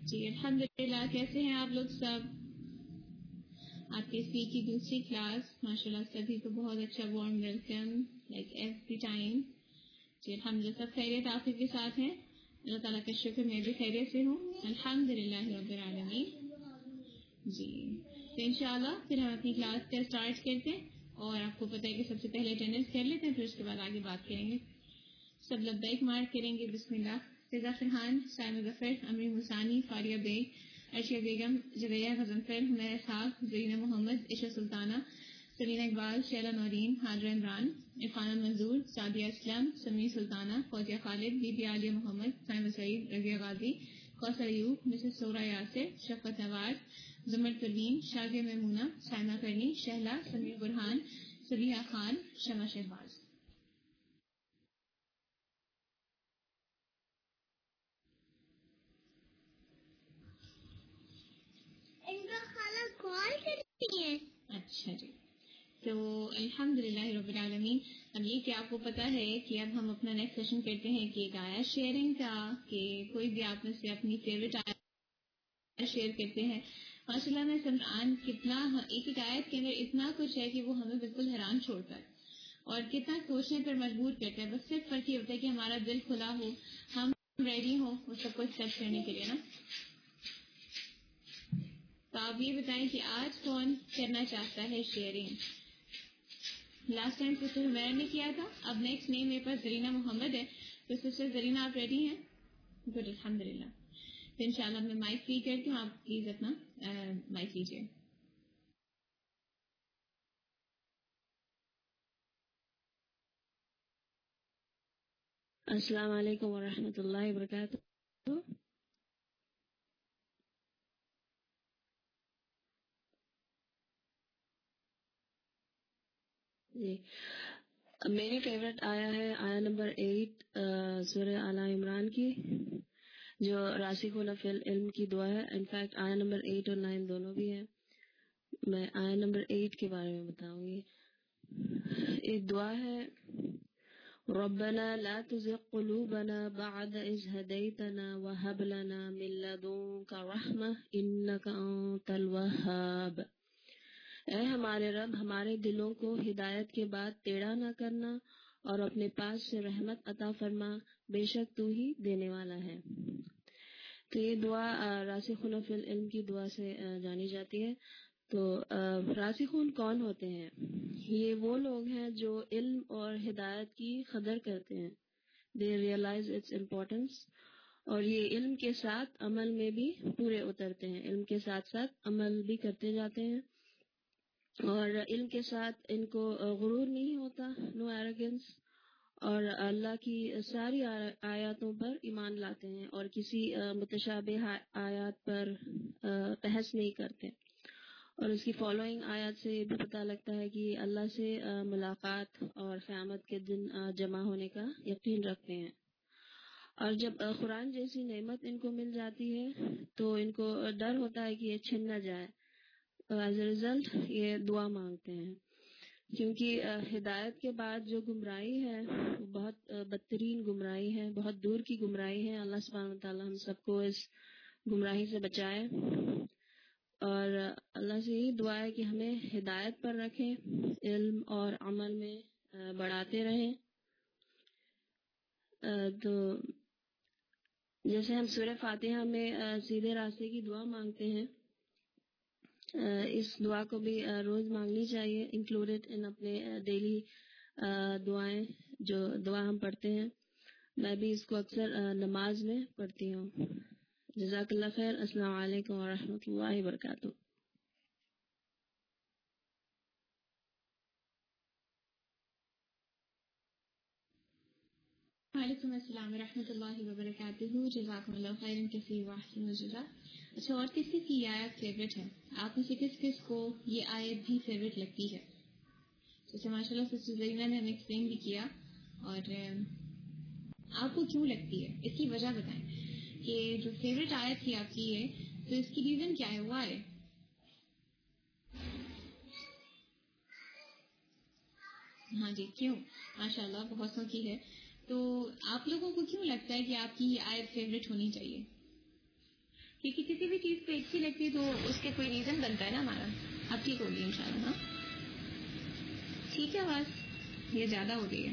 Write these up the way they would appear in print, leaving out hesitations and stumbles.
جی الحمدللہ. کیسے ہیں آپ لوگ سب؟ آپ کی اسپیک کی دوسری کلاس. ماشاءاللہ سبھی کو بہت اچھا warm welcome like every time. جی الحمدللہ سب خیریت آپ کے ساتھ ہیں. اللہ تعالیٰ کا شکر میں بھی خیریت سے ہوں الحمدللہ رب العالمین. جی تو انشاءاللہ پھر ہم اپنی کلاس کا اسٹارٹ کرتے ہیں. اور آپ کو پتہ ہے کہ سب سے پہلے اٹینڈنس کر لیتے ہیں, پھر اس کے بعد آگے بات کریں گے. سب لبیک مارک کریں گے. بسم اللہ. فضا فرحان, سائمہ ظفر, امری مسانی, فاریہ بیگ, عرشیہ بیگم, جویہ غضنفر, حمیرہ اسحاق, زرینہ محمد, عشا سلطانہ, سلینہ اقبال, شیلا نورین, حاضرہ عمران, عرفانہ منظور, سعدیہ اسلم, سمی سلطانہ, فوزیہ خالد, بی بی عالیہ محمد, سائمہ سعید, رضیہ غازی, کوثر ایوب, مسز سورہ یاسر, شفقت نواز, زمر پروین, شاذیہ میمونہ, سائمہ کرنی, شہلا, سمیر برہان, سبیحہ خان, شمع شہباز. کال کرتی ہیں. اچھا جی. تو الحمدللہ رب العالمین. اب یہ کہ آپ کو پتہ ہے کہ اب ہم اپنا نیکسٹ سیشن کرتے ہیں کہ ایک آیت شیئرنگ کا, کہ کوئی بھی آپ میں سے اپنی فیوریٹ آیت شیئر کرتے ہیں. ماشاءاللہ میں سمعان کتنا ایک آیت کے اندر اتنا کچھ ہے کہ وہ ہمیں بالکل حیران چھوڑتا ہے اور کتنا سوچنے پر مجبور کرتا ہے. بس صرف فرق یہ ہوتا ہے کہ ہمارا دل کھلا ہو, ہم ریڈی ہوں وہ سب کو ایکسیپٹ کرنے کے لیے نا. تو آپ یہ بتائیں کہ آج کون کرنا چاہتا ہے sharing? Last time sister Humaira نے کیا تھا. اب نیکسٹ نیم میرے پاس زرینہ محمد ہے. تو سسٹر زرینہ آپ ریڈی ہیں؟ گڈ الحمدللہ. تو انشاءاللہ میں مائک فری کرتی ہوں, آپ پلیز اپنا مائک لیجیے. السلام علیکم ورحمۃ اللہ وبرکاتہ. جی میری فیوریٹ آیا ہے آیا نمبر 8 سورہ آل عمران کی, جو راسخون فی العلم کی دعا ہے. انفیکٹ آیا نمبر 8 اور 9 دونوں بھی ہیں. میں آیا نمبر 8 کے بارے میں بتاؤں گی. ایک دعا ہے, ربنا لا تزغ قلوبنا بعد إذ هديتنا وهب لنا من لدنك رحمة إنك أنت الوهاب. اے ہمارے رب, ہمارے دلوں کو ہدایت کے بعد ٹیڑھا نہ کرنا اور اپنے پاس سے رحمت عطا فرما, بے شک تو ہی دینے والا ہے. تو یہ دعا راسخون فی العلم کی دعا سے جانی جاتی ہے. تو راسخون کون ہوتے ہیں؟ یہ وہ لوگ ہیں جو علم اور ہدایت کی قدر کرتے ہیں. They realize its importance. اور یہ علم کے ساتھ عمل میں بھی پورے اترتے ہیں, علم کے ساتھ ساتھ عمل بھی کرتے جاتے ہیں. اور علم کے ساتھ ان کو غرور نہیں ہوتا, نو ایروگنس. اور اللہ کی ساری آیاتوں پر ایمان لاتے ہیں اور کسی متشابہ آیات پر بحث نہیں کرتے. اور اس کی فالوئنگ آیات سے یہ بھی پتہ لگتا ہے کہ اللہ سے ملاقات اور قیامت کے دن جمع ہونے کا یقین رکھتے ہیں. اور جب قرآن جیسی نعمت ان کو مل جاتی ہے تو ان کو ڈر ہوتا ہے کہ یہ چھن نہ جائے. ایز اے ریزلٹ یہ دعا مانگتے ہیں, کیونکہ ہدایت کے بعد جو گمراہی ہے وہ بہت بدترین گمراہی ہے, بہت دور کی گمراہی ہے. اللہ سبحانہ وتعالی ہم سب کو اس گمراہی سے بچائے. اور اللہ سے یہی دعا ہے کہ ہمیں ہدایت پر رکھیں, علم اور عمل میں بڑھاتے رہیں. تو جیسے ہم سورہ فاتحہ میں سیدھے راستے کی دعا مانگتے ہیں, اس دعا کو بھی روز مانگنی چاہیے, انکلوڈیڈ ان اپنے ڈیلی دعائیں جو دعا ہم پڑھتے ہیں. میں بھی اس کو اکثر نماز میں پڑھتی ہوں. جزاک اللہ خیر. السلام علیکم ورحمۃ اللہ وبرکاتہ. وعلیکم السلام ورحمۃ اللہ وبرکاتہ. جزاکم اللہ خیرا کثیر واحسن الجزاء. اچھا, اور کس کی یہ آیت فیوریٹ ہے؟ آپ میں سے کس کس کو یہ آیت بھی فیوریٹ لگتی ہے؟ جیسے ماشاء اللہ سسٹر زرینہ نے ہمیں ایکسپلین بھی کیا. اور آپ کو کیوں لگتی ہے, اس کی وجہ بتائیں کہ جو فیوریٹ آیت تھی آپ کی ہے, تو اس کی ریزن کیا ہے, ہوا ہے؟ ہاں جی, کیوں؟ ماشاء اللہ بہت کی ہے. تو آپ لوگوں کو کیوں لگتا ہے کہ آپ کی یہ آیت فیوریٹ ہونی چاہیے؟ کیونکہ کسی بھی چیز پہ اچھی لگتی ہے تو اس کے کوئی ریزن بنتا ہے نا ہمارا. اب ٹھیک ہوگی انشاءاللہ. ہاں ٹھیک ہے, بس یہ زیادہ ہو گئی ہے.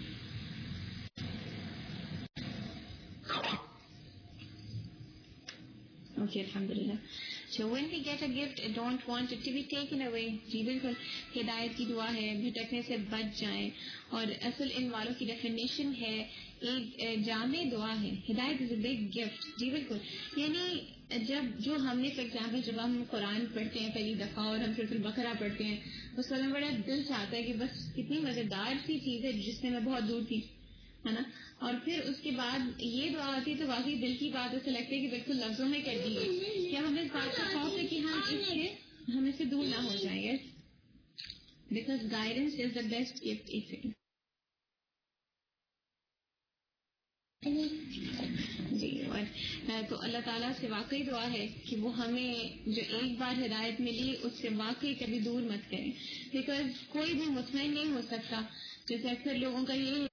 اوکے الحمدللہ. So when we get a gift, I don't want it to be taken away. جی بالکل, ہدایت کی دعا ہے, بھٹکنے سے بچ جائیں. اور اصل ان والوں کی ڈیفینیشن ہے, ایک جامع دعا ہے. ہدایت از اے بگ گفٹ. جی بالکل. یعنی جو ہم نے فار ایگزامپل جب ہم قرآن پڑھتے ہیں پہلی دفعہ اور ہم سورۃ البقرہ پڑھتے ہیں, اس وقت بڑا دل چاہتا ہے کہ بس کتنی مزیدار سی چیز ہے جس میں بہت دور تھی, ہے نا. اور پھر اس کے بعد یہ دعا آتی ہے تو واقعی دل کی بات ایسے لگتی ہے کہ بالکل لفظوں میں کر دی ہے. کیا ہمیں اس بات کا خوف ہے کہ ہم اس سے دور نہ ہو جائیں گے, because guidance is the best gift. جی, اور تو اللہ تعالیٰ سے واقعی دعا ہے کہ وہ ہمیں جو ایک بار ہدایت ملی اس سے واقعی کبھی دور مت کریں, بیکاز کوئی بھی مطمئن نہیں ہو سکتا. جیسے اکثر لوگوں کا یہ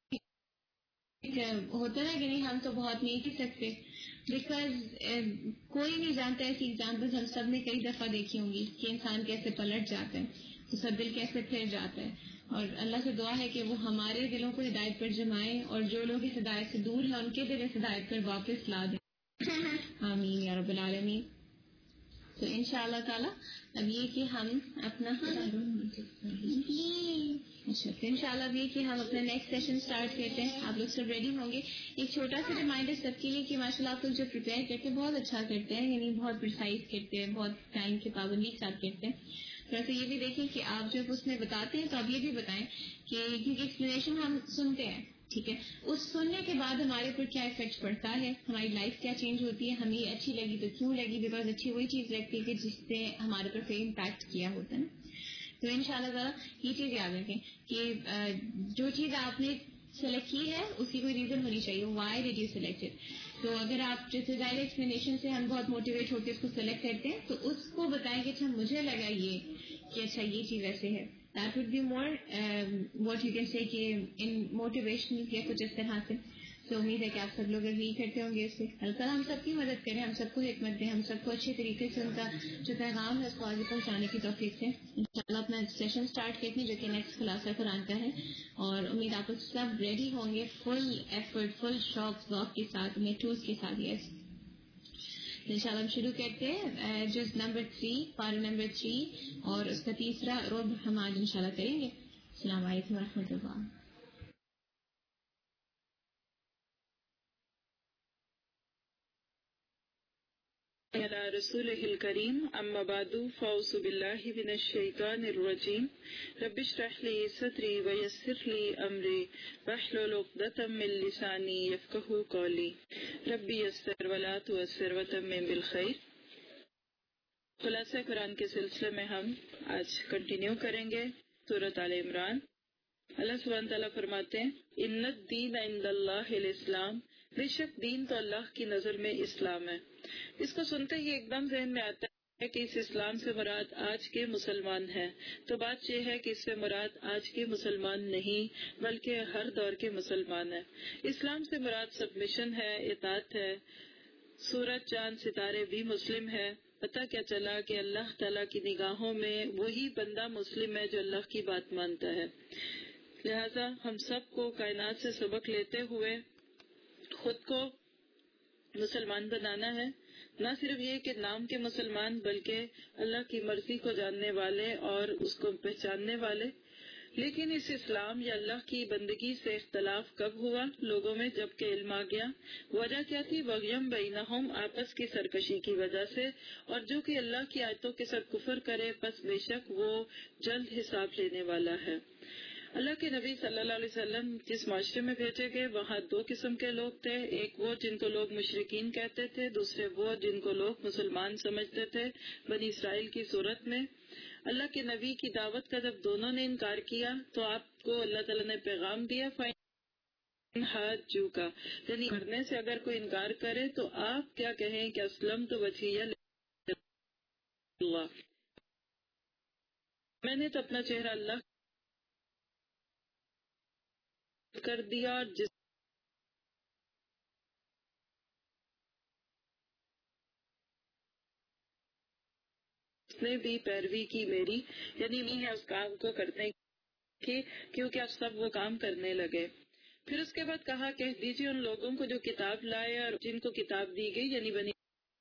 ہوتا ہے کہ نہیں ہم تو بہت نہیں کر سکتے, بیکاز کوئی نہیں جانتا. ایسی ایگزامپلز ہم سب نے کئی دفعہ دیکھی ہوں گی کہ انسان کیسے پلٹ جاتا ہے, اس کا دل کیسے پھر جاتا ہے. اور اللہ سے دعا ہے کہ وہ ہمارے دلوں کو ہدایت پر جمائیں, اور جو لوگ اس ہدایت سے دور ہیں ان کے دل اس ہدایت پر واپس لا دیں. آمین یا رب العالمین. تو انشاءاللہ تعالیٰ اب یہ کہ ہم اپنا انشاءاللہ اب یہ کہ ہم اپنا نیکسٹ سیشن سٹارٹ کرتے ہیں. آپ لوگ سب ریڈی ہوں گے. ایک چھوٹا سا ریمائنڈر سب کے لیے کہ ماشاء اللہ آپ لوگ جو پریپیئر کرتے ہیں بہت اچھا کرتے ہیں, یعنی بہت پرسائز کرتے ہیں, بہت ٹائم کی پابندی کے ساتھ کرتے ہیں. تھوڑا سا یہ بھی دیکھیں کہ آپ جب اس میں بتاتے ہیں تو آپ یہ بھی بتائیں کہ کیونکہ ایکسپلینیشن ہم سنتے ہیں, ٹھیک ہے, اس سننے کے بعد ہمارے اوپر کیا افیکٹ پڑتا ہے, ہماری لائف کیا چینج ہوتی ہے, ہمیں اچھی لگی تو کیوں لگی, بیکاز اچھی وہی چیز لگتی ہے کہ جس نے ہمارے اوپر کوئی امپیکٹ کیا ہوتا ہے نا. تو ان شاء اللہ تعالیٰ یہ چیز یاد رکھیں کہ جو چیز آپ نے سلیکٹ کی ہے اس کی کوئی ریزن ہونی چاہیے, why did you select it. تو اگر آپ جیسے ظاہر ایکسپلینیشن سے ہم بہت موٹیویٹ ہو کے اس کو سلیکٹ کرتے ہیں تو اس کو بتائیں کہ اچھا مجھے لگا یہ کہ اچھا یہ چیز ایسے ہے. That would be more what you can say کہ ان موٹیویشنل یا کچھ اس طرح سے. تو امید ہے کہ آپ سب لوگ اگری کرتے ہوں گے اس سے. اللہ تعالیٰ ہم سب کی مدد کریں, ہم سب کو حکمت دیں, ہم سب کو اچھے طریقے سے ان کا جو پیغام ہے اس کو آگے پہنچانے کی توفیق سے. انشاءاللہ اپنا سیشن سٹارٹ کرتے ہیں جو کہ نیکسٹ خلاصہ قرآن کا ہے, اور امید آپ لوگ سب ریڈی ہوں گے فل ایفرٹ, فل شوق ذوق کے ساتھ, اپنے ٹولس کے ساتھ. یس انشاءاللہ ہم شروع کرتے ہیں جز نمبر 3, پارا نمبر 3, اور اس کا تیسرا رب ہم آج انشاءاللہ کریں گے. السلام علیکم ورحمۃ اللہ. على رسوله الكريم أما بعد فأعوذ بالله من الشيطان الرجيم رب اشرح لي صدري ويسر لي أمري واحلل عقدة من لساني يفقهوا قولي ربي يسر ولا تعسر وتمم بالخير. خلاصہ قرآن کے سلسلے میں ہم آج کنٹینیو کریں گے سورۃ آل عمران. اللہ سبحانہ تعالیٰ فرماتے ہیں ان الدین عند اللہ الاسلام, بے شک دین تو اللہ کی نظر میں اسلام ہے. اس کو سنتے ہی ایک دم ذہن میں آتا ہے کہ اس اسلام سے مراد آج کے مسلمان ہیں. تو بات یہ ہے کہ اس سے مراد آج کے مسلمان نہیں بلکہ ہر دور کے مسلمان ہیں. اسلام سے مراد سبمیشن ہے, اطاعت ہے. سورج چاند ستارے بھی مسلم ہے. پتہ کیا چلا کہ اللہ تعالیٰ کی نگاہوں میں وہی بندہ مسلم ہے جو اللہ کی بات مانتا ہے. لہذا ہم سب کو کائنات سے سبق لیتے ہوئے خود کو مسلمان بنانا ہے. نہ صرف یہ کہ نام کے مسلمان بلکہ اللہ کی مرضی کو جاننے والے اور اس کو پہچاننے والے. لیکن اس اسلام یا اللہ کی بندگی سے اختلاف کب ہوا لوگوں میں, جب کہ علم آ گیا. وجہ کیا تھی؟ بغیم بینہم, آپس کی سرکشی کی وجہ سے. اور جو کہ اللہ کی آیتوں کے ساتھ کفر کرے پس بے شک وہ جلد حساب لینے والا ہے. اللہ کے نبی صلی اللہ علیہ وسلم جس معاشرے میں بھیجے گئے وہاں 2 قسم کے لوگ تھے. ایک وہ جن کو لوگ مشرکین کہتے تھے, دوسرے وہ جن کو لوگ مسلمان سمجھتے تھے بنی اسرائیل کی صورت میں. اللہ کے نبی کی دعوت کا جب دونوں نے انکار کیا تو آپ کو اللہ تعالیٰ نے پیغام دیا حاجو کا, یعنی کرنے سے اگر کوئی انکار کرے تو آپ کیا کہیں کہ اسلم تو وجہی اللہ, میں نے تو اپنا چہرہ اللہ کر دیا. اور جس نے بھی پیروی کی میری، یعنی نہیں ہے اس کام کو کرنے کی، کیونکہ اب سب وہ کام کرنے لگے۔ پھر اس کے بعد کہا کہہ دیجیے ان لوگوں کو جو کتاب لائے اور جن کو کتاب دی گئی، یعنی بنی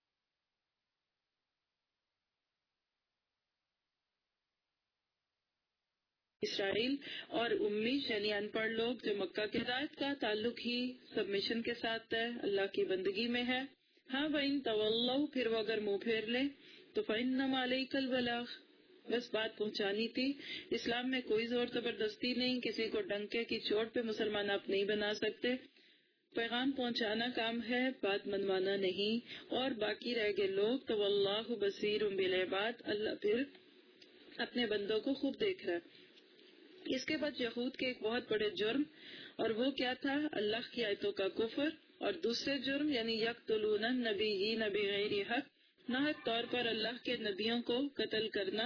اسرائیل اور امی یعنی ان پڑھ لوگ، جو مکہ کے ہدایت کا تعلق ہی سبمیشن کے ساتھ ہے، اللہ کی بندگی میں ہے۔ ہاں وَإِن تَوَلَّوْا، پھر وہ اگر منہ پھیر لیں تو فَإِنَّمَا عَلَيْكَ الْبَلَاغُ، بس بات پہنچانی تھی۔ اسلام میں کوئی زور زبردستی نہیں، کسی کو ڈنکے کی چوٹ پہ مسلمان آپ نہیں بنا سکتے، پیغام پہنچانا کام ہے، بات منوانا نہیں۔ اور باقی رہ گئے لوگ تو واللہ بصیر بالعباد، اللہ پھر اپنے بندوں کو خوب دیکھ رہا ہے۔ اس کے بعد یہود کے ایک بہت بڑے جرم، اور وہ کیا تھا؟ اللہ کی آیتوں کا کفر، اور دوسرے جرم یعنی یقتلون النبیین بغیر حق، ناحق طور پر اللہ کے نبیوں کو قتل کرنا،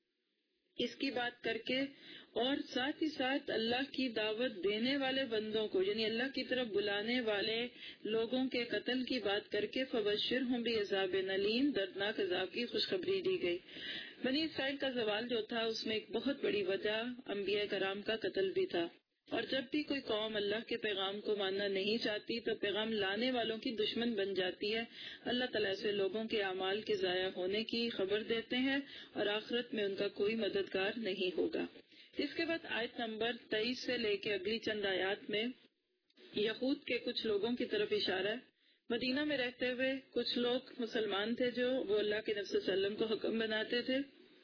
اس کی بات کر کے، اور ساتھ ہی ساتھ اللہ کی دعوت دینے والے بندوں کو یعنی اللہ کی طرف بلانے والے لوگوں کے قتل کی بات کر کے فبشرہم بعذاب علیم، دردناک عذاب کی خوشخبری دی گئی۔ بنی اسرائیل کا زوال جو تھا اس میں ایک بہت بڑی وجہ انبیاء کرام کا قتل بھی تھا، اور جب بھی کوئی قوم اللہ کے پیغام کو ماننا نہیں چاہتی تو پیغام لانے والوں کی دشمن بن جاتی ہے۔ اللہ تعالیٰ سے لوگوں کے اعمال کے ضائع ہونے کی خبر دیتے ہیں اور آخرت میں ان کا کوئی مددگار نہیں ہوگا۔ اس کے بعد آیت نمبر 23 سے لے کے اگلی چند آیات میں یہود کے کچھ لوگوں کی طرف اشارہ ہے۔ مدینہ میں رہتے ہوئے کچھ لوگ مسلمان تھے جو وہ اللہ کے نبی صلی اللہ علیہ وسلم کو حکم بناتے تھے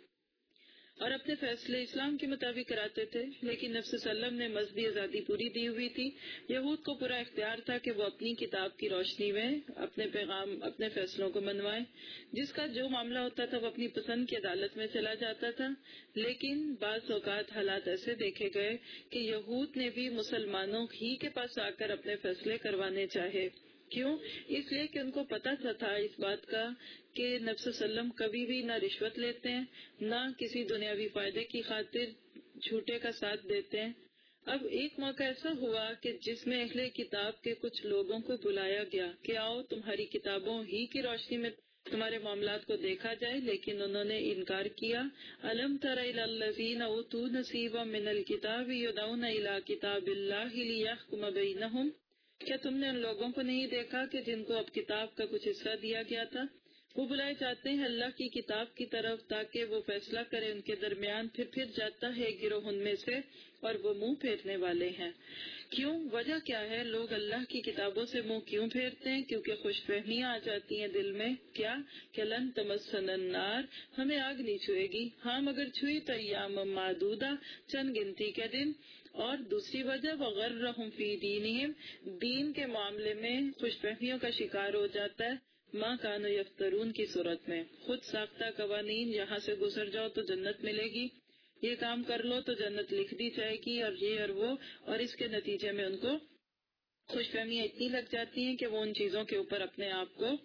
اور اپنے فیصلے اسلام کے مطابق کراتے تھے، لیکن نبی صلی اللہ علیہ وسلم نے مذہبی آزادی پوری دی ہوئی تھی۔ یہود کو پورا اختیار تھا کہ وہ اپنی کتاب کی روشنی میں اپنے پیغام، اپنے فیصلوں کو منوائیں، جس کا جو معاملہ ہوتا تھا وہ اپنی پسند کی عدالت میں چلا جاتا تھا۔ لیکن بعض اوقات حالات ایسے دیکھے گئے کہ یہود نے بھی مسلمانوں ہی کے پاس آ کر اپنے فیصلے کروانے چاہے۔ کیوں؟ اس لیے کہ ان کو پتہ تھا اس بات کا کہ نبی صلی اللہ علیہ وسلم کبھی بھی نہ رشوت لیتے ہیں، نہ کسی دنیاوی فائدے کی خاطر جھوٹے کا ساتھ دیتے ہیں۔ اب ایک موقع ایسا ہوا کہ جس میں اہل کتاب کے کچھ لوگوں کو بلایا گیا کہ آؤ تمہاری کتابوں ہی کی روشنی میں تمہارے معاملات کو دیکھا جائے، لیکن انہوں نے انکار کیا۔ الم تر الی الذین اوتوا نصیبا من الکتاب یدعون الی کتاب اللہ لیحکم بینہم، کیا تم نے ان لوگوں کو نہیں دیکھا کہ جن کو اب کتاب کا کچھ حصہ دیا گیا تھا؟ وہ بلائے جاتے ہیں اللہ کی کتاب کی طرف تاکہ وہ فیصلہ کرے ان کے درمیان، پھر جاتا ہے گروہ ان میں سے اور وہ منہ پھیرنے والے ہیں۔ کیوں؟ وجہ کیا ہے؟ لوگ اللہ کی کتابوں سے منہ کیوں پھیرتے ہیں؟ کیونکہ خوش فہمیاں آ جاتی ہیں دل میں، کیا کہ لن تمسنا النار، ہمیں آگ نہیں چھوئے گی، ہاں مگر چھوئی تو ایام معدودہ، چند گنتی کے دن۔ اور دوسری وجہ وغرہم فی دینہم، دین کے معاملے میں خوش فہمیوں کا شکار ہو جاتا ہے، ماں کانوا یفترون کی صورت میں، خود ساختہ قوانین، یہاں سے گزر جاؤ تو جنت ملے گی، یہ کام کر لو تو جنت لکھ دی جائے گی، اور یہ اور وہ، اور اس کے نتیجے میں ان کو خوش فہمیاں اتنی لگ جاتی ہیں کہ وہ ان چیزوں کے اوپر اپنے آپ کو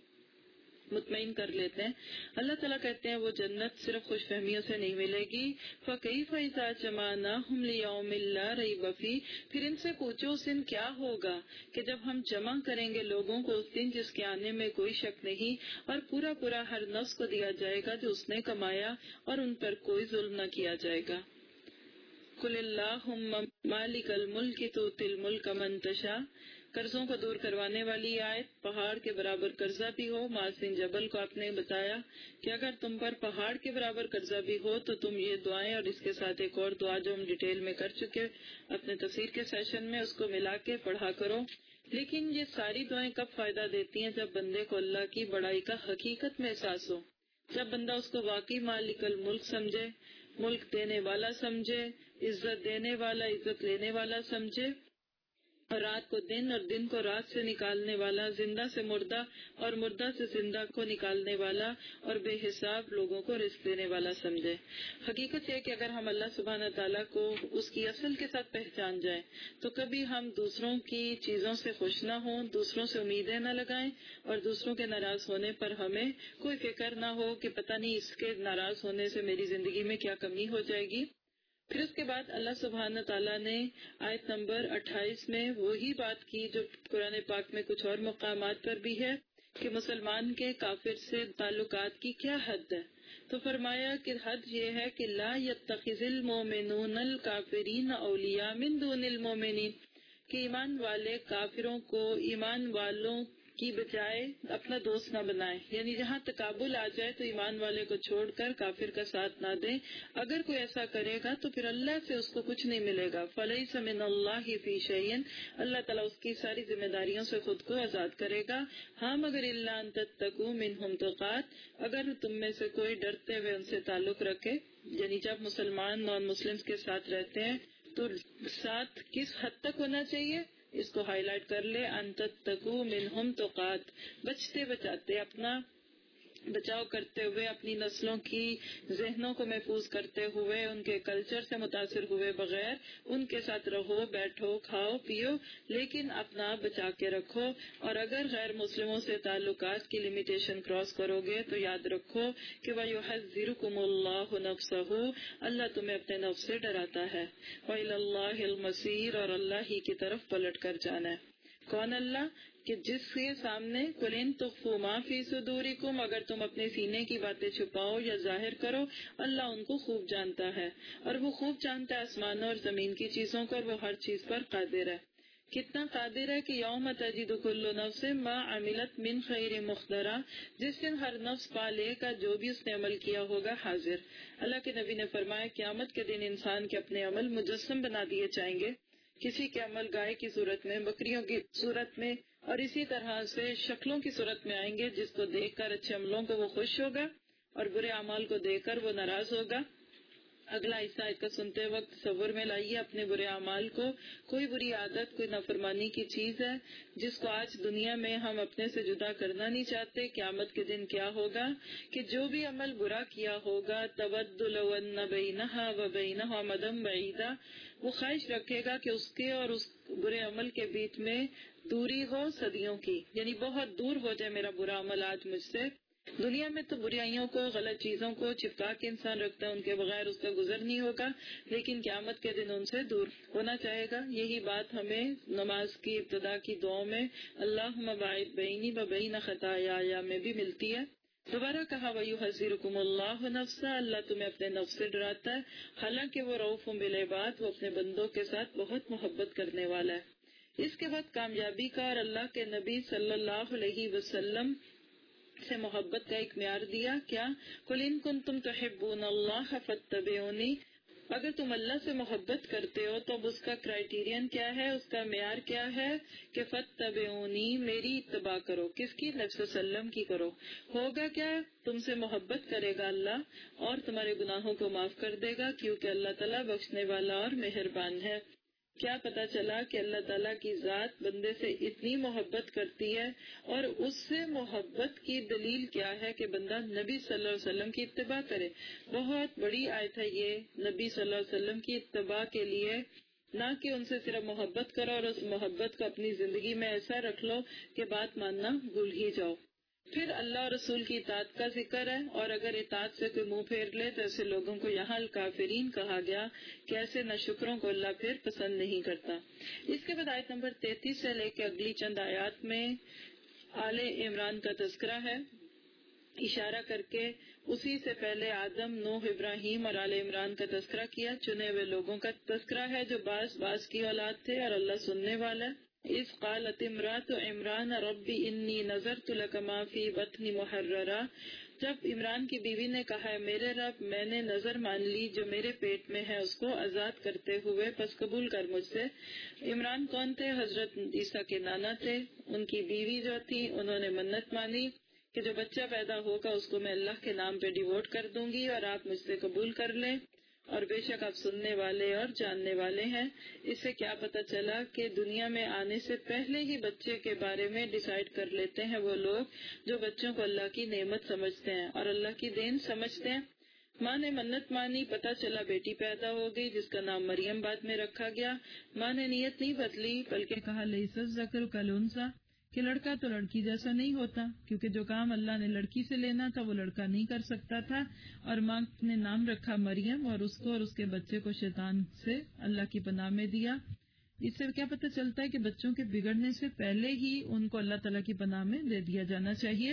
مطمئن کر لیتے ہیں۔ اللہ تعالیٰ کہتے ہیں وہ جنت صرف خوش فہمیوں سے نہیں ملے گی۔ فَكَيْفَ إِذَا جَمَعْنَاهُمْ لِيَوْمٍ لَا رَيْبَ فِيهِ، پھر ان سے پوچھو اس دن کیا ہوگا کہ جب ہم جمع کریں گے لوگوں کو، اس دن جس کے آنے میں کوئی شک نہیں، اور پورا پورا ہر نفس کو دیا جائے گا جو اس نے کمایا، اور ان پر کوئی ظلم نہ کیا جائے گا۔ قُلِ اللَّهُمَّ مَالِكَ الْمُلْكِ تُؤْتِي الْمُلْكَ مَن تَشَاءُ، قرضوں کو دور کروانے والی آیت، پہاڑ کے برابر قرضہ بھی ہو، معاذ بن جبل کو آپ نے بتایا کہ اگر تم پر پہاڑ کے برابر قرضہ بھی ہو تو تم یہ دعائیں اور اس کے ساتھ ایک اور دعا جو ہم ڈیٹیل میں کر چکے اپنے تفسیر کے سیشن میں، اس کو ملا کے پڑھا کرو۔ لیکن یہ ساری دعائیں کب فائدہ دیتی ہیں؟ جب بندے کو اللہ کی بڑائی کا حقیقت میں احساس ہو، جب بندہ اس کو واقعی مالک الملک سمجھے، ملک دینے والا سمجھے، عزت دینے والا، عزت لینے والا سمجھے، اور رات کو دن اور دن کو رات سے نکالنے والا، زندہ سے مردہ اور مردہ سے زندہ کو نکالنے والا، اور بے حساب لوگوں کو رزق دینے والا سمجھے۔ حقیقت یہ کہ اگر ہم اللہ سبحانہ تعالیٰ کو اس کی اصل کے ساتھ پہچان جائیں تو کبھی ہم دوسروں کی چیزوں سے خوش نہ ہوں، دوسروں سے امیدیں نہ لگائیں، اور دوسروں کے ناراض ہونے پر ہمیں کوئی فکر نہ ہو کہ پتہ نہیں اس کے ناراض ہونے سے میری زندگی میں کیا کمی ہو جائے گی۔ پھر اس کے بعد اللہ سبحانہ تعالیٰ نے آیت نمبر 28 میں وہی بات کی جو قرآن پاک میں کچھ اور مقامات پر بھی ہے کہ مسلمان کے کافر سے تعلقات کی کیا حد ہے، تو فرمایا کہ حد یہ ہے کہ لا یتخذ المؤمنون الکافرین اولیاء من دون المؤمنین، کہ ایمان والے کافروں کو ایمان والوں کی بجائے اپنا دوست نہ بنائے، یعنی جہاں تقابل آ جائے تو ایمان والے کو چھوڑ کر کافر کا ساتھ نہ دیں. اگر کوئی ایسا کرے گا تو پھر اللہ سے اس کو کچھ نہیں ملے گا. فلیس من اللہ فی شیء، اللہ تعالیٰ اس کی ساری ذمہ داریوں سے خود کو آزاد کرے گا. ہاں مگر الا ان تتقوا منہم تقات، اگر تم میں سے کوئی ڈرتے ہوئے ان سے تعلق رکھے، یعنی جب مسلمان نان مسلمس کے ساتھ رہتے ہیں تو ساتھ کس حد تک ہونا چاہیے، اس کو ہائی لائٹ کر لے. ان تتقوا منہم تقات، بچتے بچاتے، اپنا بچاؤ کرتے ہوئے، اپنی نسلوں کی ذہنوں کو محفوظ کرتے ہوئے، ان کے کلچر سے متاثر ہوئے بغیر ان کے ساتھ رہو، بیٹھو، کھاؤ پیو، لیکن اپنا بچا کے رکھو. اور اگر غیر مسلموں سے تعلقات کی لمیٹیشن کراس کرو گے تو یاد رکھو کہ وَيُحَذِّرُكُمُ اللَّهُ نَفْسَهُ، اللہ تمہیں اپنے نفس سے ڈراتا ہے. وَإِلَى اللَّهِ الْمَصِيرُ، اور اللہ ہی کی طرف پلٹ کر جانا ہے. کون اللہ؟ کہ جس کے سامنے قُلْ تُخْفُوا مَا فِي صُدُورِكُمْ، اگر تم اپنے سینے کی باتیں چھپاؤ یا ظاہر کرو، اللہ ان کو خوب جانتا ہے. اور وہ خوب جانتا ہے آسمانوں اور زمین کی چیزوں کو، اور وہ ہر چیز پر قادر ہے. کتنا قادر ہے کہ یوم تجد کل نفس ما عملت من خیر مخدرہ، جس دن ہر نفس پا لے گا جو بھی اس نے عمل کیا ہوگا حاضر. اللہ کے نبی نے فرمایا قیامت کے دن انسان کے اپنے عمل مجسم بنا دیے جائیں گے. کسی کے عمل گائے کی صورت میں، بکریوں کی صورت میں، اور اسی طرح سے شکلوں کی صورت میں آئیں گے، جس کو دیکھ کر اچھے عملوں کو وہ خوش ہوگا اور برے اعمال کو دیکھ کر وہ ناراض ہوگا. اگلا حصہ اس کا سنتے وقت تصور میں لائیے اپنے برے اعمال کو. کوئی بری عادت، کوئی نافرمانی کی چیز ہے جس کو آج دنیا میں ہم اپنے سے جدا کرنا نہیں چاہتے. قیامت کے دن کیا ہوگا کہ جو بھی عمل برا کیا ہوگا تود لو ان بینہا و بینہا مدا بعیدا، وہ خواہش رکھے گا کہ اس کے اور اس برے عمل کے بیچ میں دوری ہو صدیوں کی، یعنی بہت دور ہو جائے میرا برا عمل آج مجھ سے. دنیا میں تو برائیوں کو، غلط چیزوں کو چھپا کے انسان رکھتا ہے، ان کے بغیر اس کا گزر نہیں ہوگا، لیکن قیامت کے دن ان سے دور ہونا چاہے گا. یہی بات ہمیں نماز کی ابتدا کی دعاؤں میں اللہم باعد بینی و بین خطایا میں بھی ملتی ہے. دوبارہ کہا وَيُحَذِّرُكُمُ اللَّهُ نَفْسَهُ، اللہ تمہیں اپنے نفس سے ڈراتا ہے، حالانکہ وہ رؤوف بالعباد، وہ اپنے بندوں کے ساتھ بہت محبت کرنے والا ہے. اس کے بعد کامیابی کا اور اللہ کے نبی صلی اللہ علیہ وسلم سے محبت کا ایک معیار دیا. کیا؟ قُلْ إِن كُنتُمْ تُحِبُّونَ اللَّهَ فَاتَّبِعُونِي، اگر تم اللہ سے محبت کرتے ہو تو اب اس کا کرائیٹیرین کیا ہے، اس کا معیار کیا ہے کہ فَاتَّبِعُونِی، میری اتباع کرو. کس کی؟ نبی صلی اللہ علیہ وسلم کی کرو. ہوگا کیا؟ تم سے محبت کرے گا اللہ اور تمہارے گناہوں کو معاف کر دے گا، کیونکہ اللہ تعالیٰ بخشنے والا اور مہربان ہے. کیا پتا چلا کہ اللہ تعالیٰ کی ذات بندے سے اتنی محبت کرتی ہے، اور اس سے محبت کی دلیل کیا ہے کہ بندہ نبی صلی اللہ علیہ وسلم کی اتباع کرے. بہت بڑی آیت ہے یہ نبی صلی اللہ علیہ وسلم کی اتباع کے لیے، نہ کہ ان سے صرف محبت کرو اور اس محبت کو اپنی زندگی میں ایسا رکھ لو کہ بات ماننا بھول ہی جاؤ. پھر اللہ اور رسول کی اطاعت کا ذکر ہے، اور اگر اطاعت سے کوئی منہ پھیر لے تو ایسے لوگوں کو یہاں الکافرین کہا گیا کہ ایسے ناشکروں کو اللہ پھر پسند نہیں کرتا. اس کے بعد آیت نمبر 33 سے لے کے اگلی چند آیات میں آل عمران کا تذکرہ ہے، اشارہ کر کے اسی سے پہلے آدم، نوح، ابراہیم اور آل عمران کا تذکرہ کیا. چنے ہوئے لوگوں کا تذکرہ ہے جو بعض کی اولاد تھے، اور اللہ سننے والا ہے. اذ قالت امرأة عمران رب انی نذرت لک ما فی بطنی محررا، جب عمران کی بیوی نے کہا ہے میرے رب میں نے نظر مان لی جو میرے پیٹ میں ہے اس کو آزاد کرتے ہوئے، پس قبول کر مجھ سے. عمران کون تھے؟ حضرت عیسیٰ کے نانا تھے. ان کی بیوی جو تھی انہوں نے منت مانی کہ جو بچہ پیدا ہوگا اس کو میں اللہ کے نام پہ ڈیووٹ کر دوں گی اور آپ مجھ سے قبول کر لیں، اور بے شک آپ سننے والے اور جاننے والے ہیں. اس سے کیا پتا چلا کہ دنیا میں آنے سے پہلے ہی بچے کے بارے میں ڈیسائیڈ کر لیتے ہیں وہ لوگ جو بچوں کو اللہ کی نعمت سمجھتے ہیں اور اللہ کی دین سمجھتے ہیں. ماں نے منت مانی، پتا چلا بیٹی پیدا ہو گئی جس کا نام مریم بعد میں رکھا گیا. ماں نے نیت نہیں بدلی بلکہ کہا لیس الذکر کالانثی، کہ لڑکا تو لڑکی جیسا نہیں ہوتا، کیونکہ جو کام اللہ نے لڑکی سے لینا تھا وہ لڑکا نہیں کر سکتا تھا. اور ماں نے نام رکھا مریم، اور اس کو اور اس کے بچے کو شیطان سے اللہ کی پناہ میں دیا. اس سے کیا پتہ چلتا ہے کہ بچوں کے بگڑنے سے پہلے ہی ان کو اللہ تعالیٰ کی پناہ میں دے دیا جانا چاہیے،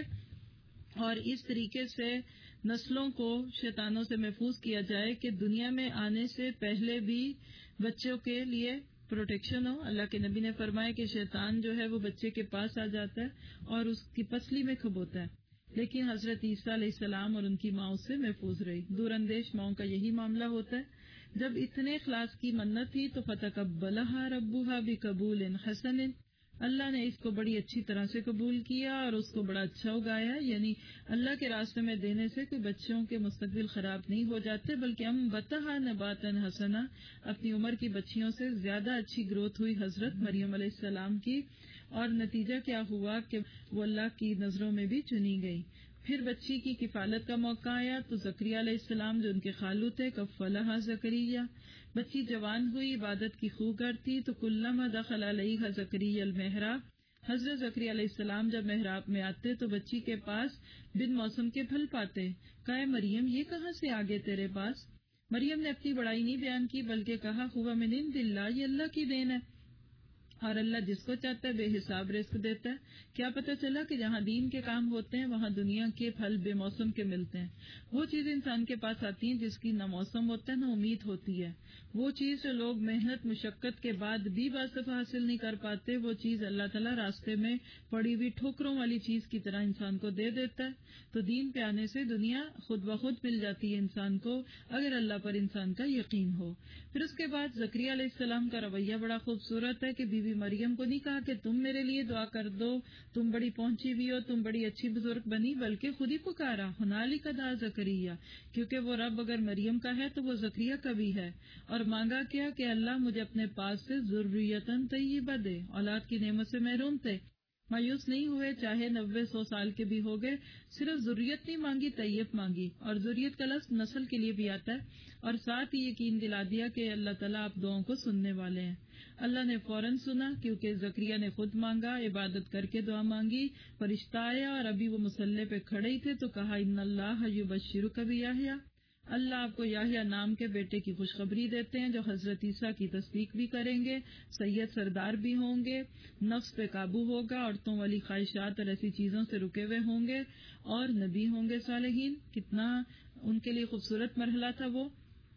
اور اس طریقے سے نسلوں کو شیطانوں سے محفوظ کیا جائے کہ دنیا میں آنے سے پہلے بھی بچوں کے لیے پروٹیکشن ہو۔ اللہ کے نبی نے فرمایا کہ شیطان جو ہے وہ بچے کے پاس آ جاتا ہے اور اس کی پسلی میں کھبوتا ہے، لیکن حضرت عیسیٰ علیہ السلام اور ان کی ماں اس سے محفوظ رہی۔ دور اندیش ماؤں کا یہی معاملہ ہوتا ہے۔ جب اتنے اخلاص کی منت تھی تو فتقبلھا ربھا بقبول حسن، اللہ نے اس کو بڑی اچھی طرح سے قبول کیا اور اس کو بڑا اچھا اگایا، یعنی اللہ کے راستے میں دینے سے کوئی بچوں کے مستقبل خراب نہیں ہو جاتے، بلکہ انبتھا نباتا حسنا، اپنی عمر کی بچیوں سے زیادہ اچھی گروتھ ہوئی حضرت مریم علیہ السلام کی، اور نتیجہ کیا ہوا کہ وہ اللہ کی نظروں میں بھی چنی گئی۔ پھر بچی کی کفالت کا موقع آیا تو زکریا علیہ السلام جو ان کے خالو تھے، کفلھا زکریا، بچی جوان ہوئی، عبادت کی خو کرتی تو کلما دخل علیہا زکریا المحراب، حضرت زکریا علیہ السلام جب محراب میں آتے تو بچی کے پاس بن موسم کے پھل پاتے۔ کہا مریم یہ کہاں سے آگے تیرے پاس؟ مریم نے اپنی بڑائی نہیں بیان کی بلکہ کہا ہوا من عند اللہ، یہ اللہ کی دین ہے، اور اللہ جس کو چاہتا ہے بے حساب رزق دیتا ہے۔ کیا پتہ چلا کہ جہاں دین کے کام ہوتے ہیں وہاں دنیا کے پھل بے موسم کے ملتے ہیں۔ وہ چیز انسان کے پاس آتی ہیں جس کی نہ موسم ہوتا ہے نہ امید ہوتی ہے۔ وہ چیز جو لوگ محنت مشقت کے بعد بھی باصف حاصل نہیں کر پاتے، وہ چیز اللہ تعالیٰ راستے میں پڑی ہوئی ٹھوکروں والی چیز کی طرح انسان کو دے دیتا ہے۔ تو دین پہ آنے سے دنیا خود بخود مل جاتی ہے انسان کو، اگر اللہ پر انسان کا یقین ہو۔ پھر اس کے بعد زکریا علیہ السلام کا رویہ بڑا خوبصورت ہے کہ بی بی مریم کو نہیں کہا کہ تم میرے لیے دعا کر دو، تم بڑی پہنچی ہوئی ہو، تم بڑی اچھی بزرگ بنی، بلکہ خود ہی پکارا ہنالک دعا زکریا، کیونکہ وہ رب اگر مریم کا ہے تو وہ زکریا کا بھی ہے، اور مانگا کیا کہ اللہ مجھے اپنے پاس سے ذریۃ طیبہ دے، اولاد کی نعمت سے محروم تھے، مایوس نہیں ہوئے، چاہے 90-100 سال کے بھی ہو گئے، صرف ذریت نہیں مانگی، طیب مانگی، اور ذریت کا لفظ نسل کے لیے بھی آتا ہے، اور ساتھ ہی یقین دلا دیا کہ اللہ تعالیٰ آپ دعاؤں کو سننے والے ہیں۔ اللہ نے فوراً سنا کیونکہ زکریا نے خود مانگا، عبادت کر کے دعا مانگی، فرشتہ آیا اور ابھی وہ مصلی پہ کھڑے ہی تھے تو کہا ان اللہ یبشرک بیحییٰ، اللہ آپ کو یحییٰ نام کے بیٹے کی خوشخبری دیتے ہیں جو حضرت عیسیٰ کی تصدیق بھی کریں گے، سید سردار بھی ہوں گے، نفس پہ قابو ہوگا، عورتوں والی خواہشات اور ایسی چیزوں سے رکے ہوئے ہوں گے، اور نبی ہوں گے صالحین۔ کتنا ان کے لیے خوبصورت مرحلہ تھا۔ وہ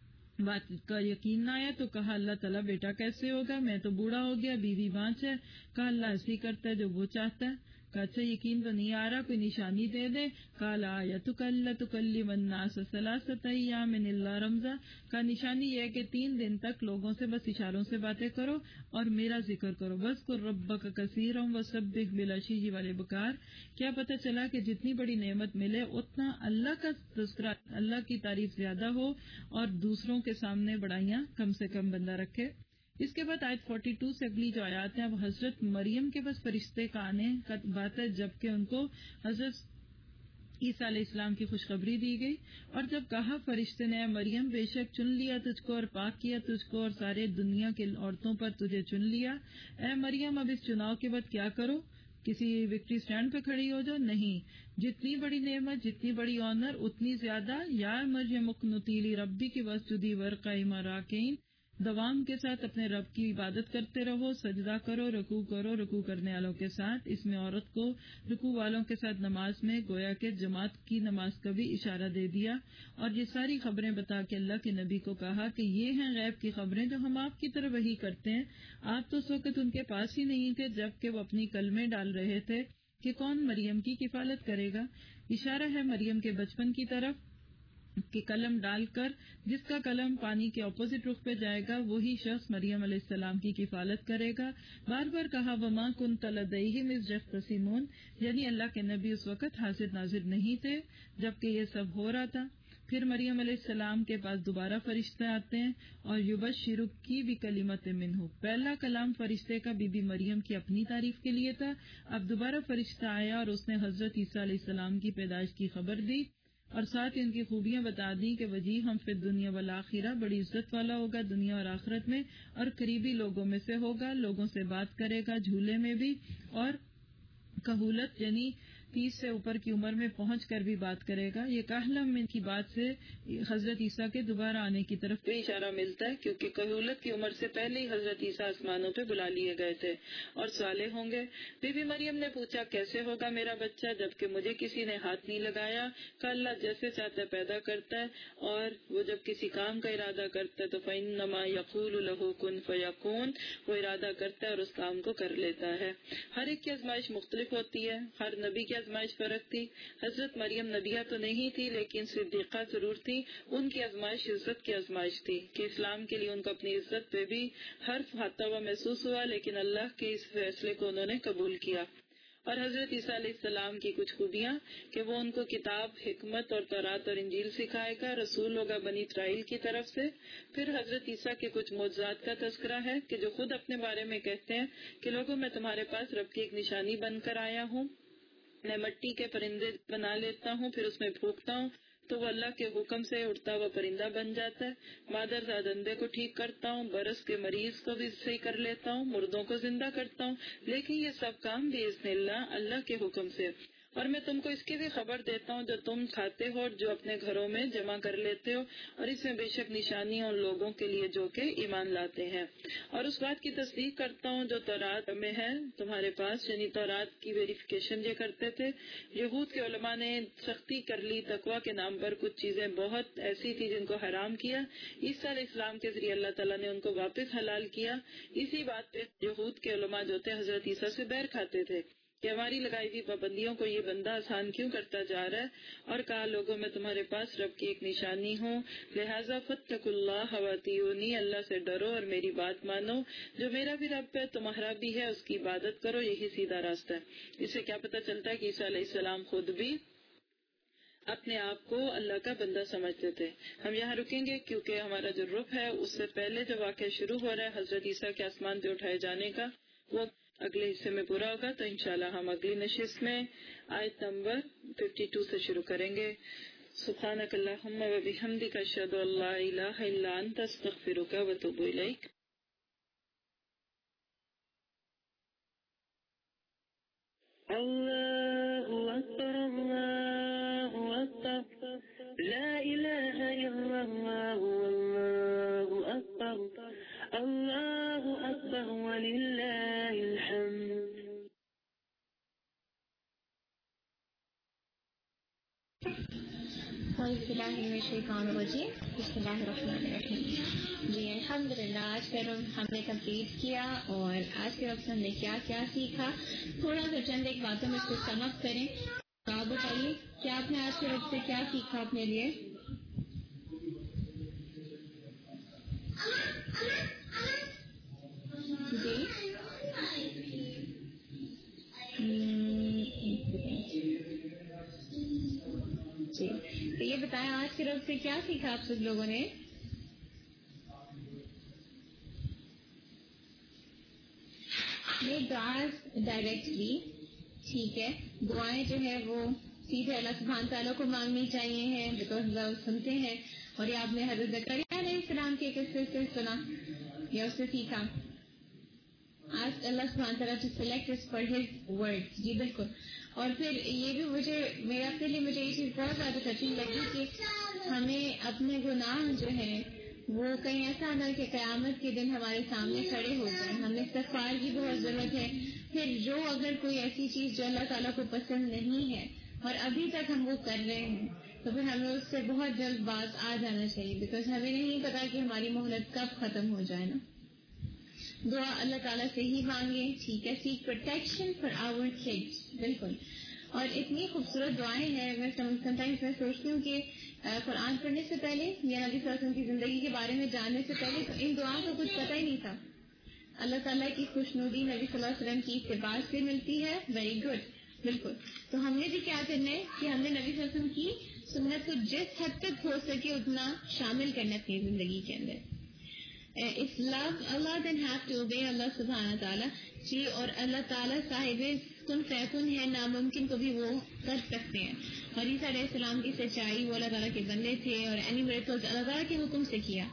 بات کا یقین نہ آیا تو کہا اللہ تعالیٰ بیٹا کیسے ہوگا، میں تو بوڑھا ہو گیا، بیوی بانچ ہے۔ کہا اللہ ایسے ہی کرتا ہے جو وہ چاہتا ہے۔ کہا اچھا یقین تو نہیں آ رہا، کوئی نشانی دے دے۔ قال آیتک الا تکلم الناس ثلاثۃ ایام الا رمزا، کہا نشانی یہ ہے کہ 3 دن تک لوگوں سے بس اشاروں سے باتیں کرو اور میرا ذکر کرو، واذکر ربک کثیرا وسبح بالعشی والابکار۔ کیا پتہ چلا کہ جتنی بڑی نعمت ملے اتنا اللہ کا تذکرہ، اللہ کی تعریف زیادہ ہو اور دوسروں کے سامنے بڑائیاں کم سے کم بندہ رکھے۔ اس کے بعد آیت 42 سے اگلی جو آیات ہیں وہ حضرت مریم کے بس فرشتے کا آنے کا بات ہے، جبکہ ان کو حضرت عیسیٰ علیہ السلام کی خوشخبری دی گئی، اور جب کہا فرشتے نے اے مریم بے شک چن لیا تجھ کو اور پاک کیا تجھ کو اور سارے دنیا کی عورتوں پر تجھے چن لیا، اے مریم اب اس چناؤ کے بعد کیا کرو، کسی وکٹری سٹینڈ پہ کھڑی ہو جاؤ؟ نہیں، جتنی بڑی نعمت جتنی بڑی آنر اتنی زیادہ، یا مریم اقنتی لربی کی واسجدی وارکعی مع الراکعین، دوام کے ساتھ اپنے رب کی عبادت کرتے رہو، سجدہ کرو، رکوع کرنے والوں کے ساتھ۔ اس میں عورت کو رکوع والوں کے ساتھ نماز میں گویا کہ جماعت کی نماز کا بھی اشارہ دے دیا، اور یہ ساری خبریں بتا کے اللہ کے نبی کو کہا کہ یہ ہیں غیب کی خبریں جو ہم آپ کی طرف وحی کرتے ہیں، آپ تو اس وقت ان کے پاس ہی نہیں تھے جبکہ وہ اپنی کلمیں ڈال رہے تھے کہ کون مریم کی کفالت کرے گا۔ اشارہ ہے مریم کے بچپن کی طرف کہ قلم ڈال کر جس کا قلم پانی کے اپوزٹ رخ پہ جائے گا وہی شخص مریم علیہ السلام کی کفالت کرے گا۔ بار بار کہا وما كنت لديهم اذ يختصمون، یعنی اللہ کے نبی اس وقت حاضر ناظر نہیں تھے جبکہ یہ سب ہو رہا تھا۔ پھر مریم علیہ السلام کے پاس دوبارہ فرشتے آتے ہیں اور یبشرک کی بکلمۃ منہ، پہلا کلام فرشتے کا بی بی مریم کی اپنی تعریف کے لیے تھا، اب دوبارہ فرشتہ آیا اور اس نے حضرت عیسیٰ علیہ السلام کی پیدائش کی خبر دی اور ساتھ ان کی خوبیاں بتا دیں کہ وجیہ ہم فی الدنیا والآخرہ، بڑی عزت والا ہوگا دنیا اور آخرت میں، اور قریبی لوگوں میں سے ہوگا، لوگوں سے بات کرے گا جھولے میں بھی، اور کہولت یعنی 30 سے اوپر کی عمر میں پہنچ کر بھی بات کرے گا. یہ کاہلم کی بات سے حضرت عیسیٰ کے دوبارہ آنے کی طرف بھی اشارہ ملتا ہے، کیونکہ کہولت کی عمر سے پہلے ہی حضرت عیسیٰ آسمانوں پہ بلا لیے گئے تھے اور صالح ہوں گے. بی بی مریم نے پوچھا کیسے ہوگا میرا بچہ جبکہ مجھے کسی نے ہاتھ نہیں لگایا. کہ اللہ جیسے چاہتا ہے پیدا کرتا ہے، اور وہ جب کسی کام کا ارادہ کرتا ہے تو فإنما یقول له کن فیکون، وہ ارادہ کرتا ہے اور اس کام کو کر لیتا ہے. ہر ایک کی آزمائش مختلف ہوتی ہے، ہر نبی کی آزمائش فرق تھی. حضرت مریم نبیہ تو نہیں تھی لیکن صدیقہ ضرور تھی. ان کی آزمائش عزت کی آزمائش تھی کہ اسلام کے لیے ان کو اپنی عزت پہ بھی حرف کھاتا ہوا محسوس ہوا، لیکن اللہ کے اس فیصلے کو انہوں نے قبول کیا. اور حضرت عیسیٰ علیہ السلام کی کچھ خوبیاں کہ وہ ان کو کتاب، حکمت اور تورات اور انجیل سکھائے گا، رسول ہوگا بنی اسرائیل کی طرف سے. پھر حضرت عیسیٰ کے کچھ معجزات کا تذکرہ ہے کہ جو خود اپنے بارے میں کہتے ہیں کہ لوگوں میں تمہارے پاس رب کی ایک نشانی بن کر آیا ہوں. میں مٹی کے پرندے بنا لیتا ہوں، پھر اس میں پھونکتا ہوں تو وہ اللہ کے حکم سے اڑتا ہوا پرندہ بن جاتا ہے. مادر زاد اندھے کو ٹھیک کرتا ہوں، برس کے مریض کو بھی صحیح کر لیتا ہوں، مردوں کو زندہ کرتا ہوں. لیکن یہ سب کام بِإِذْنِ اللہ، اللہ کے حکم سے. اور میں تم کو اس کی بھی خبر دیتا ہوں جو تم کھاتے ہو اور جو اپنے گھروں میں جمع کر لیتے ہو، اور اس میں بے شک نشانی ان لوگوں کے لیے جو کہ ایمان لاتے ہیں. اور اس بات کی تصدیق کرتا ہوں جو تورات میں ہے تمہارے پاس، یعنی تورات کی ویریفیکیشن یہ کرتے تھے. یہود کے علماء نے سختی کر لی، تقویٰ کے نام پر کچھ چیزیں بہت ایسی تھی جن کو حرام کیا. عیسیٰ علیہ السلام کے ذریعے اللہ تعالیٰ نے ان کو واپس حلال کیا. اسی بات پہ یہود کے علماء جو تھے حضرت عیسیٰ سے بیر کھاتے تھے کہ ہماری لگائی ہوئی پابندیوں کو یہ بندہ آسان کیوں کرتا جا رہا ہے. اور کہا لوگوں میں تمہارے پاس رب کی ایک نشانی ہو، لہٰذا فاتقوا اللہ واطیعونی، اللہ سے ڈرو اور میری بات مانو. جو میرا بھی رب ہے تمہارا بھی ہے، اس کی عبادت کرو، یہی سیدھا راستہ ہے. اس سے کیا پتہ چلتا ہے کہ عیسیٰ علیہ السلام خود بھی اپنے آپ کو اللہ کا بندہ سمجھتے تھے. ہم یہاں رکیں گے کیونکہ ہمارا جو رخ ہے اس سے پہلے جو واقعہ شروع ہو رہا ہے حضرت عیسیٰ کے آسمان پہ اٹھائے جانے کا، وہ اگلے حصے میں پورا ہوگا. تو انشاءاللہ ہم اگلی نشست میں آیت نمبر 52 سے شروع کریں گے. سبحانک اللہم و بحمدک، اشہد ان لا الہ الا انت، استغفرک و اتوب الیک. اللہ اکبر، اللہ اکبر، لا الہ الا اللہ، اللہ اکبر، اللہ اکبر وللہ الحمد. اعوذ باللہ من الشیطان الرجیم، بسم اللہ الرحمن الرحیم. جی الحمدللہ، آج کا رب ہم نے کمپلیٹ کیا، اور آج کے وقت ہم نے کیا کیا سیکھا تھوڑا سا چند ایک باتوں میں اس کو سم اپ کریں. آپ بتائیے کیا آپ نے آج کے وقت سے کیا سیکھا اپنے لیے؟ جی تو یہ بتائیں آج کے روز سے کیا سیکھا آپ سب لوگوں نے؟ یہ دعا ڈائریکٹلی ٹھیک ہے، دعائیں جو ہے وہ سیدھے اللہ سبحانہ تعالیٰ کو مانگنی چاہیے ہیں، بیکاز اللہ سنتے ہیں. اور یہ آپ نے حضرت زکریا علیہ السلام کے قصے سے سنا یا اس سے سیکھا. آج اللہ سبحانہ تعالیٰ to select us for his words. جی بالکل. اور پھر یہ بھی مجھے یہ چیز بہت زیادہ ٹچنگ لگی کہ ہمیں اپنے گناہ جو ہیں وہ کہیں ایسا نہ کہ قیامت کے دن ہمارے سامنے کھڑے ہو جائیں. ہمیں استغفار کی بہت ضرورت ہے. پھر جو اگر کوئی ایسی چیز جو اللہ تعالیٰ کو پسند نہیں ہے اور ابھی تک ہم وہ کر رہے ہیں تو پھر ہمیں اس سے بہت جلد باز آ جانا چاہیے، بیکاز ہمیں نہیں پتا کہ ہماری مہلت کب ختم ہو جائے نا. دعا اللہ تعالیٰ سے ہی مانگے، ٹھیک ہے. Seek protection for our kids, بالکل. اور اتنی خوبصورت دعائیں ہیں. میں سمٹائمز میں سوچتی ہوں کہ قرآن پڑھنے سے پہلے یا نبی صلی اللہ علیہ وسلم کی زندگی کے بارے میں جاننے سے پہلے تو ان دعاؤں کا کچھ پتہ ہی نہیں تھا. اللہ تعالیٰ کی خوشنودی نبی صلی اللہ علیہ وسلم کی اتباع سے ملتی ہے. ویری گڈ، بالکل. تو ہم نے بھی کیا کرنا ہے کہ ہم نے نبی صلی اللہ علیہ وسلم کی سنت کو جس حد تک ہو سکے اتنا شامل کرنا اپنی زندگی کے اندر. It's love Allah, then have to obey Allah subhanahu wa ta'ala. جی اور اللہ تعالیٰ صاحب کن فیکن ہے، ناممکن کو بھی وہ کر سکتے ہیں. اور عیسیٰ علیہ السلام کی سچائی، وہ اللہ تعالیٰ کے بندے تھے اور اینی میریکلز اللہ تعالیٰ کے حکم سے کیا.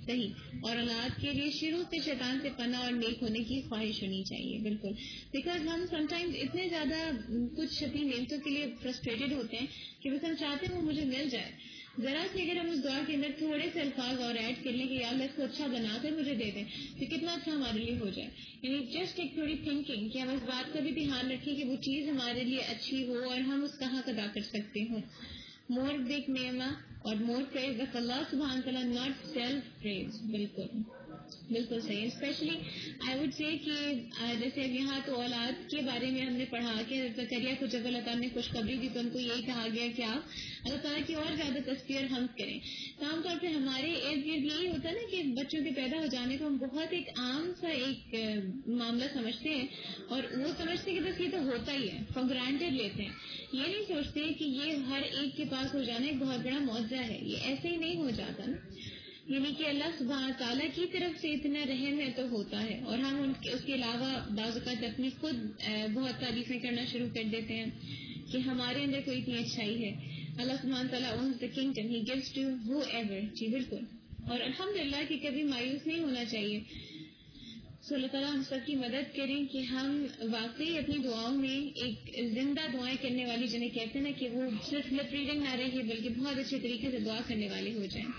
صحیح. اور اولاد کے لیے شروع سے شیطان سے پناہ اور نیک ہونے کی خواہش ہونی چاہیے. بالکل. بیکاز ہم سم ٹائمز اتنے زیادہ کچھ اپنی نعمتوں کے لیے فرسٹریٹڈ ہوتے ہیں کہ بس ہم چاہتے ہیں وہ مجھے مل جائے. ذرا سے اگر ہم اس دعا کے اندر تھوڑے سے الفاظ اور ایڈ کر لیں کہ یا اللہ اس کو اچھا بنا کر مجھے دے دیں تو کتنا اچھا ہمارے لیے ہو جائے. یعنی جسٹ ایک تھوڑی تھنکنگ کہ ہم اس بات کا بھی دھیان رکھیں کہ وہ چیز ہمارے لیے اچھی ہو اور ہم اس کا حق ادا کر سکتے ہوں. مور بگ نعمہ اور مور پریز آف اللہ سبحانہ تعالیٰ ناٹ سیلف پریز. بالکل بالکل صحیح. اسپیشلی آئی وڈ سے کہ جیسے اب یہاں تو اولاد کے بارے میں ہم نے پڑھا کہ زکریا کو جب اللہ تعالیٰ نے خوشخبری دی تو ان کو یہی کہا گیا کہ آپ اللہ تعالیٰ کی اور زیادہ تسبیح اور حمد کریں. تو عام طور پہ ہمارے ارد گرد یہی ہوتا ہے نا کہ بچوں کے پیدا ہو جانے کو ہم بہت ایک عام سا ایک معاملہ سمجھتے ہیں اور وہ سمجھتے ہیں کہ بس یہ تو ہوتا ہی ہے, فار گرانٹیڈ لیتے ہیں. یہ نہیں سوچتے کہ یہ ہر ایک کے پاس ہو جانا ایک بہت بڑا معجزہ ہے. یہ ایسے ہی نہیں ہو جاتا نا, یعنی کہ اللہ سبحانہ تعالیٰ کی طرف سے اتنا رحم ہے تو ہوتا ہے. اور ہم اس کے علاوہ بعض اوقات اپنی خود بہت تعریفیں کرنا شروع کر دیتے ہیں کہ ہمارے اندر کوئی اتنی اچھائی ہے. اللہ سبحانہ تعالیٰ owns the kingdom, he gives to whoever. جی بالکل. اور الحمدللہ کہ کبھی مایوس نہیں ہونا چاہیے. سو اللہ تعالیٰ ہم سب کی مدد کریں کہ ہم واقعی اپنی دعاؤں میں ایک زندہ دعائیں کرنے والی جنہیں کہتے ہیں نا کہ وہ صرف لپ ریڈنگ نہ رہے بلکہ بہت اچھے طریقے سے دعا کرنے والے ہو جائیں.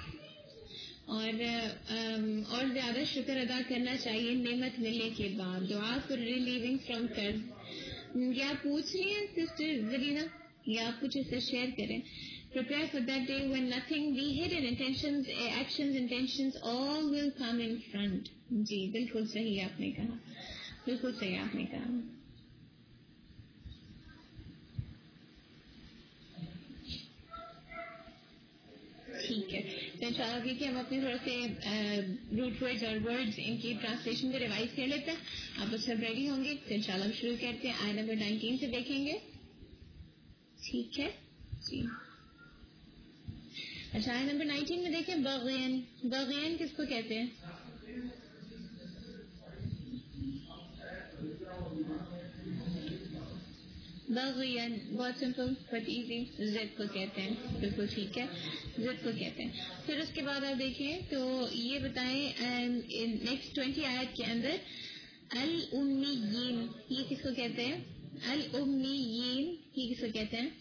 اور زیادہ شکر ادا کرنا چاہیے نعمت ملنے کے بعد. دعا فار ریلیونگ فرام قرض. یا پوچھ رہی ہیں سسٹر زرینا یا آپ کچھ اس سے شیئر کریں. Prepare for that day when nothing be hidden. Intentions, actions, intentions, all will come in front. جی بالکل صحیح آپ نے کہا, بالکل صحیح آپ نے کہا. ٹھیک ہے, تو ان شاء اللہ دیکھیے ہم اپنے تھوڑے سے روٹ ورڈز اور ورڈز ان کی ٹرانسلیشن کو ریوائز کر لیتے ہیں. آپ لوگ سب ریڈی ہوں گے تو ان شاء اللہ ہم شروع کرتے ہیں. آیت نمبر 19 سے دیکھیں گے. ٹھیک ہے جی. اچھا آیت نمبر 19 میں دیکھیں بغین. بغین کس کو کہتے ہیں؟ بغین بہت سمپل بٹ ایزی, زد کو کہتے ہیں. بالکل ٹھیک ہے, زد کو کہتے ہیں. پھر اس کے بعد آپ دیکھیں تو یہ بتائیں نیکسٹ 20 آیت کے اندر الامیین یہ کس کو کہتے ہیں؟ الامیین یہ کس کو کہتے ہیں؟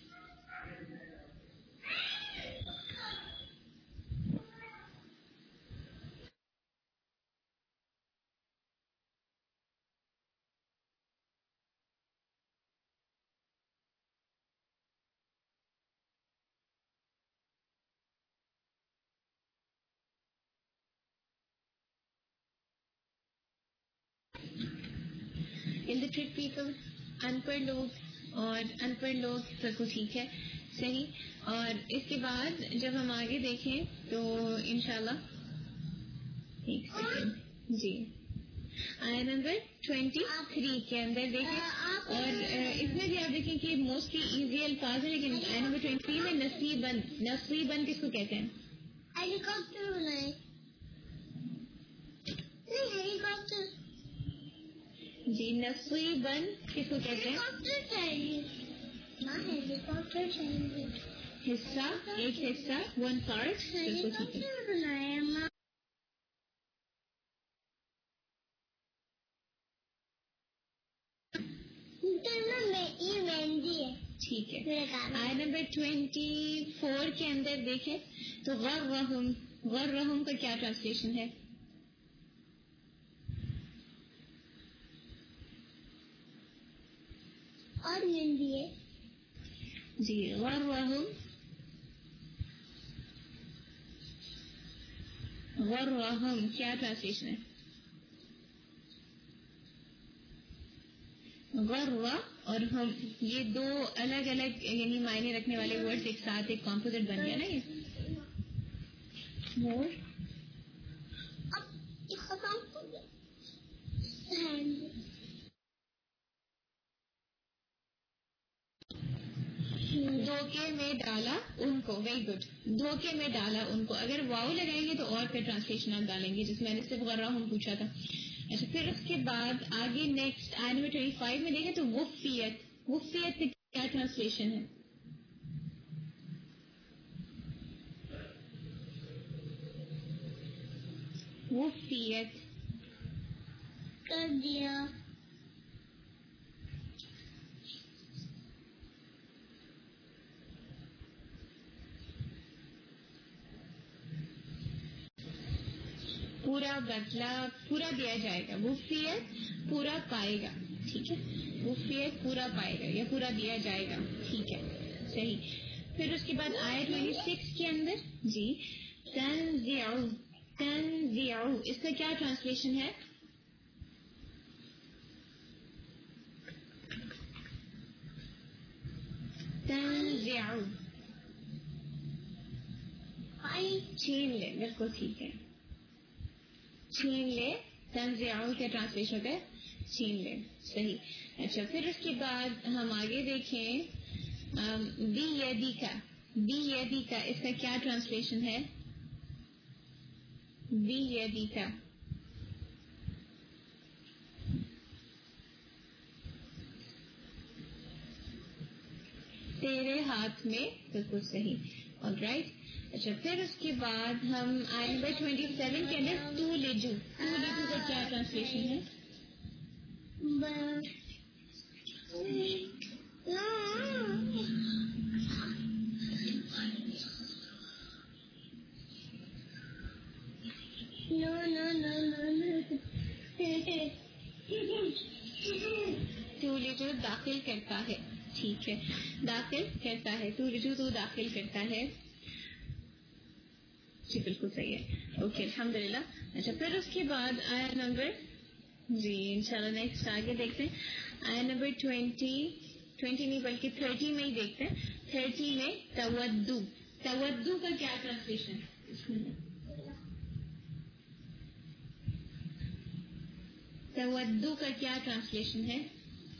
illiterate people, ان پڑھ لوگ. اور ان پڑھ لوگ سب کو ٹھیک ہے صحیح. اور اس کے بعد جب ہم آگے دیکھیں تو انشاءاللہ ایک سیکنڈ جی آیت نمبر 23 کے اندر دیکھیں. اور اس میں بھی آپ دیکھیں کہ موسٹلی ایزی الفاظ ہیں, لیکن آیت نمبر 23 میں نصیباً. نصیباً کس کو کہتے ہیں؟ ہیلی کاپٹر بنائے ہیلی کاپٹر. جی نصیباً کس کو کہتے ہیں؟ ہیلی کاپٹر چاہیے. حصہ, ایک حصہ, ون پارٹ. ہیلی بالکل ٹھیک ہے. کاپٹر بنایا ماں. یہ مہندی ہے. ٹھیک ہے. آیت نمبر 24 کے اندر دیکھیں تو غرہم. غرہم کا کیا ٹرانسلیشن ہے؟ اور مہندی ہے. جی غرہم. غرہم کیا ٹرانسلیشن ہے؟ غرہ اور ہم, یہ دو الگ الگ یعنی معنی رکھنے والے ورڈز ایک ساتھ ایک کمپوزٹ بن گیا نا. یہ مور دھوکے میں ڈالا ان کو. Very good. دھوکے میں ڈالا ان کو. اگر واؤ لگائیں گے تو اور پھر ٹرانسلیشن آپ ڈالیں گے, جس میں نے صرف غرہ ہم پوچھا تھا. اچھا پھر اس کے بعد آگے نیکسٹ آیت نمبر 25 میں دیکھیں تو وفیت. وفیت کی کیا ٹرانسلیشن ہے؟ وفیت کر دیا. پورا بدلہ پورا دیا جائے گا. وفیت پورا پائے گا. ٹھیک ہے, وفیت پورا پائے گا یا پورا دیا جائے گا. ٹھیک ہے, صحیح. پھر اس کے بعد آیت 26 کے اندر جی تنزع, تنزع اس کا کیا ٹرانسلیشن ہے؟ تنزع چھین لے. بالکل ٹھیک ہے, چھین لے. تنزع کا ٹرانسلیشن ہوتا ہے چھین لے. صحیح. اچھا, پھر اس کے بعد ہم آگے دیکھیں بیدیکا. بیدیکا اس کا کیا ٹرانسلیشن ہے؟ بیدیکا تیرے ہاتھ میں. بالکل صحیح. آلرائٹ. اچھا, پھر اس کے بعد ہم آئے نمبر 27 کے اندر تولجو. تولجو کا کیا ٹرانسلیشن ہے؟ تولجو داخل کرتا ہے. ٹھیک ہے, داخل کرتا ہے. تولجو تو داخل کرتا ہے. جی بالکل صحیح ہے. اوکے, الحمدللہ. اچھا, پھر اس کے بعد آیا نمبر جی انشاءاللہ نیکسٹ آگے دیکھتے ہیں. آیا نمبر 20 نہیں بلکہ 30 میں ہی دیکھتے ہیں. 30 میں تودو. تودو کا کیا ٹرانسلیشن ہے؟ تودو کا کیا ٹرانسلیشن ہے؟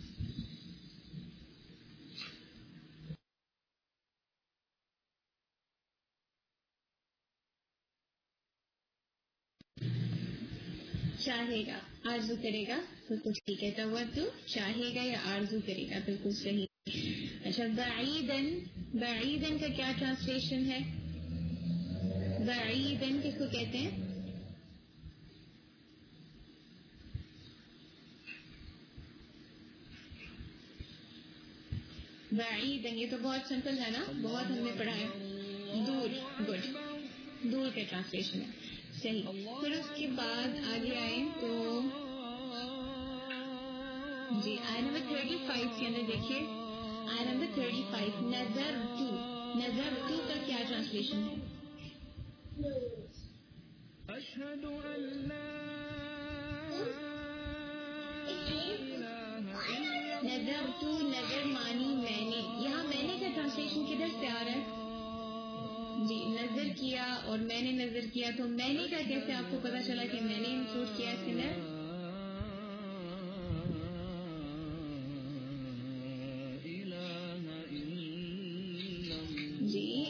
چاہے گا, آرزو کرے گا. بالکل ٹھیک ہے. تودو چاہے گا یا آرزو کرے گا. بالکل صحیح. اچھا, بعیدن. بعیدن کا کیا ٹرانسلیشن ہے؟ بعیدن کس کو کہتے ہیں؟ بعیدن, یہ تو بہت سمپل ہے نا, بہت ہم نے پڑھا ہے. دور. گڈ, دور کا ٹرانسلیشن ہے. صحیح. پھر اس کے بعد آگے آئیں تو جی آئے نمبر 35 کے اندر دیکھیے. آئے نمبر 35 نظر تو. نظر تو کا کیا ٹرانسلیشن ہے؟ اشہد ان لا نظر تو, نظر مانی میں نے. یہاں میں نے کا ٹرانسلیشن کدھر سے آ رہا ہے؟ جی نظر کیا اور میں نے نظر کیا, تو میں نے کا کیسے آپ کو پتا چلا کہ میں نے انکلوڈ کیا اس کے اندر؟ جی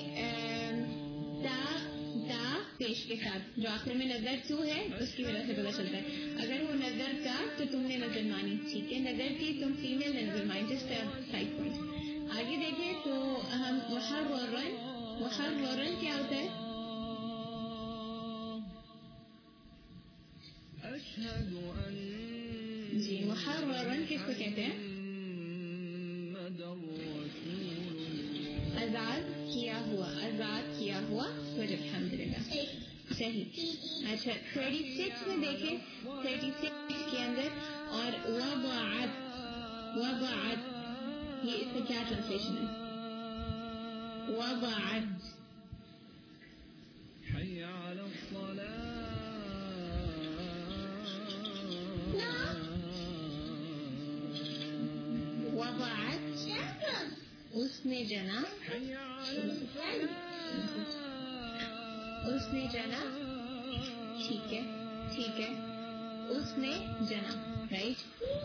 تا پیش کے ساتھ, جو آخر میں نظر تو ہے اس کی وجہ سے پتا چلتا ہے. اگر وہ نظر کا تو تم نے نظر مانی. ٹھیک ہے, نظر کی تم فیمیل نے نظر مانی. Just side point. آگے دیکھیں تو ہم محررن. محررن کیا ہوتا ہے؟ جی محررن کس کو کہتے ہیں؟ آزاد کیا ہوا. آزاد کیا ہوا. الحمدللہ. صحیح. اچھا, 36 میں دیکھیں. 36 کے اندر اور وضعت. وضعت یہ اس کا کیا ٹرانسلیشن ہے؟ وضعت. حي على الصلاة. وضعت اس نے جنا. اس نے جنا. ٹھیک ہے, ٹھیک ہے. اس نے جنا. رائٹ.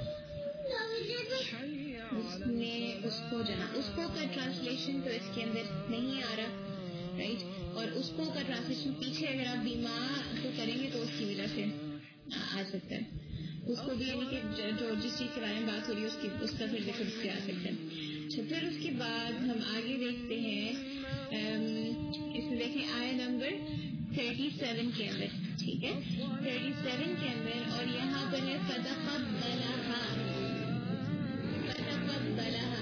اس نے اس کو جنا. اس کو کا ٹرانسلیشن تو اس کے اندر نہیں آ رہا. رائٹ. اور اس کو کا ٹرانسلیشن پیچھے اگر آپ بیمار کو کریں گے تو اس کی وجہ سے آ سکتا ہے. اس کو بھی یعنی کہ جو جس چیز کے بارے میں بات ہو رہی ہے اس کا پھر دیکھو اس سے آ سکتا ہے. اچھا, پھر اس کے بعد ہم آگے دیکھتے ہیں. اس میں دیکھیں آیا نمبر 37 کے اندر. ٹھیک ہے 37 کے اندر, اور یہاں پر ہے فتقبلہا, فتقبلہا,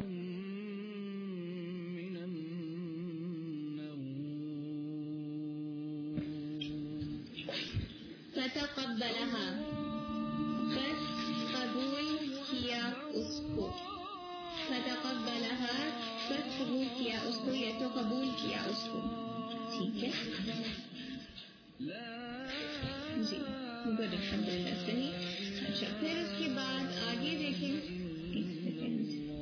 فتقبلہا, بس قبول کیا اس کو, فتقبلہا, بس قبول کیا اس کو, یا تو قبول کیا اس کو. ٹھیک ہے جی, گڈ, الحمدللہ, صحیح. اچھا, پھر اس کے بعد آگے دیکھیں, ایک سیکنڈ,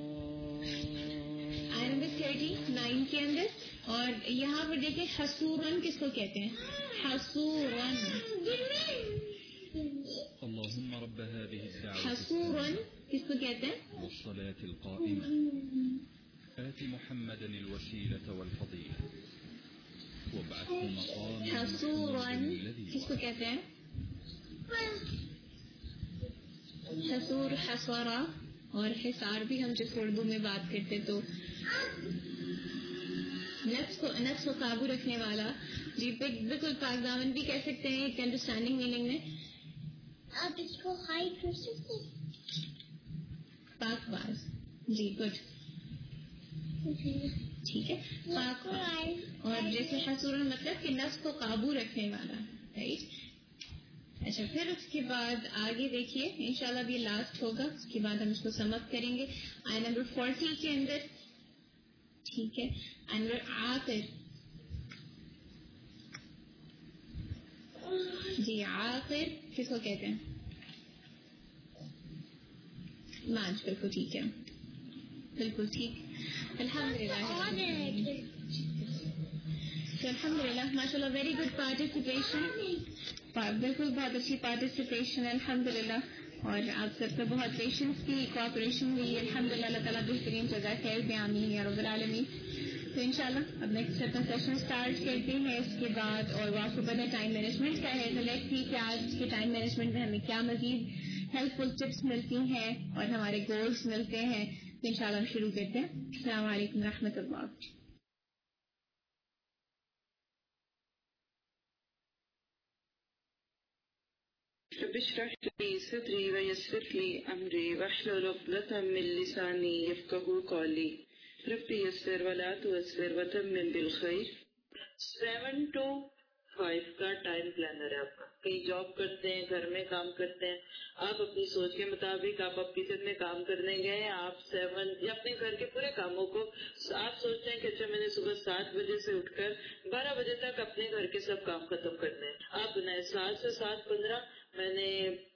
آیت نمبر 39 کے اندر, اور یہاں پر دیکھیں حسورن کس کو کہتے ہیں, حسورن, اللهم رب هذه الدعوة حسورن کس کو کہتے ہیں, والصلاة القائمة آت محمدا الوسيلة والفضيلة وابعثه مقاما حسورن کس کو کہتے ہیں, حسور, حسورا, اور حصار بھی ہم جس اردو میں بات کرتے تو نفس کو قابو رکھنے والا. جی بالکل, پاک دامن بھی کہہ سکتے ہیں ایک انڈرسٹینڈنگ میننگ میں. آپ اس کو ہائی کر سکتے ہیں, پاک باز, جی گڈ, ٹھیک ہے, پاک باز. اور جیسے حسور مطلب کہ نفس کو قابو رکھنے والا, رائٹ. اچھا, پھر اس کے بعد آگے دیکھیے, انشاءاللہ اب یہ لاسٹ ہوگا, اس کے بعد ہم اس کو سم اپ کریں گے. آیت نمبر 40 کے اندر, ٹھیک ہے, انور عاقر, جی عاقر کس کو کہتے ہیں, ماج, بالکل ٹھیک ہے, بالکل ٹھیک, الحمدللہ. الحمدللہ, ماشاء اللہ, ویری گڈ پارٹیسپیشن, بالکل بہت اچھی پارٹیسپیشن, الحمدللہ. اور آپ سب کا بہت پیشنس کی, کوآپریشن ہوئی, الحمدللہ. اللہ تعالیٰ بہترین جگہ خیر دے, آمین یا رب العالمین. تو انشاءاللہ اب نیکسٹ اپنا سیشن اسٹارٹ کرتے ہیں اس کے بعد, اور وہ آپ کو پتہ ٹائم مینجمنٹ کا ہے, تو لیٹس سی کہ آج کے ٹائم مینجمنٹ میں ہمیں کیا مزید ہیلپ فل ٹپس ملتی ہیں اور ہمارے گولس ملتے ہیں. تو انشاءاللہ ہم شروع کرتے ہیں. السلام علیکم و رحمۃ اللہ. رب اشرح لي صدري ويسر لي امري واحلل عقدة من لساني يفقهوا قولي رب يسر ولا تعسر وتمم بالخير. 7 to 5 کا ٹائم پلانر ہے آپ کا. کہیں جاب کرتے ہیں, گھر میں کام کرتے ہیں, آپ اپنی سوچ کے مطابق آپ کچن میں کام کرنے گئے, آپ 7 یا اپنے گھر کے پورے کاموں کو آپ سوچتے ہیں کہ اچھا میں نے صبح 7 بجے سے اٹھ کر 12 بجے تک اپنے گھر کے سب کام ختم کرنے ہیں. آپ بنائے 7 سے 7:15 میں نے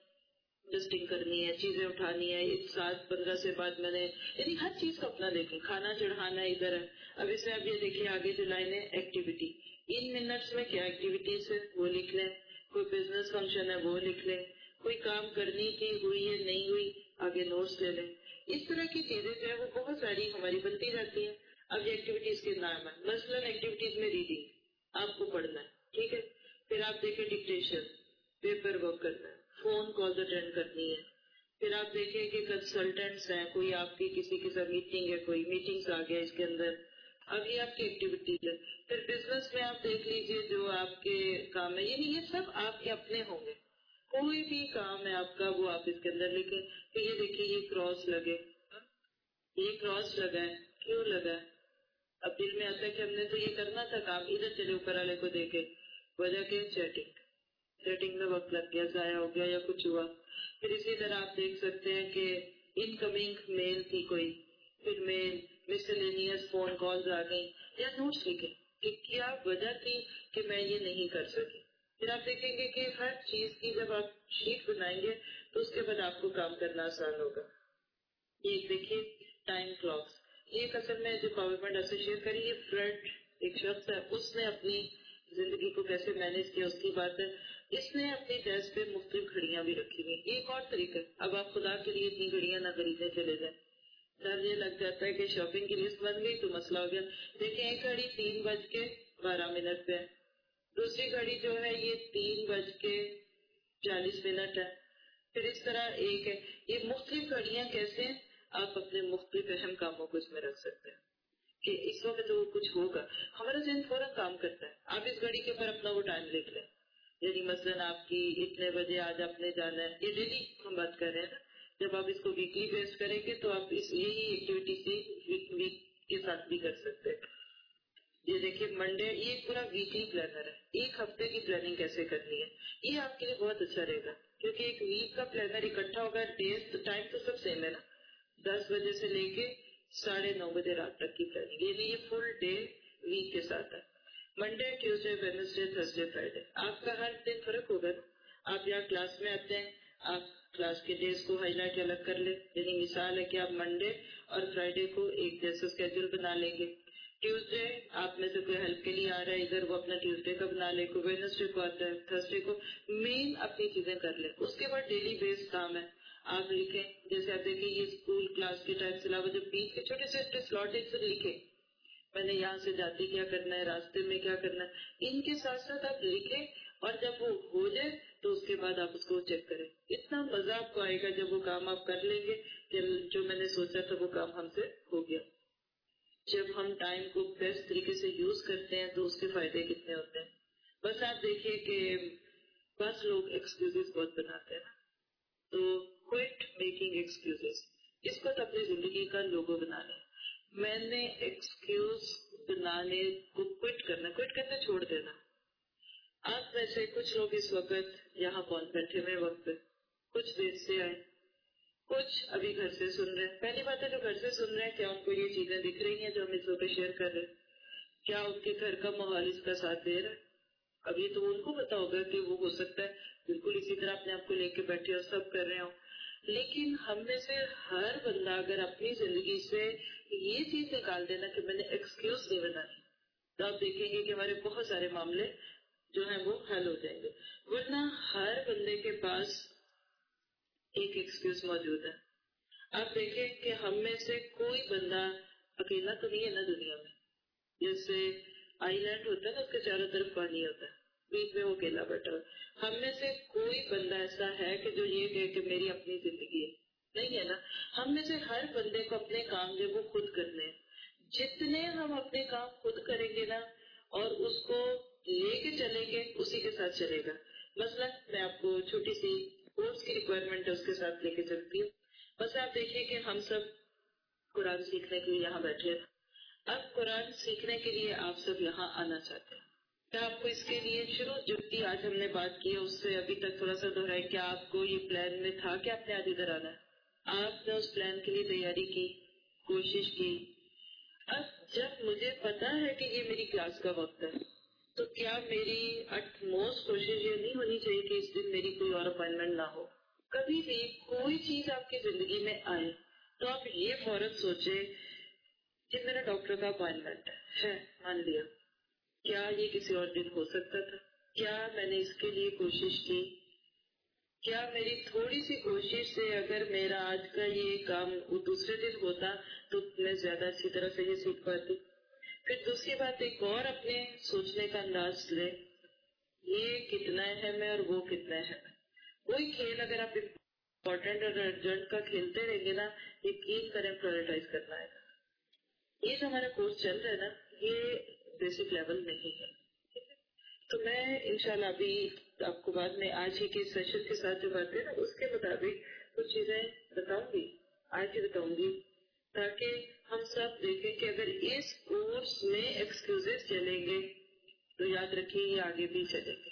ڈسٹنگ کرنی ہے, چیزیں اٹھانی ہے, 7:15 سے بعد میں نے, یعنی ہر چیز کو اپنا دیکھیں, کھانا چڑھانا ادھر ہے. اب اس میں اب یہ دیکھیے آگے جو لائن ہے ایکٹیویٹی, ان منٹس میں کیا ایکٹیویٹیز ہے وہ لکھ لیں, کوئی بزنس فنکشن ہے وہ لکھ لیں, کوئی کام کرنے کی ہوئی ہے نہیں ہوئی آگے نوٹس لے لیں. اس طرح کی چیزیں جو ہے وہ بہت ساری ہماری بنتی جاتی ہیں. اب یہ ایکٹیویٹیز کے نام ہے, مثلاً ایکٹیویٹیز میں ریڈنگ, آپ کو پڑھنا ہے, ٹھیک ہے. پھر آپ دیکھیں ڈکٹیشن, پیپر ورک کرنا ہے, فون کال اٹینڈ کرنی ہے. پھر آپ دیکھیں کہ کنسلٹنٹس ہیں, کوئی آپ کی کسی کے ساتھ میٹنگ ہے, کوئی میٹنگس آ گیا اس کے اندر. اب یہ آپ کی ایکٹیویٹیز ہے. پھر بزنس میں آپ دیکھ لیجئے جو آپ کے کام ہے, یعنی یہ سب آپ کے اپنے ہوں گے. کوئی بھی کام ہے آپ کا وہ آپ اس کے اندر لکھیں. تو یہ دیکھیے یہ کراس لگے, یہ کراس لگا ہے, کیوں لگا ہے؟ اب دل میں آتا ہے کہ ہم نے تو یہ کرنا تھا کام, ادھر چلے اوپر والے کو دیکھے, وجہ کہ چیٹنگ میں وقت لگ گیا, ضائع ہو گیا یا کچھ ہوا. پھر اسی طرح آپ دیکھ سکتے ہیں کہ انکمنگ میل تھی کوئی, پھر میل, مسلینیس فون کالز آ گئی, یا نوٹس لکھیں کہ کیا وجہ تھی کہ میں یہ نہیں کر سکی. پھر آپ دیکھیں گے کہ ہر چیز کی جب آپ شیٹ بنائیں گے تو اس کے بعد آپ کو کام کرنا آسان ہوگا. یہ دیکھیے ٹائم کلاکس, یہ اصل میں جو پاور پوائنٹ ایسوسیٹ کری, یہ فرینڈ ایک شخص ہے, اس نے اپنی زندگی کو کیسے مینج کیا اس کی بات ہے. اس نے اپنی ڈیسک پہ مختلف گھڑیاں بھی رکھی ہوئی. ایک اور طریقہ, اب آپ خدا کے لیے اتنی گھڑیاں نہ خریدنے چلے جائیں, ڈر یہ لگ جاتا ہے کہ شاپنگ کی لسٹ بن گئی تو مسئلہ ہو گیا. دیکھیں ایک گھڑی 3:12 پہ ہے, دوسری گھڑی جو ہے یہ 3:40 ہے. پھر اس طرح ایک ہے, یہ مختلف گھڑیاں کیسے ہیں, آپ اپنے مختلف اہم کاموں کو اس میں رکھ سکتے ہیں کہ اس وقت وہ کچھ ہوگا, ہمارا ذہن فوراً کام کرتا ہے. آپ اس گھڑی کے اوپر اپنا وہ ٹائم لکھ لیں, یعنی مثلاً آپ کی اتنے بجے آج آپ نے جانا ہے، یہ ڈیلی ہم بات کر رہے ہیں نا. جب آپ اس کو ویکلی بیس کریں گے تو آپ اس یہی ایکٹیویٹی سے ویک کے ساتھ بھی کر سکتے ہیں. یہ دیکھیے منڈے، یہ ایک پورا ویکلی پلانر ہے. ایک ہفتے کی پلاننگ کیسے کرنی ہے، یہ آپ کے لیے بہت اچھا رہے گا، کیونکہ ایک ویک کا پلانر اکٹھا ہوگا. ڈیز ٹائم تو سب سیم ہے نا، 10 بجے سے لے کے 9:30 بجے رات تک کی پلاننگ، یہ فل ڈے ویک کے ساتھ ہے. Monday, Tuesday, Wednesday, Thursday, Friday, آپ کا ہر دن فرق ہوگا نا. آپ یہاں کلاس میں آتے ہیں، آپ کلاس کے ڈیز کو ہائی لائٹ الگ کر لیں. یعنی مثال ہے کہ آپ منڈے اور فرائیڈے کو ایک جیسا اسکیڈول بنا لیں گے. ٹیوزڈے آپ میں سے کوئی ہیلپ کے لیے آ رہا ہے ادھر، وہ اپنا ٹیوزڈے کا بنا لے. کوئی ویڈنسڈے کو آتا ہے، تھرسڈے کو مین اپنی چیزیں کر لیں. اس کے بعد ڈیلی بیس کام ہے، آپ لکھیں. جیسے آپ دیکھیں یہ اسکول کلاس کے ٹائم سے علاوہ جو بیچ کے چھوٹے سے سلاٹ سے لکھیں، میں نے یہاں سے جاتے کیا کرنا ہے، راستے میں کیا کرنا ہے، ان کے ساتھ ساتھ آپ لکھیں. اور جب وہ ہو جائے تو اس کے بعد آپ اس کو چیک کریں. اتنا مزہ آپ کو آئے گا جب وہ کام آپ کر لیں گے کہ جو میں نے سوچا تھا وہ کام ہم سے ہو گیا. جب ہم ٹائم کو بیسٹ طریقے سے یوز کرتے ہیں تو اس کے فائدے کتنے ہوتے ہیں. بس آپ دیکھیے کہ بس لوگ ایکسکیوزز بہت بناتے ہیں نا، تو کوئٹ میکنگ ایکسکیوزز، اس کو تو اپنی زندگی کا لوگو بنانا ہے. میں نے ایکسکیوز بنانے کو کوئٹ کرنا چھوڑ دینا. آپ میں سے کچھ لوگ اس وقت یہاں بیٹھے ہوئے وقت پہ، کچھ دیر سے آئے، کچھ ابھی گھر سے سن رہے ہیں. پہلی بات ہے جو گھر سے سن رہے ہیں، کیا ان کو یہ چیزیں دکھ رہی ہیں جو ہم اس وقت شیئر کر رہے ہیں؟ کیا ان کے گھر کا ماحول اس کا ساتھ دے رہا ہے؟ اب یہ تو ان کو پتا ہوگا کہ وہ ہو سکتا ہے بالکل اسی طرح اپنے آپ کو لے کے بیٹھے اور سب کر رہے ہوں. لیکن ہم میں سے ہر بندہ اگر اپنی زندگی سے یہ چیز نکال دینا کہ میں نے ایکسکیوز نہیں بنانی، تو آپ دیکھیں گے کہ ہمارے بہت سارے معاملے جو ہیں وہ حل ہو جائیں گے. ورنہ ہر بندے کے پاس ایک ایکسکیوز موجود ہے. آپ دیکھیں کہ ہم میں سے کوئی بندہ اکیلا تو نہیں ہے نا دنیا میں. جیسے آئی لینڈ ہوتا ہے نا، اس کے چاروں طرف پانی ہوتا ہے، بیچ میں وہ اکیلا بیٹھا ہوا. ہم میں سے کوئی بندہ ایسا ہے کہ جو یہ کہے کہ میری اپنی زندگی ہے؟ نہیں ہے نا. ہم میں سے ہر بندے کو اپنے کام جو وہ خود کرنے ہیں. جتنے ہم اپنے کام خود کریں گے نا اور اس کو لے کے چلیں گے، اسی کے ساتھ چلے گا. مثلا میں آپ کو چھوٹی سی کورس کی ریکوائرمنٹ ہے، اس کے ساتھ لے کے چلتی ہوں. بس آپ دیکھیے کہ ہم سب قرآن سیکھنے کے لیے یہاں بیٹھے ہیں. اب قرآن سیکھنے کے لیے آپ سب یہاں آنا چاہتے ہیں. کیا آپ کو اس کے لیے شروع جو کی آج ہم نے بات کی ہے اس سے ابھی تک تھوڑا سا دہرائیں؟ کیا آپ کو یہ پلان میں تھا کہ آپ نے آج ادھر آنا ہے؟ آپ نے اس پلان کے لیے تیاری کی، کوشش کی. اب جب مجھے پتا ہے کہ یہ میری کلاس کا وقت ہے تو کیا میری اٹ موسٹ کوشش یہ نہیں ہونی چاہیے کہ اس دن میری کوئی اور اپائنٹمنٹ نہ ہو؟ کبھی بھی کوئی چیز آپ کی زندگی میں آئے تو آپ یہ فوراً سوچیں کہ میرا ڈاکٹر کا اپائنٹمنٹ ہے، مان لیا، کیا یہ کسی اور دن ہو سکتا تھا؟ کیا میں نے اس کے لیے کوشش کی؟ کیا میری تھوڑی سی کوشش سے اگر میرا آج کا یہ کام وہ دوسرے دن ہوتا تو میں زیادہ اچھی طرح سے یہ سیکھ پاتی؟ پھر دوسری بات ایک اور اپنے سوچنے کا انداز لے، یہ کتنا اہم ہے اور وہ کتنا اہم ہے. کوئی کھیل اگر آپ امپورٹنٹ اور ارجنٹ کا کھیلتے رہیں گے نا، یقین کریں پرائرٹائز کرنا ہے. یہ جو ہمارا کورس چل رہا ہے نا، یہ بیسک لیول نہیں ہے. تو میں انشاءاللہ ابھی آپ کو بعد میں آج ہی کے سیشن کے ساتھ جو بات ہے نا اس کے مطابق کچھ چیزیں بتاؤں گی، آج ہی بتاؤں گی، تاکہ ہم سب دیکھیں کہ اگر اس کورس میں ایکسکیوزز چلیں گے تو یاد رکھیے یہ آگے بھی چلیں گے.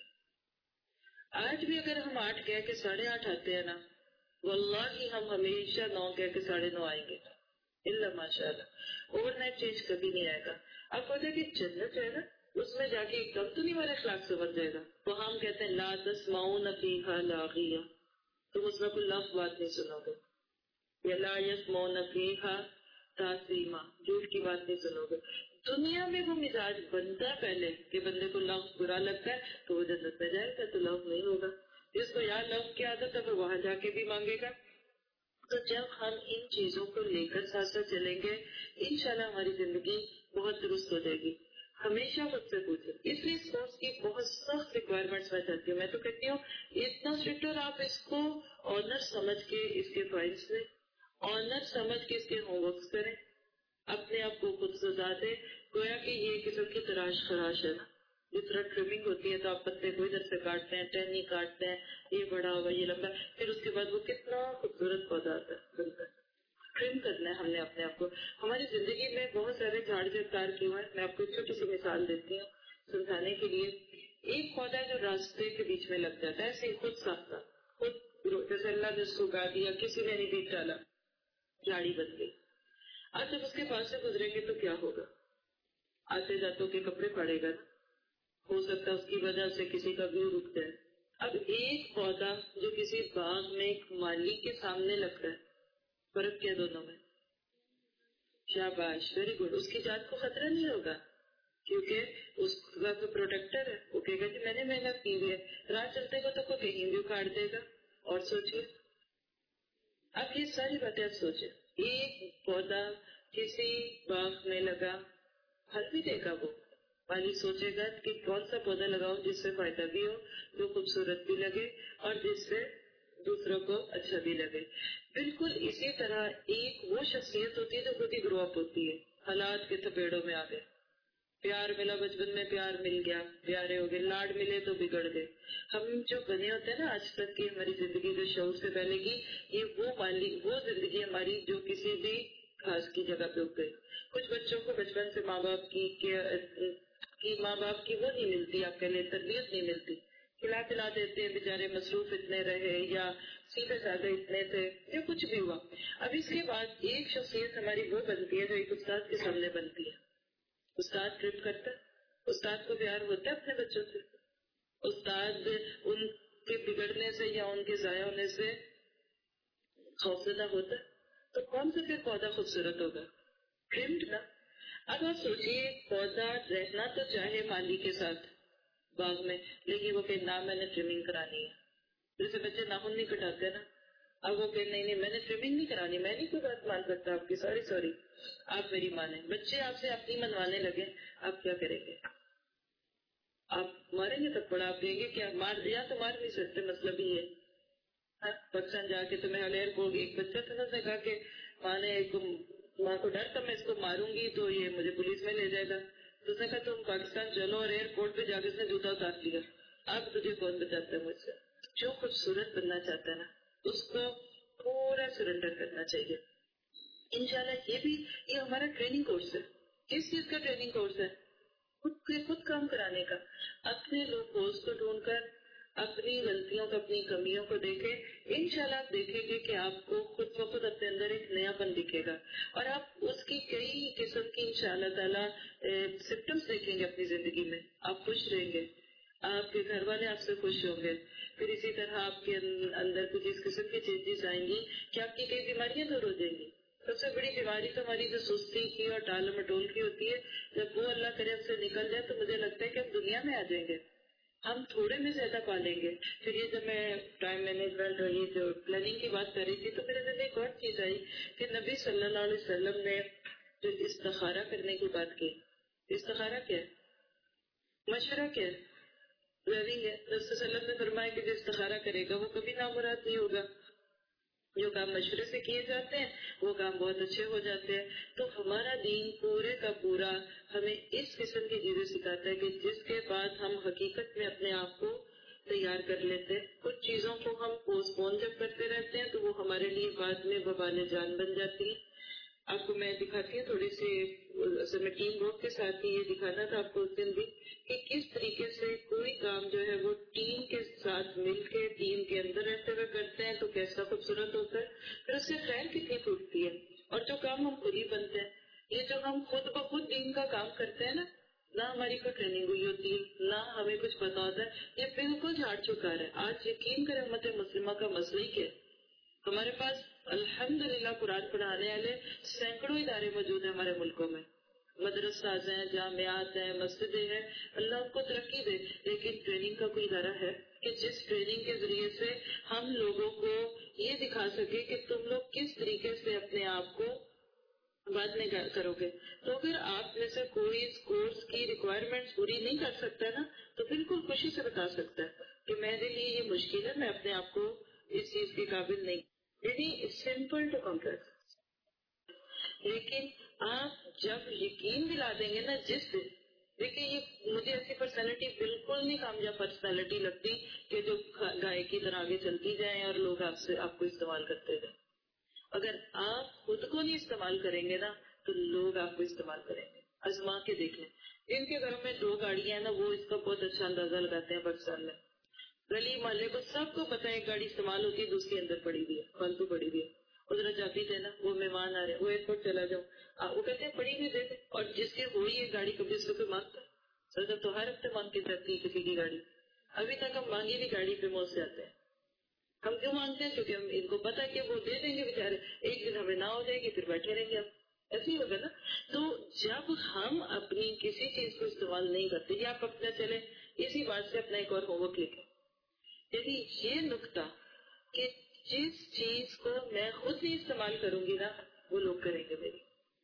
آج بھی اگر ہم 8 کہہ کے 8:30 آتے ہیں نا، واللہ ہم ہمیشہ 9 کہہ کے 9:30 آئیں گے، اللہ ماشاء اللہ. اوور نائٹ چینج کبھی نہیں آئے گا. آپ پتہ ہے کہ جنت ہے نا، اس میں جا کے ایک دم تو نہیں ہمارا اخلاق سنور جائے گا. تو ہم کہتے ہیں لا تسمعون فیہا لاغیہ، تم اس میں کوئی لفظ بات نہیں سنو گے. یا لا یسمعون فیہا تاثیما، جھوٹ کی بات نہیں سنو گے. دنیا میں وہ مزاج بنتا ہے پہلے کہ بندے کو لفظ برا لگتا ہے تو وہ جنت میں جائے گا، تو لفظ نہیں ہوگا. جس کو یہاں لفظ کی عادت ہے وہ وہاں جا کے بھی مانگے گا. تو جب ہم ان چیزوں کو لے کر ساتھ ساتھ چلیں گے انشاءاللہ ہماری زندگی بہت درست ہو جائے گی. ہمیشہ خود سے پوچھیں. اس لیے اس کورس کی بہت سخت ریکوائرمنٹس میں چاہتی ہوں. میں تو کہتی ہوں اتنا اسٹرکٹ، اور آپ اس کو آنر سمجھ کے اس کے فائلس لیں، آنر سمجھ کے اس کے ہوم ورکس کریں، اپنے آپ کو خود سزا دیں. گویا کہ یہ قسم کی تراش خراش ہے نا، جس طرح ٹرمنگ ہوتی ہے تو آپ پتے کو ادھر سے کاٹتے ہیں، ٹہنی کاٹتے ہیں، یہ بڑا ہوگا، یہ لمبا، پھر اس کے بعد وہ کتنا خوبصورت پودا آتا ہے، بنتا ہے۔ ٹرم کرنا ہے ہم نے اپنے آپ کو۔ ہماری زندگی میں بہت سارے جھاڑ جھڑکار کیے ہوئے ہیں، میں آپ کو ایک چھوٹی سی مثال دیتی ہوں سمجھانے کے لیے۔ ایک پودا جو راستے کے بیچ میں لگ جاتا ہے، ایسے ہی خود ساختہ، خود جیسے اللہ نے اس کو اگا دیا، کسی نے نہیں بیج ڈالا، جھاڑی بن گئی۔ آج جب اس کے پاس سے گزریں گے تو کیا ہوگا؟ آتے جاتوں کے کپڑے پڑے گا، ہو سکتا ہے اس کی وجہ سے کسی کا ویو رک جائے۔ اب ایک پودا جو کسی باغ میں ایک مالی کے سامنے لگتا ہے، فرق کیا دونوں میں؟ شاباش، ویری گڈ۔ اس کی جان کو خطرہ نہیں ہوگا کیونکہ اس کا تو پروٹیکٹر ہے، وہ کہے گا کہ میں نے محنت کی ہوئی ہے، راہ چلتے کو تو کوئی کہیں بھی اکھاڑ دے گا۔ اور سوچیے، اب یہ ساری باتیں آپ سوچیں، ایک پودا کسی باغ میں لگا، پھل بھی دے گا، وہ مالی سوچے گا کہ کون سا پودا لگاؤں جس سے فائدہ بھی ہو، جو خوبصورت بھی لگے اور جس سے دوسروں کو اچھا بھی لگے۔ بالکل اسی طرح ایک وہ شخصیت ہوتی ہے جو خود ہی گرو اپ ہوتی ہے، حالات کے تھپیڑوں میں آ گئے، پیار ملا بچپن میں، پیار مل گیا، پیارے ہو گئے، لاڈ ملے تو بگڑ گئے۔ ہم جو بنے ہوتے ہیں نا آج تک کی ہماری زندگی جو شعور سے پہلے کی، یہ وہ زندگی ہماری جو کسی بھی خاص کی جگہ پہ اگ گئی۔ کچھ بچوں کو بچپن سے ماں باپ کی وہ نہیں ملتی، آپ کہہ لیں تربیت نہیں ملتی، کھلا پلا دیتے ہیں بیچارے، مصروف اتنے رہے یا سیدھے سادھے اتنے تھے یا کچھ بھی ہوا۔ اب اس کے بعد ایک شخصیت ہماری وہ بنتی ہے جو ایک استاد کے سامنے بنتی ہے۔ استاد ٹرپ کرتا ہے، استاد کو پیار ہوتا ہے اپنے بچوں سے، استاد ان کے بگڑنے سے یا ان کے ضائع ہونے سے خوفزدہ ہوتا ہے، تو کون سا پھر پودا خوبصورت ہوگا؟ ٹرمڈ نا۔ اب آپ سوچیے، پودا رہنا تو چاہے مالی کے ساتھ باغ میں، لیکن وہ کہ نہ میں نے ٹرمنگ کرانی ہے۔ جیسے بچے ناخن نہیں کٹاتے نا، اب وہ کہ نہیں میں نے ٹرمنگ نہیں کرانی، میں نہیں کوئی بات مان سکتا آپ کی، سوری آپ میری مانیں۔ بچے آپ سے اپنی منوانے لگے، آپ کیا کریں گے؟ آپ ماریں گے تب پڑا، آپ کہیں گے کہ یا تو مار نہیں سکتے، مطلب ہی ہے۔ پاکستان جا کے تو میں ایئرپورٹ ایک بچہ تھا، نے کہا کہ ماں کو ڈر تھا میں اس کو ماروں گی تو یہ مجھے پولیس میں لے جائے گا، تو اس نے کہا تم پاکستان چلو، اور ایئرپورٹ پہ جا کے اس نے جوتا اتار لیا۔ اب تجھے کون بچاتا ہے مجھ سے؟ جو خوبصورت بننا چاہتا ہے نا، اس کو پورا سرنڈر کرنا چاہیے۔ انشاءاللہ یہ ہمارا ٹریننگ کورس ہے۔ کس چیز کا ٹریننگ کورس ہے؟ خود کام کرانے کا۔ اپنے لوپوز کو ڈھونڈ کر، اپنی غلطیوں کو، اپنی کمیوں کو دیکھیں، انشاءاللہ آپ دیکھیں گے کہ آپ کو خود بخود اپنے اندر ایک نیا پن دکھے گا، اور آپ اس کی کئی قسم کی انشاءاللہ تعالیٰ سمپٹمس دیکھیں گے اپنی زندگی میں۔ آپ خوش رہیں گے، آپ کے گھر والے آپ سے خوش ہوں گے، پھر اسی طرح آپ کے اندر کچھ اس قسم کی چینجز آئیں گی کہ آپ کی کئی بیماریاں دور ہو جائیں گی۔ سب سے بڑی بیماری تو ہماری جو سستی کی اور ٹال مٹول کی ہوتی ہے، جب وہ اللہ کرے ہم سے نکل جائے تو مجھے لگتا ہے کہ ہم دنیا میں آ جائیں گے، ہم تھوڑے میں زیادہ پالیں گے۔ پھر یہ جب میں ٹائم مینجمنٹ اور یہ جو پلاننگ کی بات کر رہی تھی تو میرے ذہن میں ایک اور چیز آئی کہ نبی صلی اللہ علیہ وسلم نے جو استخارہ کرنے کی بات کی، استخارہ کیا ہے؟ مشورہ کیا ہے؟ پلاننگ ہے۔ رسول صلی اللہ علیہ وسلم نے فرمایا کہ جو استخارہ کرے گا وہ کبھی نامراد نہیں ہوگا، جو کام مشورے سے کیے جاتے ہیں وہ کام بہت اچھے ہو جاتے ہیں۔ تو ہمارا دین پورے کا پورا ہمیں اس قسم کی چیزیں سکھاتا ہے کہ جس کے بعد ہم حقیقت میں اپنے آپ کو تیار کر لیتے ہیں۔ کچھ چیزوں کو ہم پوسٹ پون جب کرتے رہتے ہیں تو وہ ہمارے لیے بعد میں وبال جان بن جاتی ہیں۔ آپ کو میں دکھاتی ہوں تھوڑی سی، اصل میں ٹیم ورک کے ساتھ ہی یہ دکھانا تھا آپ کو اس دن بھی کہ کس طریقے سے کوئی کام جو ہے وہ ٹیم کے ساتھ مل کے ٹیم کے اندر رہتے ہوئے کرتے ہیں تو کیسا خوبصورت ہوتا ہے، پھر اس سے خیر کتنی پھوٹتی ہے۔ اور جو کام ہم خود ہی بنتے ہیں، یہ جو ہم خود بخود دین کا کام کرتے ہیں نا، نہ ہماری کوئی ٹریننگ ہوئی ہوتی ہے، نہ ہمیں کچھ پتا ہوتا ہے، یہ بالکل جھاڑ چکا ہے۔ آج یقین کریں امت مسلمہ کا مسئلہ ہی کیا ہے؟ ہمارے پاس الحمدللہ قرآن پڑھانے والے سینکڑوں ادارے موجود ہیں ہمارے ملکوں میں، مدرسات ہیں، جامعات ہیں، مسجدیں ہیں، اللہ ان کو ترقی دے، لیکن ٹریننگ کا کوئی ادارہ ہے کہ جس ٹریننگ کے ذریعے سے ہم لوگوں کو یہ دکھا سکے کہ تم لوگ کس طریقے سے اپنے آپ کو بعد میں کرو گے۔ تو اگر آپ میں سے کوئی اس کورس کی ریکوائرمنٹس پوری نہیں کر سکتا نا تو بالکل خوشی سے بتا سکتا ہے کہ میرے لیے یہ مشکل ہے، میں اپنے آپ کو اس چیز کے قابل نہیں، یعنی سمپل ٹو کمپلیکس۔ لیکن آپ جب یقین دلا دیں گے نا، جس دن دیکھیں یہ مجھے ایسی پرسنالٹی بالکل نہیں کامیاب پرسنالٹی لگتی کہ جو گائے کی طرح آگے چلتی جائیں اور لوگ آپ کو استعمال کرتے جائیں. اگر آپ خود کو نہیں استعمال کریں گے نا تو لوگ آپ کو استعمال کریں گے. آزما کے دیکھ لیں. جن کے گھروں میں 2 گاڑیاں ہیں نا وہ اس کا بہت اچھا اندازہ لگاتے ہیں پاکستان میں. گلی محلے کو سب کو پتا ہے ایک گاڑی استعمال ہوتی ہے دوسری اندر پڑی ہوئی ہے, فالتو پڑی ہوئی ہے. ادھر جاتی تھے نا, وہ مہمان آ رہے ہیں, وہ ایئرپورٹ چلا جاؤ, وہ کہتے ہیں پڑی ہوئی دے دیں. اور جس کی ہوئی ہے گاڑی کبھی اس کو کوئی مانگتا ہے؟ سر تو ہر ہفتے مانگ کے جاتی ہے کسی کی گاڑی. ابھی تک ہم مانگی نہیں گاڑی پہ موت سے آتے ہیں. ہم کیوں مانگتے ہیں؟ کیونکہ ہم ان کو پتا ہے کہ وہ دے دیں گے بےچارے, ایک دن ہمیں نہ ہو جائے گی پھر بیٹھے رہیں گے. ہم ایسے ہی ہوگا نا. تو جب ہم اپنی کسی چیز کو استعمال نہیں کرتے, یا آپ اپنا چلے اسی بات سے اپنا ایک اور ہوم ورک لکھیں. یعنی یہ نقطہ کہ جس چیز کو میں خود نہیں استعمال کروں گی نا وہ لوگ کریں گے میری.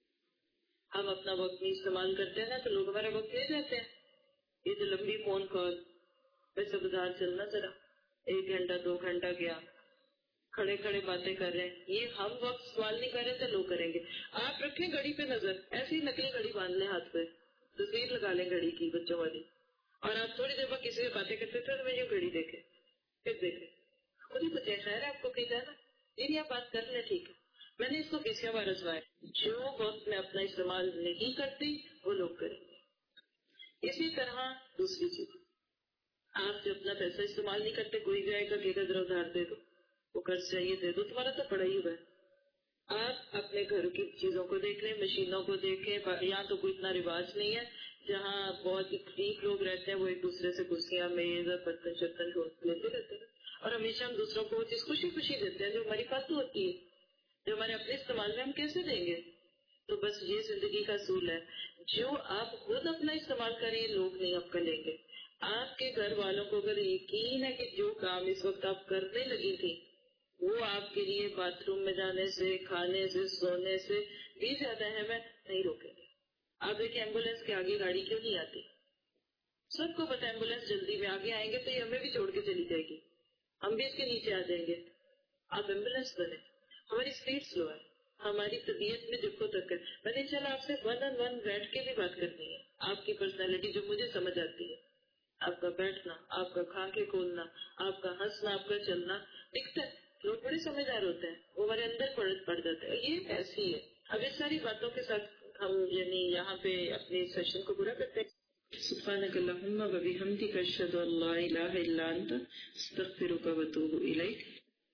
ہم اپنا وقت نہیں استعمال کرتے ہیں نا تو لوگ ہمارا وقت لے جاتے ہیں. یہ جو لمبی فون کال, ویسے بازار چلنا ذرا 1 گھنٹہ 2 گھنٹہ گیا, کھڑے کھڑے باتیں کر رہے ہیں, یہ ہم وقت سوال نہیں کر رہے تو لوگ کریں گے. آپ رکھیں گھڑی پہ نظر, ایسی نکلی گھڑی باندھ لیں ہاتھ پہ, تصویر لگا لیں گھڑی کی بچوں والی, اور آپ تھوڑی دیر بعد کسی سے باتیں کرتے تھے تو میں یہ گھڑی دیکھیں, پھر دیکھیں خود ہی بچے. خیر ہے آپ کو کہتا ہے نا جی آپ بات کر لیں, ٹھیک ہے. میں نے اس کو کس بار آزمایا, جو وقت میں اپنا استعمال نہیں کرتی وہ لوگ کریں گے. اسی طرح دوسری چیز, آپ جو اپنا پیسہ استعمال نہیں کرتے, کوئی جائے گا کہ ذرا ادھار دے دو, وہ قرض چاہیے دے دو, تمہارا تو پڑا ہی ہوا ہے. آپ اپنے گھر کی چیزوں کو دیکھ لیں, مشینوں کو دیکھیں. یہاں تو کوئی اتنا رواج نہیں ہے, جہاں بہت ہی قریب لوگ رہتے ہیں وہ ایک دوسرے سے کرسیاں میز اور برتن شرتن لیتے رہتے ہیں, اور ہمیشہ ہم دوسروں کو وہ چیز خوشی خوشی دیتے ہیں جو ہماری فالتو ہوتی ہے, جو ہمارے اپنے استعمال میں ہم کیسے دیں گے. تو بس یہ زندگی کا اصول ہے, جو آپ خود اپنا استعمال کریں لوگ نہیں آپ کا لیں گے. آپ کے گھر والوں کو اگر یقین ہے کہ جو کام اس وقت آپ کرنے لگی تھی وہ آپ کے لیے باتھ روم میں جانے سے, کھانے سے, سونے سے بھی زیادہ اہم ہے, نہیں روکیں گے. آپ دیکھیں ایمبولینس کے آگے گاڑی کیوں نہیں آتی؟ سب کو پتا ایمبولینس جلدی میں آگے آئیں گے تو یہ ہمیں بھی چھوڑ کے چلی جائے گی, ہم بھی اس کے نیچے آ جائیں گے. آپ ایمبولینس بنے. ہماری اسپیڈ سلو ہے, ہماری طبیعت میں دکھوں تک ہے. میں نے چلا آپ سے 1 on 1 بیٹھ کے بھی بات کرنی ہے. آپ کی پرسنالٹی جو مجھے سمجھ آتی ہے, آپ کا بیٹھنا, آپ کا کھا کے کھولنا, آپ کا ہنسنا, آپ کا چلنا دکھتا ہے. لوگ بڑے سمجھدار ہوتے ہیں, وہ ہمارے اندر پڑ جاتے ہیں. یہ ایسی ہے. اب اس ساری باتوں کے ساتھ ہم یعنی یہاں پہ اپنے سیشن کو پورا کرتے ہیں. سبحانک اللہم و بحمدک اشہد ان لا الہ الا انت استغفرک و اتوب الیک.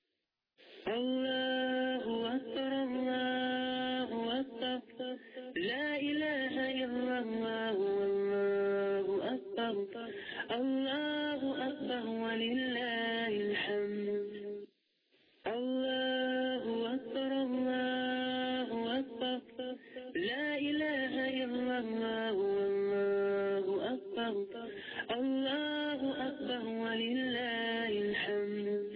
اللہ اکبر اللہ اکبر لا الہ الا اللہ واللہ اکبر اللہ اکبر وللہ الحمد. اللہ اکبر اللہ اکبر لا الہ الا اللہ واللہ اکبر اللہ اکبر وللہ الحمد.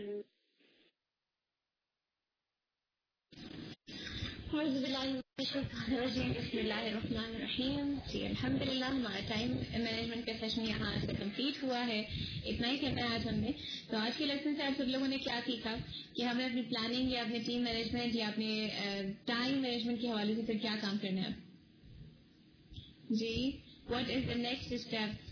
اعوذ باللہ من الشیطان الرجیم. بسم اللہ الرحمن الرحیم. جی الحمدللہ ہمارا ٹائم مینجمنٹ کا سیشن یہاں سے کمپلیٹ ہوا ہے. اتنا ہی کرنا ہے آج ہم نے. تو آج کے لیسن سے آپ سب لوگوں نے کیا سیکھا کہ ہمیں اپنی پلاننگ یا اپنے ٹیم مینجمنٹ یا اپنے ٹائم مینجمنٹ کے حوالے سے پھر کیا کام کرنا ہے. جی what is the next step?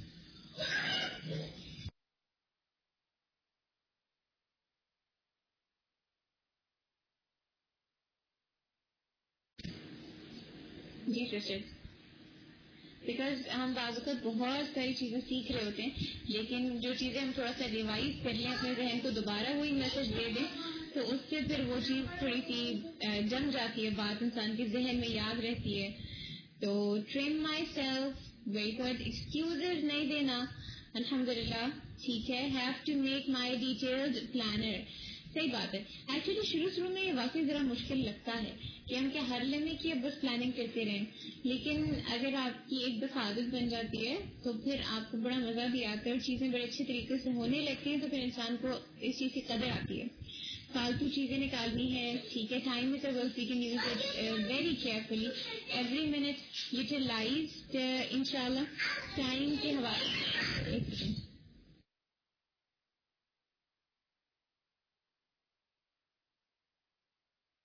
جی سسٹر, بیکاز ہم بعض اوقات بہت ساری چیزیں سیکھ رہے ہوتے ہیں, لیکن جو چیزیں ہم تھوڑا سا ریوائز کر لیں, اپنے ذہن کو دوبارہ وہی میسج دے دیں, تو اس سے پھر وہ چیز تھوڑی سی جم جاتی ہے, بات انسان کے ذہن میں یاد رہتی ہے. تو train myself, very good. Excuses نہیں دینا, الحمدللہ ٹھیک ہے. Have to make my detailed planner. صحیح بات ہے. ایکچولی شروع میں یہ واقعی ذرا مشکل لگتا ہے کہ ہم کیا ہر لمحے کی بس پلاننگ کرتے رہیں, لیکن اگر آپ کی ایک دفعہ عادت بن جاتی ہے تو پھر آپ کو بڑا مزہ بھی آتا ہے اور چیزیں بڑے اچھے طریقے سے ہونے لگتی ہیں, تو پھر انسان کو اس چیز کی قدر آتی ہے. فالتو چیزیں نکالنی ہے, ٹھیک ہے, time is a wealth, we can use it very carefully, every minute utilised انشاءاللہ. ٹائم کے حوالے ایک سیکنڈ.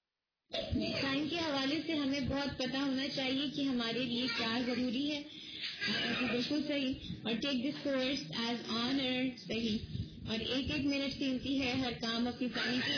ٹائم کے حوالے سے ہمیں بہت پتہ ہونا چاہیے کہ ہمارے لیے کیا ضروری ہے بالکل صحیح. اور take this course as honour. صحیح. اور 1 منٹ قیمتی ہے, ہر کام اپنی پانی کی.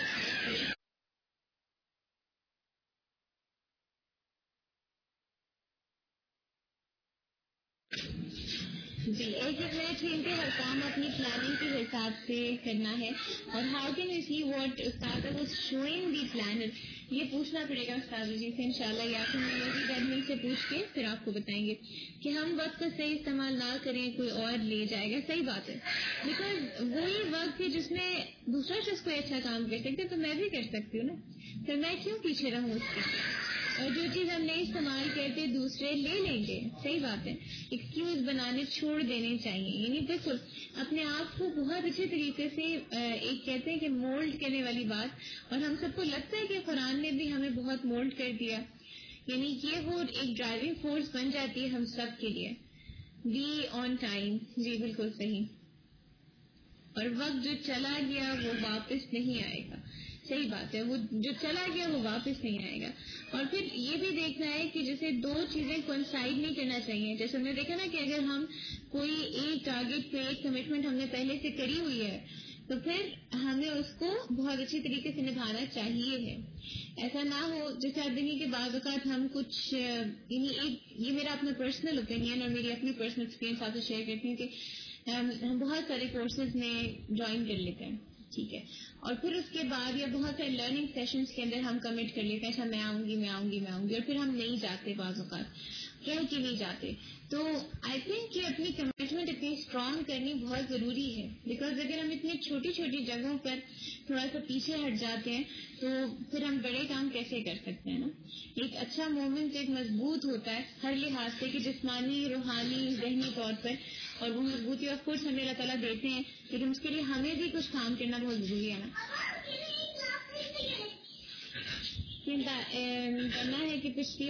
جی 1 منٹ قیمتی, ہر کام اپنی پلاننگ کے حساب سے کرنا ہے. اور how can you see what استاد واز شوئنگ دی پلانر, یہ پوچھنا پڑے گا استاد جی سے انشاءاللہ, یا پھر میوزک ایڈمن سے پوچھ کے پھر آپ کو بتائیں گے کہ ہم وقت کا صحیح استعمال نہ کریں, کوئی اور لے جائے گا. صحیح بات ہے, بیکاز وہی وقت ہے جس میں دوسرا شخص کوئی اچھا کام کر سکتے تو میں بھی کر سکتی ہوں نا, تو میں کیوں پیچھے رہوں اس کے. اور جو چیز ہم نہیں استعمال کرتے دوسرے لے لیں گے. صحیح بات ہے, ایکسکیوز بنانے چھوڑ دینے چاہیے. یعنی بالکل اپنے آپ کو بہت اچھے طریقے سے ایک کہتے ہیں کہ مولڈ کرنے والی بات, اور ہم سب کو لگتا ہے کہ قرآن نے بھی ہمیں بہت مولڈ کر دیا. یعنی یہ وہ ایک ڈرائیونگ فورس بن جاتی ہے ہم سب کے لیے. Be on time. جی بالکل صحیح. اور وقت جو چلا گیا وہ واپس نہیں آئے گا. صحیح بات ہے, وہ جو چلا گیا وہ واپس نہیں آئے گا. اور پھر یہ بھی دیکھنا ہے کہ جیسے 2 چیزیں کوئنسائڈ نہیں کرنا چاہیے. جیسے ہم نے دیکھا نا کہ اگر ہم کوئی ایک ٹارگیٹ پہ ایک کمٹمنٹ ہم نے پہلے سے کری ہوئی ہے تو پھر ہمیں اس کو بہت اچھی طریقے سے نبھانا چاہیے ہے. ایسا نہ ہو جیسے آدمی کے بعض اوقات ہم کچھ یعنی یہ میرا اپنا پرسنل اوپینین اور میری اپنی پرسنل ایکسپیرینس آپ سے شیئر کرتی ہوں کہ ہم بہت سارے کورسز میں جوائن کر لیتے ہیں, ٹھیک ہے, اور پھر اس کے بعد یا بہت سارے لرننگ سیشنز کے اندر ہم کمٹ کر لیتے ہیں اچھا میں آؤں گی, اور پھر ہم نہیں جاتے. بعض اوقات کیوں کہ نہیں جاتے. تو آئی تھنک کہ اپنی کمٹمنٹ اتنی اسٹرانگ کرنی بہت ضروری ہے, بیکاز اگر ہم اتنی چھوٹی چھوٹی جگہوں پر تھوڑا سا پیچھے ہٹ جاتے ہیں تو پھر ہم بڑے کام کیسے کر سکتے ہیں نا. ایک اچھا مومنٹ ایک مضبوط ہوتا ہے ہر لحاظ سے, کہ جسمانی, روحانی, ذہنی طور پر, اور وہ مضبوطی آف کورس ہمیں اللہ تعالیٰ دیتے ہیں, لیکن اس کے لیے ہمیں بھی کچھ کام کرنا بہت ضروری ہے نا. کرنا ہے کہ پچھلی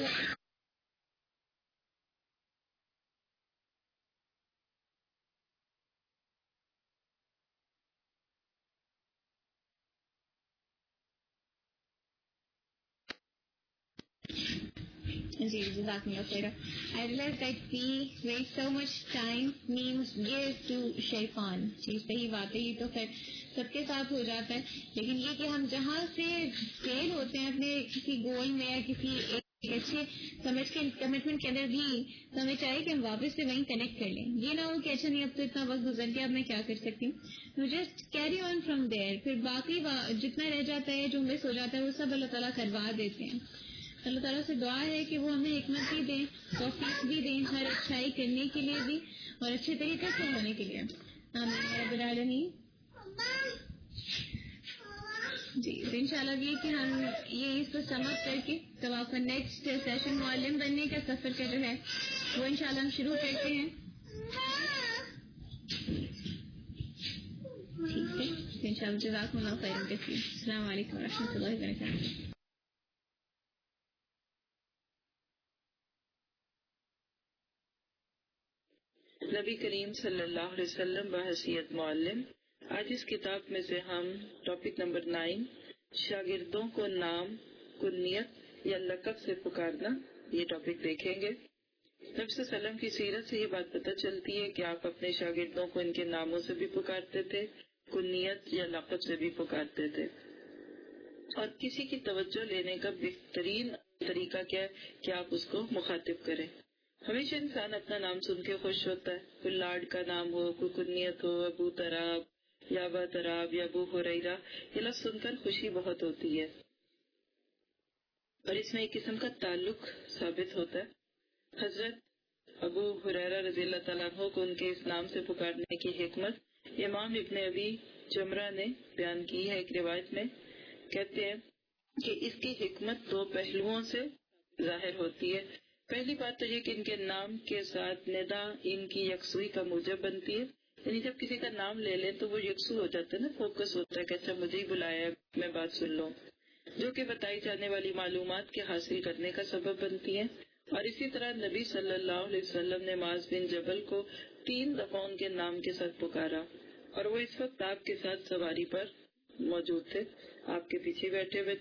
جی جزاک اللہ خیر. I realize that we waste so much time means give to شیطان. جی صحیح بات ہے, یہ تو خیر سب کے ساتھ ہو جاتا ہے, لیکن یہ کہ ہم جہاں سے فیل ہوتے ہیں اپنے کسی گول میں یا کسی ایک اچھے سمجھ کے کمٹمنٹ کے اندر بھی, تو ہمیں چاہیے کہ ہم واپس سے وہیں کنیکٹ کر لیں. یہ نہ ہو کہ اچھا نہیں اب تو اتنا وقت گزر گیا, اب میں کیا کر سکتی ہوں. Just carry on from there. پھر باقی جتنا رہ جاتا ہے, جو مس ہو جاتا ہے, وہ سب اللہ تعالیٰ کروا دیتے ہیں. اللہ تعالیٰ سے دعا ہے کہ وہ ہمیں حکمت بھی دیں, توفیق بھی دیں ہر اچھائی کرنے کے لیے بھی, اور اچھے طریقے سے ہونے کے لیے. آمین رب العالمین. جی تو انشاءاللہ بھی کہ ہم یہ اس کو سمجھ کر کے تو آپ کا نیکسٹ سیشن معلم بننے کا سفر کا جو ہے وہ انشاءاللہ ہم شروع کرتے ہیں. ٹھیک ہے, انشاءاللہ جزاکم اللہ خیرا کثیرا. السلام علیکم و رحمۃ اللہ وبرکاتہ. نبی کریم صلی اللہ علیہ وسلم بحیثیت معلم. آج اس کتاب میں سے ہم ٹاپک نمبر 9 شاگردوں کو نام, کنیت یا لقب سے پکارنا, یہ ٹاپک دیکھیں گے. نبی صلی اللہ علیہ وسلم کی سیرت سے یہ بات پتہ چلتی ہے کہ آپ اپنے شاگردوں کو ان کے ناموں سے بھی پکارتے تھے, کنیت یا لقب سے بھی پکارتے تھے. اور کسی کی توجہ لینے کا بہترین طریقہ کیا ہے کہ آپ اس کو مخاطب کریں. ہمیشہ انسان اپنا نام سن کے خوش ہوتا ہے, کوئی لاڈ کا نام ہو, کوئی کنیت ہو, ابو تراب یا ابا تراب یا ابو ہریرہ, یہ لفظ سن کر خوشی بہت ہوتی ہے, اور اس میں ایک قسم کا تعلق ثابت ہوتا ہے. حضرت ابو ہریرہ رضی اللہ تعالیٰ عنہ کو ان کے اس نام سے پکارنے کی حکمت امام ابن ابی جمرہ نے بیان کی ہے. ایک روایت میں کہتے ہیں کہ اس کی حکمت 2 پہلوؤں سے ظاہر ہوتی ہے. پہلی بات تو یہ کہ ان کے نام کے ساتھ ندا ان کی یکسوئی کا موجب بنتی ہے. یعنی جب کسی کا نام لے لیں تو وہ یکسو ہو جاتا ہے نا, فوکس ہوتا ہے کہ اچھا مجھے ہی بلایا ہے, میں بات سن لوں, جو کہ بتائی جانے والی معلومات کے حاصل کرنے کا سبب بنتی ہے. اور اسی طرح نبی صلی اللہ علیہ وسلم نے معاذ بن جبل کو 3 دفعہ ان کے نام کے ساتھ پکارا, اور وہ اس وقت آپ کے ساتھ سواری پر موجود تھے, آپ کے پیچھے بیٹھے ہوئے تھے.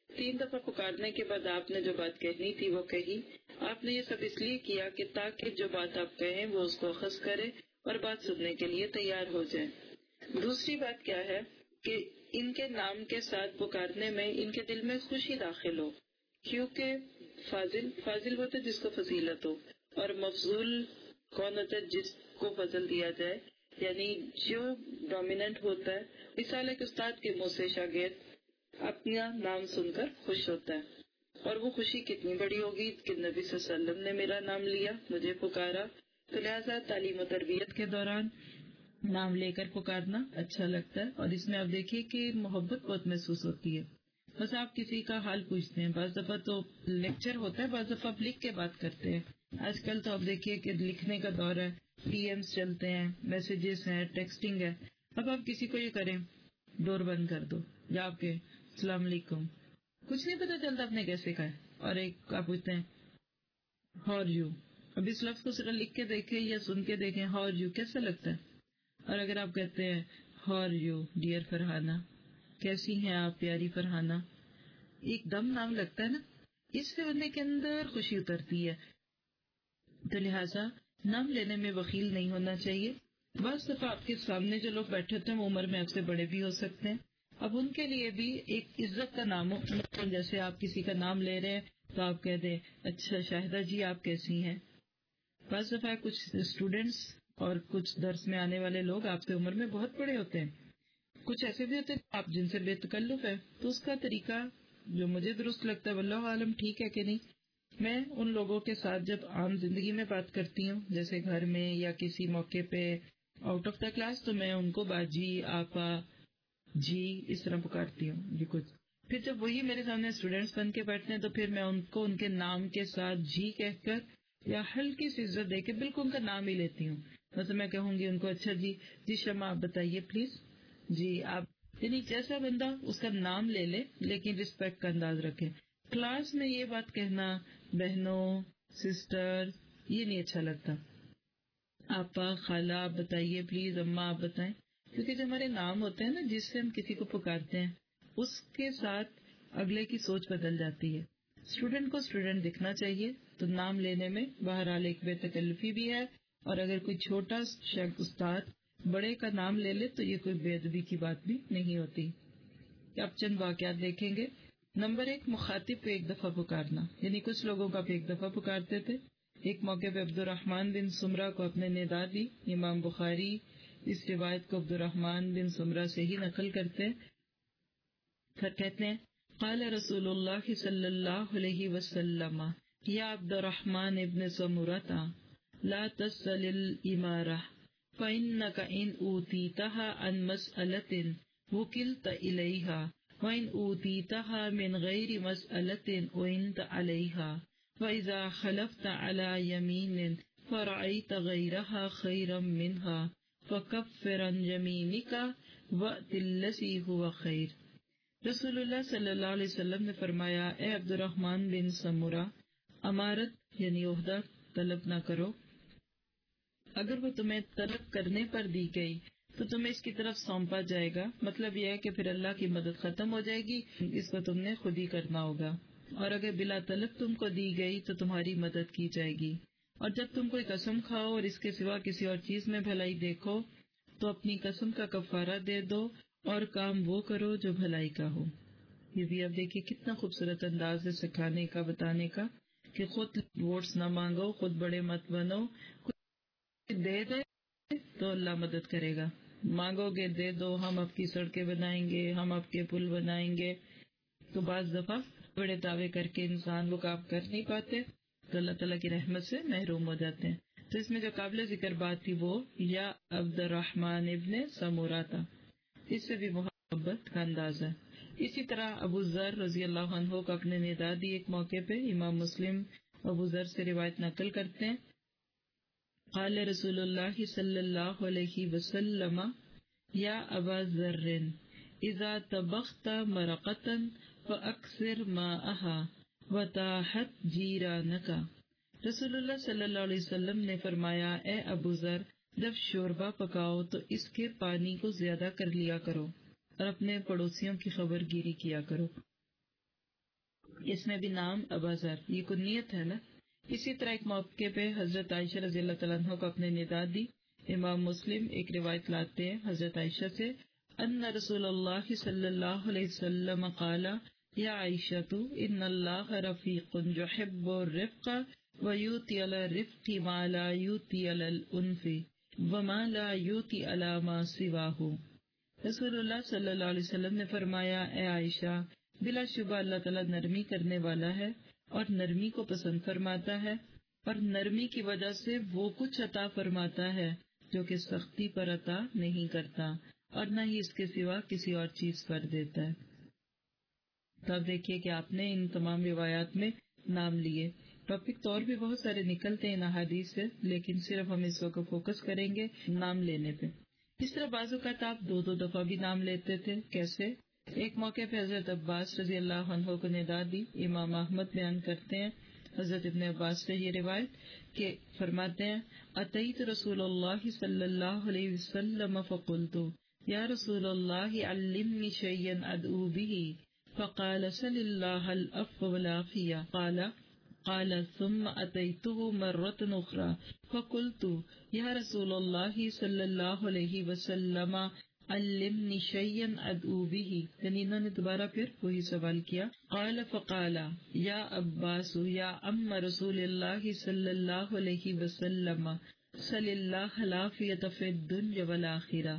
3 دفعہ پکارنے کے بعد آپ نے جو بات کہنی تھی وہ کہی. آپ نے یہ سب اس لیے کیا کہ تاکہ جو بات آپ کہیں وہ اس کو اخذ کرے اور بات سننے کے لیے تیار ہو جائے. دوسری بات کیا ہے کہ ان کے نام کے ساتھ پکارنے میں ان کے دل میں خوشی داخل ہو، کیونکہ فاضل ہوتا ہے جس کو فضیلت ہو، اور مفضول کون ہوتا ہے جس کو فضل دیا جائے، یعنی جو ڈومیننٹ ہوتا ہے. مثال ہے کہ استاد کے منہ سے شاگرد اپنا نام سن کر خوش ہوتا ہے، اور وہ خوشی کتنی بڑی ہوگی کہ نبی صلی اللہ علیہ وسلم نے میرا نام لیا، مجھے پکارا. تو لہٰذا تعلیم و تربیت کے دوران نام لے کر پکارنا اچھا لگتا ہے، اور اس میں آپ دیکھیے کہ محبت بہت محسوس ہوتی ہے. بس آپ کسی کا حال پوچھتے ہیں، بعض دفعہ تو لیکچر ہوتا ہے، بعض دفعہ آپ لکھ کے بات کرتے ہیں. آج کل تو آپ دیکھیے کہ لکھنے کا دور ہے، ڈی ایمز چلتے ہیں، میسیجز ہیں، ٹیکسٹنگ ہے. اب آپ کسی کو یہ کریں ڈور بند کر دو یا آپ کے السلام علیکم، کچھ نہیں پتا چلتا آپ نے کیسے کہا ہے. اور ایک آپ پوچھتے ہیں ہاؤ آر یو. اب اس لفظ کو صرف لکھ کے دیکھیں یا سن کے دیکھیں ہاؤ آر یو کیسا لگتا ہے. اور اگر آپ کہتے ہیں how are you dear Farhana, کیسی ہیں آپ پیاری فرحانہ، ایک دم نام لگتا ہے نا، اس سے بندے کے اندر خوشی اترتی ہے. تو لہٰذا نام لینے میں بخیل نہیں ہونا چاہیے. بعض دفعہ آپ کے سامنے جو لوگ بیٹھے ہوتے ہیں وہ عمر میں آپ سے بڑے بھی ہو سکتے ہیں. اب ان کے لیے بھی ایک عزت کا نام ہو، جیسے آپ کسی کا نام لے رہے ہیں تو آپ کہہ دیں اچھا شاہدہ جی آپ کیسی ہیں. بعض دفعہ کچھ اسٹوڈینٹس اور کچھ درس میں آنے والے لوگ آپ سے عمر میں بہت بڑے ہوتے ہیں، کچھ ایسے بھی ہوتے ہیں آپ جن سے بے تکلف ہے. تو اس کا طریقہ جو مجھے درست لگتا ہے واللہ عالم ٹھیک ہے کہ نہیں، میں ان لوگوں کے ساتھ جب عام زندگی میں بات کرتی ہوں جیسے گھر میں یا کسی موقع پہ آؤٹ آف دا کلاس، تو میں ان کو باجی آپا جی اس طرح پکارتی ہوں. یہ کچھ پھر جب وہی میرے سامنے اسٹوڈینٹس بن کے بیٹھتے ہیں تو پھر میں ان کو ان کے نام کے ساتھ جی کہہ کر یا ہلکی سی عزت دے کے بالکل ان کا نام ہی لیتی ہوں. مثلا میں کہوں گی ان کو اچھا جی شمع آپ بتائیے پلیز، جی آپ، یعنی جیسا بندہ اس کا نام لے لے لیکن رسپیکٹ کا انداز رکھے. کلاس میں یہ بات کہنا بہنوں سسٹر یہ نہیں اچھا لگتا. آپا خالہ آپ بتائیے پلیز، اماں آپ بتائیں، کیونکہ جو ہمارے نام ہوتے ہیں نا جس سے ہم کسی کو پکارتے ہیں اس کے ساتھ اگلے کی سوچ بدل جاتی ہے. اسٹوڈینٹ کو اسٹوڈینٹ دکھنا چاہیے. تو نام لینے میں بہرحال ایک بے تکلفی بھی ہے، اور اگر کوئی چھوٹا استاد بڑے کا نام لے لے تو یہ کوئی بے ادبی کی بات بھی نہیں ہوتی. آپ چند واقعات دیکھیں گے. نمبر 1، مخاطب کو ایک دفعہ پکارنا، یعنی کچھ لوگوں کو آپ ایک دفعہ پکارتے تھے. ایک موقع پہ عبد الرحمن بن سمرہ کو اپنے ندا دی. امام بخاری اس روایت کو عبد الرحمن بن سمرہ سے ہی نقل کرتے ہیں. پھر کہتے ہیں قال رسول اللہ صلی اللہ علیہ وسلم یا عبد الرحمن ابن سمرہ لا تسأل الامارہ فإنك إن أوتيتها عن مسألة وكلت إليها وإن أوتيتها من غير مسألة وإنت عليها وإذا خلفت على يمين فرأيت غيرها خيرا منها فكفر عن يمينك وأت الذي هو خير. رسول اللہ صلی اللہ علیہ وسلم نے فرمایا، اے عبد الرحمن بن سمرہ، امارت یعنی عہدہ طلب نہ کرو. اگر وہ تمہیں طلب کرنے پر دی گئی تو تمہیں اس کی طرف سونپا جائے گا. مطلب یہ ہے کہ پھر اللہ کی مدد ختم ہو جائے گی، اس کو تم نے خود ہی کرنا ہوگا. اور اگر بلا طلب تم کو دی گئی تو تمہاری مدد کی جائے گی. اور جب تم کوئی قسم کھاؤ اور اس کے سوا کسی اور چیز میں بھلائی دیکھو تو اپنی قسم کا کفارہ دے دو اور کام وہ کرو جو بھلائی کا ہو. یہ بھی اب دیکھیے کتنا خوبصورت انداز ہے سکھانے کا، بتانے کا، کہ خود ووٹس نہ مانگو، خود بڑے مت بنو. دے دے تو اللہ مدد کرے گا، مانگو گے دے دو، ہم آپ کی سڑکیں بنائیں گے، ہم آپ کے پل بنائیں گے. تو بعض دفعہ بڑے دعوے کر کے انسان وہ کام کر نہیں پاتے تو اللہ تعالیٰ کی رحمت سے محروم ہو جاتے ہیں. تو اس میں جو قابل ذکر بات تھی وہ یا عبد الرحمن ابن سمورہ تھا، اس سے بھی محبت کا انداز ہے. اسی طرح ابو ذر رضی اللہ عنہ کو اپنے ندا دی ایک موقع پہ. امام مسلم ابو ذر سے روایت نقل کرتے ہیں، قال رسول اللہ صلی اللہ علیہ وسلم یا ابا ذر اذا طبخت مرقتا فاکثر ماءها وتاحت جیرانک. رسول اللہ صلی اللہ علیہ وسلم نے فرمایا، اے ابو ذر، جب شوربہ پکاؤ تو اس کے پانی کو زیادہ کر لیا کرو اور اپنے پڑوسیوں کی خبر گیری کیا کرو. اس میں بھی نام ابا ذر، یہ کنیت ہے نا. اسی طرح ایک موقع پہ حضرت عائشہ رضی اللہ تعالیٰ عنہ کو اپنے ندا دی. امام مسلم ایک روایت لاتے ہیں حضرت عائشہ سے، ان رسول اللہ صلی اللہ علیہ وسلم قال یا عائشہ ان اللہ رفیق یحب الرفق ویؤتی علی الرفق ما لا یؤتی علی العنف وما لا یؤتی علی ما سواہ. رسول اللہ صلی اللہ علیہ وسلم نے فرمایا، اے عائشہ، بلا شبہ اللہ تعالیٰ نرمی کرنے والا ہے اور نرمی کو پسند فرماتا ہے، اور نرمی کی وجہ سے وہ کچھ عطا فرماتا ہے جو کہ سختی پر عطا نہیں کرتا، اور نہ ہی اس کے سوا کسی اور چیز پر دیتا ہے. تو اب دیکھیے کہ آپ نے ان تمام روایات میں نام لیے. ٹاپک تو اور بھی بہت سارے نکلتے ہیں ان احادیث سے، لیکن صرف ہم اس وقت فوکس کریں گے نام لینے پہ. اس طرح بعض اوقات آپ 2 دفعہ بھی نام لیتے تھے. کیسے؟ ایک موقع پہ حضرت عباس رضی اللہ عنہ کو ندا دی. امام احمد بیان کرتے ہیں حضرت ابن عباس سے یہ روایت کہ فرماتے ہیں، اتیت رسول اللہ صلی اللہ علیہ وسلم فقلت یا رسول اللہ علمنی شیئا ادعو به فقال سل اللہ العفو والعافیہ قال ثم اتیته مرة اخرى فقلت یا رسول اللہ صلی اللہ علیہ وسلم علمنی شیئا ادعو به، یعنی انہوں نے دوبارہ پھر وہی سوال کیا. قال فقال یا عباس یا ام رسول اللہ صلی اللہ علیہ وسلم صلی اللہ العافیۃ فی الدنیا والآخرہ.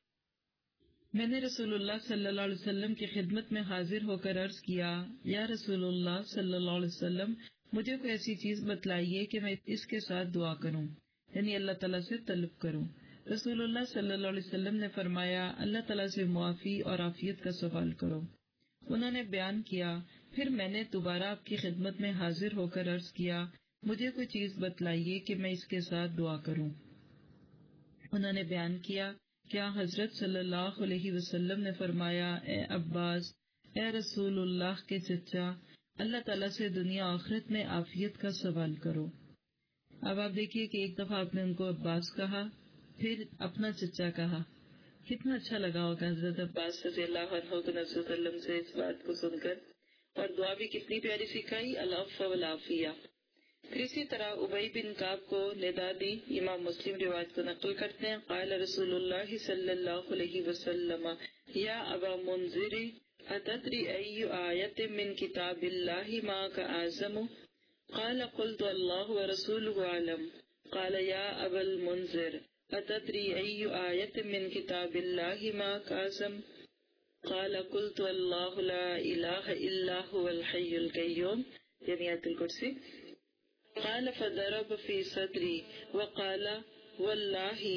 میں نے رسول اللہ صلی اللہ علیہ وسلم کی خدمت میں حاضر ہو کر عرض کیا، یا رسول اللہ صلی اللہ علیہ وسلم، مجھے کوئی ایسی چیز بتلائیے کہ میں اس کے ساتھ دعا کروں، یعنی اللہ تعالیٰ سے طلب کروں. رسول اللہ صلی اللہ علیہ وسلم نے فرمایا، اللہ تعالیٰ سے معافی اور عافیت کا سوال کرو. انہوں نے بیان کیا، پھر میں نے دوبارہ آپ کی خدمت میں حاضر ہو کر عرض کیا، مجھے کوئی چیز بتلائیے کہ میں اس کے ساتھ دعا کروں. انہوں نے بیان کیا، کیا حضرت صلی اللہ علیہ وسلم نے فرمایا، اے عباس، اے رسول اللہ کے چچا، اللہ تعالیٰ سے دنیا آخرت میں عافیت کا سوال کرو. اب آپ دیکھیے کہ ایک دفعہ آپ نے ان کو عباس کہا، پھر اپنا چچا کہا. کتنا اچھا لگا ہوگا حضرت عباس رضی اللہ عنہ کو نبی صلی اللہ علیہ وسلم سے اس بات کو سن کر. اور دعا بھی کتنی پیاری سکھائی، العفو والعافیہ. پھر اسی طرح ابی بن کعب کو ندا دی. امام مسلم روایت کو نقل کرتے ہیں، قال رسول اللہ صلی اللہ علیہ وسلم یا ابا منذر اتدری ای آیت من کتاب اللہ ما کا اعظم قال قلت اللہ ورسولہ اعلم قال یا ابا المنذر اتدری ای آیت من کتاب اللہ ما کا اعظم قال قلت اللہ لا الہ الا هو الحی القیوم، یعنی آیت الکرسی. قال فضرب في صدري وقال والله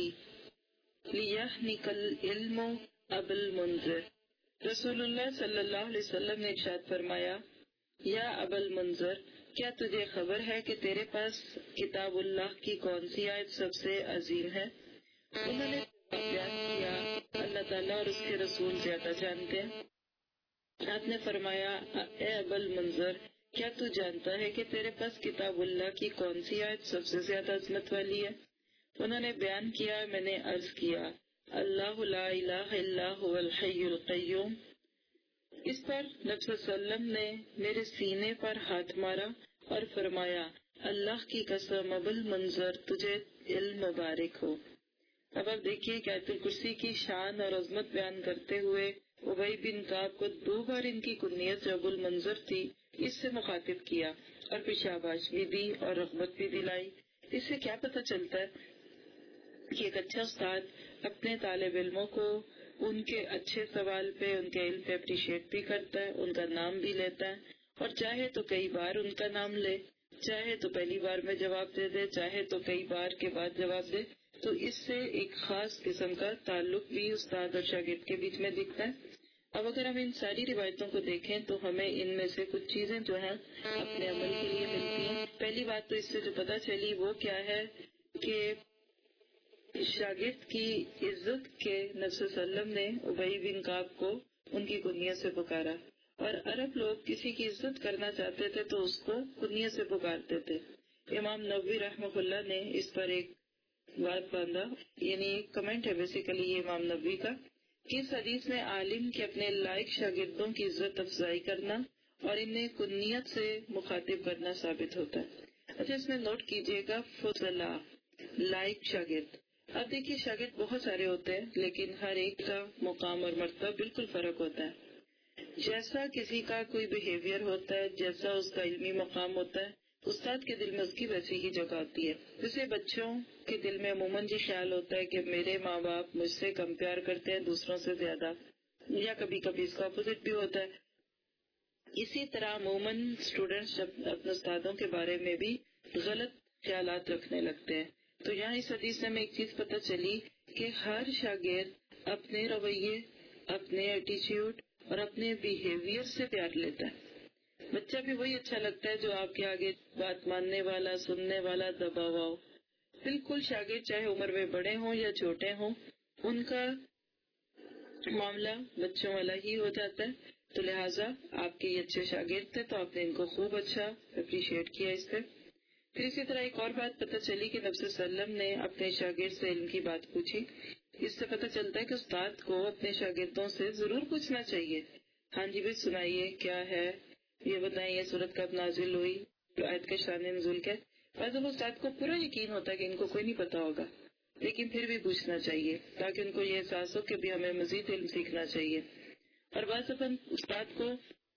ليهنك العلم ابا المنذر. رسول اللہ صلی اللہ علیہ وسلم نے ارشاد فرمایا، یا ابا المنذر، کیا تجھے خبر ہے کہ تیرے پاس کتاب اللہ کی کون سی آیت سب سے عظیم ہے؟ انہوں نے بیان کیا، اللہ تعالیٰ اور اس کے رسول زیادہ جانتے ہیں. آپ نے فرمایا، اے ابا المنذر، کیا تو جانتا ہے کہ تیرے پاس کتاب اللہ کی کون سی آیت سب سے زیادہ عظمت والی ہے؟ انہوں نے بیان کیا، میں نے عرض کیا، اللہ لا الہ الا هو الحی القیوم. اس پر نبی صلی اللہ علیہ وسلم نے میرے سینے پر ہاتھ مارا اور فرمایا، اللہ کی قسم ابو المنذر، تجھے علم مبارک ہو. اب آپ دیکھیے کہ آیت الکرسی کی شان اور عظمت بیان کرتے ہوئے ابی بن کعب کو 2 بار ان کی کنیت جو ابو المنذر تھی اس سے مخاطب کیا، اور پھر شاباش بھی دی اور رغبت بھی دلائی. اس سے کیا پتہ چلتا ہے کہ ایک اچھا استاد اپنے طالب علموں کو ان کے اچھے سوال پہ، ان کے علم پہ اپریشیٹ بھی کرتا ہے، ان کا نام بھی لیتا ہے، اور چاہے تو کئی بار ان کا نام لے، چاہے تو پہلی بار میں جواب دے دے، چاہے تو کئی بار کے بعد جواب دے. تو اس سے ایک خاص قسم کا تعلق بھی استاد اور شاگرد کے بیچ میں دکھتا ہے. اب اگر ہم ان ساری روایتوں کو دیکھیں تو ہمیں ان میں سے کچھ چیزیں جو ہیں اپنے عمل کے لیے ملتی ہیں. پہلی بات تو اس سے جو پتہ چلی وہ کیا ہے کہ شاگرد کی عزت کے نبی صلی اللہ علیہ وسلم نے ابی بن کعب کو ان کی کنیت سے پکارا، اور عرب لوگ کسی کی عزت کرنا چاہتے تھے تو اس کو کنیت سے پکارتے تھے. امام نووی رحمہ اللہ نے اس پر ایک بات باندھا، یعنی کمنٹ ہے بیسیکلی یہ امام نووی کا، کہ اس حدیث میں عالم کے اپنے لائق شاگردوں کی عزت افزائی کرنا اور انہیں کنیت سے مخاطب کرنا ثابت ہوتا ہے. اچھا اس میں نوٹ کیجئے گا فضلا لائق شاگرد. اب دیکھیے شاگرد بہت سارے ہوتے ہیں لیکن ہر ایک کا مقام اور مرتبہ بالکل فرق ہوتا ہے. جیسا کسی کا کوئی بیہیویئر ہوتا ہے، جیسا اس کا علمی مقام ہوتا ہے، استاد کے دل میں اس کی ویسی ہی جگہ ہوتی ہے. جیسے بچوں کے دل میں عموماً یہ خیال ہوتا ہے کہ میرے ماں باپ مجھ سے کم پیار کرتے ہیں دوسروں سے زیادہ، یا کبھی کبھی اس کا اپوزٹ بھی ہوتا ہے. اسی طرح عموماً اسٹوڈینٹس اپنے استادوں کے بارے میں بھی غلط خیالات رکھنے لگتے ہیں. تو یہاں اس حدیث سے ہمیں ایک چیز پتہ چلی کہ ہر شاگرد اپنے رویے، اپنے ایٹیچیوڈ اور اپنے بیہیویئر سے پیار لیتا ہے. بچہ بھی وہی اچھا لگتا ہے جو آپ کے آگے بات ماننے والا، سننے والا، دبا ہوا ہو. بالکل شاگرد چاہے عمر میں بڑے ہوں یا چھوٹے ہوں، ان کا معاملہ بچوں والا ہی ہو جاتا ہے. تو لہٰذا آپ کے یہ اچھے شاگرد تھے تو آپ نے ان کو خوب اچھا اپریشیٹ کیا اس پہ. پھر اسی طرح ایک اور بات پتہ چلی کہ نبی صلی اللہ علیہ وسلم نے اپنے شاگرد سے علم کی بات پوچھی. اس سے پتہ چلتا ہے کہ استاد کو اپنے شاگردوں سے ضرور پوچھنا چاہیے. ہاں جی بھائی سنائیے کیا ہے، یہ بتائیں یہ صورت کب نازل ہوئی، آیت کے شان نزول کے. بعض استاد کو پورا یقین ہوتا ہے کہ ان کو کوئی نہیں پتا ہوگا، لیکن پھر بھی پوچھنا چاہیے تاکہ ان کو یہ احساس ہو کہ بھی ہمیں مزید علم سیکھنا چاہیے. اور بعض استاد کو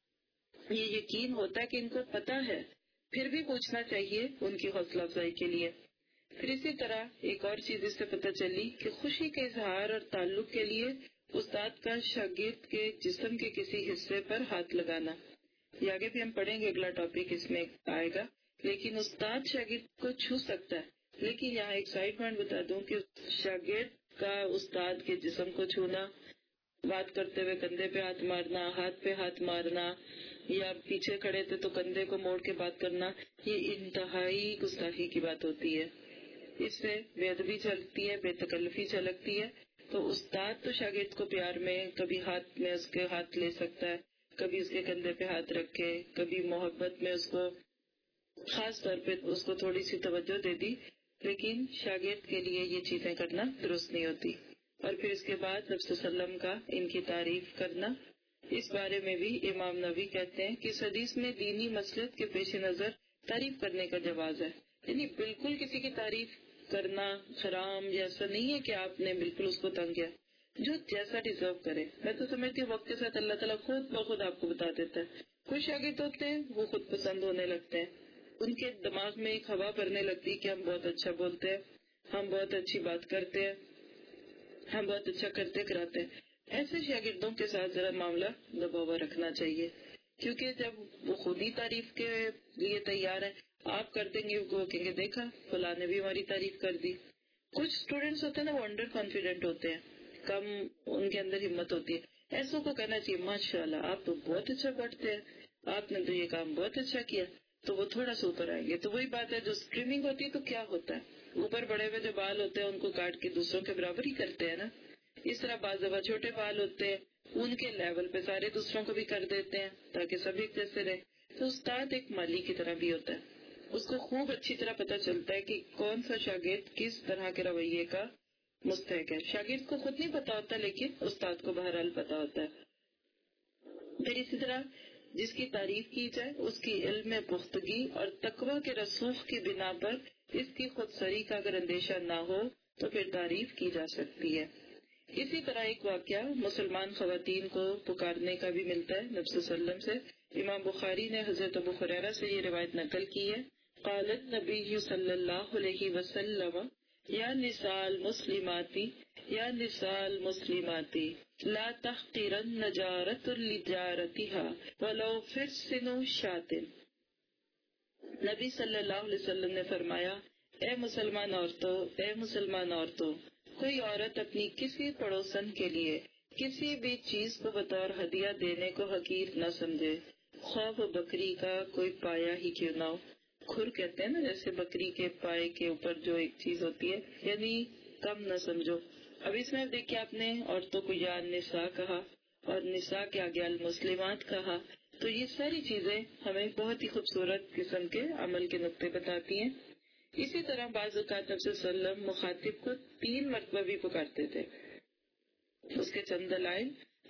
یہ یقین ہوتا ہے کہ ان کو پتا ہے، پھر بھی پوچھنا چاہیے ان کی حوصلہ افزائی کے لیے. پھر اسی طرح ایک اور چیز اس سے پتہ چلی کہ خوشی کے اظہار اور تعلق کے لیے استاد کا شاگرد کے جسم کے کسی حصے پر ہاتھ لگانا. یہ آگے بھی ہم پڑھیں گے، اگلا ٹاپک اس میں آئے گا. لیکن استاد شاگرد کو چھو سکتا ہے، لیکن یہاں ایک سائڈ پوائنٹ بتا دوں کہ شاگرد کا استاد کے جسم کو چھونا، بات کرتے ہوئے کندھے پہ ہاتھ مارنا، ہاتھ پہ ہاتھ مارنا، یا پیچھے کھڑے تھے تو کندھے کو موڑ کے بات کرنا، یہ انتہائی گستاخی کی بات ہوتی ہے. اس سے بے ادبی جھلکتی ہے، بے تکلفی جھلکتی ہے. تو استاد تو شاگرد کو پیار میں کبھی ہاتھ میں اس کے ہاتھ لے سکتا ہے، کبھی اس کے کندھے پہ ہاتھ رکھے، کبھی محبت میں اس کو خاص طور پہ اس کو تھوڑی سی توجہ دے دی، لیکن شاگرد کے لیے یہ چیزیں کرنا درست نہیں ہوتی. اور پھر اس کے بعد نبی صلی اللہ علیہ وسلم کا ان کی تعریف کرنا. اس بارے میں بھی امام نووی کہتے ہیں کہ اس حدیث میں دینی مصلحت کے پیش نظر تعریف کرنے کا جواز ہے. یعنی بالکل کسی کی تعریف کرنا حرام یا ایسا نہیں ہے کہ آپ نے بالکل اس کو تنگ کیا، جو جیسا ڈیزرو کرے. میں تو سمجھتی ہوں وقت کے ساتھ اللہ تعالیٰ خود بخود آپ کو بتا دیتا ہے. کچھ شاگرد ہوتے ہیں وہ خود پسند ہونے لگتے ہیں، ان کے دماغ میں ایک ہوا بھرنے لگتی کہ ہم بہت اچھا بولتے ہیں، ہم بہت اچھی بات کرتے ہیں، ہم بہت اچھا کرتے کراتے ہیں. ایسے شاگردوں کے ساتھ ذرا معاملہ دبا ہوا رکھنا چاہیے، کیونکہ جب وہ خود ہی تعریف کے لیے تیار ہے، آپ کر دیں گے وہ کہیں گے دیکھا فلاں نے بھی ہماری تعریف کر دی. کچھ اسٹوڈینٹس ہوتے ہیں نا وہ انڈر کانفیڈنٹ ہوتے ہیں، کم ان کے اندر ہمت ہوتی ہے. ایسوں کو کہنا چاہیے ماشاء اللہ آپ تو بہت اچھا پڑھتے ہیں، آپ نے تو یہ کام بہت اچھا کیا، تو وہ تھوڑا سا اوپر آئیں گے. تو وہی بات ہے جو اسٹریمنگ ہوتی ہے تو کیا ہوتا ہے، اوپر بڑے ہوئے جو بال ہوتے ہیں ان کو کاٹ کے دوسروں کے برابر ہی کرتے ہیں نا. اس طرح بعض دفعہ چھوٹے بال ہوتے ہیں ان کے لیول پہ سارے دوسروں کو بھی کر دیتے ہیں تاکہ سب ایک جیسے رہے. تو استاد ایک مالی کی طرح بھی ہوتا ہے، اس کو خوب اچھی طرح پتہ چلتا ہے کہ کون سا شاگرد کس طرح کے رویے کا مستحق ہے. شاگرد کو خود نہیں پتا ہوتا لیکن استاد کو بہرحال پتا ہوتا ہے. پھر اسی طرح جس کی تعریف کی جائے اس کی علم میں پختگی اور تقوی کے رسوخ کی بنا پر اس کی خود سری کا اگر اندیشہ نہ ہو تو پھر تعریف کی جا سکتی ہے. اسی طرح ایک واقعہ مسلمان خواتین کو پکارنے کا بھی ملتا ہے نبی صلی اللہ علیہ وسلم سے. امام بخاری نے حضرت ابو ہریرہ سے یہ روایت نقل کی ہے. قال النبی صلی اللہ علیہ وسلم یا نساء المسلماتی یا نساء المسلماتی لا تحقرن جارۃ لجارتها ولو فرسن شاۃ. نبی صلی اللہ علیہ وسلم نے فرمایا اے مسلمان عورتوں، کوئی عورت اپنی کسی پڑوسن کے لیے کسی بھی چیز کو بطور ہدیہ دینے کو حقیر نہ سمجھے، خواہ وہ بکری کا کوئی پایا ہی کیوں نہ ہو. کھر کہتے ہیں نا جیسے بکری کے پائے کے اوپر جو ایک چیز ہوتی ہے، یعنی کم نہ سمجھو. اب اس میں دیکھیے آپ نے عورتوں کو یا نساء کہا اور نساء کے آگے المسلمات کہا، تو یہ ساری چیزیں ہمیں بہت ہی خوبصورت قسم کے عمل کے نقطے بتاتی ہیں. اسی طرح بعض اوقات نبی صلی اللہ علیہ وسلم مخاطب کو 3 مرتبہ بھی پکارتے تھے. اس کے چند دلائل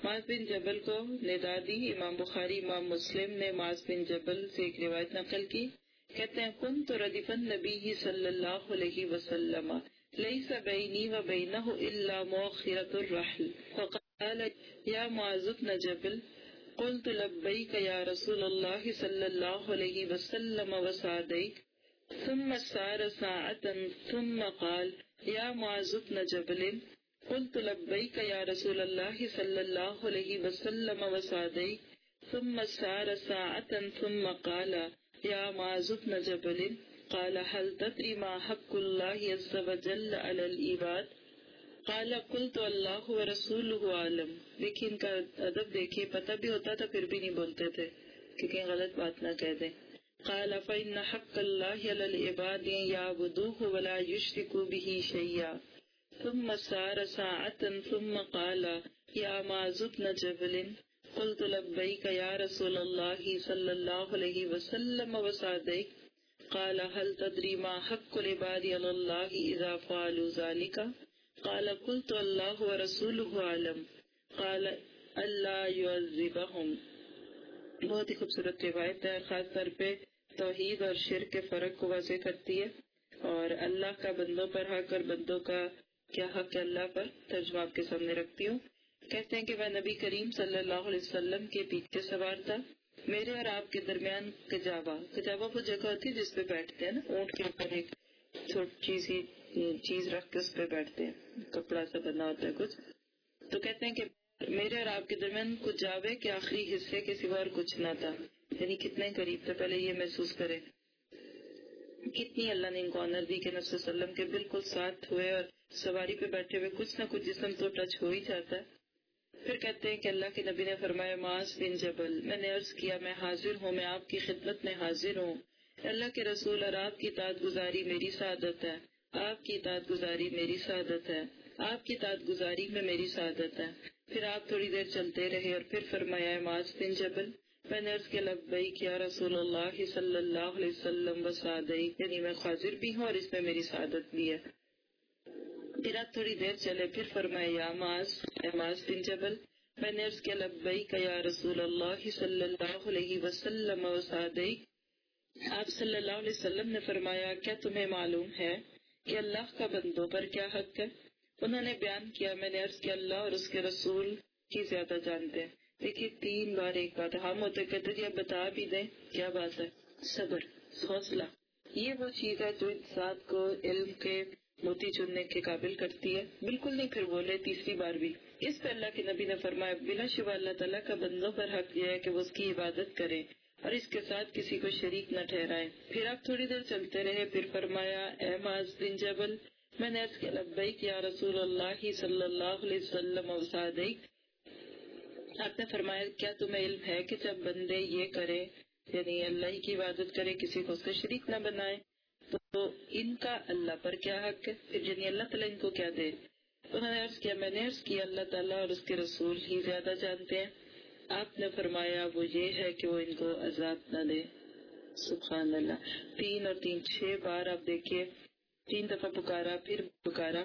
معاذ بن جبل کو ندا دی. امام بخاری امام مسلم نے معاذ بن جبل سے ایک روایت نقل کی. کہتے ہیں کنت ردف النبی صلی اللہ علیہ وسلم لیس بینی و بینہ الا مؤخرۃ الرحل فقال یا معاذ بن جبل قلت لبیک یا رسول اللہ صلی اللہ علیہ وسلم وسعدیک ثم سار ساعة ثم قال یا معاذ بن جبل قلت لبیک یا رسول اللہ صلی اللہ علیہ وسلم وسعدیک ثم سار ساعة ثم قال یا معاذ بن جبل قال هل تدری ما حق اللہ عز وجل علی العباد قال قلت اللہ ورسولہ عالم. دیکھیں ان کا ادب دیکھیے, پتہ بھی ہوتا تھا پھر بھی نہیں بولتے تھے کہ کہیں غلط بات نہ کہہ دیں. قال فإن حق اللہ علی العباد یعبدوہ ولا یشرکوا بہ شیئا ثم سار ساعة ثم قال یا معاذ بن جبل قلت لبیک یا رسول اللہ صلی اللہ علیہ وسلم وسعدیک قال هل تدری ما حق العباد علی اللہ اذا فعلوا ذلك قال قلت اللہ ورسولہ عالم قال اللہ يعذبهم. بہت ہی خوبصورت روایت ہے, خاص طور پہ توحید اور شرک کے فرق کو واضح کرتی ہے, اور اللہ کا بندوں پر حق اور بندوں کا کیا حق ہے اللہ پر ترجمہ آپ کے سامنے رکھتی ہوں. کہتے ہیں کہ میں نبی کریم صلی اللہ علیہ وسلم کے پیچھے سوار تھا. میرے اور آپ کے درمیان کجاوا وہ جگہ ہوتی ہے جس پہ بیٹھتے ہیں نا, اونٹ کے اوپر ایک چھوٹی سی چیز رکھ کے اس پہ بیٹھتے ہیں, کپڑا سا بنا ہوتا ہے کچھ. تو کہتے ہیں کہ میرے اور آپ کے درمیان کجاوے کے آخری حصے کے سوا اور کچھ نہ تھا. یعنی کتنے قریب تھے, پہلے یہ محسوس کریں کتنی اللہ نے ان کو آنر دی کہ نبی صلی اللہ علیہ وسلم کے بالکل ساتھ ہوئے اور سواری پہ بیٹھے ہوئے کچھ نہ کچھ جسم تو ٹچ ہو ہی جاتا ہے. پھر کہتے ہیں کہ اللہ کے نبی نے فرمایا معاذ بن جبل میں نے عرض کیا میں حاضر ہوں, میں آپ کی خدمت میں حاضر ہوں. اللہ کے رسول اور آپ کی اطاعت گزاری میری سعادت ہے, آپ کی اطاعت گزاری میری سعادت ہے, آپ کی اطاعت گزاری میں میری سعادت ہے. پھر آپ تھوڑی دیر چلتے رہے اور پھر فرمایا معاذ بن جبل میں نے عرض کیا لبیک یا رسول اللہ صلی اللہ علیہ وسلم وسعدیک, یعنی میں حاضر بھی ہوں اور اس میں میری سعادت بھی ہے. پھر آپ تھوڑی دیر چلے, پھر فرمایا یا معاذ بن جبل میں نے عرض کیا لبیک یا رسول اللہ صلی اللہ علیہ وسلم وسعدیک. آپ صلی اللہ علیہ وسلم نے فرمایا کیا تمہیں معلوم ہے کہ اللہ کا بندوں پر کیا حق ہے؟ انہوں نے بیان کیا, میں نے عرض کیا اللہ اور اس کے رسول کی زیادہ جانتے ہیں. دیکھیے 3 بار ایک بات, ہم ہوتے کہتے جی اب بتا بھی دیں, کیا بات ہے؟ صبر, حوصلہ. یہ وہ چیز ہے جو انسان کو علم کے موتی چننے کے قابل کرتی ہے. بالکل نہیں پھر بولے تیسری بار بھی. اس پہ اللہ کے نبی نے فرمایا بلا شبہ اللہ تعالیٰ کا بندوں پر حق یہ ہے کہ وہ اس کی عبادت کرے اور اس کے ساتھ کسی کو شریک نہ ٹھہرائے. پھر آپ تھوڑی دیر چلتے رہے, پھر فرمایا اے معاذ بن جبل میں نے عرض کیا لبیک یا رسول اللہ صلی اللہ علیہ وسلم وسعدیک. آپ نے فرمایا کیا تمہیں علم ہے کہ جب بندے یہ کرے یعنی اللہ کی عبادت کرے کسی کو اس کا شریک نہ بنائے تو ان کا اللہ پر کیا حق ہے, پھر یعنی اللہ تعالیٰ ان کو کیا دے. انہوں نے عرض کیا میں نے عرض کیا اللہ تعالیٰ اور اس کے رسول ہی زیادہ جانتے ہیں. آپ نے فرمایا وہ یہ ہے کہ وہ ان کو عذاب نہ دے. سبحان اللہ. 3 اور 3 6 بار آپ دیکھیے, 3 دفعہ پکارا پھر پکارا.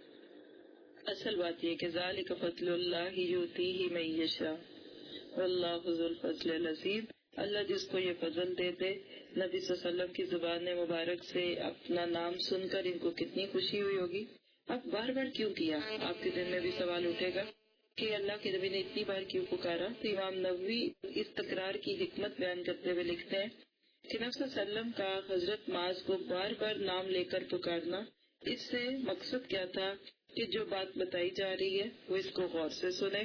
اصل بات یہ کہ ذالک فضل اللہ یؤتیہ من یشاء واللہ ذو الفضل العظیم. اللہ جس کو یہ فضل دے دے. نبی صلی اللہ علیہ وسلم کی زبان مبارک سے اپنا نام سن کر ان کو کتنی خوشی ہوئی ہوگی. اب بار بار کیوں کیا؟ آپ کے دل میں بھی سوال اٹھے گا کہ اللہ کے نبی نے اتنی بار کیوں پکارا. تو امام نووی اس تکرار کی حکمت بیان کرتے ہوئے لکھتے ہیں کہ نبی صلی اللہ علیہ وسلم کا حضرت معاذ کو بار بار نام لے کر پکارنا, اس سے مقصد کیا تھا کہ جو بات بتائی جا رہی ہے وہ اس کو غور سے سنیں,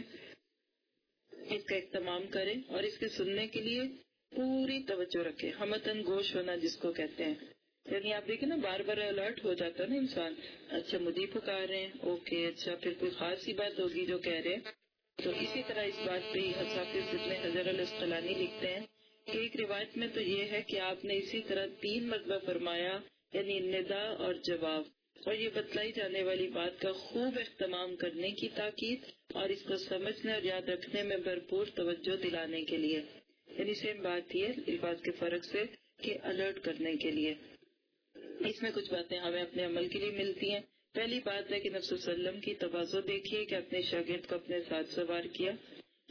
اس کا اہتمام کریں اور اس کے سننے کے لیے پوری توجہ رکھیں. ہمتن گوش ہونا جس کو کہتے ہیں. یعنی آپ دیکھیں نا بار بار الرٹ ہو جاتا ہے نا انسان, اچھا مجھے پکار رہے ہیں, اوکے اچھا پھر کوئی خاص ہی بات ہوگی جو کہہ رہے ہیں. تو اسی طرح اس بات پہ حافظ ابن حجر العسقلانی لکھتے ہیں کہ ایک روایت میں تو یہ ہے کہ آپ نے اسی طرح 3 مرتبہ فرمایا یعنی ندا اور جواب, اور یہ بتلائی جانے والی بات کا خوب اہتمام کرنے کی تاکید اور اس کو سمجھنے اور یاد رکھنے میں بھرپور توجہ دلانے کے لیے. یعنی سیم بات ہی ہے اس بات کے فرق سے کہ الرٹ کرنے کے لیے. اس میں کچھ باتیں ہمیں اپنے عمل کے لیے ملتی ہیں. پہلی بات ہے کہ نبی صلی اللہ علیہ وسلم کی تواضع دیکھیے کہ اپنے شاگرد کو اپنے ساتھ سوار کیا.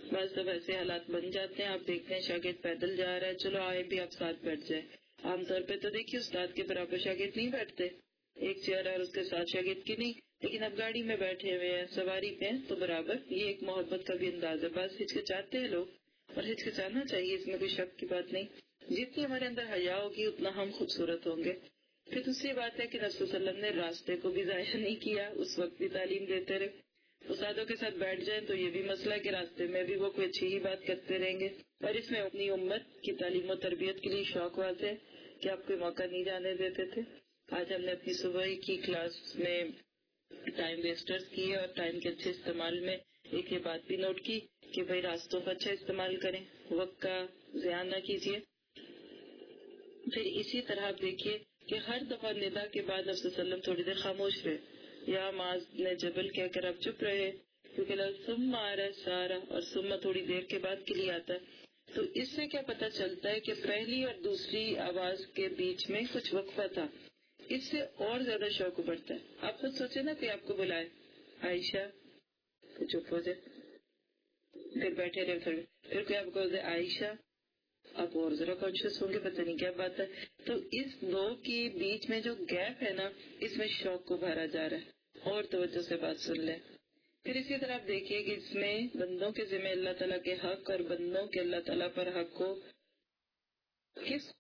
بعض دفعہ ایسے حالات بن جاتے ہیں، آپ دیکھتے ہیں شاگرد پیدل جا رہا ہے، چلو آئے بھی آپ ساتھ بیٹھ جائے. عام طور پہ تو دیکھیے استاد کے برابر شاگرد نہیں بیٹھتے، ایک چیئر اور اس کے ساتھ شاگرد کی نہیں، لیکن اب گاڑی میں بیٹھے ہوئے ہیں، سواری پہ ہیں تو برابر. یہ ایک محبت کا بھی انداز ہے. بعض ہچکچاتے ہیں لوگ، اور ہچکچانا چاہیے، اس میں کوئی شک کی بات نہیں. جتنی ہمارے اندر حیا ہوگی اتنا ہم خوبصورت ہوں گے. پھر دوسری بات ہے کہ رسول صلی اللہ علیہ وسلم نے راستے کو بھی ضائع نہیں کیا، اس وقت بھی تعلیم دیتے رہے. استادوں کے ساتھ بیٹھ جائیں تو یہ بھی مسئلہ ہے کہ راستے میں بھی وہ کوئی اچھی ہی بات کرتے رہیں گے. اور اس میں اپنی امت کی تعلیم و تربیت کے لیے شوق واضح ہے کہ آپ کوئی موقع نہیں جانے دیتے تھے. آج ہم نے اپنی صبح کی کلاس میں ٹائم ویسٹرز کیے اور ٹائم کے اچھے استعمال میں ایک یہ بات بھی نوٹ کی کہ بھائی راستوں کا اچھا استعمال کریں، وقت کا ضیاع نہ کیجیے. پھر اسی طرح آپ دیکھیے کہ ہر دفعہ ندا کے بعد نبی صلی اللہ علیہ وسلم تھوڑی دیر خاموش رہے، یا معاذ نے جبل کہہ کر آپ چپ رہے، کیونکہ لفظ ثم آ رہا ہے سارا، اور ثم تھوڑی دیر کے بعد کے لیے آتا ہے. تو اس سے کیا پتہ چلتا ہے کہ پہلی اور دوسری آواز کے بیچ میں کچھ وقفہ تھا. اس سے اور زیادہ شوق ابھرتا ہے. آپ خود سوچے نا کہ آپ کو بلائے عائشہ تو چپ ہو جائے، پھر بیٹھے رہے، پھر کوئی آپ کو بولے عائشہ، آپ اور ذرا کانشیس ہوں گے، پتہ نہیں کیا بات ہے. تو اس دو کے بیچ میں جو گیپ ہے نا، اس میں شوق کو بھرا جا رہا ہے. اور توجہ سے بات سن لیں. پھر اسی طرح آپ دیکھیے کہ اس میں بندوں کے ذمہ اللہ تعالیٰ کے حق اور بندوں کے اللہ تعالیٰ پر حق کو کس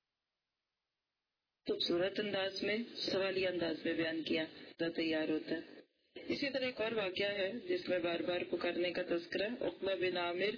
خوبصورت انداز میں، سوالی انداز میں بیان کیا تو تیار ہوتا ہے. اسی طرح ایک اور واقعہ ہے جس میں بار بار پکارنے کا تذکرہ. عقبہ بن عامر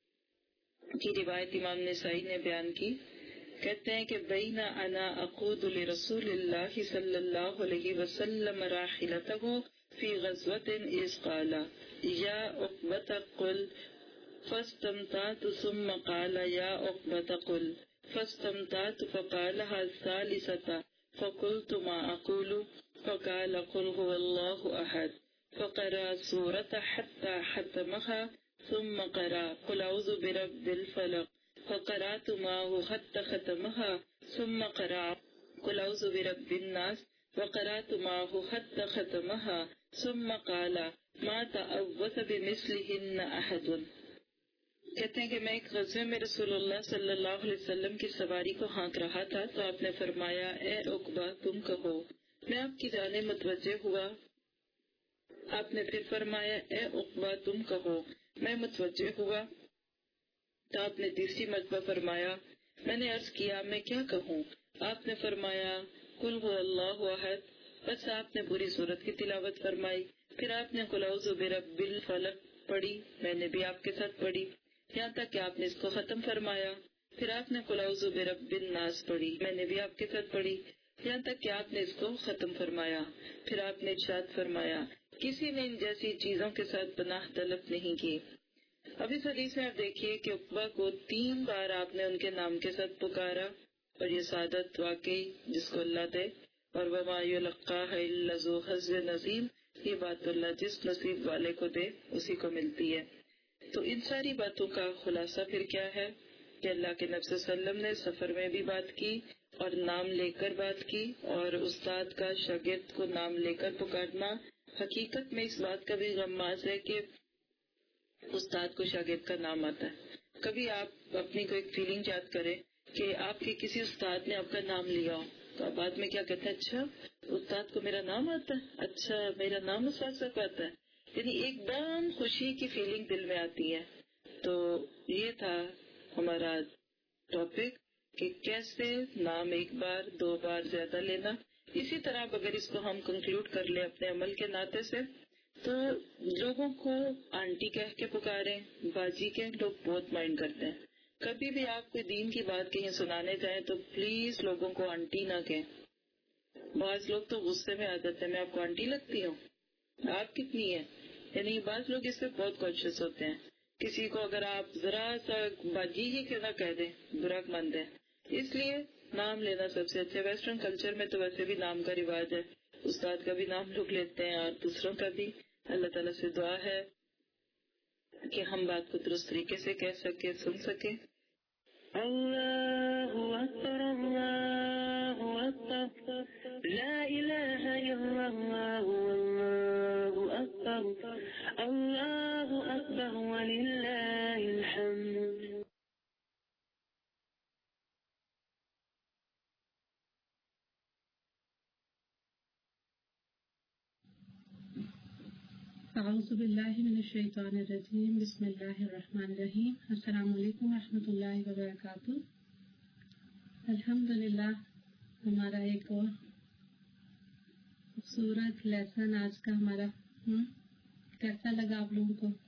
کی روایت امام نسائی نے بیان کی، کہتے ہیں کہ بین انا اقود لرسول اللہ صلی اللہ علیہ وسلم راحلتہ فی غزوۃ اذ قال یا عقبۃ قل فاستمتعت ثم قال یا عقبۃ قل فاستمتعت فقالها الثالثة فقلت ما اقول فقال قل هو الله احد فقرأ سورة حتى ختمها ثم قرأ قل اعوذ برب الفلق فقرأت معه حتى ختمها ثم قرأ قل اعوذ برب الناس وقرأت معه حتى ختمها ثم قال ما تعوذ بمثلهن احد. کہتے ہیں کہ میں ایک غزوے میں رسول اللہ صلی اللہ علیہ وسلم کی سواری کو ہانک رہا تھا تو آپ نے فرمایا اے عقبہ تم کہو. میں آپ کی جانب متوجہ ہوا. آپ نے پھر فرمایا اے عقبہ تم کہو. میں متوجہ ہوا تو آپ نے تیسری مرتبہ فرمایا. میں نے عرض کیا میں کیا کہوں؟ آپ نے فرمایا قل هو اللہ احد. بس آپ نے پوری سورت کی تلاوت فرمائی. پھر آپ نے قل اعوذ برب الفلق پڑھی، میں نے بھی آپ کے ساتھ پڑھی یہاں تک کہ آپ نے اس کو ختم فرمایا. پھر آپ نے قل اعوذ برب الناس پڑھی، میں نے بھی آپ کے ساتھ پڑھی یہاں تک کہ آپ نے اس کو ختم فرمایا. پھر آپ نے ارشاد فرمایا کسی نے ان جیسی چیزوں کے ساتھ پناہ طلب نہیں کی. اب اس حدیث میں آپ دیکھیے کہ عقبہ کو 3 بار آپ نے ان کے نام کے ساتھ پکارا، اور یہ سعادت واقعی جس کو اللہ دے، اور وما یلقاها الا ذو حظ عظیم، یہ بات اللہ جس نصیب والے کو دے اسی کو ملتی ہے. تو ان ساری باتوں کا خلاصہ پھر کیا ہے کہ اللہ کے نبی صلی اللہ علیہ وسلم نے سفر میں بھی بات کی اور نام لے کر بات کی، اور استاد کا شاگرد کو نام لے کر پکارنا. حقیقت میں اس بات کا بھی غماز ہے کہ استاد کو شاگرد کا نام آتا ہے. کبھی آپ اپنی کو ایک فیلنگ یاد کریں کہ آپ کے کسی استاد نے آپ کا نام لیا ہو تو آپ بعد میں کیا کہتے ہیں، اچھا استاد کو میرا نام آتا ہے، اچھا میرا نام استاد سے آتا ہے، یعنی ایک دم خوشی کی فیلنگ دل میں آتی ہے. تو یہ تھا ہمارا ٹاپک کہ کیسے نام ایک بار 2 بار زیادہ لینا. اسی طرح اگر اس کو ہم کنکلوڈ کر لیں اپنے عمل کے ناطے سے، تو لوگوں کو آنٹی کہہ کے پکاریں، باجی کہہ، لوگ بہت مائنڈ کرتے ہیں. کبھی بھی آپ کوئی دین کی بات کہیں سنانے جائیں تو پلیز لوگوں کو آنٹی نہ کہیں. بعض لوگ تو غصے میں آ جاتے ہیں، میں آپ کو آنٹی لگتی ہوں، آپ کتنی ہیں. یعنی بعض لوگ اس سے بہت کانشیس ہوتے ہیں. کسی کو اگر آپ ذرا سا باجی ہی کیوں نہ کہہ دیں، برا مند ہے. اس لیے نام لینا سب سے اچھا. ویسٹرن کلچر میں تو ویسے بھی نام کا رواج ہے، استاد کا بھی نام لوگ لیتے ہیں اور دوسروں کا بھی. اللہ تعالیٰ سے دعا ہے کہ ہم بات کو درست طریقے سے کہہ سکیں، سن سکیں. اللہ اکبر اللہ اکبر لا الہ الا اللہ واللہ اکبر اللہ اکبر وللہ اعوذ باللہ من الشیطان الرجیم بسم اللہ الرحمن الرحیم السلام علیکم ورحمۃ اللہ وبرکاتہ. الحمدللہ ہمارا ایک اور خوبصورت لیسن آج کا ہمارا کیسا لگا آپ لوگوں کو؟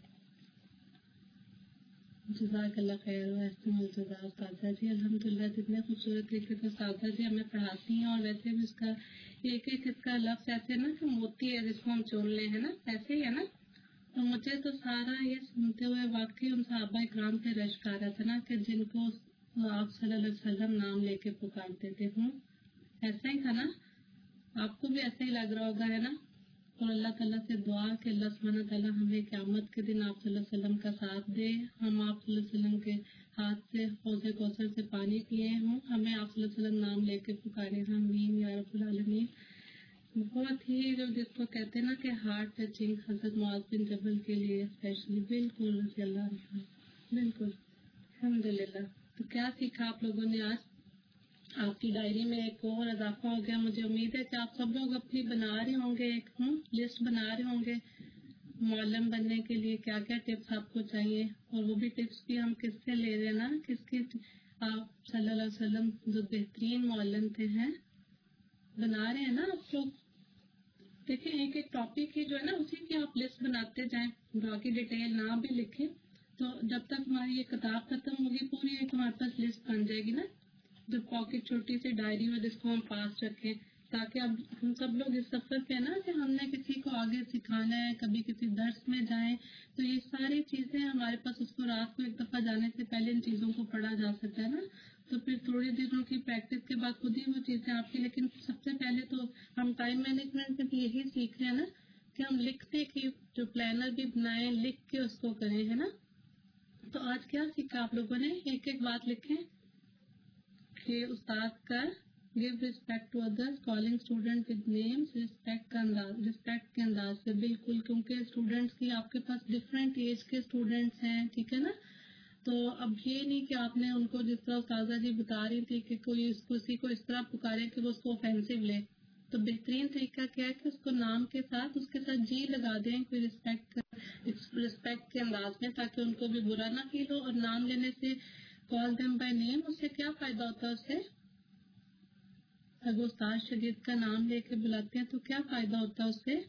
جزاک اللہ خیر و احسن الجزا استاذہ جی. الحمدللہ جتنے خوبصورت طریقے سے استاذہ جی ہمیں پڑھاتی ہیں, اور ویسے بھی اس کا ایک اس کا لفظ ایسے نا کہ موتی ہے جس کو ہم چون لیں, ہے نا, ایسے ہی ہے نا. تو مجھے تو سارا یہ سنتے ہوئے واقعی ان صحابہ اکرام پہ رشک آ رہا تھا نا کہ جن کو آپ صلی اللہ علیہ وسلم نام لے کے پکارتے تھے. ایسا ہی تھا نا, آپ کو بھی ایسا ہی لگ رہا ہوگا, ہے نا. اور اللہ تعالیٰ سے دعا کہ اللہ سبحانہ تعالیٰ ہمیں قیامت کے دن آپ صلی اللہ علیہ وسلم کا ساتھ دے, ہم آپ صلی اللہ علیہ وسلم کے ہاتھ سے حوض کوثر سے پانی پیے ہوں, ہمیں آپ صلی اللہ علیہ وسلم نام لے کے پکارے. آمین یا رب العالمین. بہت ہی جو جس کو کہتے ہیں نا کہ ہارٹ ٹچنگ حضرت معاذ بن جبل کے لیے اسپیشلی, بالکل رضی اللہ عنہ, بالکل الحمدللہ. تو کیا سیکھا آپ لوگوں نے آج؟ آپ کی ڈائری میں ایک اور اضافہ ہو گیا. مجھے امید ہے کہ آپ سب لوگ اپنی بنا رہے ہوں گے, ایک لسٹ بنا رہے ہوں گے معلم بننے کے لیے کیا کیا ٹپس آپ کو چاہیے, اور وہ بھی ٹپس بھی ہم کس سے لے رہے ہیں نا, کس کی آپ صلی اللہ علیہ وسلم جو بہترین معلم تھے ہیں بنا رہے ہیں نا آپ لوگ. دیکھیں ایک ایک ٹاپک کی جو ہے نا اسی کی آپ لسٹ بناتے جائیں, باقی ڈیٹیل نہ بھی لکھیں, تو جب تک ہماری یہ کتاب ختم ہوگی پوری ایک ہمارے پاس لسٹ بن جائے گی نا, جو پاکٹ چھوٹی سی ڈائری میں جس کو ہم پاس رکھیں, تاکہ اب ہم سب لوگ اس سفر پہ نا کہ ہم نے کسی کو آگے سکھانا ہے, کبھی کسی درس میں جائیں تو یہ ساری چیزیں ہمارے پاس, اس کو رات کو ایک دفعہ جانے سے پہلے ان چیزوں کو پڑھا جا سکتا ہے نا. تو پھر تھوڑے دنوں کی پریکٹس کے بعد خود ہی وہ چیزیں آپ کی. لیکن سب سے پہلے تو ہم ٹائم مینجمنٹ میں بھی یہی سیکھ رہے ہیں نا کہ ہم لکھتے کہ جو پلانر بھی بنائیں, لکھ کے اس کو کریں, ہے نا. تو آج کیا سیکھا آپ لوگوں نے؟ ایک ایک بات لکھیں کہ استاد کا give respect to others, calling student with names, respect کے انداز سے, بالکل, کیونکہ اسٹوڈینٹس کی آپ کے پاس ڈفرینٹ ایج کے اسٹوڈینٹس ہیں, ٹھیک ہے نا. تو اب یہ نہیں کہ آپ نے ان کو جس طرح استاذہ جی بتا رہی تھی کہ کوئی کسی کو اس طرح پکارے کہ وہ اس کو آفینسو لے. تو بہترین طریقہ کیا ہے کہ اس کو نام کے ساتھ اس کے ساتھ جی لگا دیں کوئی رسپیکٹ کے انداز میں, تاکہ ان کو بھی برا نہ فیل ہو. اور نام لینے سے کال دیم بائی نیم, اس سے کیا فائدہ ہوتا ہے؟ اس سے اگر استاد شدید کا نام لے کے بلاتے ہیں تو کیا فائدہ ہوتا ہے اس سے؟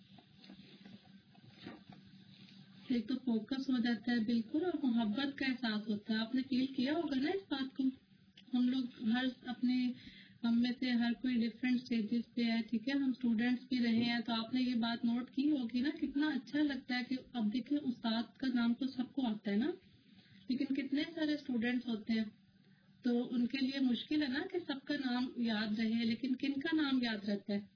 ایک تو فوکس ہو جاتا ہے بالکل, اور محبت کا احساس ہوتا ہے. آپ نے فیل کیا ہوگا نا اس بات کو. ہم لوگ ہم میں سے ہر کوئی ڈفرینٹ اسٹیجز پہ ہے, ٹھیک ہے, ہم اسٹوڈینٹس بھی رہے ہیں, تو آپ نے یہ بات نوٹ کی ہوگی نا, کتنا اچھا لگتا ہے کہ اب دیکھیں استاد کا نام تو سب کو آتا ہے نا, لیکن کتنے سارے اسٹوڈینٹس ہوتے ہیں تو ان کے لیے مشکل ہے نا کہ سب کا نام یاد رہے. لیکن کن کا نام یاد رہتا ہے؟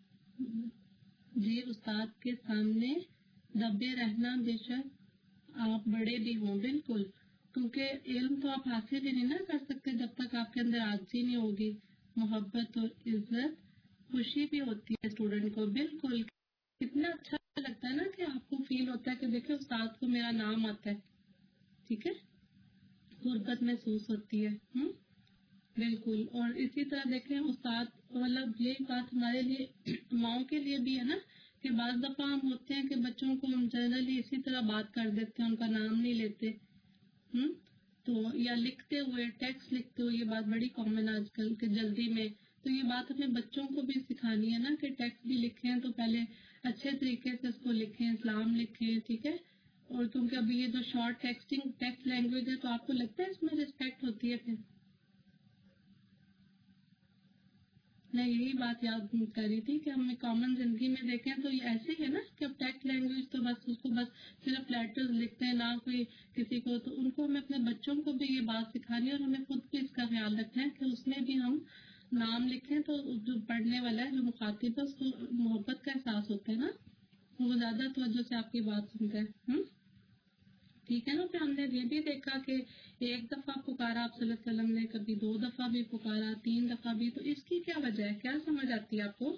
جی استاد کے سامنے دبے رہنا, بے شک آپ بڑے بھی ہوں, بالکل, کیونکہ علم تو آپ حاصل ہی نہیں نا کر سکتے جب تک آپ کے اندر عاجزی نہیں ہوگی. محبت اور عزت, خوشی بھی ہوتی ہے اسٹوڈنٹ کو, بالکل. کتنا اچھا لگتا ہے نا کہ آپ کو فیل ہوتا ہے کہ دیکھیں استاد کو میرا نام آتا ہے, ٹھیک ہے, غربت محسوس ہوتی ہے, بالکل. اور اسی طرح دیکھیں استاد, مطلب یہ بات ہمارے لیے ماؤں کے لیے بھی ہے نا, کہ بعض دفعہ ہم ہوتے ہیں کہ بچوں کو ہم جنرلی اسی طرح بات کر دیتے ہیں, ان کا نام نہیں لیتے, تو یا لکھتے ہوئے, ٹیکسٹ لکھتے ہوئے, یہ بات بڑی کامن آج کل کہ جلدی میں. تو یہ بات ہمیں بچوں کو بھی سکھانی ہے نا کہ ٹیکسٹ بھی لکھیں تو پہلے اچھے طریقے سے اس کو لکھیں, سلام لکھیں, ٹھیک ہے. اور کیونکہ ابھی یہ جو شارٹ ٹیکسٹ لینگویج ہے, تو آپ کو لگتا ہے اس میں رسپیکٹ ہوتی ہے؟ پھر میں یہی بات یاد کر رہی تھی کہ ہمیں کامن زندگی میں دیکھیں تو یہ ایسے ہی ہے نا کہ اب ٹیکسٹ لینگویج تو بس اس کو بس صرف لیٹرز لکھتے ہیں, نہ کوئی کسی کو. تو ان کو ہمیں اپنے بچوں کو بھی یہ بات سکھانی ہے, اور ہمیں خود بھی اس کا خیال رکھنا ہے کہ اس میں بھی ہم نام لکھیں تو جو پڑھنے والا ہے, جو مخاطب ہے, اس کو محبت کا احساس ہوتا ہے نا, وہ زیادہ توجہ سے آپ کی بات سنتا ہے, ٹھیک ہے نا. پھر ہم نے یہ بھی دیکھا کہ ایک دفعہ پکارا آپ صلی اللہ علیہ وسلم نے, کبھی 2 دفعہ بھی پکارا, 3 دفعہ بھی. تو اس کی کیا وجہ ہے؟ کیا سمجھ آتی ہے آپ کو؟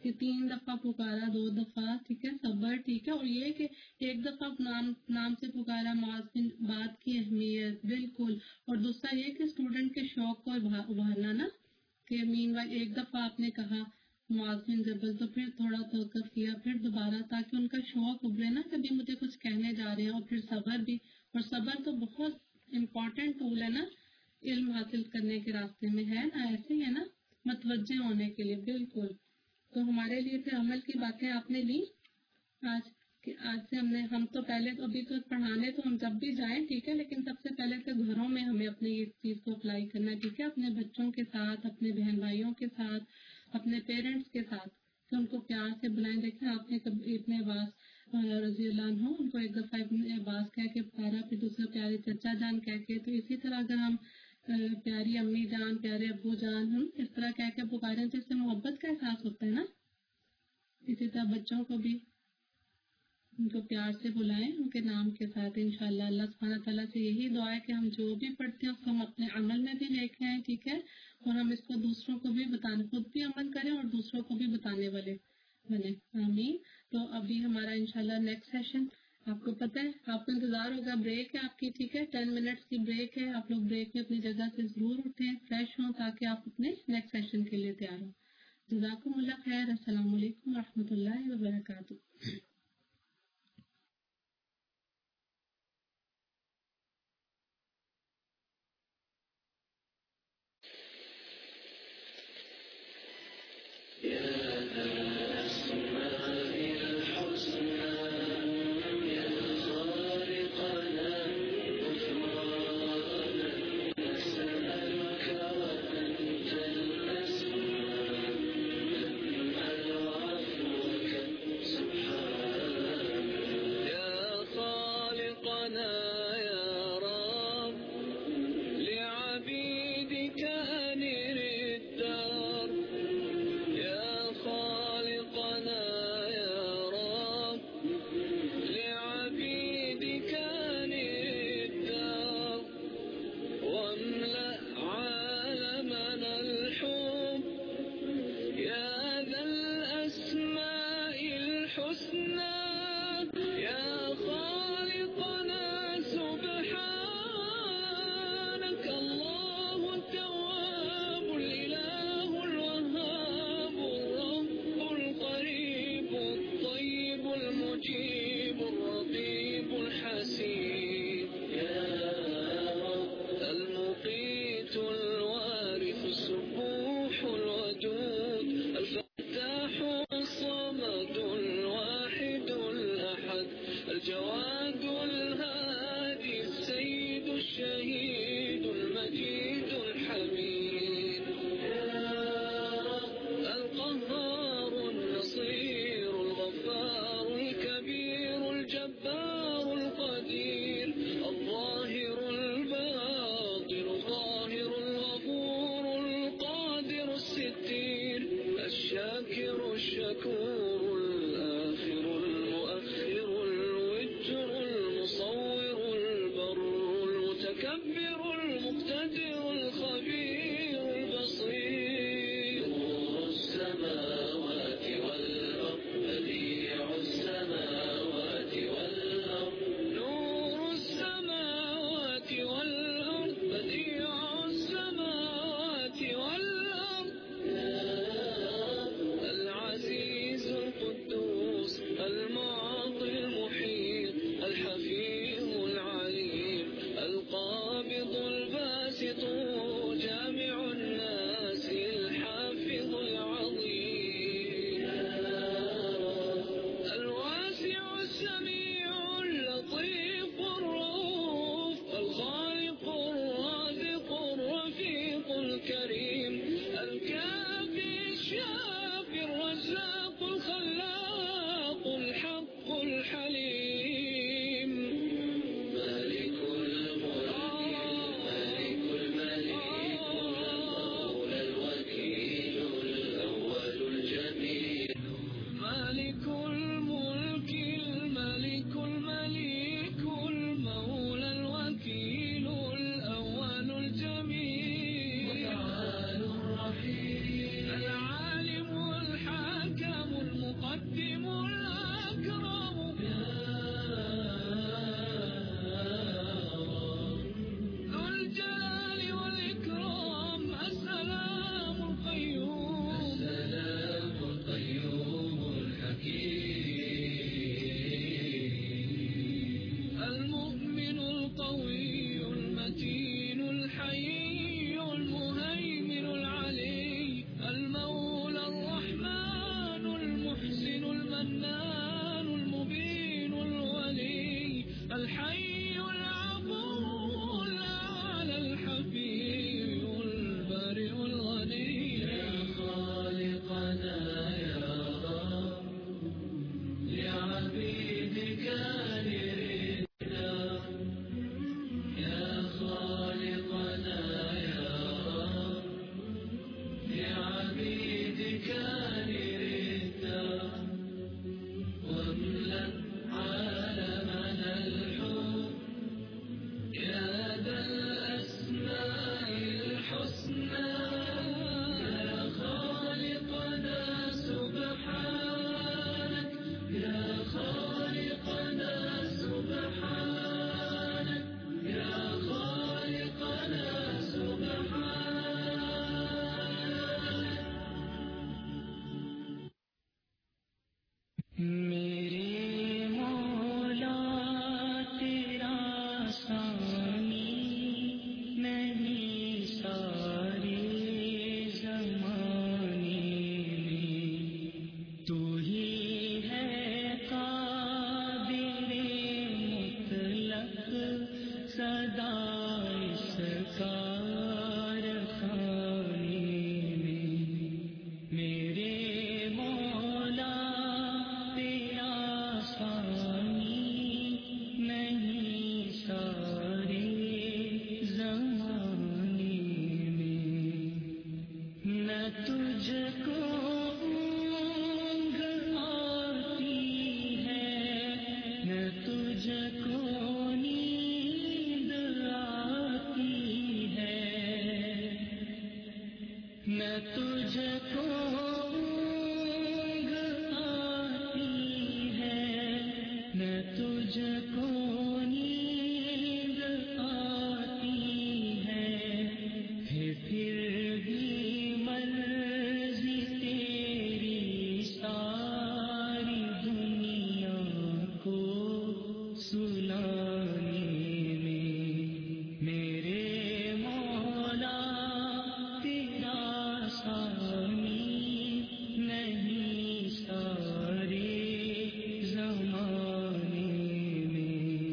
کہ 3 دفعہ پکارا، 2 دفعہ، ٹھیک ہے، صبر، ٹھیک ہے، اور یہ کہ ایک دفعہ نام سے پکارا، معاذ بن، بات کی اہمیت بالکل، اور دوسرا یہ کہ اسٹوڈنٹ کے شوق کو ابھارنا نا، کہ مین وائل ایک دفعہ آپ نے کہا معاذ بن جبل تو پھر تھوڑا توقف کیا، پھر دوبارہ، تاکہ ان کا شوق ابھرے نا، کبھی مجھے کچھ کہنے جا رہے ہیں، اور پھر صبر بھی، اور صبر تو بہت امپورٹنٹ ٹول ہے نا علم حاصل کرنے کے راستے میں، ہے نا، ایسے ہی ہے نا، متوجہ ہونے کے لیے، بالکل. تو ہمارے لیے پھر عمل کی باتیں آپ نے لی آج، کہ آج سے ہم تو پہلے تو ابھی تو پڑھانے تو ہم جب بھی جائیں، ٹھیک ہے، لیکن سب سے پہلے تو گھروں میں ہمیں اپنے اس چیز کو اپلائی کرنا ہے، ٹھیک ہے، اپنے بچوں کے ساتھ، اپنے بہن بھائیوں کے ساتھ، اپنے پیرنٹس کے ساتھ، کہ ان کو پیار سے بلائیں. دیکھیں آپ نے کبھی ابن عباس رضی اللہ عنہ ان کو ایک دفعہ ابن عباس کہہ کے پکارا، پھر دوسرا پیارے چچا جان کہہ کے، تو اسی طرح اگر ہم پیاری امی جان، پیارے ابو جان، ہم اس طرح کہہ کے پکاریں تو اس سے محبت کا احساس ہوتا ہے نا. اسی طرح بچوں کو بھی ان کو پیار سے بلائیں ان کے نام کے ساتھ. انشاءاللہ اللہ سبحانہ تعالیٰ سے یہی دعا ہے کہ ہم جو بھی پڑھتے ہیں اس کو ہم اپنے عمل میں بھی لے کے آئیں، ٹھیک ہے، اور ہم اس کو دوسروں کو بھی بتانے، خود بھی عمل کریں اور دوسروں کو بھی بتانے والے بنے. آمین. تو ابھی ہمارا انشاءاللہ نیکسٹ سیشن، آپ کو پتہ ہے، آپ کو انتظار ہوگا، بریک ہے آپ کی، ٹھیک ہے، 10 منٹس کی بریک ہے. آپ لوگ بریک میں اپنی جگہ سے ضرور اٹھیں، فریش ہوں، تاکہ آپ اپنے نیکسٹ سیشن کے لیے تیار ہوں. جزاکم اللہ خیر. السلام علیکم ورحمۃ اللہ وبرکاتہ. تجھ کو اونگ آتی ہے نہ تجھ کو نیند آتی ہے نہ تجھ کو اونگ آتی ہے نہ تجھ کو نیند آتی ہے پھر بھی مرضی تیری ساری دنیا کو سنانے میں میرے مولا تیرا ثانی نہیں سارے زمانے میں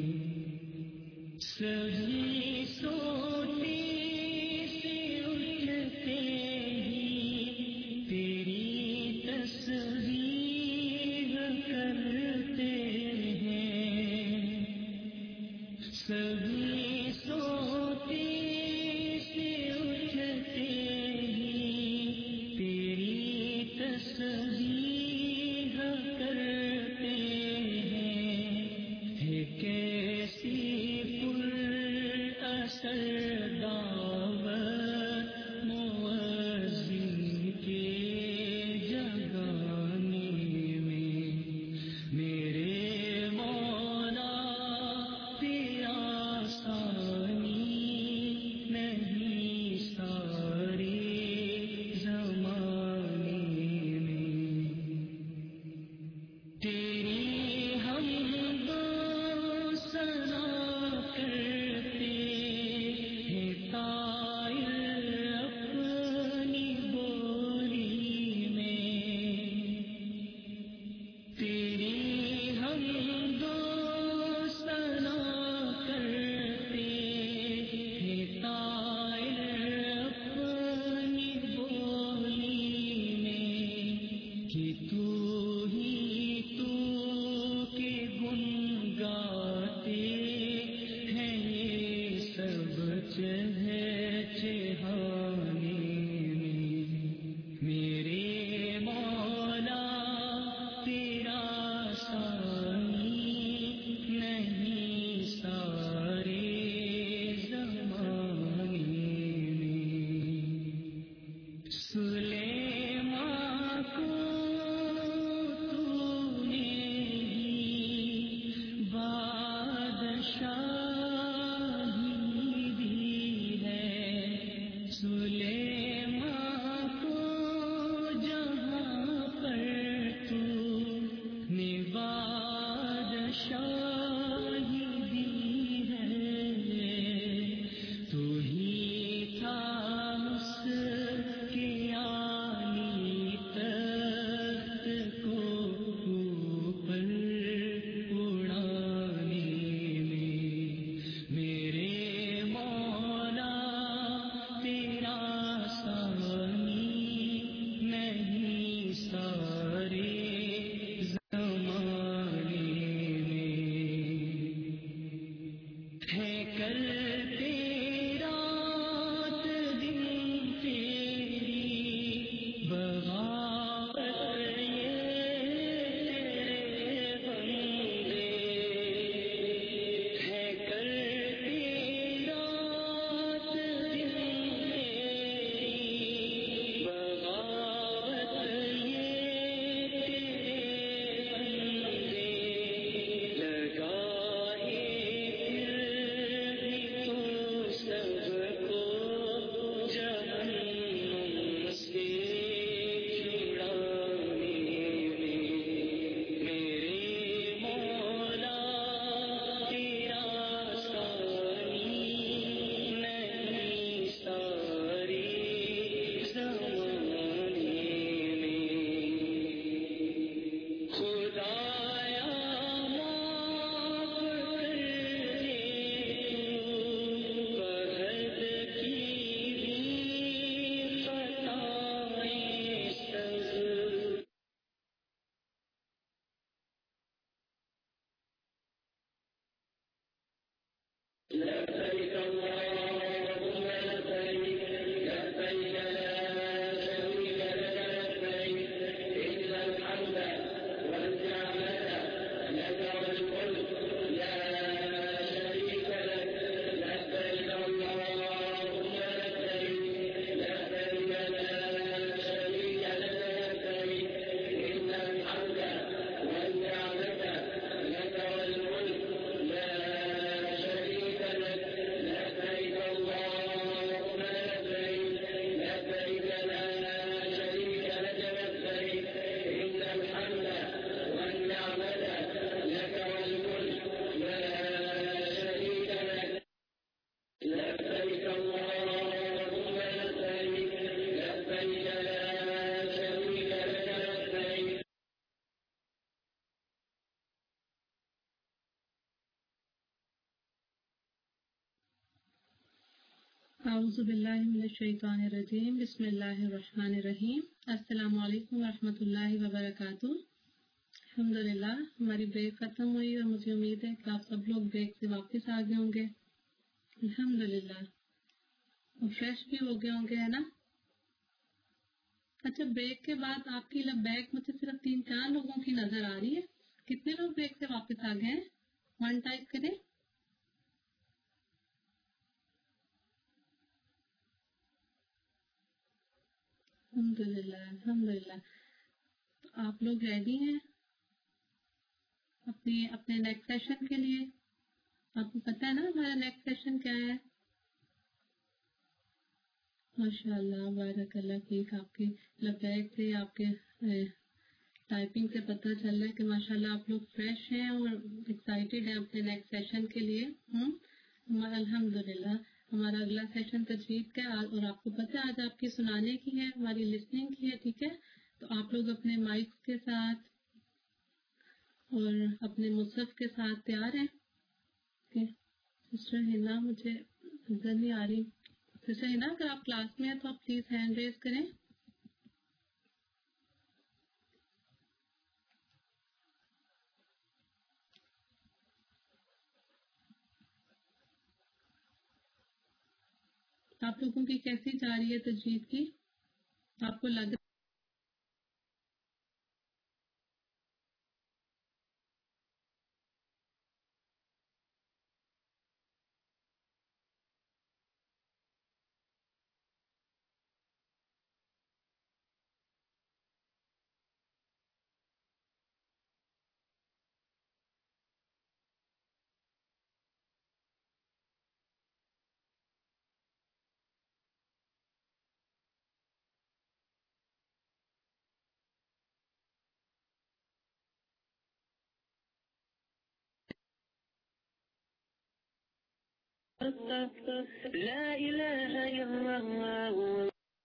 اعوذ باللہ من الشیطان الرجیم بسم اللہ الرحمن الرحیم السلام علیکم ورحمۃ اللہ وبرکاتہ. الحمدللہ ہماری بریک ختم ہوئی اور مجھے امید ہے کہ آپ سب لوگ بریک سے واپس آ گئے ہوں گے الحمدللہ اور فریش بھی ہو گئے ہوں گے ہے نا. اچھا بریک کے بعد آپ کی لبیک مجھے صرف 3-4 لوگوں کی نظر آ رہی ہے. کتنے لوگ بریک سے واپس آ گئے ہیں؟ 1 ٹائپ کریں. الحمدللہ. آپ لوگ ریڈی ہیں اپنے نیکسٹ سیشن کے لیے؟ آپ کو پتا ہے نا ہمارا نیکسٹ سیشن کیا ہے؟ ماشاء اللہ بارک اللہ فیک. آپ کے لبیک سے آپ کے ٹائپنگ سے پتہ چل رہا ہے کہ ماشاء اللہ آپ لوگ فریش ہیں اور ایکسائٹیڈ ہیں اپنے نیکسٹ سیشن کے لیے. الحمدللہ ہمارا اگلا سیشن تجوید کا اور آپ کو پتہ ہے آج آپ کی سنانے کی ہے، ہماری لسننگ کی ہے. ٹھیک ہے تو آپ لوگ اپنے مائک کے ساتھ اور اپنے مصحف کے ساتھ تیار ہیں؟ سسٹر ہنا مجھے نظر نہیں آ رہی. سسٹر ہنا اگر آپ کلاس میں ہیں تو آپ پلیز ہینڈ ریز کریں. آپ لوگوں کی کیسی جا رہی ہے تجوید کی؟ آپ کو لگ لا إله إلا الله.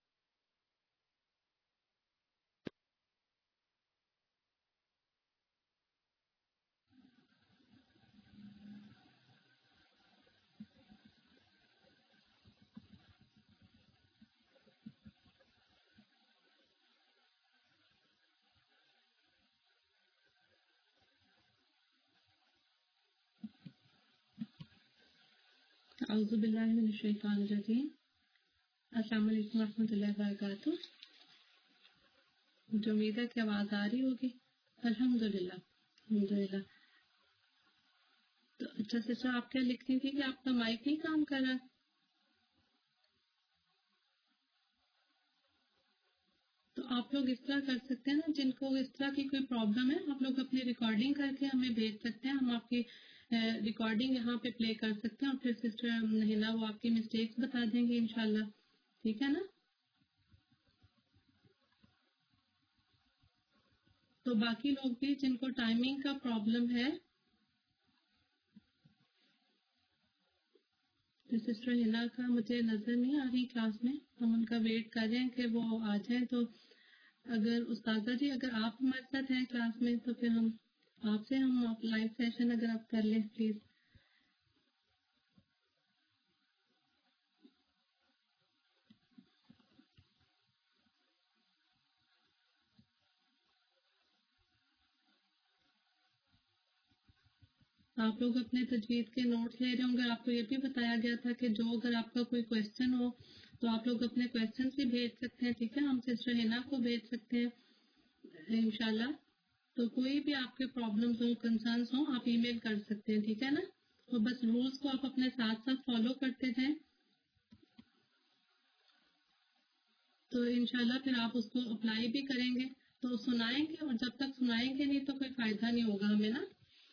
اعوذ باللہ من الشیطان الرجیم. السلام علیکم ورحمۃ اللہ وبرکاتہ. مجھے امید ہے کہ آواز آ رہی ہوگی. الحمدللہ. تو اچھا سسٹر آپ کیا لکھ رہی تھی کہ آپ کا مائک نہیں کام کر رہا؟ تو آپ لوگ اس طرح کر سکتے ہیں نا، جن کو اس طرح کی کوئی پرابلم ہے آپ لوگ اپنی ریکارڈنگ کر کے ہمیں بھیج سکتے ہیں. ہم آپ کی ریکارڈنگ یہاں پہ پلے کر سکتے ہیں اور پھر سسٹر نہیلا وہ آپ کی مسٹیکس بتا دیں گے انشاءاللہ. ٹھیک ہے نا؟ تو باقی لوگ بھی جن کو ٹائمنگ کا پرابلم ہے، سسٹر ہنا کا مجھے نظر نہیں آ رہی کلاس میں. ہم ان کا ویٹ کر رہے ہیں کہ وہ آ جائیں. تو اگر استاذہ جی اگر آپ ہمارے ساتھ ہیں کلاس میں تو پھر ہم آپ سے لائیو سیشن اگر آپ کر لیں پلیز. آپ لوگ اپنے تجوید کے نوٹس لے رہے ہوں گے. آپ کو یہ بھی بتایا گیا تھا کہ جو اگر آپ کا کوئی کویشچن ہو تو آپ لوگ اپنے کویشچنس بھی بھیج سکتے ہیں. ٹھیک ہے ہم سسٹر ہنا کو بھیج سکتے ہیں انشاءاللہ. تو کوئی بھی آپ کے پرابلمس ہوں کنسرنس ہوں آپ ای میل کر سکتے ہیں. ٹھیک ہے نا؟ تو بس رولس کو آپ اپنے ساتھ ساتھ فالو کرتے جائیں تو انشاءاللہ پھر آپ اس کو اپلائی بھی کریں گے. تو سنائیں گے اور جب تک سنائیں گے نہیں تو کوئی فائدہ نہیں ہوگا ہمیں نا.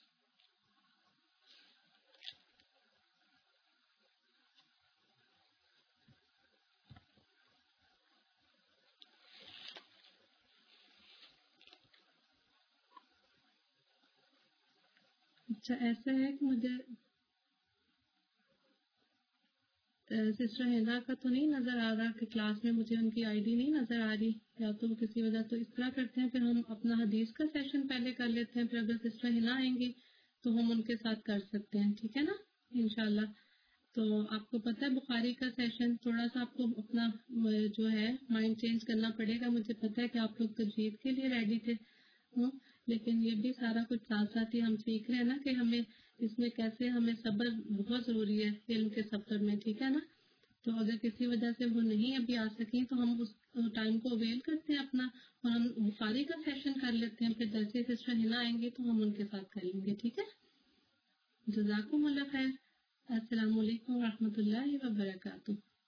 اچھا ایسا ہے کہ مجھے سسٹر ہنا کا تو نہیں نظر آ رہا کہ کلاس میں مجھے ان کی آئی ڈی نہیں نظر آ رہی یا تو کسی وجہ. تو اس طرح کرتے ہیں پھر ہم اپنا حدیث کا سیشن پہلے کر لیتے ہیں، پھر اگر سسٹر ہنا آئیں گی تو ہم ان کے ساتھ کر سکتے ہیں. ٹھیک ہے نا انشاءاللہ. تو آپ کو پتہ ہے بخاری کا سیشن تھوڑا سا آپ کو اپنا جو ہے مائنڈ چینج کرنا پڑے گا. مجھے پتہ ہے کہ آپ لوگ تجوید کے لیے ریڈی تھے لیکن یہ بھی سارا کچھ ساتھ ساتھ ہی ہم سیکھ رہے ہیں نا کہ ہمیں اس میں کیسے ہمیں صبر بہت ضروری ہے علم کے سفر میں, ٹھیک ہے نا. تو اگر کسی وجہ سے وہ نہیں ابھی آ سکیں تو ہم اس ٹائم کو اویل کرتے ہیں اپنا اور ہم بخاری کا سیشن کر لیتے ہیں. پھر جیسے سسٹر ہنا آئیں گے تو ہم ان کے ساتھ کر لیں گے, ٹھیک ہے. جزاکم اللہ خیر. السلام علیکم ورحمۃ اللہ وبرکاتہ.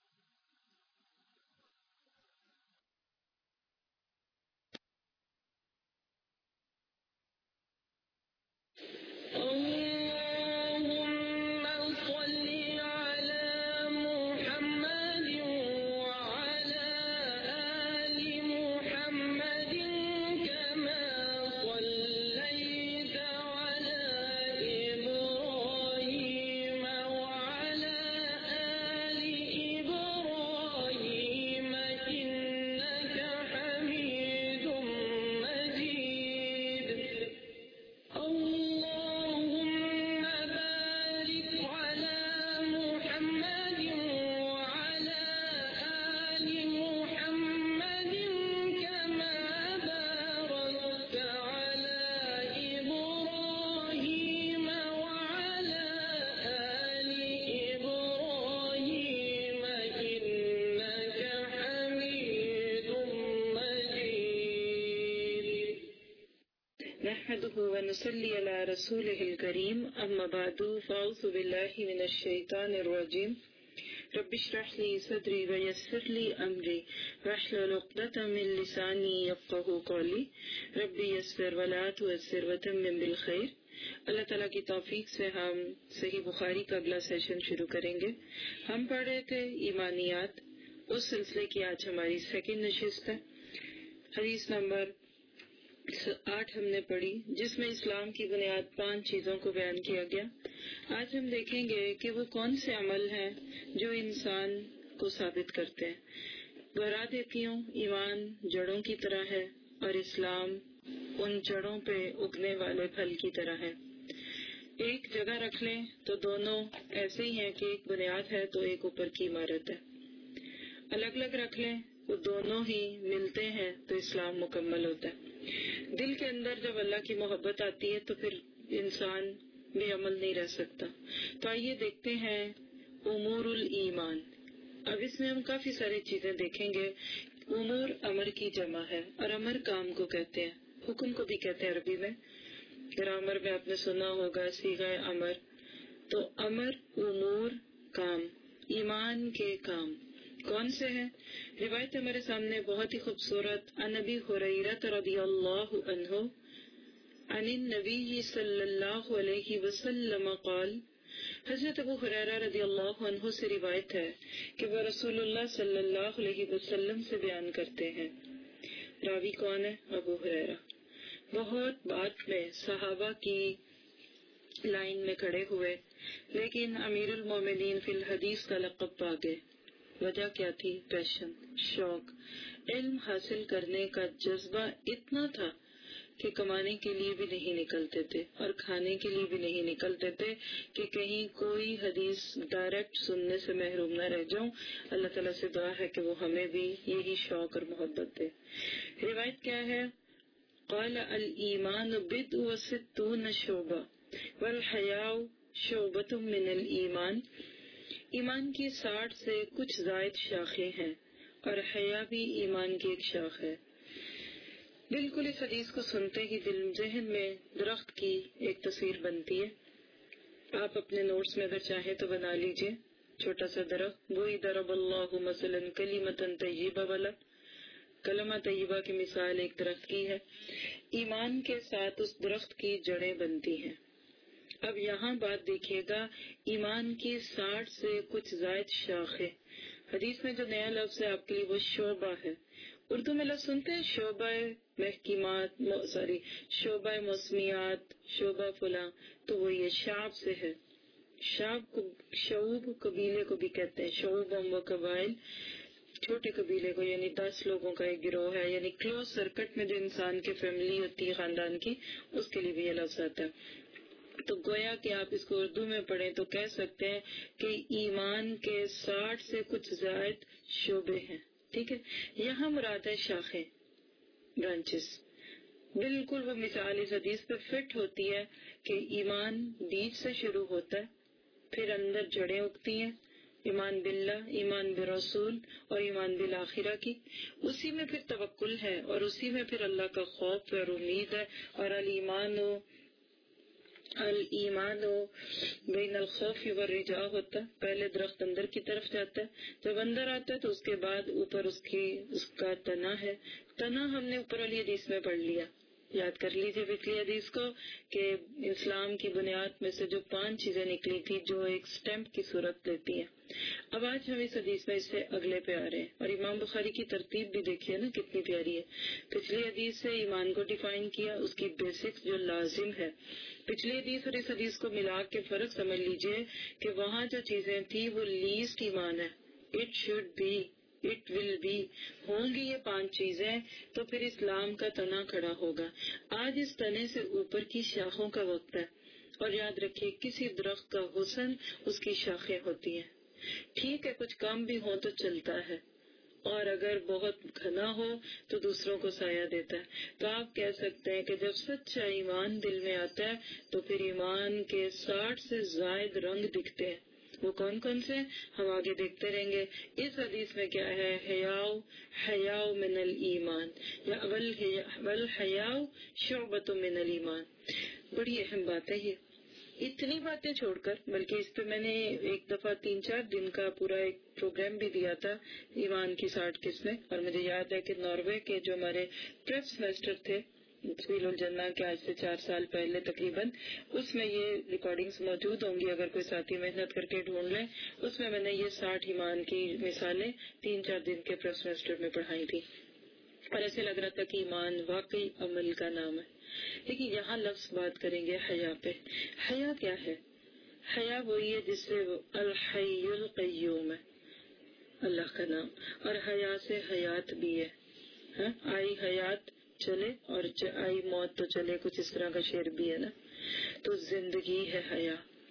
ونصلي على رسوله الكريم أما بعد فأعوذ بالله من الشيطان الرجيم رب اشرح لي صدري ويسر لي أمري واحلل عقدة من لساني يفقهوا قولي رب يسر ولا تعسر وتمم بالخير. اللہ تعالیٰ کی توفیق سے ہم صحیح بخاری کا اگلا سیشن شروع کریں گے. ہم پڑھ رہے تھے ایمانیات, اس سلسلے کی آج ہماری سیکنڈ نشست ہے. حدیث نمبر 8 ہم نے پڑھی جس میں اسلام کی بنیاد 5 چیزوں کو بیان کیا گیا. آج ہم دیکھیں گے کہ وہ کون سے عمل ہیں جو انسان کو ثابت کرتے ہیں. بہرا دیتی ہوں ایمان جڑوں کی طرح ہے اور اسلام ان جڑوں پہ اگنے والے پھل کی طرح ہے. ایک جگہ رکھ لیں تو دونوں ایسے ہی ہیں کہ ایک بنیاد ہے تو ایک اوپر کی عمارت ہے. الگ الگ رکھ لیں وہ دونوں ہی ملتے ہیں تو اسلام مکمل ہوتا ہے. دل کے اندر جب اللہ کی محبت آتی ہے تو پھر انسان بے عمل نہیں رہ سکتا. تو آئیے دیکھتے ہیں امور الایمان. اب اس میں ہم کافی ساری چیزیں دیکھیں گے. امور امر کی جمع ہے اور امر کام کو کہتے ہیں, حکم کو بھی کہتے ہیں عربی میں. گرامر میں آپ نے سنا ہوگا صیغہ امر. تو امر امور کام, ایمان کے کام کون سے ہیں؟ روایت ہمارے سامنے بہت ہی خوبصورت. عن ابی ہریرہ رضی اللہ عنہ عن النبی صلی اللہ علیہ وسلم قال, حضرت ابو ہریرہ رضی اللہ عنہ سے روایت ہے کہ وہ رسول اللہ صلی اللہ علیہ وسلم سے بیان کرتے ہیں. راوی کون ہے؟ ابو ہریرہ. بہت بعد میں صحابہ کی لائن میں کھڑے ہوئے لیکن امیر المومنین فی الحدیث کا لقب پا گئے. وجہ کیا تھی؟ پیشن, شوق. علم حاصل کرنے کا جذبہ اتنا تھا کہ کمانے کے لیے بھی نہیں نکلتے تھے اور کھانے کے لیے بھی نہیں نکلتے تھے کہ کہیں کوئی حدیث ڈائریکٹ سننے سے محروم نہ رہ جاؤں. اللہ تعالیٰ سے دعا ہے کہ وہ ہمیں بھی یہی شوق اور محبت دے. روایت کیا ہے؟ قال الایمان بضع وستون شعبہ والحیاء شعبۃ من الایمان. ایمان کی 60 سے کچھ زائد شاخیں ہیں اور حیا بھی ایمان کی ایک شاخ ہے. بالکل اس حدیث کو سنتے ہی دل ذہن میں درخت کی ایک تصویر بنتی ہے. آپ اپنے نوٹس میں اگر چاہیں تو بنا لیجئے. چھوٹا سا درخت, وہی ضرب اللہ مثلا کلمۃ طیبہ والا. کلمہ طیبہ کی مثال ایک درخت کی ہے. ایمان کے ساتھ اس درخت کی جڑیں بنتی ہیں. اب یہاں بات دیکھیے گا, ایمان کی 60 سے کچھ زائد شاخیں. حدیث میں جو نیا لفظ ہے آپ کے لیے وہ شعبہ ہے. اردو میں لفظ سنتے ہیں شعبہ محکمات, شعبہ موسمیات, شعبہ فلاں, تو وہ یہ شعب سے ہے. شعوب قبیلے کو بھی کہتے ہیں, شعوبم و قبائل, چھوٹے قبیلے کو, یعنی 10 لوگوں کا ایک گروہ ہے, یعنی کلوز سرکٹ میں جو انسان کی فیملی ہوتی ہے خاندان کی, اس کے لیے بھی یہ لفظ آتا ہے. تو گویا کہ آپ اس کو اردو میں پڑھیں تو کہہ سکتے ہیں کہ ایمان کے 60 سے کچھ زائد شعبے ہیں. ٹھیک ہے. یہاں مراد ہے شاخیں، برانچز. بالکل وہ مثال اس حدیث پہ فٹ ہوتی ہے کہ ایمان بیج سے شروع ہوتا ہے، پھر اندر جڑیں اگتی ہیں، ایمان باللہ، ایمان برسول اور ایمان بالآخرہ کی. اسی میں پھر توکل ہے اور اسی میں پھر اللہ کا خوف اور امید ہے. اور الایمان بین الخوف والرجاء ہوتا ہے. پہلے درخت اندر کی طرف جاتا ہے، جب اندر آتا ہے تو اس کے بعد اوپر اس کا تنا ہے. تنا ہم نے اوپر والی حدیث میں پڑھ لیا، یاد کر لیجیے پچھلی حدیث کو کہ اسلام کی بنیاد میں سے جو 5 چیزیں نکلی تھی جو ایک سٹیمپ کی صورت لیتی ہیں. اب آج ہم اس حدیث میں اس سے اگلے پہ آ رہے ہیں، اور امام بخاری کی ترتیب بھی دیکھیے نا کتنی پیاری ہے. پچھلی حدیث سے ایمان کو ڈیفائن کیا، اس کی بیسکس جو لازم ہے. پچھلی حدیث اور اس حدیث کو ملا کے فرق سمجھ لیجیے کہ وہاں جو چیزیں تھی وہ لیسٹ ایمان ہے. It should be, it will be, ہوں گی یہ 5 چیزیں تو پھر اسلام کا تنا کھڑا ہوگا. آج اس تنے سے اوپر کی شاخوں کا وقت ہے، اور یاد رکھیے کسی درخت کا حسن اس کی شاخیں ہوتی ہیں. ٹھیک ہے کچھ کم بھی ہو تو چلتا ہے، اور اگر بہت گھنا ہو تو دوسروں کو سایہ دیتا ہے. تو آپ کہہ سکتے ہیں کہ جب سچا ایمان دل میں آتا ہے تو پھر ایمان کے 60 سے زائد رنگ دکھتے ہیں. وہ کون کون سے ہم آگے دیکھتے رہیں گے. اس حدیث میں کیا ہے؟ حیاء من الایمان یا والحیاء شعبۃ من الایمان. بڑی اہم بات ہے یہ. اتنی باتیں چھوڑ کر، بلکہ اس پہ میں نے ایک دفعہ 3-4 دن کا پورا ایک پروگرام بھی دیا تھا، ایمان کی 60 قسمیں. اور مجھے یاد ہے کہ ناروے کے جو ہمارے پریپ سیمیسٹر تھے سبیل الجنہ کے آج سے 4 سال پہلے تقریباً، اس میں یہ ریکارڈنگز موجود ہوں گی اگر کوئی ساتھی محنت کر کے ڈھونڈ لیں. اس میں نے یہ 60 ایمان کی مثالیں 3-4 دن کے پریپ سیمیسٹر میں پڑھائی تھی، اور ایسے لگ رہا تھا کہ ایمان واقعی عمل کا نام ہے. لیکن یہاں لفظ بات کریں گے حیا پہ. حیا کیا ہے؟ حیا وہی ہے جس سے الحی القیوم ہے اللہ کا نام، اور حیا سے حیات بھی ہے. آئی حیات چلے اور آئی موت تو چلے، کچھ اس طرح کا شعر بھی ہے نا. تو زندگی ہے حیا.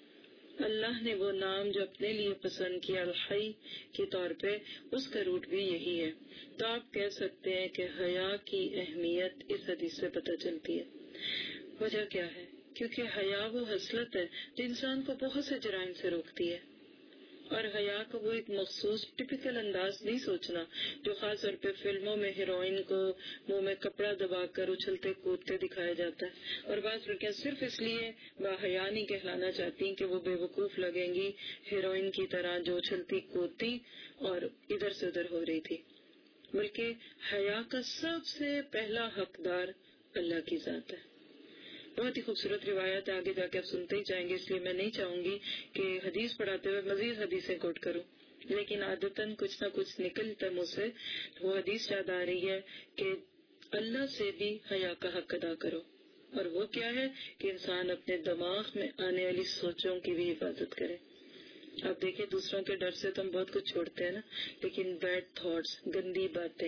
اللہ نے وہ نام جو اپنے لیے پسند کیا الحی کے طور پہ، اس کا روٹ بھی یہی ہے. تو آپ کہہ سکتے ہیں کہ حیا کی اہمیت اس حدیث سے پتہ چلتی ہے. وجہ کیا ہے؟ کیونکہ حیا وہ خصلت ہے جو انسان کو بہت سے جرائم سے روکتی ہے. اور حیا کو وہ ایک مخصوص ٹپیکل انداز نہیں سوچنا جو خاص طور پہ فلموں میں ہیروئن کو منہ میں کپڑا دبا کر اچھلتے کودتے دکھایا جاتا ہے. اور بعض لڑکیاں صرف اس لیے باحیا نہیں کہلانا چاہتی کہ وہ بے وقوف لگیں گی ہیروئن کی طرح جو اچھلتی کودتی اور ادھر سے ادھر ہو رہی تھی. بلکہ حیا کا سب سے پہلا حقدار اللہ کی ذات ہے. بہت ہی خوبصورت روایت آگے جا کے آپ سنتے ہی جائیں گے، اس لیے میں نہیں چاہوں گی کہ حدیث پڑھاتے ہوئے مزید حدیثیں کوٹ کروں، لیکن عادتاً کچھ نہ کچھ نکلتا مجھ سے. وہ حدیث یاد آ رہی ہے کہ اللہ سے بھی حیا کا حق ادا کرو. اور وہ کیا ہے کہ انسان اپنے دماغ میں آنے والی سوچوں کی بھی حفاظت کرے. آپ دیکھیں دوسروں کے ڈر سے تو ہم بہت کچھ چھوڑتے ہیں نا، لیکن بیڈ تھاٹس، گندی باتیں،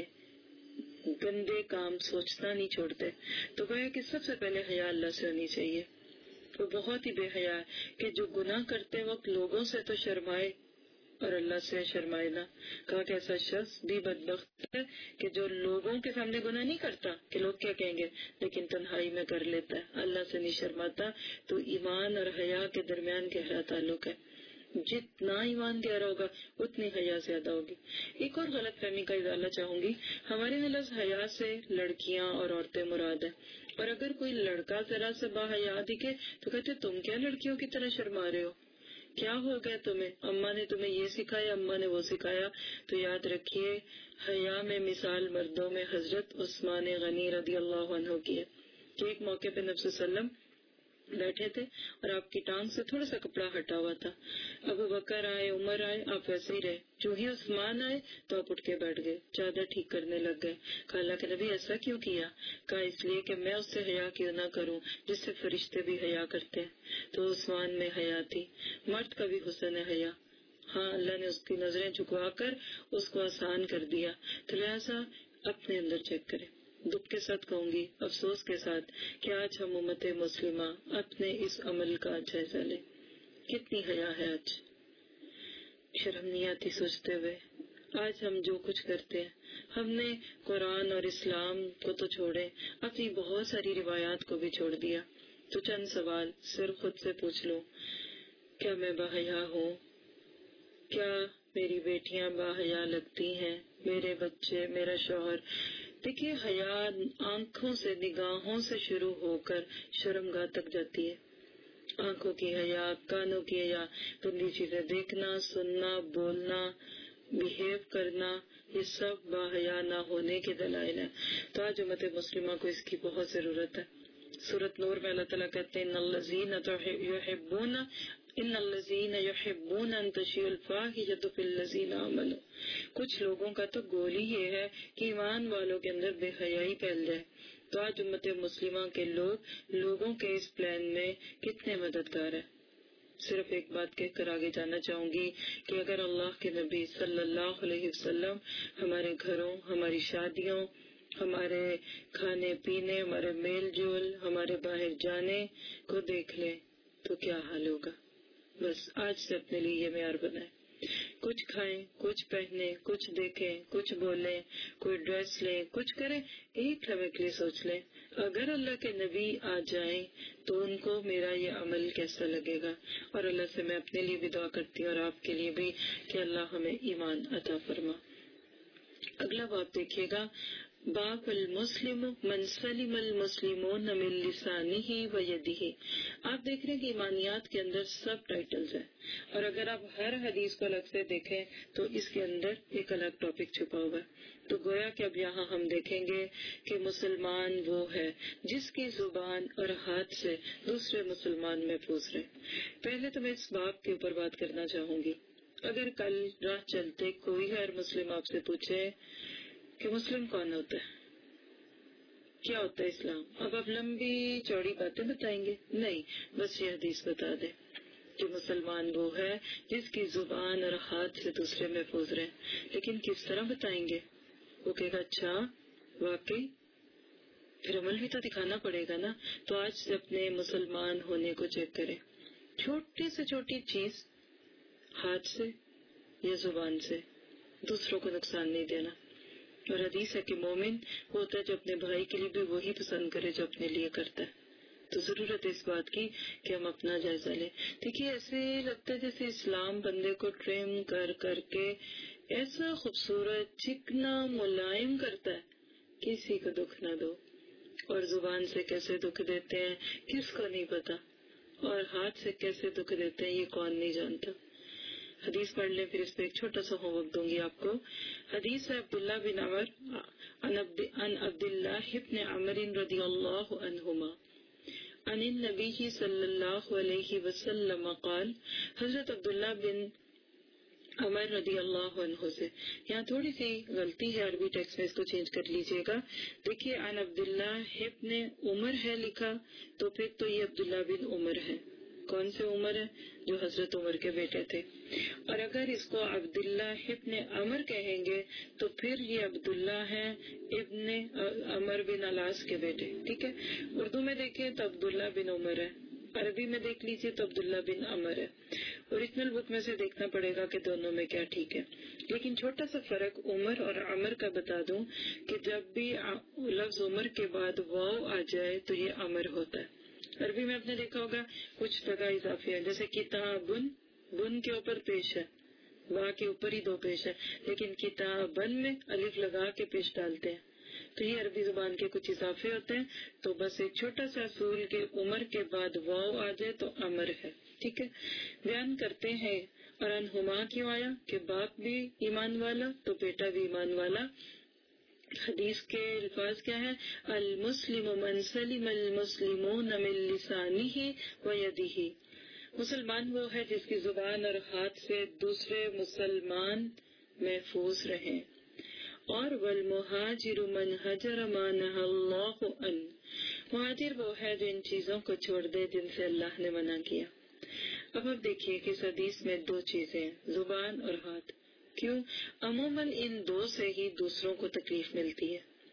گندے کام سوچنا نہیں چھوڑتے. تو گویا کہ سب سے پہلے حیا اللہ سے ہونی چاہیے. وہ بہت ہی بے حیا ہے کہ جو گناہ کرتے وقت لوگوں سے تو شرمائے اور اللہ سے شرمائے نہ. کہا کہ ایسا شخص بھی بدبخت ہے کہ جو لوگوں کے سامنے گناہ نہیں کرتا کہ لوگ کیا کہیں گے، لیکن تنہائی میں کر لیتا ہے، اللہ سے نہیں شرماتا. تو ایمان اور حیا کے درمیان گہرا تعلق ہے. جتنا ایمان گہرا ہوگا اتنی حیا زیادہ ہوگی. ایک اور غلط فہمی کا ازالہ چاہوں گی. ہمارے یہاں لفظ حیا سے لڑکیاں اور عورتیں مراد ہیں، اور اگر کوئی لڑکا ذرا سے باحیا دکھے تو کہتے تم کیا لڑکیوں کی طرح شرما رہے ہو، کیا ہو گیا تمہیں، اماں نے تمہیں یہ سکھایا، اماں نے وہ سکھایا. تو یاد رکھیے حیا میں مثال مردوں میں حضرت عثمان غنی رضی اللہ عنہ کی ہے کہ ایک موقع پہ نبی صلی اللہ علیہ وسلم بیٹھے تھے اور آپ کی ٹانگ سے تھوڑا سا کپڑا ہٹا ہوا تھا. ابو بکر آئے، عمر آئے، آپ ویسے ہی رہے. جو ہی عثمان آئے تو آپ اٹھ کے بیٹھ گئے، چادر ٹھیک کرنے لگ گئے. کہا اللہ کے نبی ایسا کیوں کیا؟ کہا اس لیے کہ میں اس سے حیا کیوں نہ کروں جس سے فرشتے بھی حیا کرتے ہیں. تو عثمان میں حیا تھی. مرد کا بھی حسن ہے حیا. ہاں اللہ نے اس کی نظریں جھکوا کر اس کو آسان کر دیا. تو لہٰذا اپنے اندر چیک کریں. دکھ کے ساتھ کہوں گی، افسوس کے ساتھ، کہ آج ہم امت مسلمہ اپنے اس عمل کا جائزہ لیں. کتنی حیا ہے آج، شرم نہیں آتی سوچتے ہوئے. آج ہم جو کچھ کرتے ہیں، ہم نے قرآن اور اسلام کو تو چھوڑے، اپنی بہت ساری روایات کو بھی چھوڑ دیا. تو چند سوال صرف خود سے پوچھ لو، کیا میں باحیا ہوں؟ کیا میری بیٹیاں باحیا لگتی ہیں؟ میرے بچے، میرا شوہر؟ دیکھیے، حیا آنکھوں سے، نگاہوں سے شروع ہو کر شرمگاہ تک جاتی ہے. آنکھوں کی حیا، کانوں کی حیا، گندی چیزیں دیکھنا، سننا، بولنا، بہیو کرنا، یہ سب باحیا نہ ہونے کے دلائل ہیں. تو آج امت مسلمہ کو اس کی بہت ضرورت ہے. سورۃ نور میں اللہ تعالیٰ کہتے ہیں ان الذین یحبون ان تشیع الفاحشۃ فی الذین آمنوا. کچھ لوگوں کا تو گول ہی یہ ہے کہ ایمان والوں کے اندر بے حیائی پھیل جائے. تو آج امت مسلمہ کے لوگوں کے اس پلان میں کتنے مددگار ہیں. صرف ایک بات کہہ کر آگے جانا چاہوں گی کہ اگر اللہ کے نبی صلی اللہ علیہ وسلم ہمارے گھروں، ہماری شادیوں، ہمارے کھانے پینے، ہمارے میل جول، ہمارے باہر جانے کو دیکھ لیں تو کیا حال ہوگا. بس آج سے اپنے لیے یہ معیار بنائیں. کچھ کھائیں، کچھ پہنیں، کچھ دیکھیں، کچھ بولیں، کوئی ڈریس لیں، کچھ کریں، ایک لمحے کے لیے سوچ لیں اگر اللہ کے نبی آ جائیں تو ان کو میرا یہ عمل کیسا لگے گا. اور اللہ سے میں اپنے لیے بھی دعا کرتی ہوں اور آپ کے لیے بھی کہ اللہ ہمیں ایمان عطا فرما. اگلا باب دیکھیے گا، باب المسلم من سلم المسلمون من لسانہ و یدہ. آپ دیکھ رہے ہیں کہ ایمانیات کے اندر سب ٹائٹلز ہیں، اور اگر آپ ہر حدیث کو الگ سے دیکھیں تو اس کے اندر ایک الگ ٹاپک چھپا ہوا ہے. تو گویا کہ اب یہاں ہم دیکھیں گے کہ مسلمان وہ ہے جس کی زبان اور ہاتھ سے دوسرے مسلمان محفوظ رہے. پہلے تو میں اس باب کے اوپر بات کرنا چاہوں گی. اگر کل راہ چلتے کوئی غیر مسلم آپ سے پوچھے کہ مسلم کون ہوتا ہے، کیا ہوتا ہے اسلام، اب آپ لمبی چوڑی باتیں بتائیں گے؟ نہیں، بس یہ حدیث بتا دیں کہ مسلمان وہ ہے جس کی زبان اور ہاتھ سے دوسرے محفوظ رہیں. لیکن کس طرح بتائیں گے؟ وہ کہے گا اچھا واقعی، پھر عمل بھی تو دکھانا پڑے گا نا. تو آج سے اپنے مسلمان ہونے کو چیک کریں. چھوٹی سے چھوٹی چیز ہاتھ سے یا زبان سے دوسروں کو نقصان نہیں دینا. اور حدیث ہے کہ مومن ہوتا ہے جو اپنے بھائی کے لیے بھی وہی پسند کرے جو اپنے لیے کرتا ہے. تو ضرورت ہے اس بات کی کہ ہم اپنا جائزہ لیں. دیکھیے، ایسے لگتا ہے جیسے اسلام بندے کو ٹریم کر کر کے ایسا خوبصورت، چکنا، ملائم کرتا ہے، کسی کو دکھ نہ دو. اور زبان سے کیسے دکھ دیتے ہیں کس کو نہیں پتا، اور ہاتھ سے کیسے دکھ دیتے ہیں یہ کون نہیں جانتا. حدیث پڑھ لیں، پھر اس پہ ایک چھوٹا سا ہوم ورک دوں گی آپ کو. حدیث ہے عبداللہ بن عمر عن عبداللہ ابن عمر رضی اللہ عنہما عن النبی صلی اللہ علیہ وسلم قال. حضرت عبداللہ بن عمر رضی اللہ عنہ سے، یہاں تھوڑی سی غلطی ہے عربی ٹیکسٹ میں، اس کو چینج کر لیجئے گا. دیکھیے عن عبداللہ ابن عمر ہے لکھا، تو پھر تو یہ عبداللہ بن عمر ہے. کون سے عمر ہے؟ جو حضرت عمر کے بیٹے تھے. اور اگر اس کو عبداللہ ابن عمر کہیں گے تو پھر یہ عبداللہ ہے ابن عمر بن علاس کے بیٹے. ٹھیک ہے، اردو میں دیکھیں تو عبداللہ بن عمر ہے، عربی میں دیکھ لیجیے تو عبداللہ بن عمر ہے. اوریجنل بک میں سے دیکھنا پڑے گا کہ دونوں میں کیا ٹھیک ہے. لیکن چھوٹا سا فرق عمر اور عمر کا بتا دوں کہ جب بھی لفظ عمر کے بعد واو آ جائے تو یہ عمر ہوتا ہے. عربی میں آپ نے دیکھا ہوگا کچھ جگہ اضافی ہے، جیسے کتابن، بن کے اوپر پیش ہے، وا کے اوپر ہی دو پیش ہے، لیکن کتابن میں الف لگا کے پیش ڈالتے ہیں. تو یہ عربی زبان کے کچھ اضافے ہوتے ہیں. تو بس ایک چھوٹا سا اصول کہ عمر کے بعد واو آ جائے تو عمر ہے. ٹھیک ہے، بیان کرتے ہیں. اور انہما کیوں آیا کہ باپ بھی ایمان والا تو بیٹا بھی ایمان والا. حدیث کے الفاظ کیا ہے؟ المسلم من سلم المسلمون من لسانہ و یدہ. مسلمان وہ ہے جس کی زبان اور ہاتھ سے دوسرے مسلمان محفوظ رہیں. اور والمہاجر من ہجر ما نہی اللہ عنہ. مہاجر وہ ہے جو ان چیزوں کو چھوڑ دے جن سے اللہ نے منع کیا. اب آپ دیکھیے کہ اس حدیث میں دو چیزیں ہیں، زبان اور ہاتھ. کیوں؟ عموماً ان دو سے ہی دوسروں کو تکلیف ملتی ہے.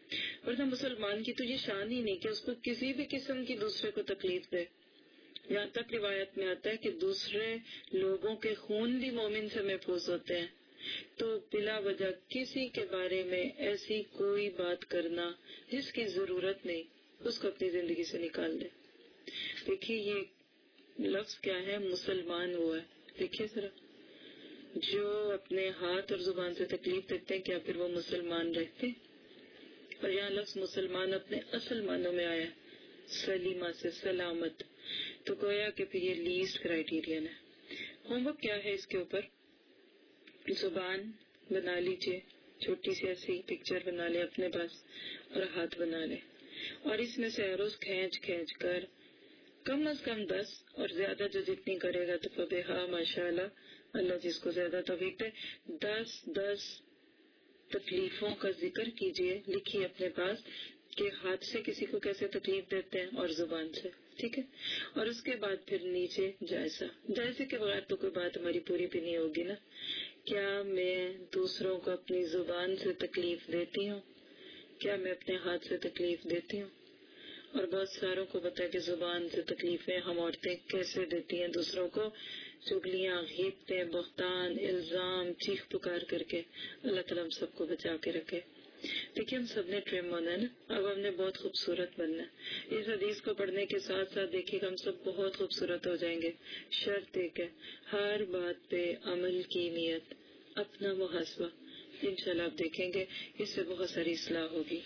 ورنہ مسلمان کی تو یہ شان ہی نہیں کہ اس کو کسی بھی قسم کی دوسرے کو تکلیف دے. یہاں تک روایت میں آتا ہے کہ دوسرے لوگوں کے خون بھی مومن سے محفوظ ہوتے ہیں. تو بلا وجہ کسی کے بارے میں ایسی کوئی بات کرنا جس کی ضرورت نہیں، اس کو اپنی زندگی سے نکال دے. دیکھیے یہ لفظ کیا ہے، مسلمان ہوا ہے. دیکھیے ذرا، جو اپنے ہاتھ اور زبان سے تکلیف دیتے ہیں کیا پھر وہ مسلمان رہتے؟ اور یہاں لفظ مسلمان اپنے اصل معنوں میں آیا، سلیمہ سے سلامت. تو گویا کہ پھر یہ لیسٹ کرائیٹیرین ہے. ہوم ورک کیا ہے اس کے اوپر؟ زبان بنا لیجئے، چھوٹی سی ایسی پکچر بنا لے اپنے پاس اور ہاتھ بنا لے، اور اس میں سے ایروز کھینچ کھینچ کر کم از کم 10 اور زیادہ جو جتنی کرے گا تو فبہا ماشاء اللہ جس کو زیادہ توفیق دے، 10 تکلیفوں کا ذکر کیجئے، لکھیے اپنے پاس کہ ہاتھ سے کسی کو کیسے تکلیف دیتے ہیں اور زبان سے. ٹھیک ہے؟ اور اس کے بعد پھر نیچے جائزے کے بغیر تو کوئی بات ہماری پوری بھی نہیں ہوگی نا. کیا میں دوسروں کو اپنی زبان سے تکلیف دیتی ہوں؟ کیا میں اپنے ہاتھ سے تکلیف دیتی ہوں؟ اور بہت ساروں کو پتا ہے کہ زبان سے تکلیفیں ہم عورتیں کیسے دیتی ہیں دوسروں کو، چگلیاں، غیبتیں، بہتان، الزام، چیخ پکار کر کے. اللہ تعالیٰ ہم سب کو بچا کے رکھے. دیکھیے ہم سب نے ٹریم ہونا ہے نا، اب ہم نے بہت خوبصورت بننا ہے. اس حدیث کو پڑھنے کے ساتھ ساتھ دیکھیے کہ ہم سب بہت خوبصورت ہو جائیں گے. شرط ایک ہے، ہر بات پہ عمل کی نیت، اپنا محاسبہ. انشاءاللہ آپ دیکھیں گے اس سے بہت ساری اصلاح ہوگی.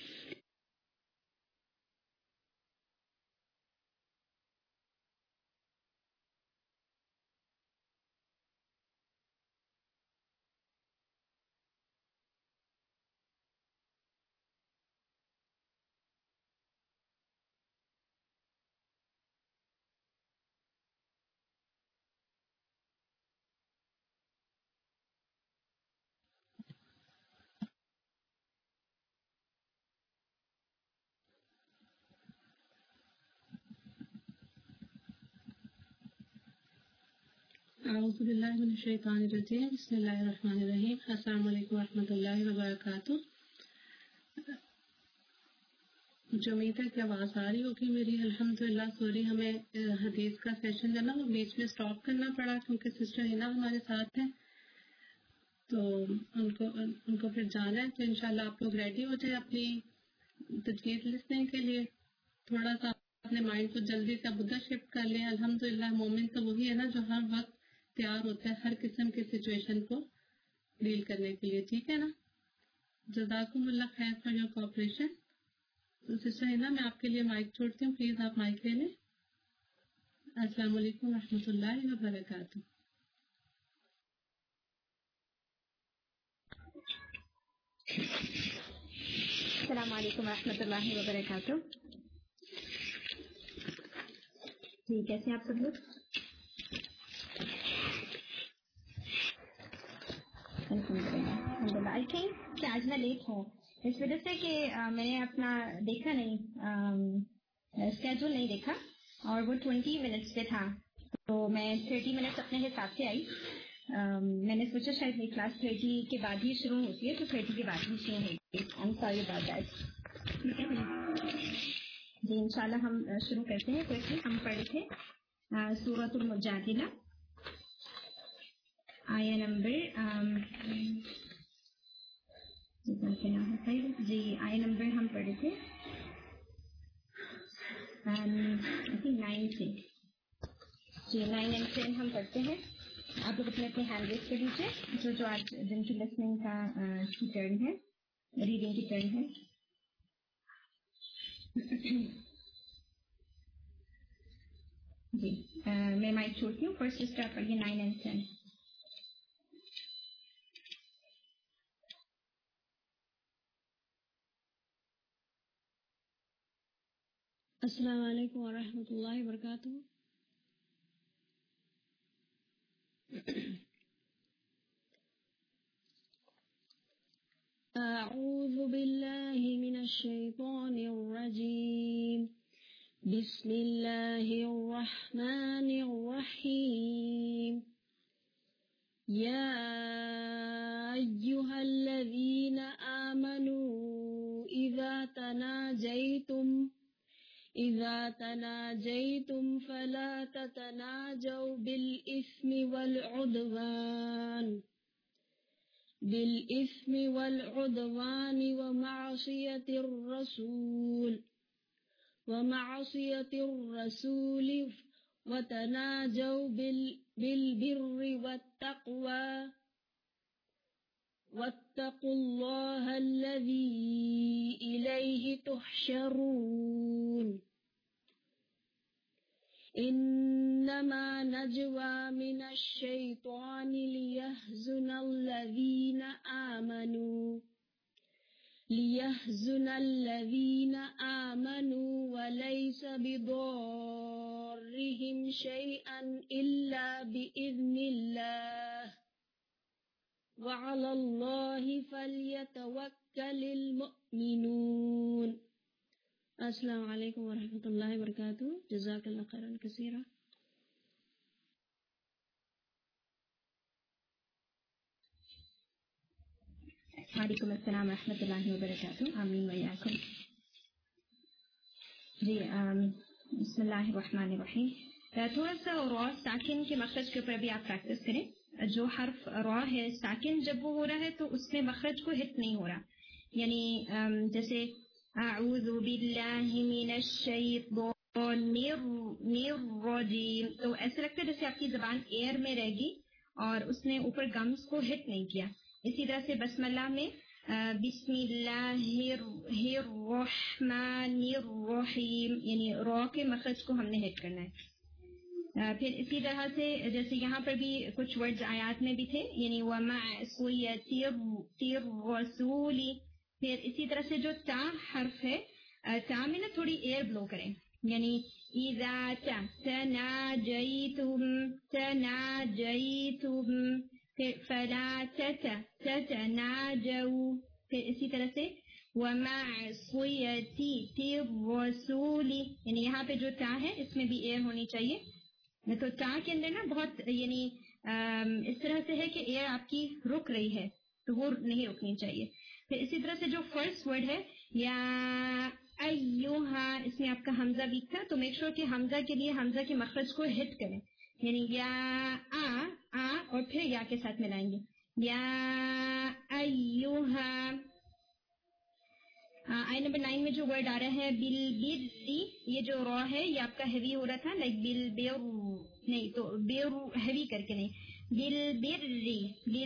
اعوذ باللہ من الشیطان الرجیم، بسم اللہ الرحمن الرحیم. السلام علیکم ورحمۃ اللہ وبرکاتہ. جو امید ہے کہ آواز آ رہی ہوگی میری. الحمدللہ. سوری ہمیں حدیث کا سیشن جو نا وہ بیچ میں اسٹاپ کرنا پڑا کیونکہ سسٹر ہینا ہمارے ساتھ ہیں تو ان کو پھر جانا ہے. تو انشاءاللہ آپ لوگ ریڈی ہو جائیں اپنی تجوید لسننگ کے لیے. تھوڑا سا اپنے مائنڈ کو جلدی سے بدھا شفٹ کر لیں. الحمدللہ مومن تو وہی ہے نا جو ہر وقت تیار ہوتا ہے ہر قسم کی سچویشن کو ڈیل کرنے کے لیے. ٹھیک ہے نا؟ جزاکم اللہ خیر فار یور کوآپریشن. تو سسٹر ہینا میں آپ کے لیے مائک چھوڑتی ہوں، پلیز آپ مائک لے لیں. السلام علیکم ورحمۃ اللہ وبرکاتہ. السلام علیکم ورحمۃ اللہ وبرکاتہ. جی کیسے ہیں آپ سب لوگ؟ الحمدللہ. آئی تھنک کہ آج میں لیٹ ہوں اس وجہ سے کہ میں نے اپنا دیکھا نہیں، اسکیجول نہیں دیکھا اور وہ 20 منٹس پہ تھا تو میں 30 منٹس اپنے حساب سے آئی. میں نے سوچا شاید میری کلاس 30 کے بعد ہی شروع ہوتی ہے تو 30 کے بعد ہی شروع ہوگی. I'm sorry about that. جی انشاءاللہ ہم شروع کرتے ہیں. کوئی ہم پڑھے تھے سورۃ المجادلہ آیا نمبر ہم پڑھے تھے 9 سے. جی 9 and 10 ہم پڑھتے ہیں. آپ لوگ اپنے اپنے ہینڈ ریز کر لیجیے جو آج جن کی لسننگ کی ٹرن ہے، ریڈنگ کی ٹرن ہے. جی میں مائک چھوڑتی ہوں. فرسٹ اسٹارٹ پڑھیے 9 and 10. السلام علیکم ورحمۃ اللہ وبرکاتہ. اعوذ باللہ من الشیطان الرجیم. بسم اللہ الرحمن الرحیم. یا ایہا الذین آمنوا إذا تناجيتم فلا تتناجوا بالإثم والعدوان ومعصية الرسول وتناجوا بالبر والتقوى واتقوا الله الذي إليه تحشرون إنما نجوى من الشيطان ليحزن الذين آمنوا وليس بضارهم شيئا إلا بإذن الله وعلى الله فليتوكل المؤمنون. السلام علیکم ورحمۃ اللہ وبرکاتہ. جزاک اللہ خیرا کثیرا. وعلیکم السلام ورحمۃ اللہ وبرکاتہ. آمین ویاکم. جی بسم اللہ الرحمن الرحیم. تھوڑا سا را ساکن کے مخرج کے اوپر بھی آپ پریکٹس کریں. جو حرف را ہے ساکن جب وہ ہو رہا ہے تو اس میں مخرج کو ہٹ نہیں ہو رہا. یعنی جیسے اعوذ باللہ من الشیطان الرجیم، تو ایسا لگتا ہے جیسے آپ کی زبان ایئر میں رہ گی اور اس نے اوپر گمز کو ہٹ نہیں کیا. اسی طرح سے بسم اللہ میں بسم اللہ الرحمن الرحیم، یعنی را کے مخرج کو ہم نے ہٹ کرنا ہے. پھر اسی طرح سے جیسے یہاں پر بھی کچھ ورڈز آیات میں بھی تھے، یعنی وَمَعْصِيَةِ الرَّسُولِ. پھر اسی طرح سے جو تا حرف ہے، تا میں نا تھوڑی ایئر بلو کریں، یعنی اذا تناجیتم، پھر فلا تتناجوا. پھر اسی طرح سے وَمَعْصِيَةِ الرَّسُولِ، یعنی یہاں پہ جو تا ہے اس میں بھی ایئر ہونی چاہیے. تو تا کے اندر نا بہت یعنی اس طرح سے ہے کہ ایئر آپ کی رک رہی ہے، تو وہ نہیں رکنی چاہیے. پھر اسی طرح سے جو فرسٹ ورڈ ہے یا ایوہا، اس میں آپ کا حمزہ ویک تھا، تو میک شور کہ حمزہ کے لیے حمزہ کے مخرج کو ہٹ کریں، یعنی یا اور پھر یا کے ساتھ ملائیں گے. یا ایوہا. آئی نمبر 9 میں جو ورڈ آ رہا ہے بالبری، یہ جو را ہے یہ آپ کا ہیوی ہو رہا تھا، لائک بالبر نہیں، تو بیر ہیوی کر کے نہیں، بالبری.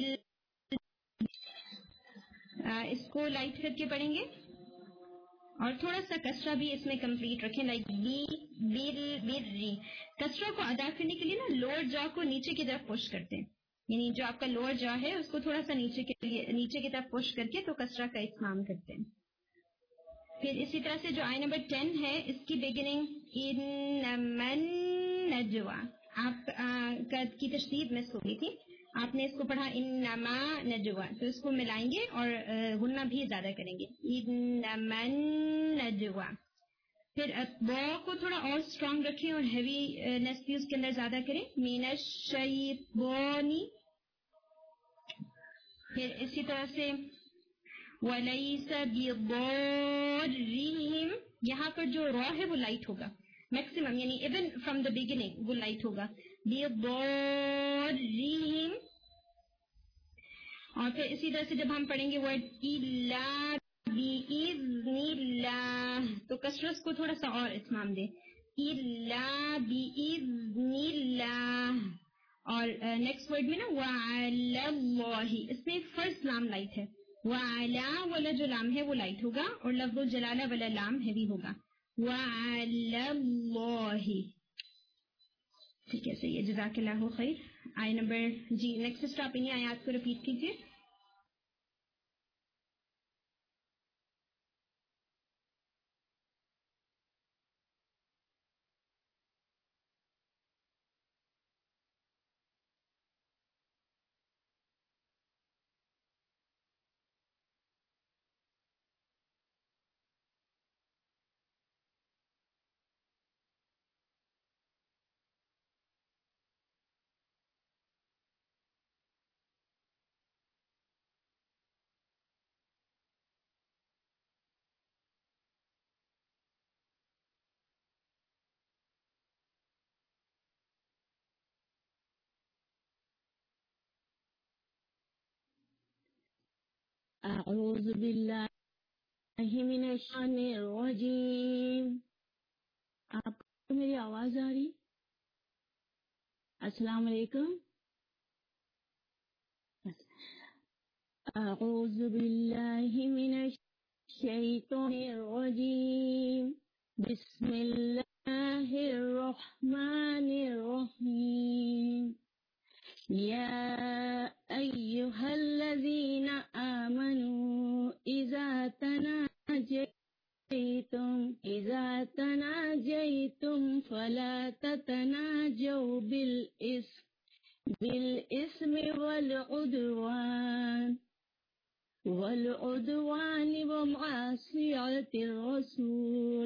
اس کو لائٹ کر کے پڑھیں گے اور تھوڑا سا کسرہ بھی اس میں کمپلیٹ رکھیں، لائک بالبری. کسرہ کو ادا کرنے کے لیے نا لوور جا کو نیچے کی طرف پش کرتے ہیں، یعنی جو آپ کا لوور جا ہے اس کو تھوڑا سا نیچے کی طرف پش کر کے تو کسرہ کا اتمام کرتے ہیں. پھر اسی طرح سے جو آئی نمبر 10 ہے اس کی بگننگ انما النجوى، آپ کی تشدید مس ہو گئی تھی، آپ نے اس کو پڑھا انما نجوى، تو اس کو ملائیں گے اور غنہ بھی زیادہ کریں گے، انما النجوى. پھر با کو تھوڑا اور اسٹرانگ رکھیں اور ہیوی نیس بھی اس کے اندر زیادہ کریں، من الشیطان. پھر اسی طرح سے وَلَيْسَ بِضَارِّهِمْ، یہاں پر جو را ہے وہ لائٹ ہوگا میکسیمم، یعنی ایون فرام دا بگننگ وہ لائٹ ہوگا. بِضَارِّهِمْ. اور پھر اسی طرح سے جب ہم پڑھیں گے ورڈ اِلَّا بِإِذْنِ اللَّهِ، تو کسرت کو تھوڑا سا اور اتمام دیں، اِلَّا بِإِذْنِ اللَّهِ. اور نیکسٹ ورڈ میں نا وَعَلَى اللَّهِ، اس میں فرسٹ لام لائٹ ہے، وَعَلَى والا جو لام ہے وہ لائٹ ہوگا اور لفظ الجلالہ والا لام ہیوی ہوگا، وَعَلَى اللَّهِ. ٹھیک ہے، صحیح ہے، جزاک اللہ خیر. آئی نمبر جی نیکسٹ اسٹاپ انہیں آیات کو رپیٹ کیجیے. أعوذ بالله من الشيطان الرجيم. آپ کو میری آواز آ رہی؟ السلام علیکم. أعوذ بالله من الشيطان الرجيم. بسم الله الرحمن الرحيم. يا أيها الذين آمنوا إذا تناجيتم فلا تتناجوا بالإثم والعدوان ومعصية الرسول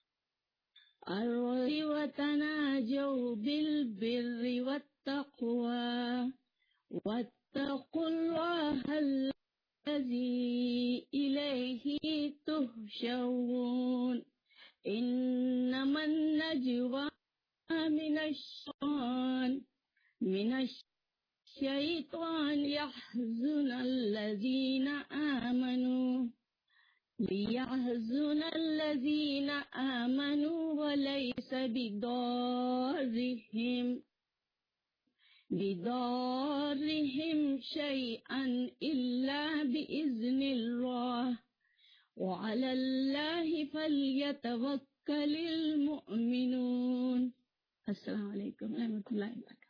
وتناجوا بالبر والتقوى واتقوا الله الذي إليه تحشرون. إنما النجوى من الشيطان ليحزن الذين آمنوا وليس بضارهم شيئا إلا بإذن الله وعلى الله فليتوكل المؤمنون. السلام علیکم ورحمۃ اللہ وبرکاتہ.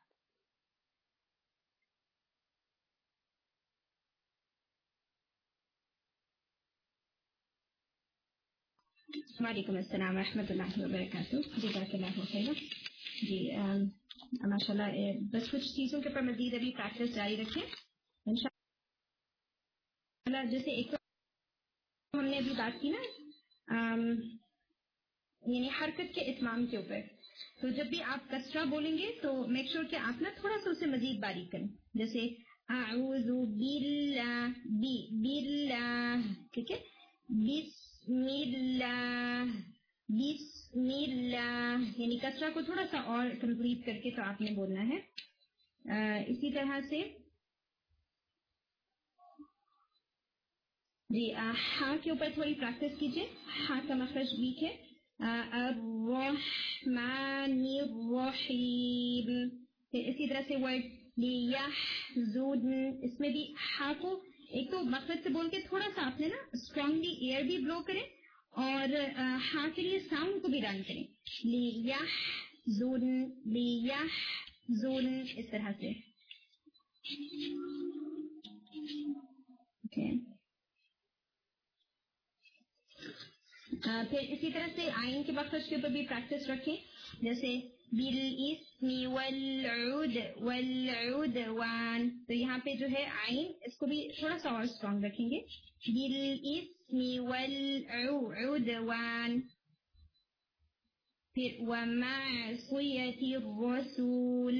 وعلیکم السلام ورحمۃ اللہ وبرکاتہ. جزاک اللہ خیر. جی ماشاء اللہ. بس کچھ چیزوں کے اوپر مزید ابھی پریکٹس جاری رکھیں انشاءاللہ. جیسے ایک ہم نے ابھی بات کی نا یعنی حرکت کے اتمام کے اوپر، تو جب بھی آپ کسرہ بولیں گے تو میک شور کہ آپ نا تھوڑا سا اسے مزید باریک کریں. جیسے اعوذ باللہ باللہ، ٹھیک ہے، بسم اللہ یعنی کسرہ کو تھوڑا سا اور کمپلیٹ کر کے تو آپ نے بولنا ہے. اسی طرح سے جی ہاں کے اوپر تھوڑی پریکٹس کیجیے. ہاں کا مخرج ویک ہے. الرحمن الرحیم. پھر اسی طرح سے ورڈ لیحزن، اس میں بھی ہاں کو ایک تو مخرج سے بول کے تھوڑا سا آپ نے نا اسٹرانگلی ایئر بھی بلو کریں اور ہاں کے لیے ساؤنڈ کو بھی رن کریں. لیحزن اس طرح سے. پھر اسی طرح سے آئین کے مخرج کے اوپر بھی پریکٹس رکھیں. جیسے بالاسم والعدوان، تو یہاں پہ جو ہے آئین اس کو بھی تھوڑا سا اور اسٹرانگ رکھیں گے. بالاسم والعدوان. پھر ومعصیة الرسول.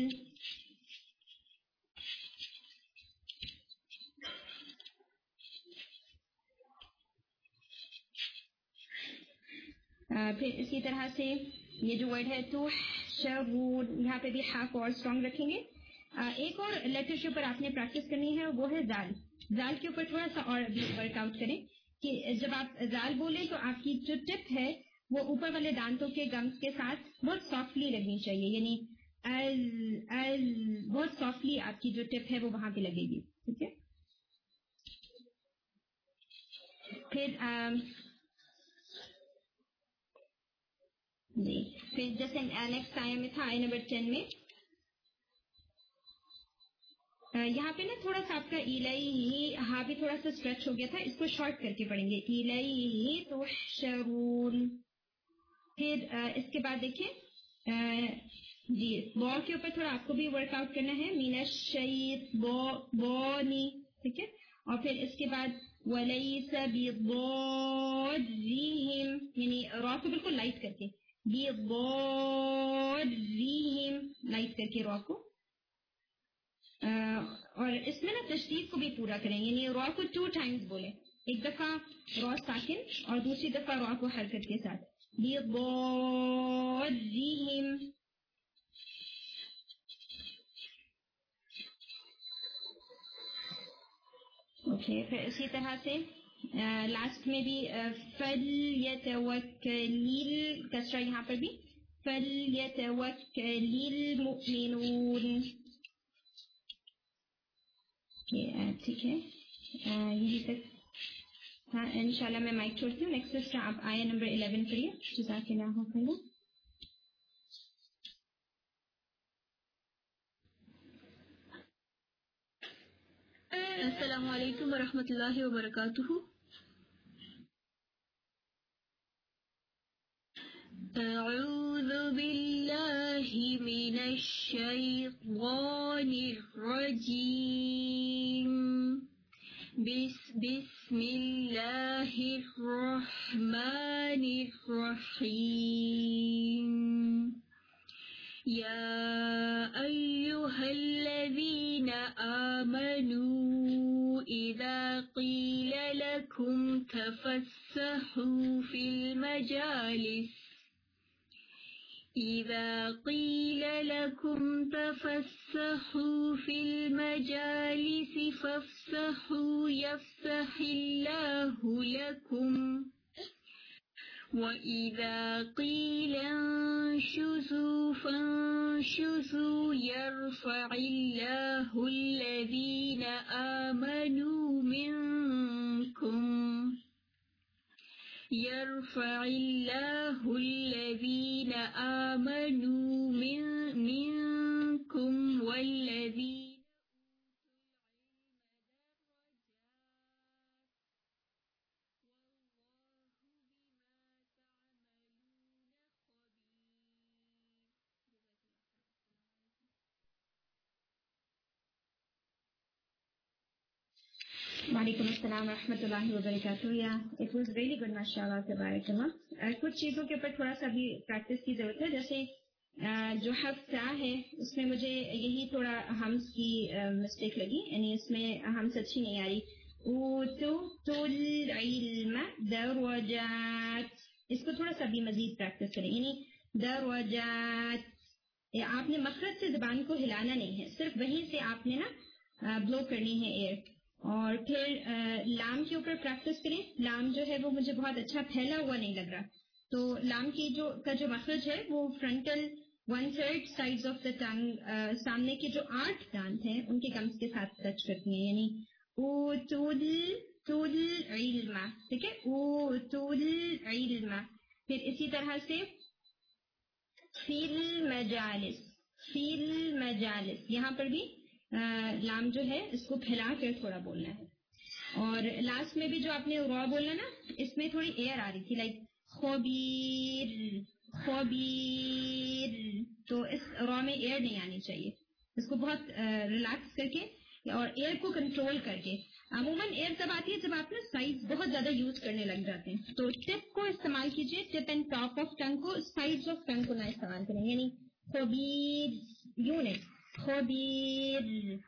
پھر اسی طرح سے یہ جو ورڈ ہے تو شعور، یہاں پہ بھی ہاں کو اور اسٹرانگ رکھیں گے. ایک اور لیٹر کے اوپر آپ نے پریکٹس کرنی ہے، وہ ہے زال. زال کے اوپر تھوڑا سا اور ابھی ورک آؤٹ کریں کہ جب آپ زال بولیں تو آپ کی جو ٹپ ہے وہ اوپر والے دانتوں کے گمز کے ساتھ بہت سافٹلی لگنی چاہیے. یعنی بہت سافٹلی آپ کی جو ٹپ ہے وہ وہاں پہ لگے گی. ٹھیک ہے. پھر جی پھر جیسے نیکسٹ آیا میں تھا آئے نمبر 10 میں یہاں پہ نا تھوڑا سا آپ کا الیہ ہاں بھی تھوڑا سا اسٹریچ ہو گیا تھا، اس کو شارٹ کر کے پڑھیں گے الیہ تحشرون. پھر اس کے بعد دیکھیں جی با کے اوپر تھوڑا آپ کو بھی ورک آؤٹ کرنا ہے. من الشیطان، ٹھیک ہے. اور پھر اس کے بعد ولیس بضارہم، یعنی را کو بالکل لائٹ کر کے بضارہم لائٹ کر کے را کو. اور اس میں نا تشدید کو بھی پورا کریں، یعنی را کو 2 times بولیں. ایک دفعہ را ساکن اور دوسری دفعہ را کو حرکت کے ساتھ. بضارہم. اوکے. پھر اسی طرح سے لاسٹ میں بھی فَلْيَتَوَكَّلِ کسرہ یہاں پر بھی فَلْيَتَوَكَّلِ الْمُؤْمِنُونَ. ٹھیک ہے یہی تک. ہاں انشاءاللہ میں مائک چھوڑتی ہوں. نیکسٹ سسٹر آپ آیہ نمبر 11 پڑھیے. جزاک اللہ خیر. السلام علیکم ورحمۃ اللہ وبرکاتہ. اعوذ باللہ من الشیطان الرجیم. بسم اللہ الرحمن الرحیم. یا ایہا الذین آمنوا اذا قیل لکم تفسحوا فی المجالس إذا قيل لكم تفسحوا في المجالس فافسحوا يفسح الله لكم وإذا قيل انشزوا فانشزوا يرفع الله الذين آمنوا منكم والذين وعلیکم السلام ورحمۃ اللہ وبرکاتہ. اٹ واز ریئلی گڈ ماشاء اللہ تبارک اللہ. کچھ چیزوں کے اوپر تھوڑا سا بھی پریکٹس کی ضرورت ہے. جیسے جو حرف تا ہے اس میں مجھے یہی تھوڑا ہمس کی مسٹیک لگی, یعنی اس میں ہمس اچھی نہیں آ رہی. اوتو العلم درجات, اس کو تھوڑا سا بھی مزید پریکٹس کریں. یعنی درجات آپ نے مخرج سے زبان کو ہلانا نہیں ہے, صرف وہیں سے آپ نے نا بلو کرنی ہے ایئر. اور پھر لام کے اوپر پریکٹس کریں. لام جو ہے وہ مجھے بہت اچھا پھیلا ہوا نہیں لگ رہا, تو لام کی جو مخرج ہے وہ frontal 1/3 sides of the tongue, سامنے کے جو 8 دانت ہیں ان کے گمس کے ساتھ ٹچ کرتی ہیں. یعنی اوتول علم, ٹھیک ہے, اوتول علم. پھر اسی طرح سے فی المجالس, یہاں پر بھی لام جو ہے اس کو پھیلا کر تھوڑا بولنا ہے. اور لاسٹ میں بھی جو آپ نے را بولنا نا, اس میں تھوڑی ایئر آ رہی تھی, لائک خبیر, تو اس را میں ایئر نہیں آنی چاہیے. اس کو بہت ریلیکس کر کے اور ایئر کو کنٹرول کر کے. عموماً ایئر تب آتی ہے جب آپ نا سائز بہت زیادہ یوز کرنے لگ جاتے ہیں, تو ٹپ کو استعمال کیجیے. Tip and top of tongue کو, سائڈز آف ٹنگ کو نہ استعمال کریں. یعنی خبیر یونٹ, خبیر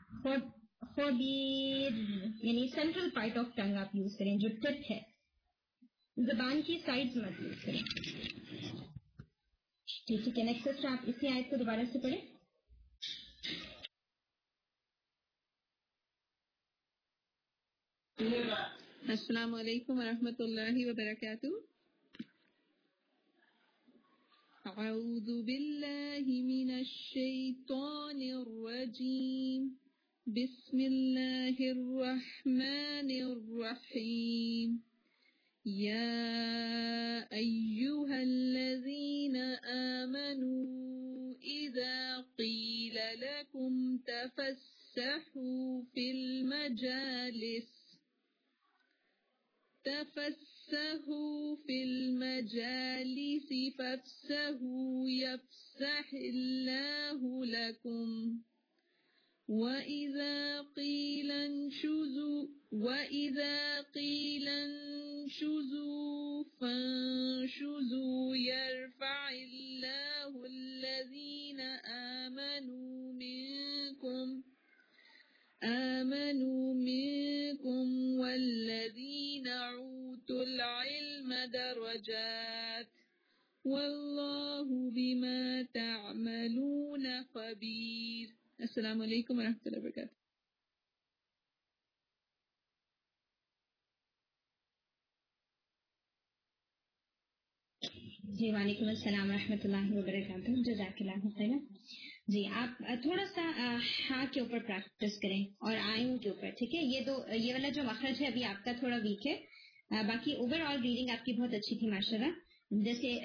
یعنی سینٹرل پارٹ آف ٹنگ آپ یوز کریں, جو ٹپ ہے, زبان کی سائڈز مت یوز کریں. ٹھیک ہے. نیکسٹ آپ اسی آیت کو دوبارہ سے پڑھیں. السلام علیکم ورحمۃ اللہ وبرکاتہ. اعوذ باللہ من الشیطان الرجیم. بسم اللہ الرحمن الرحیم. یا ایہا الذین آمنوا اذا قیل لکم تفسحوا فی المجالس فافسحوا يفسح الله لكم وإذا قيل انشزوا فانشزوا يرفع الله الذين آمنوا منكم والذين أوتوا العلم درجات والله بما تعملون خبير. السلام علیکم ورحمۃ اللہ وبرکاتہ. جی وعلیکم السلام ورحمۃ اللہ وبرکاتہ. جزاک اللہ خیر. جی آپ تھوڑا سا ہاں کے اوپر پریکٹس کریں اور آئین کے اوپر, ٹھیک ہے. یہ والا جو مخرج ہے ابھی آپ کا تھوڑا ویک ہے, باقی اوور آل ریڈنگ آپ کی بہت اچھی تھی ماشاءاللہ. جیسے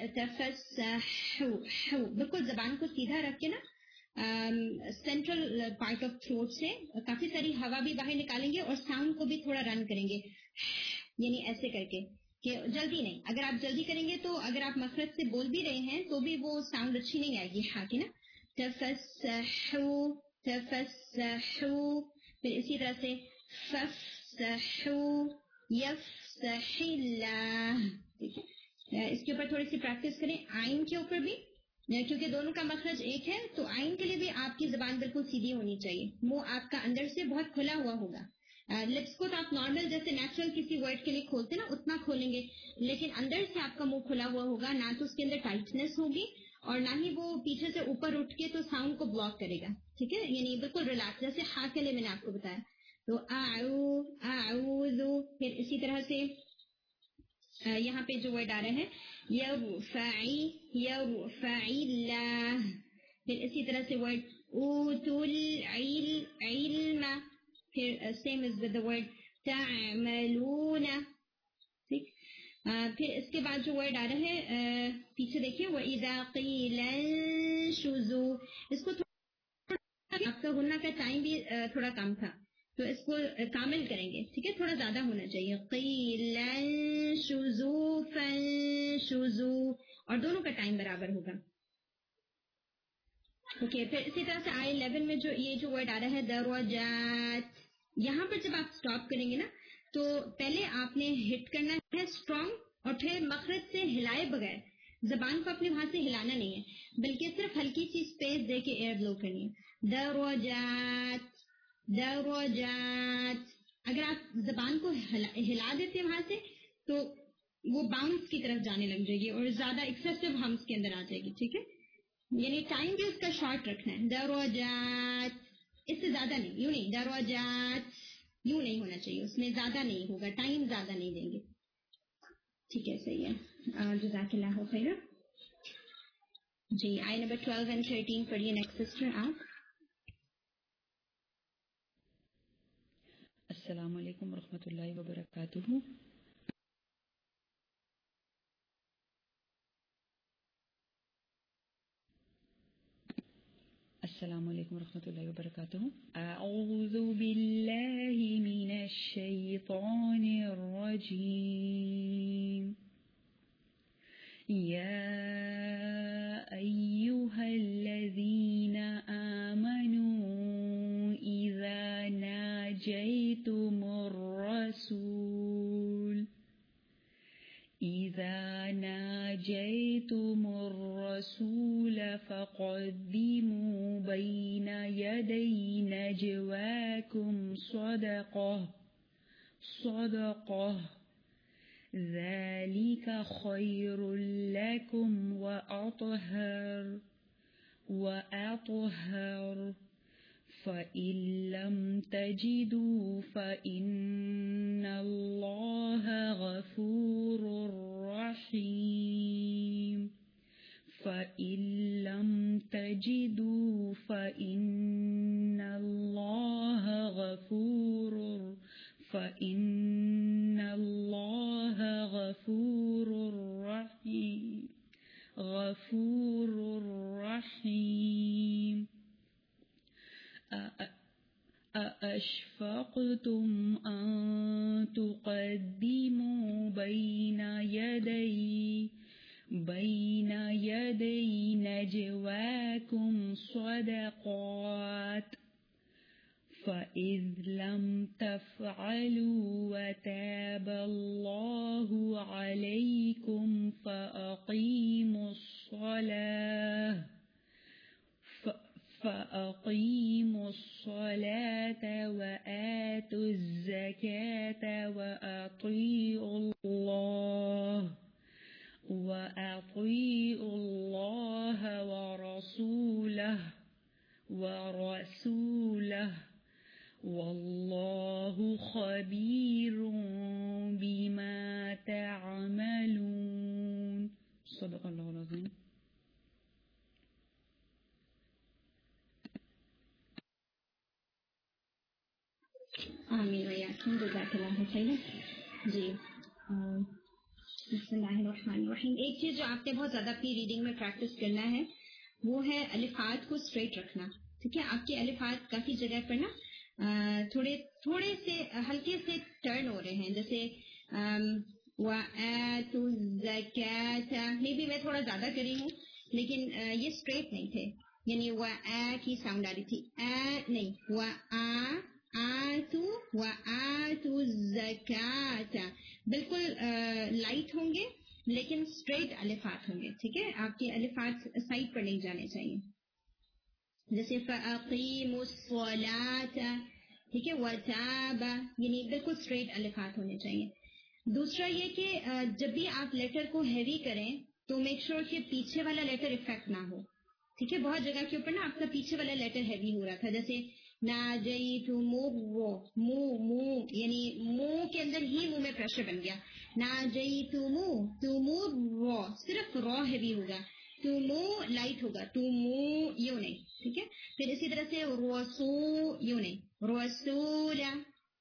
تفسحو بالکل زبان کو سیدھا رکھ کے نا سینٹرل پارٹ آف تھروٹ سے کافی ساری ہوا بھی باہر نکالیں گے اور ساؤنڈ کو بھی تھوڑا رن کریں گے, یعنی ایسے کر کے کہ جلدی نہیں. اگر آپ جلدی کریں گے تو اگر آپ مخرج سے بول بھی رہے ہیں تو بھی وہ ساؤنڈ اچھی نہیں آئے گی ہاں کی نا. تفسحو تفسحو. پھر اسی طرح سے ففسحو یفسح اللہ. ٹھیک ہے, اس کے اوپر تھوڑی سی پریکٹس کریں. آئین کے اوپر بھی, کیونکہ دونوں کا مخرج ایک ہے تو آئین کے لیے بھی آپ کی زبان بالکل سیدھی ہونی چاہیے. منہ آپ کا اندر سے بہت کھلا ہوا ہوگا. لپس کو تو آپ نارمل جیسے نیچرل کسی ورڈ کے لیے کھولتے نا اتنا کھولیں گے, لیکن اندر سے آپ کا منہ کھلا ہوا ہوگا. نہ تو اس کے اندر ٹائٹنس ہوگی اور نہ ہی وہ پیچھے سے اوپر اٹھ کے تو ساؤنڈ کو بلاک کرے گا. ٹھیک ہے, یعنی بالکل ریلیکس, جیسے ہاں کے لیے میں نے آپ کو بتایا. تو اعوذ. پھر اسی طرح سے یہاں پہ جو ورڈ آ رہا ہے یرفعی اللہ. پھر اسی طرح سے ورڈ اوتل علم. پھر same as with the word تعملون. ٹھیک. پھر اس کے بعد جو ورڈ آ رہا ہے پیچھے دیکھیے وَإِذَا قِيلَ انشُزُوا. اس کو آپ کا غنہ کا ٹائم بھی تھوڑا کم تھا تو اس کو کامل کریں گے. ٹھیک ہے, تھوڑا زیادہ ہونا چاہیے. قِيلَ انشُزُوا فَانشُزُوا, اور دونوں کا ٹائم برابر ہوگا. اوکے. پھر اسی طرح سے آئے 11 میں یہ جو ورڈ آ رہا ہے درجات, یہاں پر جب آپ سٹاپ کریں گے نا تو پہلے آپ نے ہٹ کرنا ہے اسٹرانگ, اور پھر مخرج سے ہلائے بغیر زبان کو اپنے وہاں سے ہلانا نہیں ہے, بلکہ صرف ہلکی سی اسپیس دے کے ایئر بلو کرنی ہے. درجات درجات. اگر آپ زبان کو ہلا دیتے ہیں وہاں سے تو وہ باؤنس کی طرف جانے لگ جائے گی اور زیادہ ایکسیسو ہمس کے اندر آ جائے گی. ٹھیک ہے, یعنی ٹائم بھی اس کا شارٹ رکھنا ہے. درجات, اس سے زیادہ نہیں, یوں نہیں, درجات یوں نہیں ہونا چاہیے, اس میں زیادہ نہیں ہوگا, ٹائم زیادہ نہیں دیں گے. ٹھیک ہے, صحیح ہے. جزاک اللہ خیر. جی آئی نمبر 12 and 13 پڑھیے نیکسٹ سسٹر آپ. السلام علیکم ورحمۃ اللہ وبرکاتہ. السلام علیکم ورحمۃ اللہ وبرکاتہ. اعوذ باللہ من الشیطان الرجیم. یا ایہا الذین آمنوا اذا ناجیتم الرسول فقدموا بین یدی نجواکم صدقہ ذلك خیر لکم وأطہر فإن لم تجدوا فإن الله غفور رحيم. فإن لم تجدوا فإن الله غفور رحيم. أأشفقتم أن تقدموا بين يدي نجواكم صدقات فإذ لم تفعلوا وتاب الله عليكم فأقيموا الصلاة وآتوا الزكاة وأطيعوا الله ورسوله والله خبير بما تعملون. صدق اللہ العظیم. آمین ویاکم جزاک اللہ خیرا. جی بسم اللہ الرحمن الرحیم. ایک چیز جو آپ نے بہت زیادہ اپنی ریڈنگ میں پریکٹس کرنا ہے وہ ہے الفاظ کو اسٹریٹ رکھنا. ٹھیک ہے, آپ کے الفاظ کافی جگہ پر نا تھوڑے سے ہلکے سے ٹرن ہو رہے ہیں, جیسے وَآتُوا الزَّكَاةَ, میں بھی میں تھوڑا زیادہ کری ہوں لیکن یہ اسٹریٹ نہیں تھے, یعنی وَآ کی ساؤنڈ آ رہی تھی, نہیں, وَآتُوا الزَّكَاةَ بالکل لائٹ ہوں گے لیکن اسٹریٹ الفاظ ہوں گے. ٹھیک ہے, آپ کے الفاظ سائڈ پر نہیں جانے چاہیے, جیسے فَأَقِيمُوا الصَّلَاةَ, ٹھیک ہے, وَتَابَ, یعنی بالکل اسٹریٹ الفاظ ہونے چاہیے. دوسرا یہ کہ جب بھی آپ لیٹر کو ہیوی کریں تو میک شور کہ پیچھے والا لیٹر افیکٹ نہ ہو. ٹھیک ہے, بہت جگہ کے اوپر نا آپ کا پیچھے والا لیٹر ہیوی ہو رہا تھا, جیسے ناجیتمو, منہ یعنی منہ کے اندر ہی منہ میں پریشر بن گیا. ناجیتمو, صرف رو ہیوی ہوگا, تمو لائٹ ہوگا, تمو یوں نہیں. ٹھیک ہے, پھر اسی طرح سے رسو یوں نہیں, رسولا.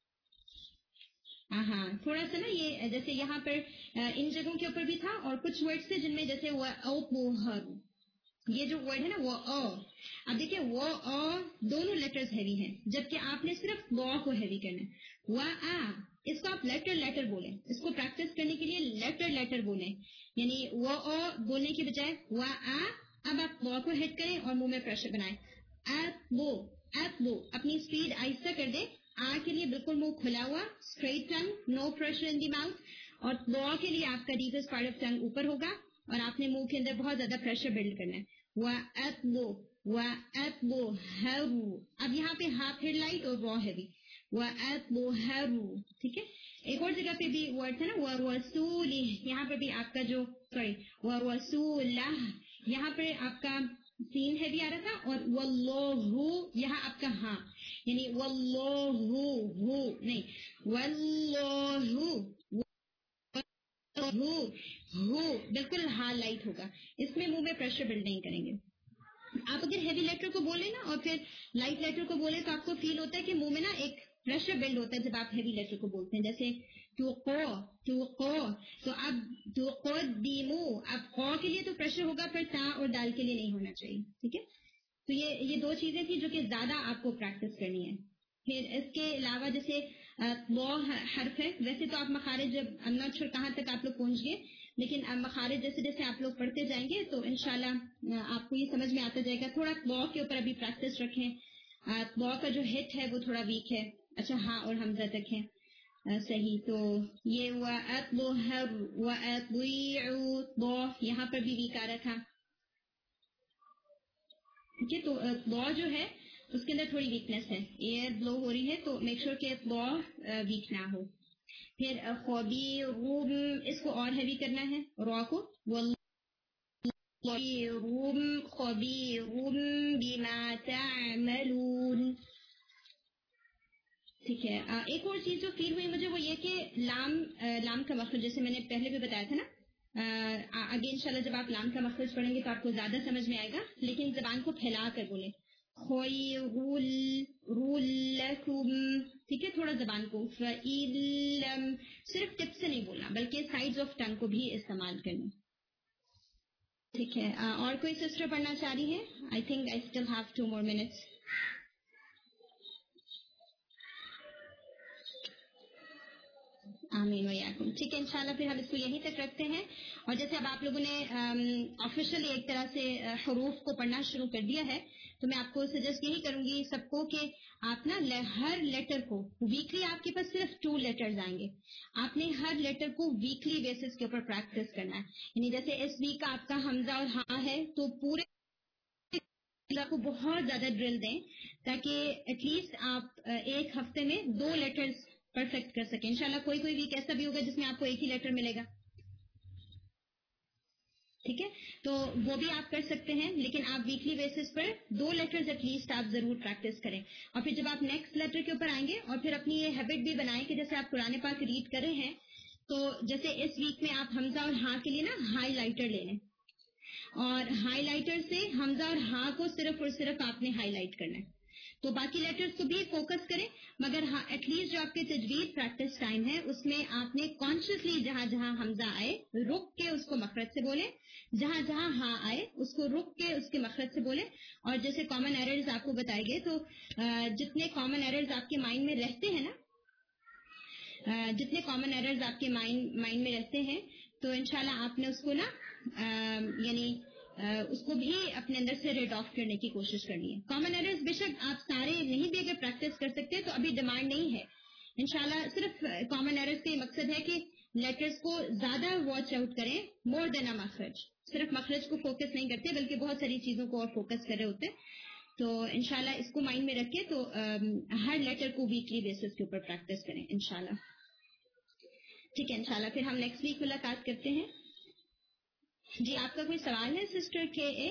ہاں, تھوڑا سا نا یہ جیسے یہاں پر ان جگہوں کے اوپر بھی تھا, اور کچھ ورڈ تھے جن میں جیسے یہ جو ورڈ ہے نا وہ اب دیکھیں وہ دونوں لیٹرز ہیوی ہیں, جبکہ آپ نے صرف وہ کو ہیوی کرنا ہے. اس کو آپ لیٹر بولیں, اس کو پریکٹس کرنے کے لیے لیٹر بولیں, یعنی وہ بولنے کی بجائے اب آپ وہ کو ہٹ کریں اور منہ میں پریشر بنائیں. اپنی اسپیڈ آہستہ کر دیں. کے لیے بالکل منہ کھلا ہوا, straight tongue, no pressure in the mouth, اور دعا کے لیے آپ کا ڈیپسٹ پارٹ آف ٹنگ اوپر ہوگا اور آپ نے منہ کے اندر بہت زیادہ پریشر بلڈ کرنا ہے. اب یہاں پہ ہاف ہیڈ لائٹ اور وہ ہیوی. ٹھیک ہے, ایک اور جگہ پہ بھی ورڈ تھا نا وَرَسُولِ, یہاں پہ بھی آپ کا جو وَرَسُولَهُ, یہاں پہ آپ کا سین ہیوی آ رہا تھا, اور واللہ یہاں آپ کا ہاں, یعنی واللہ نہیں, واللہ بالکل ہاں لائٹ ہوگا, اس میں منہ میں پریشر بلڈ نہیں کریں گے. آپ اگر ہیوی لیٹر کو بولیں نا اور پھر لائٹ لیٹر کو بولیں تو آپ کو فیل ہوتا ہے کہ منہ میں نا ایک پریشر بلڈ ہوتا ہے جب آپ ہیوی لیٹر کو بولتے ہیں, جیسے تو اب اب قو کے لیے تو پریشر ہوگا, پھر تا اور دال کے لیے نہیں ہونا چاہیے. ٹھیک ہے, تو یہ دو چیزیں تھیں جو کہ زیادہ آپ کو پریکٹس کرنی ہے. پھر اس کے علاوہ جیسے وہ حرف ہے, ویسے تو آپ مخارج جب امناچر کہاں تک آپ لوگ پہنچ گئے, لیکن مخارج جیسے جیسے آپ لوگ پڑھتے جائیں گے تو انشاءاللہ آپ کو یہ سمجھ میں آتا جائے گا. تھوڑا وہ کے اوپر ابھی پریکٹس رکھیں, وہ کا جو ہٹ ہے وہ تھوڑا ویک ہے. اچھا, ہاں اور حمزہ تک ہے صحیح. تو یہ یہاں پر بھی ویک آ رہا تھا. ٹھیک ہے, تو وہ جو ہے اس کے اندر تھوڑی ویکنیس ہے, ایئر بلو ہو رہی ہے, تو میک شور کہ وہ ویک نہ ہو. پھر خبیر, اس کو اور ہیوی کرنا ہے, را کو, خبیر بما تعملون. ٹھیک ہے, ایک اور چیز جو فیل ہوئی مجھے وہ یہ کہ لام کا مخرج, جیسے میں نے پہلے بھی بتایا تھا نا, آگے انشاءاللہ جب آپ لام کا مخرج پڑھیں گے تو آپ کو زیادہ سمجھ میں آئے گا, لیکن زبان کو پھیلا کر بولیں. لَكُمْ, ٹھیک ہے, تھوڑا زبان کو صرف ٹپ سے نہیں بولنا بلکہ سائڈز آف ٹنگ کو بھی استعمال کرنا. ٹھیک ہے, اور کوئی سسٹر پڑھنا چاہ رہی ہے؟ I think I still have 2 more minutes. آمین ویاکم. ٹھیک ہے, انشاءاللہ پھر ہم اس کو یہیں تک رکھتے ہیں. اور جیسے اب آپ لوگوں نے آفیشلی ایک طرح سے حروف کو پڑھنا شروع کر دیا ہے, تو میں آپ کو سجیسٹ یہی کروں گی سب کو کہ آپ نا ہر لیٹر کو ویکلی, آپ کے پاس صرف 2 لیٹرز آئیں گے, آپ نے ہر لیٹر کو ویکلی بیسس کے اوپر پریکٹس کرنا ہے. یعنی جیسے اس ویک کا آپ کا حمزہ اور ہاں ہے, تو پورے کو بہت زیادہ ڈرل دیں تاکہ ایٹ لیسٹ آپ ایک ہفتے میں 2 لیٹرز پرفیکٹ کر سکیں. انشاءاللہ کوئی ویک ایسا بھی ہوگا جس میں آپ کو ایک ہی لیٹر ملے گا. ٹھیک ہے, تو وہ بھی آپ کر سکتے ہیں, لیکن آپ ویکلی بیسس پر 2 لیٹرز ایٹ لیسٹ آپ ضرور پریکٹس کریں. اور پھر جب آپ نیکسٹ لیٹر کے اوپر آئیں گے, اور پھر اپنی یہ ہیبٹ بھی بنائیں کہ جیسے آپ قرآن پاک ریڈ کر رہے ہیں, تو جیسے اس ویک میں آپ حمزہ اور ہاں کے لیے نا ہائی لائٹر لے لیں. اور ہائی لائٹر سے حمزہ اور ہاں کو صرف اور صرف آپ نے ہائی لائٹ کرنا ہے. تو باقی لیٹرز کو بھی فوکس کریں, مگر ہاں ایٹ لیسٹ جو آپ کے تجوید پریکٹس ٹائم ہے اس میں آپ نے کانشیسلی جہاں جہاں حمزہ آئے رک کے اس کو مخرج سے بولیں, جہاں جہاں ہاں آئے اس کو رک کے اس کے مخرج سے بولیں. اور جیسے کامن ایررز آپ کو بتائے گئے, تو جتنے کامن ایررز آپ کے مائنڈ میں رہتے ہیں نا, جتنے کامن ایررز آپ کے مائنڈ میں رہتے ہیں, تو انشاءاللہ آپ نے اس کو نا یعنی اس کو بھی اپنے اندر سے ریڈ آف کرنے کی کوشش کرنی ہے. کامن ایررز بے شک آپ سارے نہیں بھی اگر پریکٹس کر سکتے تو ابھی ڈیمانڈ نہیں ہے انشاءاللہ. صرف کامن ایررز کا یہ مقصد ہے کہ لیٹرز کو زیادہ واچ آؤٹ کریں, مور دین اے مخرج. صرف مخرج کو فوکس نہیں کرتے بلکہ بہت ساری چیزوں کو اور فوکس کر رہے ہوتے ہیں. تو انشاءاللہ اس کو مائنڈ میں رکھے تو ہر لیٹر کو ویکلی بیسس کے اوپر پریکٹس کریں انشاءاللہ. ٹھیک ہے, انشاءاللہ پھر ہم نیکسٹ ویک ملاقات کرتے ہیں. جی آپ کا کوئی سوال ہے سسٹر کے اے؟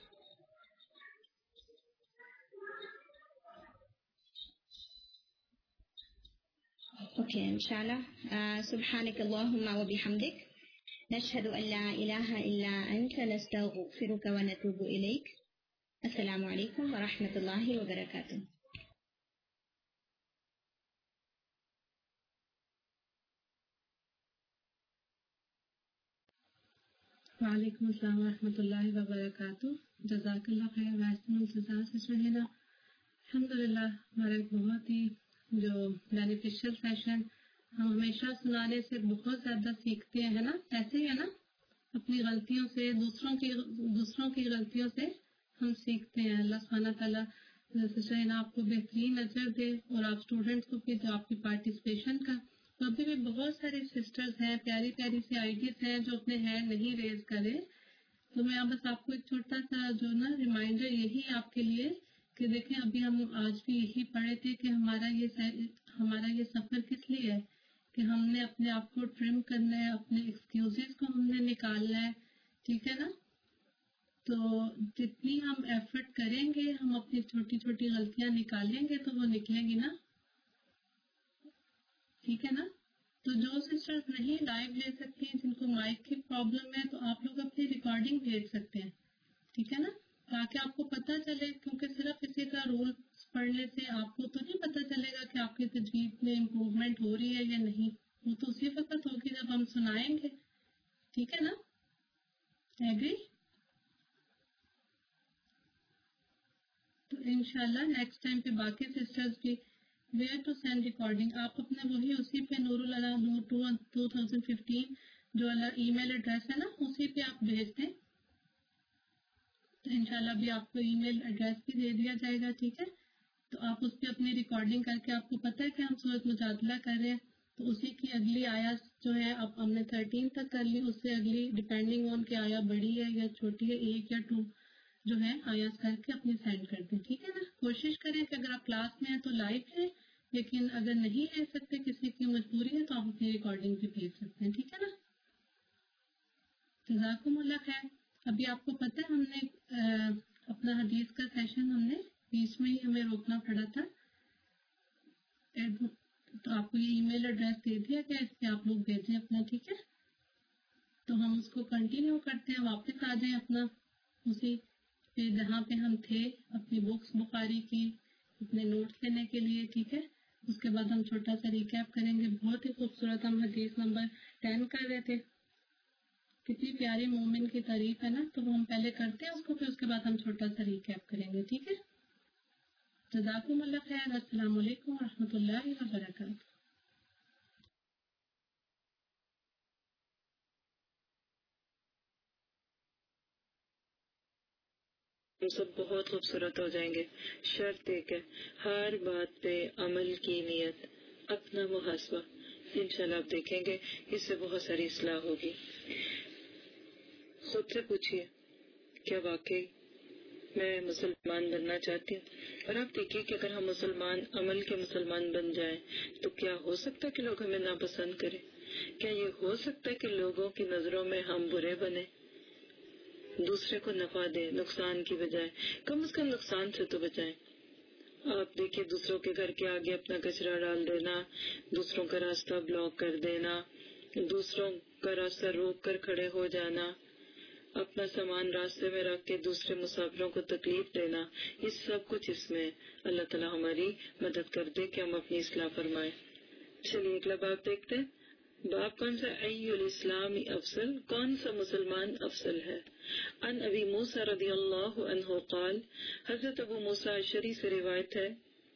اوکے انشاءاللہ. سبحانک اللہم و بحمدک نشہد ان لا الہ الا انت نستغفرک و نتوب الیک. السلام علیکم ورحمۃ اللہ وبرکاتہ. وعلیکم السلام ورحمۃ اللہ وبرکاتہ. جزاک اللہ خیر. ویسے الجزا سے سہیلا. الحمدللہ ہمارا ایک بہت ہی جو بینیفیشل سیشن, ہم ہمیشہ سنانے سے بہت زیادہ سیکھتے ہیں نا, ایسے ہی ہے نا, اپنی غلطیوں سے دوسروں کی غلطیوں سے ہم سیکھتے ہیں. اللہ سبحانہ تعالیٰ سہیلا آپ کو بہترین اجر دے, اور آپ اسٹوڈنٹس کو بھی جو آپ کی پارٹیسپیشن کا. تو ابھی بھی بہت سارے سسٹرز ہیں, پیاری پیاری سی آئیڈیز ہیں جو اپنے ہینڈ نہیں ریز کرے. تو میں بس آپ کو ایک چھوٹا سا جو نا ریمائنڈر یہی آپ کے لیے کہ دیکھیں ابھی ہم آج بھی یہی پڑھے تھے کہ ہمارا یہ سفر کس لیے ہے, کہ ہم نے اپنے آپ کو ٹرم کرنا ہے, اپنے ایکسکیوزز کو ہم نے نکالنا ہے. ٹھیک ہے نا, تو جتنی ہم ایفرٹ کریں گے ہم اپنی چھوٹی چھوٹی غلطیاں نکالیں گے تو وہ نکلیں گی نا. ٹھیک ہے نا. تو جو سسٹرز نہیں لائیو لے سکتی ہیں, جن کو مائک کی پرابلم ہے, تو آپ لوگ اپنی ریکارڈنگ بھیج سکتے ہیں. ٹھیک ہے نا, تاکہ آپ کو پتہ چلے, کیونکہ صرف اسی کا رول پڑھنے سے آپ کو تو نہیں پتہ چلے گا کہ آپ کی تجوید میں امپروومنٹ ہو رہی ہے یا نہیں. وہ تو اسی وقت ہوگی جب ہم سنائیں گے. ٹھیک ہے نا, ایگری. تو انشاءاللہ نیکسٹ ٹائم پہ باقی سسٹرز بھی ویئر ٹو سینڈ ریکارڈنگ آپ اپنے وہی اسی پہ نور 2015 جو ای میل ایڈریس ہے نا, اسی پہ آپ بھیج دیں. تو انشاءاللہ بھی آپ کو ای میل ایڈریس بھی دے دیا جائے گا. ٹھیک ہے, تو آپ اس پہ اپنی ریکارڈنگ کر کے, آپ کو پتہ ہے کہ ہم سورۃ مجادلہ کر رہے ہیں, تو اسی کی اگلی آیات جو ہے اب ہم نے 13 تک کر لی, اس سے اگلی ڈیپینڈنگ آن کہ آیا بڑی ہے یا چھوٹی ہے, 1 یا 2 جو ہے آیات کر کے اپنی سینڈ کر دیں. ٹھیک ہے نا, کوشش کریں کہ اگر آپ کلاس میں ہیں تو لائیو لیں, لیکن اگر نہیں لے سکتے, کسی کی مجبوری ہے, تو آپ اپنی ریکارڈنگ بھی بھیج سکتے ہیں. ٹھیک ہے نا, جزاکم اللہ خیر. ابھی آپ کو پتہ ہے ہم نے اپنا حدیث کا سیشن ہم نے بیچ میں ہی ہمیں روکنا پڑا تھا, تو آپ کو یہ ای میل ایڈریس دے دیا گیا, اس پہ آپ لوگ بھیجیں اپنا. ٹھیک ہے, تو ہم اس کو کنٹینیو کرتے ہیں, واپس آ جائیں اپنا اسی پہ جہاں پہ ہم تھے, اپنی بکس بخاری کی اپنے نوٹس لینے کے لیے. ٹھیک ہے, اس کے بعد ہم چھوٹا سا ریکیپ کریں گے. بہت ہی خوبصورت ہم حدیث نمبر 10 کر رہے تھے. کتنی پیاری مومن کی تعریف ہے نا, تو ہم پہلے کرتے ہیں اس کو, پھر اس کے بعد ہم چھوٹا سا ریکیپ کریں گے. ٹھیک ہے, جزاکم اللہ خیر. السلام علیکم ورحمۃ اللہ وبرکاتہ. ہم سب بہت خوبصورت ہو جائیں گے. شرط ایک ہے, ہر بات پہ عمل کی نیت, اپنا محاسبہ. انشاءاللہ آپ دیکھیں گے اس سے بہت ساری اصلاح ہوگی. خود سے پوچھیے کیا واقعی میں مسلمان بننا چاہتی ہوں, اور آپ دیکھیے کہ اگر ہم مسلمان عمل کے مسلمان بن جائیں تو کیا ہو سکتا ہے کہ لوگ ہمیں ناپسند کریں؟ کیا یہ ہو سکتا ہے کہ لوگوں کی نظروں میں ہم برے بنے, دوسرے کو نفع دیں نقصان کی بجائے؟ کم از کم نقصان سے تو بچائیں. آپ دیکھیے دوسروں کے گھر کے آگے اپنا کچرا ڈال دینا, دوسروں کا راستہ بلاک کر دینا, دوسروں کا راستہ روک کر کھڑے ہو جانا, اپنا سامان راستے میں رکھ کے دوسرے مسافروں کو تکلیف دینا، یہ سب کچھ اس میں اللہ تعالیٰ ہماری مدد کر دے کہ ہم اپنی اصلاح فرمائیں. چلیے اگلا باب دیکھتے ہیں. باب کون سا؟ ای الاسلام افضل، کون سا مسلمان افضل ہے. ان ابی موسیٰ رضی اللہ عنہ قال، حضرت ابو موسیٰ اشعری سے روایت ہے،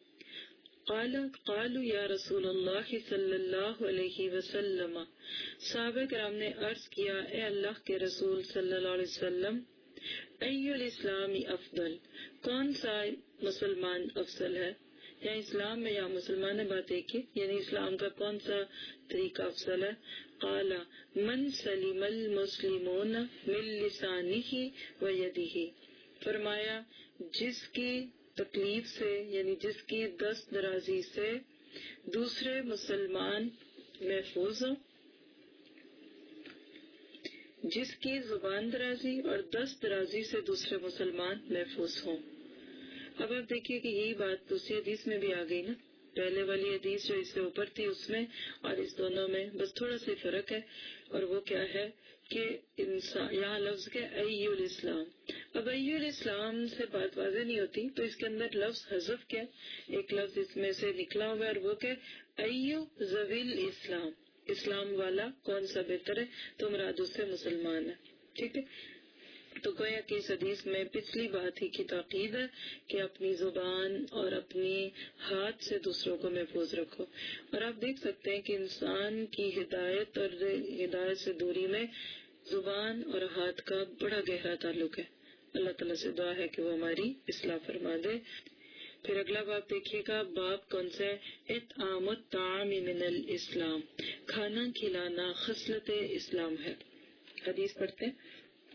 قالوا یا رسول اللہ صلی اللہ علیہ وسلم، صحابہ کرام نے عرض کیا، اے اللہ کے رسول صلی اللہ علیہ وسلم، ای الاسلام افضل، کون سا مسلمان افضل ہے. یا اسلام میں یا مسلمان نے بات ایک ہی، یعنی اسلام کا کون سا طریقہ افضل ہے. قال من سلم المسلمون من لسانہ و یدہ، فرمایا جس کی تکلیف سے یعنی جس کی دست درازی سے دوسرے مسلمان محفوظ ہوں، جس کی زبان درازی اور دست درازی سے دوسرے مسلمان محفوظ ہوں. اب آپ دیکھیے کہ یہی بات دوسری حدیث میں بھی آ گئی نا. پہلے والی حدیث جو اس سے اوپر تھی اس میں اور اس دونوں میں بس تھوڑا سا فرق ہے، اور وہ کیا ہے کہ انسان یہاں لفظ کے ای الاسلام. اب ای الاسلام سے بات واضح نہیں ہوتی تو اس کے اندر لفظ حذف کیا، ایک لفظ اس میں سے نکلا ہوا ہے، اور وہ کہ ایو ذویل اسلام، اسلام والا کون سا بہتر ہے، تو مراد اس سے مسلمان ہے. ٹھیک ہے، تو گویا کہ اس حدیث میں پچھلی بات ہی کی تاکید ہے کہ اپنی زبان اور اپنی ہاتھ سے دوسروں کو محفوظ رکھو. اور آپ دیکھ سکتے ہیں کہ انسان کی ہدایت اور ہدایت سے دوری میں زبان اور ہاتھ کا بڑا گہرا تعلق ہے. اللہ تعالیٰ سے دعا ہے کہ وہ ہماری اصلاح فرما دے. پھر اگلا باب دیکھیے گا. باب کون سا ہے؟ اطعام الطعام من الاسلام، کھانا کھلانا خصلت اسلام ہے. حدیث پڑھتے ہیں.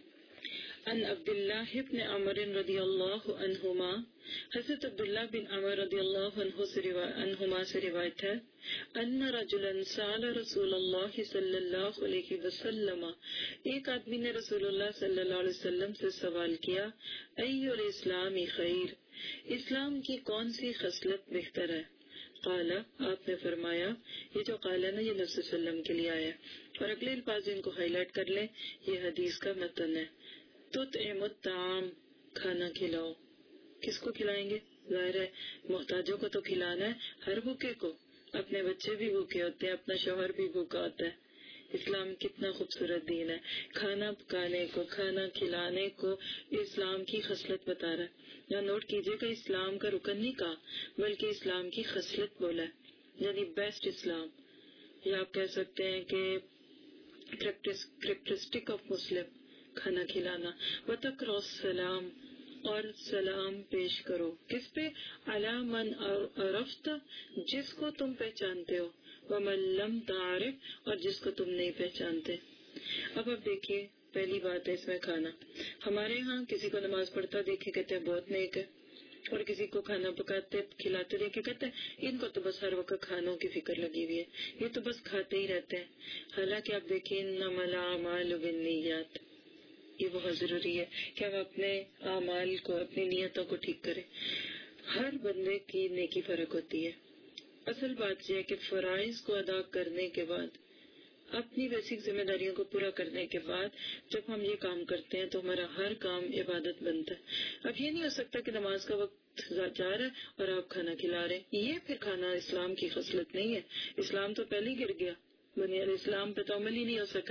ان عبداللہ بن عمر رضی اللہ عنہما، حضرت عبداللہ بن عمر رضی اللہ عنہما سے روایت ہے، ان رجلا سأل رسول اللہ صلی اللہ علیہ وسلم، ایک آدمی نے رسول اللہ صلی اللہ علیہ وسلم سے سوال کیا، ای الاسلام خیر، اسلام کی کون سی خصلت بہتر ہے. قال، آپ نے فرمایا، یہ جو قال ہے نا یہ نبی صلی اللہ علیہ وسلم کے لیے آیا، اور اگلے الفاظ ان کو ہائی لائٹ کر لیں، یہ حدیث کا متن ہے. تطعم الطعام، کھانا کھلاؤ. کس کو کھلائیں گے؟ ظاہر ہے محتاجوں کو تو کھلانا ہے، ہر بھوکے کو. اپنے بچے بھی بھوکے ہوتے ہیں، اپنا شوہر بھی بھوکا ہوتا ہے. اسلام کتنا خوبصورت دین ہے. کھانا پکانے کو، کھانا کھلانے کو اسلام کی خصلت بتا رہا ہے. یہاں نوٹ کیجئے کہ اسلام کا رکن نہیں کہا بلکہ اسلام کی خصلت بولا ہے، یعنی بیسٹ اسلام، یا آپ کہہ سکتے ہیں کہ کریکٹرسٹک آف مسلم، کھانا کھلانا. وتقرأ السلام، اور سلام پیش کرو. کس پہ؟ علی من عرفت، جس کو تم پہچانتے ہو، ومن لم تعرف، اور جس کو تم نہیں پہچانتے. اب آپ دیکھیے پہلی بات ہے اس میں کھانا. ہمارے ہاں کسی کو نماز پڑھتا دیکھے کہتے ہیں بہت نیک ہے، اور کسی کو کھانا پکاتے کھلاتے دیکھے کہتے ہیں ان کو تو بس ہر وقت کھانوں کی فکر لگی ہوئی ہے، یہ تو بس کھاتے ہی رہتے ہیں. حالانکہ آپ دیکھیں انما الاعمال بالنیات، یہ بہت ضروری ہے کہ ہم اپنے اعمال کو، اپنی نیتوں کو ٹھیک کریں. ہر بندے کی نیکی فرق ہوتی ہے. اصل بات یہ ہے کہ فرائض کو ادا کرنے کے بعد، اپنی بیسک ذمہ داریوں کو پورا کرنے کے بعد جب ہم یہ کام کرتے ہیں تو ہمارا ہر کام عبادت بنتا ہے. اب یہ نہیں ہو سکتا کہ نماز کا وقت جا رہا ہے اور آپ کھانا کھلا رہے ہیں، یہ پھر کھانا اسلام کی خصلت نہیں ہے. اسلام تو پہلے ہی گر گیا، بنیاد اسلام پہ تو عمل ہی نہیں ہو سکا.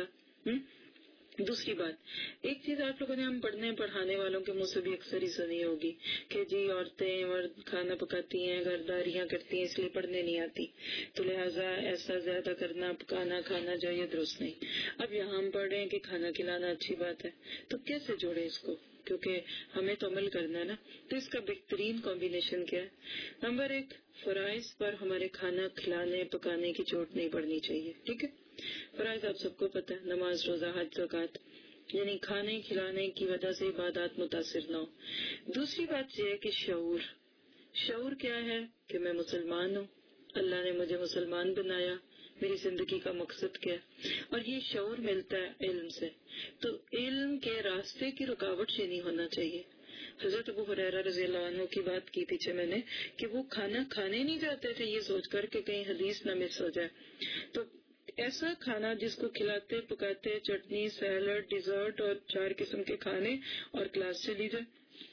دوسری بات، ایک چیز آپ لوگوں نے ہم پڑھنے پڑھانے والوں کے منہ سے بھی اکثر ہی سنی ہوگی کہ جی عورتیں مرد کھانا پکاتی ہیں، گھرداریاں کرتی ہیں، اس لیے پڑھنے نہیں آتی، تو لہٰذا ایسا زیادہ کرنا، پکانا کھانا جو یہ درست نہیں. اب یہاں ہم پڑھ رہے ہیں کہ کھانا کھلانا اچھی بات ہے، تو کیسے جوڑے اس کو؟ کیونکہ ہمیں تو عمل کرنا ہے نا. تو اس کا بہترین کمبینیشن کیا ہے؟ نمبر 1، فرائض پر ہمارے کھانا کھلانے پکانے کی چوٹ نہیں پڑنی چاہیے. ٹھیک ہے، فرائض آپ سب کو پتہ ہے، نماز، روزہ، حج، زکوٰۃ، یعنی کھانے کھلانے کی وجہ سے عبادات متاثر نہ ہو. دوسری بات یہ ہے کہ شعور کیا ہے کہ میں مسلمان ہوں، اللہ نے مجھے مسلمان بنایا، میری زندگی کا مقصد کیا ہے، اور یہ شعور ملتا ہے علم سے. تو علم کے راستے کی رکاوٹ یہ نہیں ہونا چاہیے. حضرت ابو ہریرہ رضی اللہ عنہ کی بات کی پیچھے میں نے کہ وہ کھانا کھانے نہیں جاتے تھے یہ سوچ کر کہ کہیں حدیث نہ مس ہو جائے. تو ایسا کھانا جس کو کھلاتے پکاتے چٹنی سیلڈ ڈیزرٹ اور 4 قسم کے کھانے اور کلاس چلی جائے،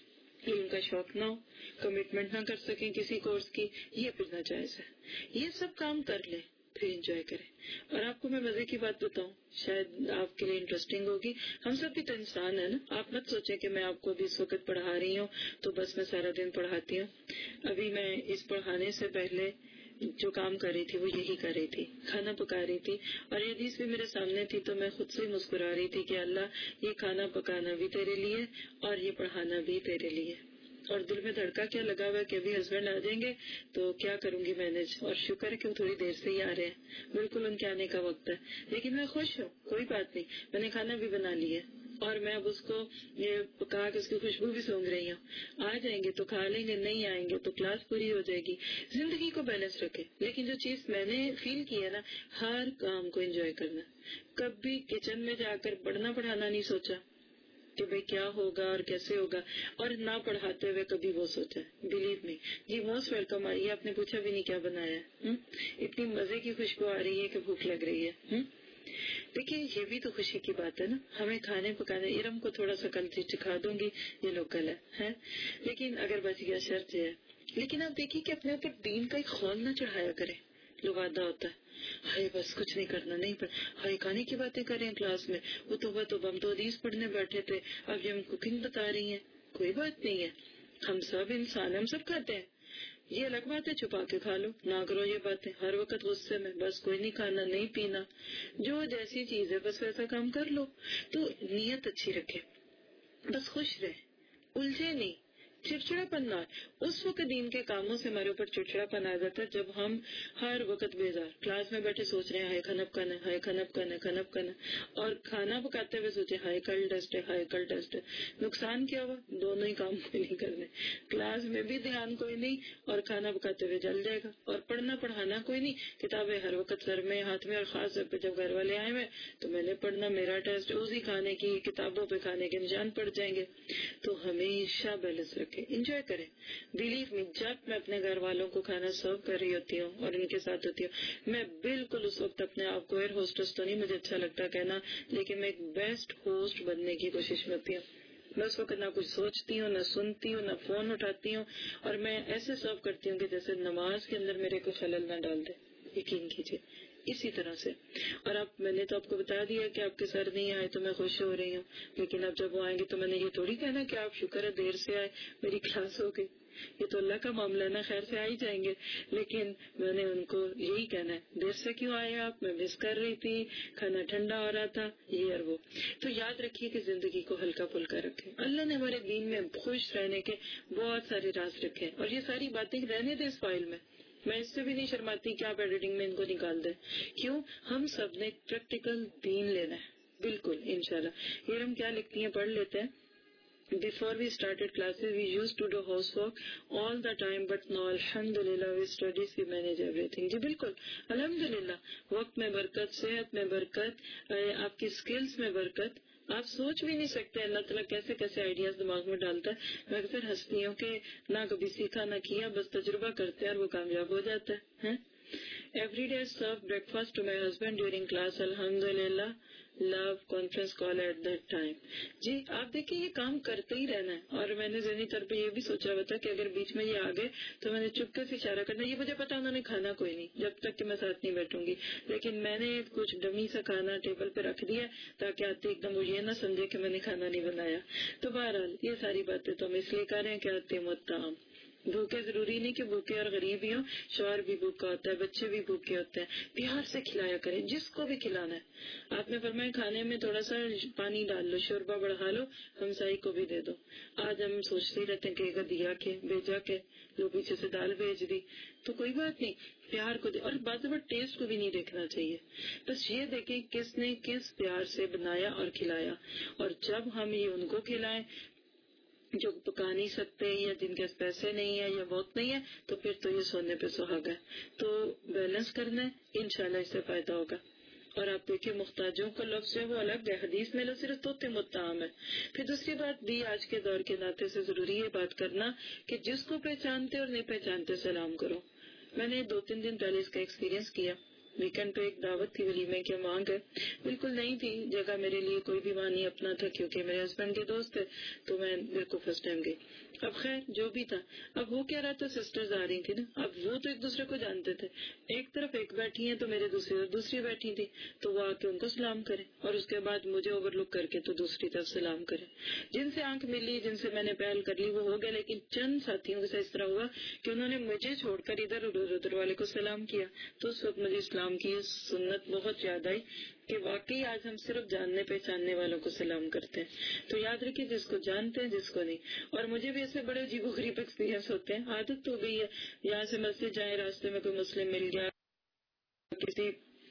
علم کا شوق نہ ہو، کمٹمنٹ نہ کر سکیں کسی کورس کی، یہ پھر ناجائز ہے. یہ سب کام کر لیں پھر انجوائے کریں. اور آپ کو میں مزے کی بات بتاؤں، شاید آپ کے لیے انٹرسٹنگ ہوگی. ہم سب بھی تو انسان ہیں نا. آپ مت سوچیں کہ میں آپ کو ابھی اس وقت پڑھا رہی ہوں تو بس میں سارا دن پڑھاتی ہوں. ابھی میں اس پڑھانے سے پہلے جو کام کر رہی تھی وہ یہی کر رہی تھی، کھانا پکا رہی تھی. اور یہ حدیث بھی میرے سامنے تھی تو میں خود سے مسکرا رہی تھی کہ اللہ یہ کھانا پکانا بھی تیرے لیے اور یہ پڑھانا بھی تیرے لیے. اور دل میں دھڑکا کیا لگا ہوا ہے کہ ابھی ہسبینڈ آ جائیں گے تو کیا کروں گی مینج. اور شکر ہے کہ وہ تھوڑی دیر سے ہی آ رہے ہیں، بالکل ان کے آنے کا وقت ہے. لیکن میں خوش ہوں، کوئی بات نہیں. میں نے کھانا بھی بنا لیا اور میں اب اس کو یہ پکا کے اس کی خوشبو بھی سونگ رہی ہوں. آ جائیں گے تو کھا لیں گے، نہیں آئیں گے تو کلاس پوری ہو جائے گی. زندگی کو بیلنس رکھے. لیکن جو چیز میں نے فیل کی ہے نا، ہر کام کو انجوائے کرنا. کبھی کچن میں جا کر پڑھنا پڑھانا نہیں سوچا کہ بھئی کیا ہوگا اور کیسے ہوگا، اور نہ پڑھاتے ہوئے کبھی وہ سوچا. بلیو می جی موسٹ ویلکم. آئیے، آپ نے پوچھا بھی نہیں کیا بنایا ہے. اتنی مزے کی خوشبو آ رہی ہے کہ بھوک لگ رہی ہے. دیکھیے یہ بھی تو خوشی کی بات ہے نا. ہمیں کھانے پکانے، ارم کو تھوڑا سا کل چیز سکھا دوں گی، یہ لوکل ہے. لیکن اگر بچ گیا شرط ہے. لیکن آپ دیکھیے کہ اپنے اوپر دین کا ایک خول نہ چڑھایا کریں. لوگ وعدہ ہوتا ہے ہائے بس کچھ نہیں کرنا، نہیں ہائے کھانے کی باتیں کر رہے ہیں کلاس میں، وہ تو ہم تو حدیث پڑھنے بیٹھے تھے، اب یہ ہم کوکنگ بتا رہی ہیں. کوئی بات نہیں ہے، ہم سب انسان، ہم سب کھاتے ہیں. یہ الگ بات ہے چھپا کے کھا لو، نہ کرو یہ باتیں ہر وقت غصے میں، بس کوئی نہیں کھانا نہیں پینا، جو جیسی چیز ہے بس ویسا کام کر لو. تو نیت اچھی رکھے، بس خوش رہے، الجھے نہیں، چڑچڑا پن نہ. اس وقت دین کے کاموں سے ہمارے اوپر چڑچڑا پن آ جاتا ہے جب ہم ہر وقت بیزار کلاس میں بیٹھے سوچ رہے ہیں ہائے کھانا پکانا ہے، ہائے کھانا پکانا ہے، کھانا پکانا، اور کھانا پکاتے ہوئے سوچے ہائے کل ٹیسٹ ہے، ہائے کل ٹیسٹ ہے. نقصان کیا ہوا؟ دونوں ہی کام کوئی نہیں کرنے. کلاس میں بھی دھیان کوئی نہیں اور کھانا پکاتے ہوئے جل جائے گا. اور پڑھنا پڑھانا کوئی نہیں، کتابیں ہر وقت سر میں ہاتھ میں، اور خاص طور پہ جب گھر والے آئے ہوئے تو میں نے پڑھنا، میرا ٹیسٹ، اسی کھانے کی کتابوں پہ کھانے کے نشان پڑ جائیں گے. تو ہمیشہ بیلنس رکھے، انجوائے کریں. بلیو می جب میں اپنے گھر والوں کو کھانا سرو کر رہی ہوتی ہوں اور ان کے ساتھ ہوتی ہوں، میں بالکل اس وقت اپنے آپ کو ایئر ہوسٹس تو نہیں مجھے اچھا لگتا کہنا، لیکن میں ایک بیسٹ ہوسٹ بننے کی کوشش میں ہوتی ہوں. میں اس وقت نہ کچھ سوچتی ہوں، نہ سنتی ہوں، نہ فون اٹھاتی ہوں، اور میں ایسے سرو کرتی ہوں کہ جیسے نماز کے اندر میرے کو خلل نہ ڈال دے. یقین کیجیے اسی طرح سے. اور اب میں نے تو آپ کو بتا دیا کہ آپ کے سر نہیں آئے تو میں خوش ہو رہی ہوں، لیکن اب جب وہ آئیں گے تو میں نے یہ تھوڑی کہنا کہ آپ شکر ہے دیر سے آئے، میری کلاس ہو گئی. یہ تو اللہ کا معاملہ ہے نا، خیر سے آ ہی جائیں گے. لیکن میں نے ان کو یہی کہنا ہے دیر سے کیوں آئے آپ، میں مس کر رہی تھی، کھانا ٹھنڈا ہو رہا تھا، یہ اور وہ. تو یاد رکھیے کہ زندگی کو ہلکا پھلکا رکھیں. اللہ نے ہمارے دین میں خوش رہنے کے بہت سارے راز رکھے، اور یہ ساری باتیں رہنے دیں اس فائل میں. میں اس سے بھی نہیں شرماتی کہ آپ ایڈیٹنگ میں ان کو نکال دیں. کیوں؟ ہم سب نے پریکٹیکل دین لینا ہے. بالکل انشاءاللہ. یہ ہم کیا لکھتی ہیں پڑھ لیتے ہیں. Before we started classes, we used to do housework all the time, but now alhamdulillah we studies, we manage everything. جی بالکل الحمدللہ. وقت میں برکت، صحت میں برکت، آپ کی سکلز میں برکت. آپ سوچ بھی نہیں سکتے اللہ تعالیٰ کیسے کیسے آئیڈیاز دماغ میں ڈالتا ہے. میں اکثر ہنستی ہوں کہ نہ کبھی سیکھا نہ کیا، بس تجربہ کرتے ہیں اور وہ کامیاب ہو جاتا ہے. Every day I serve breakfast to my husband during class. Alhamdulillah, love conference call at that time. جی آپ دیکھیں یہ کام کرتے ہی رہنا ہے. اور میں نے ذہنی طور پہ یہ بھی سوچا ہوا تھا کہ اگر بیچ میں یہ آ گئے تو میں نے چپکے سے اشارہ کرنا. یہ مجھے پتا انہوں نے کھانا کوئی نہیں جب تک کہ میں ساتھ نہیں بیٹھوں گی، لیکن میں نے کچھ ڈمی سا کھانا ٹیبل پہ رکھ دیا تاکہ آتے ایک دم وہ یہ نہ سمجھے کہ میں نے کھانا نہیں بنایا. تو بہرحال یہ ساری باتیں تو ہم اس لیے کر رہے ہیں کہ آتے متعام. بھوکے ضروری نہیں کہ بھوکے اور غریب ہی ہوں، شوہر بھی بھوکا ہوتا ہے، بچے بھی بھوکے ہوتے ہیں. پیار سے کھلایا کریں جس کو بھی کھلانا ہے. آپ نے فرمایا کھانے میں تھوڑا سا پانی ڈال لو، شوربا بڑھا لو، ہمسائی کو بھی دے دو. آج ہم سوچتے ہی رہتے ہیں کہ دیا کے بھیجا کے لو، پیچھے سے دال بھیج دی. تو کوئی بات نہیں، پیار کو دے. اور بعض دفعہ ٹیسٹ کو بھی نہیں دیکھنا چاہیے، بس یہ دیکھیں کس نے کس پیار سے بنایا اور کھلایا. اور جب ہم یہ ان کو کھلائیں جو پکا نہیں سکتے یا جن کے پیسے نہیں ہے یا وقت نہیں ہے، تو پھر تو یہ سونے پہ سہاگا ہے. تو بیلنس کرنا ہے، انشاءاللہ اس سے فائدہ ہوگا. اور آپ دیکھیں محتاجوں کا لفظ ہے وہ الگ ہے، حدیث میں صرف توتے متعام ہے. پھر دوسری بات بھی آج کے دور کے ناطے سے ضروری ہے بات کرنا کہ جس کو پہچانتے اور نہیں پہچانتے سلام کرو. میں نے 2-3 دن پہلے اس کا ایکسپیرینس کیا. ویکینڈ پہ ایک دعوت تھی ولیمے کی مانگ ہے، بالکل نہیں تھی جگہ میرے لیے، کوئی بھی وہاں نہیں اپنا تھا کیونکہ میرے ہسبینڈ کے دوست تھے، تو میں بالکل فرسٹ ٹائم گئی. اب خیر جو بھی تھا، اب وہ کیا رہا تھا، سسٹرز آ رہی تھی نا، اب وہ تو ایک دوسرے کو جانتے تھے، ایک طرف ایک بیٹھی ہیں تو میرے دوسری بیٹھی تھی، تو وہ آ کے ان کو سلام کرے اور اس کے بعد مجھے اوور لک کر کے تو دوسری طرف سلام کرے. جن سے آنکھ ملی، جن سے میں نے پہل کر لی وہ ہو گیا، لیکن چند ساتھیوں کے ساتھ اس طرح ہوا کہ انہوں نے مجھے چھوڑ کر ادھر والے کو سلام کیا. تو اس وقت مجھے اسلام کی سنت بہت یاد آئی کہ واقعی آج ہم صرف جاننے پہچاننے والوں کو سلام کرتے ہیں. تو یاد رکھیے جس کو جانتے ہیں، جس کو نہیں. اور مجھے بھی ایسے بڑے عجیب و غریب ایکسپیرینس ہوتے ہیں، عادت تو گئی ہے، یہاں سے مسجد جائیں، راستے میں کوئی مسلم مل گیا، کسی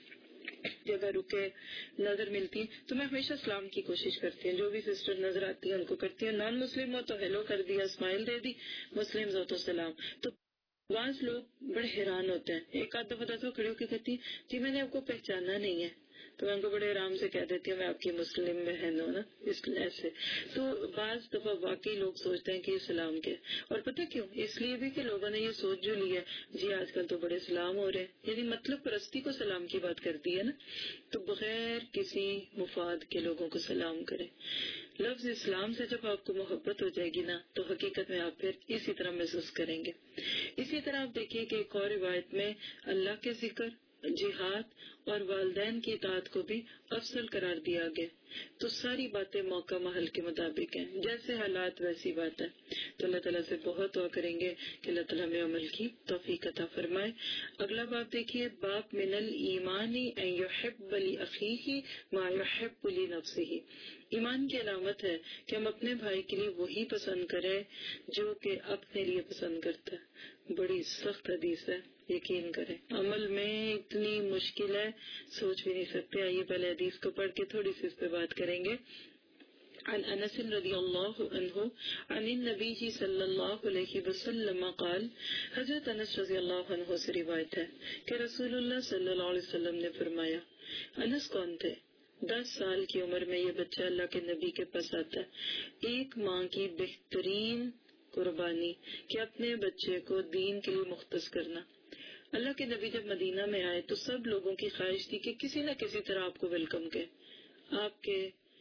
جگہ رکے، نظر ملتی ہے تو میں ہمیشہ سلام کی کوشش کرتی ہوں. جو بھی سسٹر نظر آتی ہے ان کو کرتی ہوں. نان مسلم ہو تو ہیلو کر دیا، اسمائل دے دی، مسلم ہو تو سلام. تو بعض لوگ بڑے حیران ہوتے ہیں. ایک آدھ دفعہ تو کھڑے ہو کے کہتی ہیں جی میں نے آپ کو پہچانا نہیں ہے، تو میں ان کو بڑے آرام سے کہہ دیتی ہوں میں آپ کی مسلم بہن ہوں نا، اس ایسے. تو بعض دفعہ واقعی لوگ سوچتے ہیں کہ یہ سلام کیا، اور پتہ کیوں؟ اس لیے بھی کہ لوگوں نے یہ سوچ جو لی ہے جی آج کل تو بڑے سلام ہو رہے ہیں، یعنی مطلب پرستی کو سلام کی بات کرتی ہے نا، تو بغیر کسی مفاد کے لوگوں کو سلام کریں. لفظ اسلام سے جب آپ کو محبت ہو جائے گی نا تو حقیقت میں آپ پھر اسی طرح محسوس کریں گے. اسی طرح آپ دیکھیے کہ ایک اور روایت میں اللہ کے ذکر، جہاد اور والدین کی اطاعت کو بھی افضل قرار دیا گیا. تو ساری باتیں موقع محل کے مطابق ہیں، جیسے حالات ویسی بات ہے. تو اللہ تعالیٰ سے بہت دعا کریں گے کہ اللہ تعالیٰ ہمیں عمل کی توفیق عطا فرمائے. اگلا باب دیکھیے، باب من الایمان ان یحب لاخیہ ما یحب لنفسہ. ایمان کی علامت ہے کہ ہم اپنے بھائی کے لیے وہی پسند کریں جو کہ اپنے لیے پسند کرتا ہے. بڑی سخت حدیث ہے، یقین کریں. عمل میں اتنی مشکل ہے سوچ بھی نہیں سکتے. آئیے پہلے حدیث کو پڑھ کے تھوڑی سی اس پہ بات کریں گے. عن انس رضی اللہ عنہ عن النبی صلی اللہ علیہ وسلم قال، حضرت انس رضی اللہ عنہ سے روایت ہے کہ رسول اللہ صلی اللہ علیہ وسلم نے فرمایا. انس کون تھے؟ 10 سال کی عمر میں یہ بچہ اللہ کے نبی کے پاس آتا ہے. ایک ماں کی بہترین قربانی کہ اپنے بچے کو دین کے لیے مختص کرنا. اللہ کے نبی جب مدینہ میں آئے تو سب لوگوں کی خواہش تھی کہ کسی نہ کسی طرح آپ کو ویلکم کرے، آپ کے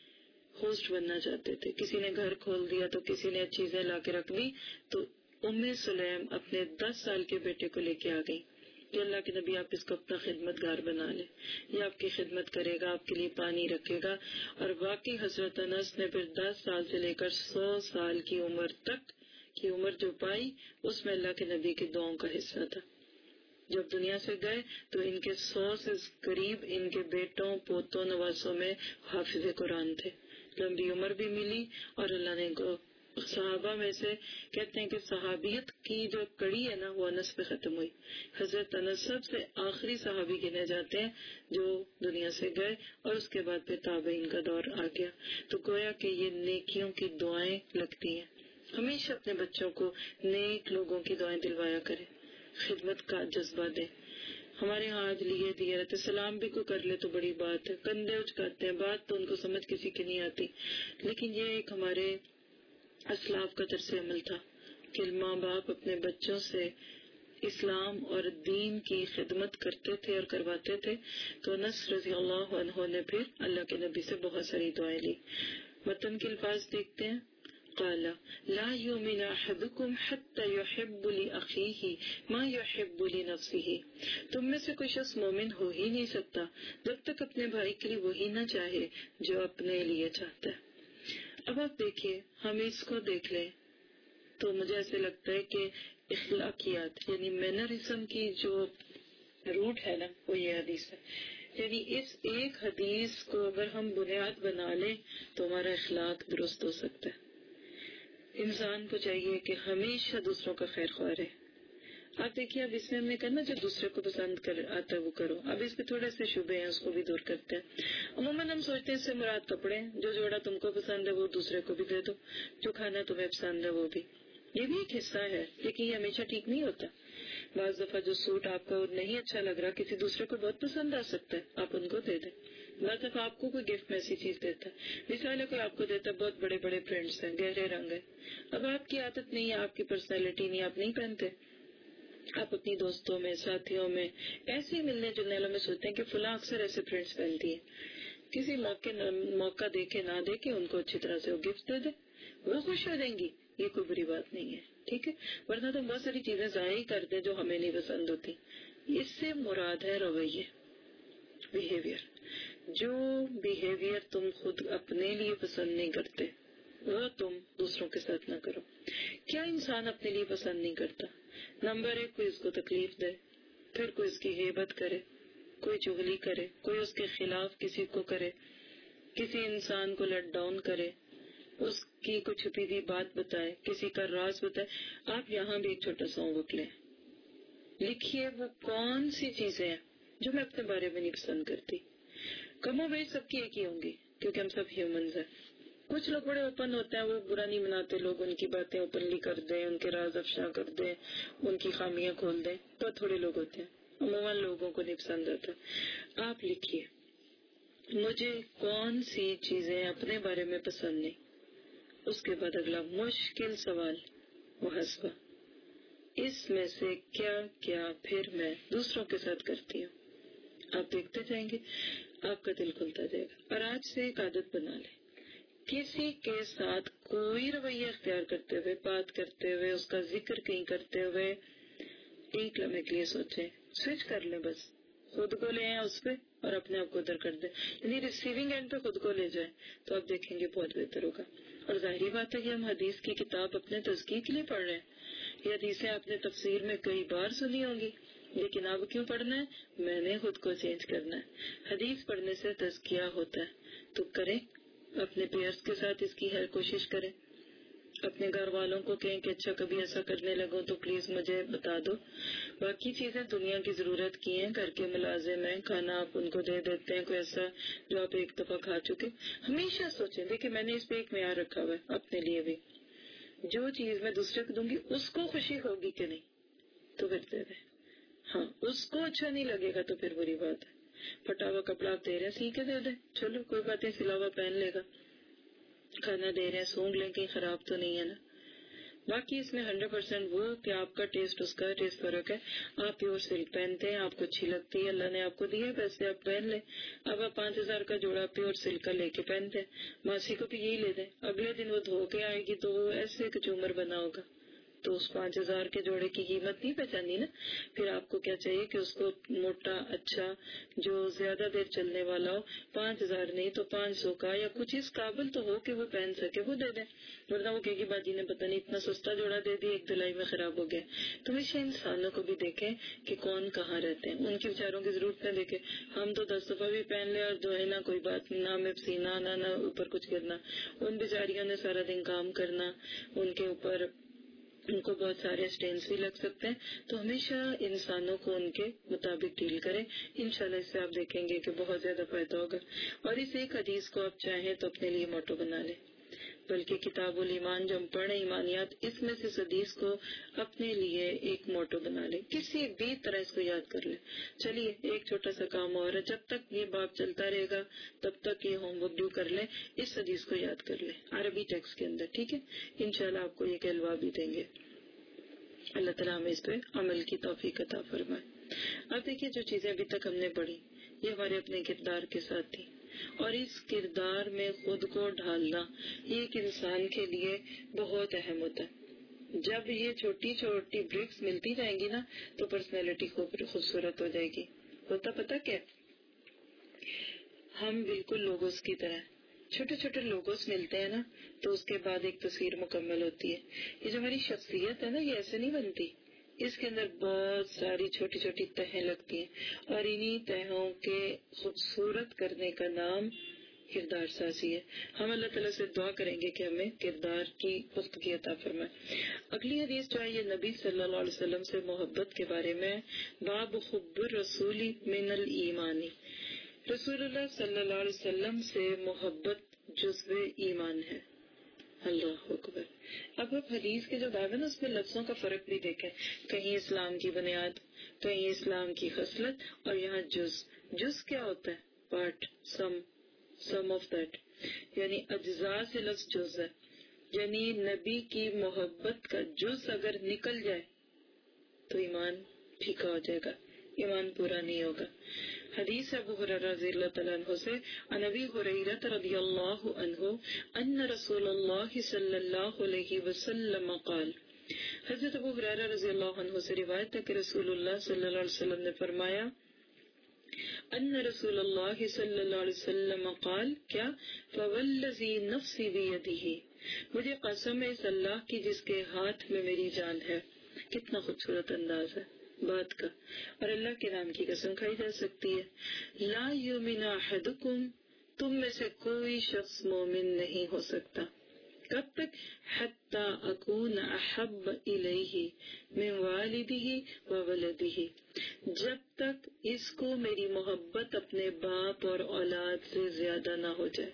ہوسٹ بننا چاہتے تھے. کسی نے گھر کھول دیا تو کسی نے چیزیں لا کے رکھ دی. تو ام سلیم اپنے 10 سال کے بیٹے کو لے کے آ گئی کہ اللہ کے نبی آپ اس کو اپنا خدمت گار بنا لے، یہ آپ کی خدمت کرے گا، آپ کے لیے پانی رکھے گا. اور واقعی حضرت انس نے پھر 10 سال سے لے کر 100 سال کی عمر تک کی عمر جو پائی اس میں اللہ کے نبی کی دعاؤں کا حصہ تھا. جب دنیا سے گئے تو ان کے 100 سے قریب ان کے بیٹوں، پوتوں، نواسوں میں حافظ قرآن تھے. لمبی عمر بھی ملی اور اللہ نے کو صحابہ میں سے کہتے ہیں کہ صحابیت کی جو کڑی ہے نا وہ انس پہ ختم ہوئی. حضرت انس سب سے آخری صحابی گنے جاتے ہیں جو دنیا سے گئے اور اس کے بعد پھر تابعین کا دور آ گیا. تو گویا کہ یہ نیکیوں کی دعائیں لگتی ہیں. ہمیشہ اپنے بچوں کو نیک لوگوں کی دعائیں دلوایا کریں، خدمت کا جذبہ دیں. ہمارے ہاں آج لیے دیرت سلام بھی کو کر لے تو بڑی بات ہے، کندھے اچکاتے ہیں، بات تو ان کو سمجھ کسی کی نہیں آتی. لیکن یہ ایک ہمارے اسلاف کا طرز عمل تھا کہ ماں باپ اپنے بچوں سے اسلام اور دین کی خدمت کرتے تھے اور کرواتے تھے. تو انس رضی اللہ عنہ نے پھر اللہ کے نبی سے بہت ساری دعائیں لی. متن کے الفاظ دیکھتے ہیں. قال لا يؤمن احدكم حتى يحب لاخيه ما يحب لنفسه. تم میں سے کوئی شخص مومن ہو ہی نہیں سکتا جب تک اپنے بھائی کے لیے وہی نہ چاہے جو اپنے لیے چاہتا ہے. اب آپ دیکھیے، ہم اس کو دیکھ لیں تو مجھے ایسے لگتا ہے کہ اخلاقیات یعنی مینرزم کی جو روٹ ہے نا وہ یہ حدیث ہے. یعنی اس ایک حدیث کو اگر ہم بنیاد بنا لیں تو ہمارا اخلاق درست ہو سکتا ہے. انسان کو چاہیے کہ ہمیشہ دوسروں کا خیر خواہ رہے. آپ دیکھیے اب اس میں ہم نے کہا نا جو دوسرے کو پسند آتا ہے وہ کرو. اب اس پہ تھوڑے سے شبے ہیں، اس کو بھی دور کرتے ہیں. عموماً ہم سوچتے ہیں اس سے مراد کپڑے، جو جوڑا تم کو پسند ہے وہ دوسرے کو بھی دے دو، جو کھانا تمہیں پسند ہے وہ بھی. یہ بھی ایک حصہ ہے لیکن یہ ہمیشہ ٹھیک نہیں ہوتا. بعض دفعہ جو سوٹ آپ کو نہیں اچھا لگ رہا کسی دوسرے کو بہت پسند آ سکتا ہے، آپ ان کو دے دیں. بعض دفعہ آپ کو کوئی گفٹ میں ایسی چیز دیتا ہے، مثال ہے کوئی آپ کو دیتا ہے بہت بڑے بڑے پرنٹس ہیں، گہرے رنگ ہے. اب آپ کی عادت نہیں ہے، آپ کی پرسنالٹی نہیں، آپ نہیں پہنتے، آپ اپنی دوستوں میں، ساتھیوں میں ایسے ملنے جلنے والوں میں سوچتے ہیں کہ فلاں اکثر ایسے پرنٹس پہنتی ہے، کسی موقع دیکھے نہ دیکھے ان کو اچھی طرح سے وہ گفٹ دے دے، وہ خوش ہو جائیں گی، یہ کوئی بری بات نہیں ہے، ٹھیک ہے. ورنہ تو بہت ساری چیزیں ضائع ہی کر دیں جو ہمیں نہیں پسند ہوتی. اس سے مراد ہے رویے، بیہیویئر. جو بیہیویئر تم خود اپنے لیے پسند نہیں کرتے وہ تم دوسروں کے ساتھ نہ کرو. کیا انسان اپنے لیے پسند نہیں کرتا؟ نمبر 1، کوئی اس کو تکلیف دے، پھر کوئی اس کی غیبت کرے، کوئی چغلی کرے، کوئی اس کے خلاف کسی کو کرے، کسی انسان کو لیٹ ڈاؤن کرے، اس کی کوئی چھپی ہوئی بات بتائے، کسی کا راز بتائے. آپ یہاں بھی ایک چھوٹا سا بک لیں، لکھیے وہ کون سی چیزیں ہیں جو میں اپنے بارے میں نہیں پسند کرتی. کم و بیش سب کی ایک ہی ہوں گی کیونکہ ہم سب ہیومنز ہیں. کچھ لوگ بڑے اوپن ہوتے ہیں، وہ برا نہیں مناتے، لوگ ان کی باتیں اوپنلی کر دیں، ان کے راز افشا کر دیں، ان کی خامیاں کھول دیں. تو تھوڑے لوگ ہوتے ہیں، عموماً لوگوں کو نہیں پسند آتا. آپ لکھیے مجھے کون سی چیزیں اپنے بارے میں پسند نہیں. اس کے بعد اگلا مشکل سوال، محاسبہ، اس میں سے کیا کیا پھر میں دوسروں کے ساتھ کرتی ہوں. آپ دیکھتے جائیں گے، آپ کا دل کھلتا جائے گا. اور آج سے ایک عادت بنا لیں، کسی کے ساتھ کوئی رویہ اختیار کرتے ہوئے، بات کرتے ہوئے، اس کا ذکر کہیں کرتے ہوئے ایک لمحے کے لیے سوچیں، سوئچ کر لیں، بس خود کو لے آئیں اس پہ اور اپنے آپ کو ادھر کر دیں، یعنی ریسیونگ اینڈ پہ خود کو لے جائیں. تو آپ دیکھیں گے بہت بہتر ہوگا. اور ظاہری بات ہے کہ ہم حدیث کی کتاب اپنے تزکیے کے لیے پڑھ رہے ہیں. یہ حدیثیں آپ نے تفسیر میں کئی بار سنی ہوں گی، لیکن اب کیوں پڑھنا ہے؟ میں نے خود کو چینج کرنا ہے. حدیث پڑھنے سے تزکیہ ہوتا ہے، تو کریں. اپنے پیئرز کے ساتھ اس کی ہر کوشش کریں. اپنے گھر والوں کو کہیں کہ اچھا کبھی ایسا کرنے لگو تو پلیز مجھے بتا دو. باقی چیزیں دنیا کی ضرورت کی ہیں، گھر کے ملازم ہیں، کھانا آپ ان کو دے دیتے ہیں، کوئی ایسا جو آپ ایک دفعہ کھا چکے. ہمیشہ سوچیں، دیکھیں میں نے اس پہ ایک معیار رکھا ہوا ہے اپنے لیے بھی، جو چیز میں دوسرے کو دوں گی اس کو خوشی ہوگی کہ نہیں تو پھر دے دیں. ہاں اس کو اچھا نہیں لگے گا تو پھر بری بات ہے. پھٹا ہوا کپڑا آپ دے رہے ہیں، سی کے دے دیں، چلو کوئی بات نہیں، سلا ہوا پہن لے گا. کھانا دے رہے ہیں، سونگ لیں، کہیں خراب تو نہیں ہے نا. باقی اس میں 100% وہ کہ آپ کا ٹیسٹ اس کا ٹیسٹ فرق ہے. آپ پیور سلک پہنتے ہیں، آپ کو اچھی لگتی ہے، اللہ نے آپ کو دیا پیسے، آپ پہن لیں. اب آپ 5000 کا جوڑا پیور سلک کا لے کے پہنتے ہیں، ماسی کو بھی یہی لے دیں. اگلے دن وہ دھو کے آئے گی تو وہ ایسے کچومر بنا ہوگا، تو اس 5000 کے جوڑے کی قیمت نہیں پہچانی نا. پھر آپ کو کیا چاہیے کہ اس کو موٹا اچھا جو زیادہ دیر چلنے والا ہو، 5000 نہیں تو 500 کا یا کچھ اس قابل تو ہو کہ وہ پہن سکے، وہ دے دیں. ورنہ وہ کہے گی باجی نے پتہ نہیں اتنا سستا جوڑا دے دیا، ایک دلائی میں خراب ہو گیا. تو ہمیشہ انسانوں کو بھی دیکھیں کہ کون کہاں رہتے ہیں، ان کے بیچاروں کی ضرورت نہ دیکھیں. ہم تو 10 دفعہ بھی پہن لے اور جو ہے نا کوئی بات نہ میں پسینہ نہ اوپر کچھ گرنا. ان بیچاریوں نے سارا دن کام کرنا، ان کے اوپر ان کو بہت سارے اسٹینس بھی لگ سکتے ہیں. تو ہمیشہ انسانوں کو ان کے مطابق ڈیل کریں. انشاءاللہ اس سے آپ دیکھیں گے کہ بہت زیادہ فائدہ ہوگا. اور اس ایک حدیث کو آپ چاہیں تو اپنے لیے موٹو بنا لیں، بلکہ کتاب الایمان جو ہم پڑھیں ایمانیات، اس میں سے اس حدیث کو اپنے لیے ایک موٹو بنا لیں، کسی بھی طرح اس کو یاد کر لیں. چلیے ایک چھوٹا سا کام اور ہے، جب تک یہ باب چلتا رہے گا تب تک یہ ہوم ورک ڈیو کر لیں، اس حدیث کو یاد کر لیں عربی ٹیکسٹ کے اندر، ٹھیک ہے. انشاءاللہ آپ کو یہ کہلوا بھی دیں گے. اللہ تعالیٰ ہمیں اس پہ عمل کی توفیق عطا فرمائے. اب دیکھیے جو چیزیں ابھی تک ہم نے پڑھی یہ ہمارے اپنے کردار کے ساتھ تھی، اور اس کردار میں خود کو ڈھالنا یہ ایک انسان کے لیے بہت اہم ہوتا ہے. جب یہ چھوٹی چھوٹی برکس ملتی جائیں گی نا تو پرسنالٹی خوبصورت ہو جائے گی. ہوتا پتہ کیا، ہم بالکل لوگوس کی طرح چھوٹے چھوٹے لوگوس ملتے ہیں نا تو اس کے بعد ایک تصویر مکمل ہوتی ہے. یہ جو ہماری شخصیت ہے نا یہ ایسے نہیں بنتی، اس کے اندر بہت ساری چھوٹی چھوٹی تہیں لگتی ہیں، اور انہی تہوں کے خوبصورت کرنے کا نام کردار سازی ہے. ہم اللہ تعالیٰ سے دعا کریں گے کہ ہمیں کردار کی پختگی عطا فرمائے. اگلی حدیث جو ہے یہ نبی صلی اللہ علیہ وسلم سے محبت کے بارے میں، باب حب الرسول من الایمانی، رسول اللہ صلی اللہ علیہ وسلم سے محبت جزو ایمان ہے. اللہ اکبر. اب آپ حدیث کے جو باب ہے نا اس میں لفظوں کا فرق بھی دیکھیں، کہیں اسلام کی بنیاد، کہیں اسلام کی خصلت، اور یہاں جز کیا ہوتا ہے؟ پارٹ، سم آف دیٹ، یعنی اجزاء سے لفظ جز ہے. یعنی نبی کی محبت کا جز اگر نکل جائے تو ایمان پھیکا ہو جائے گا، ایمان پورا نہیں ہوگا. حدیث ابو ہریرہ رضی اللہ تعالیٰ عنہ سے عن ابی ہریرہ رضی اللہ عنہ ان رسول اللہ صلی اللہ علیہ وسلم قال، حضرت ابو ہریرہ رضی اللہ عنہ سے روایت ہے کہ رسول اللہ صلی اللہ علیہ وسلم نے فرمایا، ان رسول اللہ صلی اللہ علیہ وسلم قال، کیا، فوالذی نفسی بیدہ، مجھے قسم ہے اس اللہ کی جس کے ہاتھ میں میری جان ہے. کتنا خوبصورت انداز ہے بات کا، اور اللہ کے نام کی قسم کھائی جا سکتی ہے. لا یؤمن احدکم، تم میں سے کوئی شخص مومن نہیں ہو سکتا. کب تک؟ حتی اکون احب الیہ من والدہ و ولدہ، جب تک اس کو میری محبت اپنے باپ اور اولاد سے زیادہ نہ ہو جائے.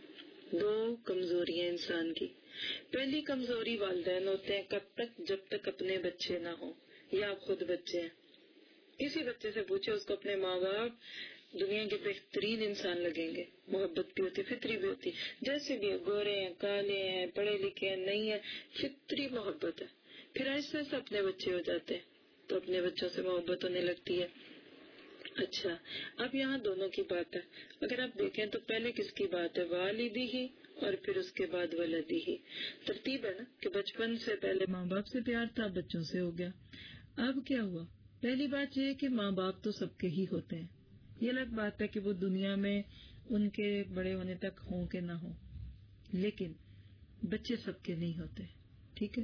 دو کمزوریاں انسان کی. پہلی کمزوری والدین ہوتے ہیں کب تک؟ جب تک اپنے بچے نہ ہوں یا آپ خود بچے ہیں. کسی بچے سے پوچھے، اس کو اپنے ماں باپ دنیا کے بہترین انسان لگیں گے، محبت بھی ہوتی، فطری بھی ہوتی، جیسے بھی گورے ہیں، کالے ہیں، پڑھے لکھے ہیں، نہیں ہیں، فطری محبت ہے. پھر ایسے ایسے اپنے بچے ہو جاتے ہیں تو اپنے بچوں سے محبت ہونے لگتی ہے. اچھا، اب یہاں دونوں کی بات ہے. اگر آپ دیکھیں تو پہلے کس کی بات ہے؟ والدی ہی، اور پھر اس کے بعد ولدی ہی. ترتیب ہے نا کہ بچپن سے پہلے ماں باپ سے پیار تھا، بچوں سے ہو گیا. اب کیا ہوا؟ پہلی بات یہ کہ ماں باپ تو سب کے ہی ہوتے ہیں. یہ الگ بات ہے کہ وہ دنیا میں ان کے بڑے ہونے تک ہوں کہ نہ ہوں، لیکن بچے سب کے نہیں ہوتے. ٹھیک ہے،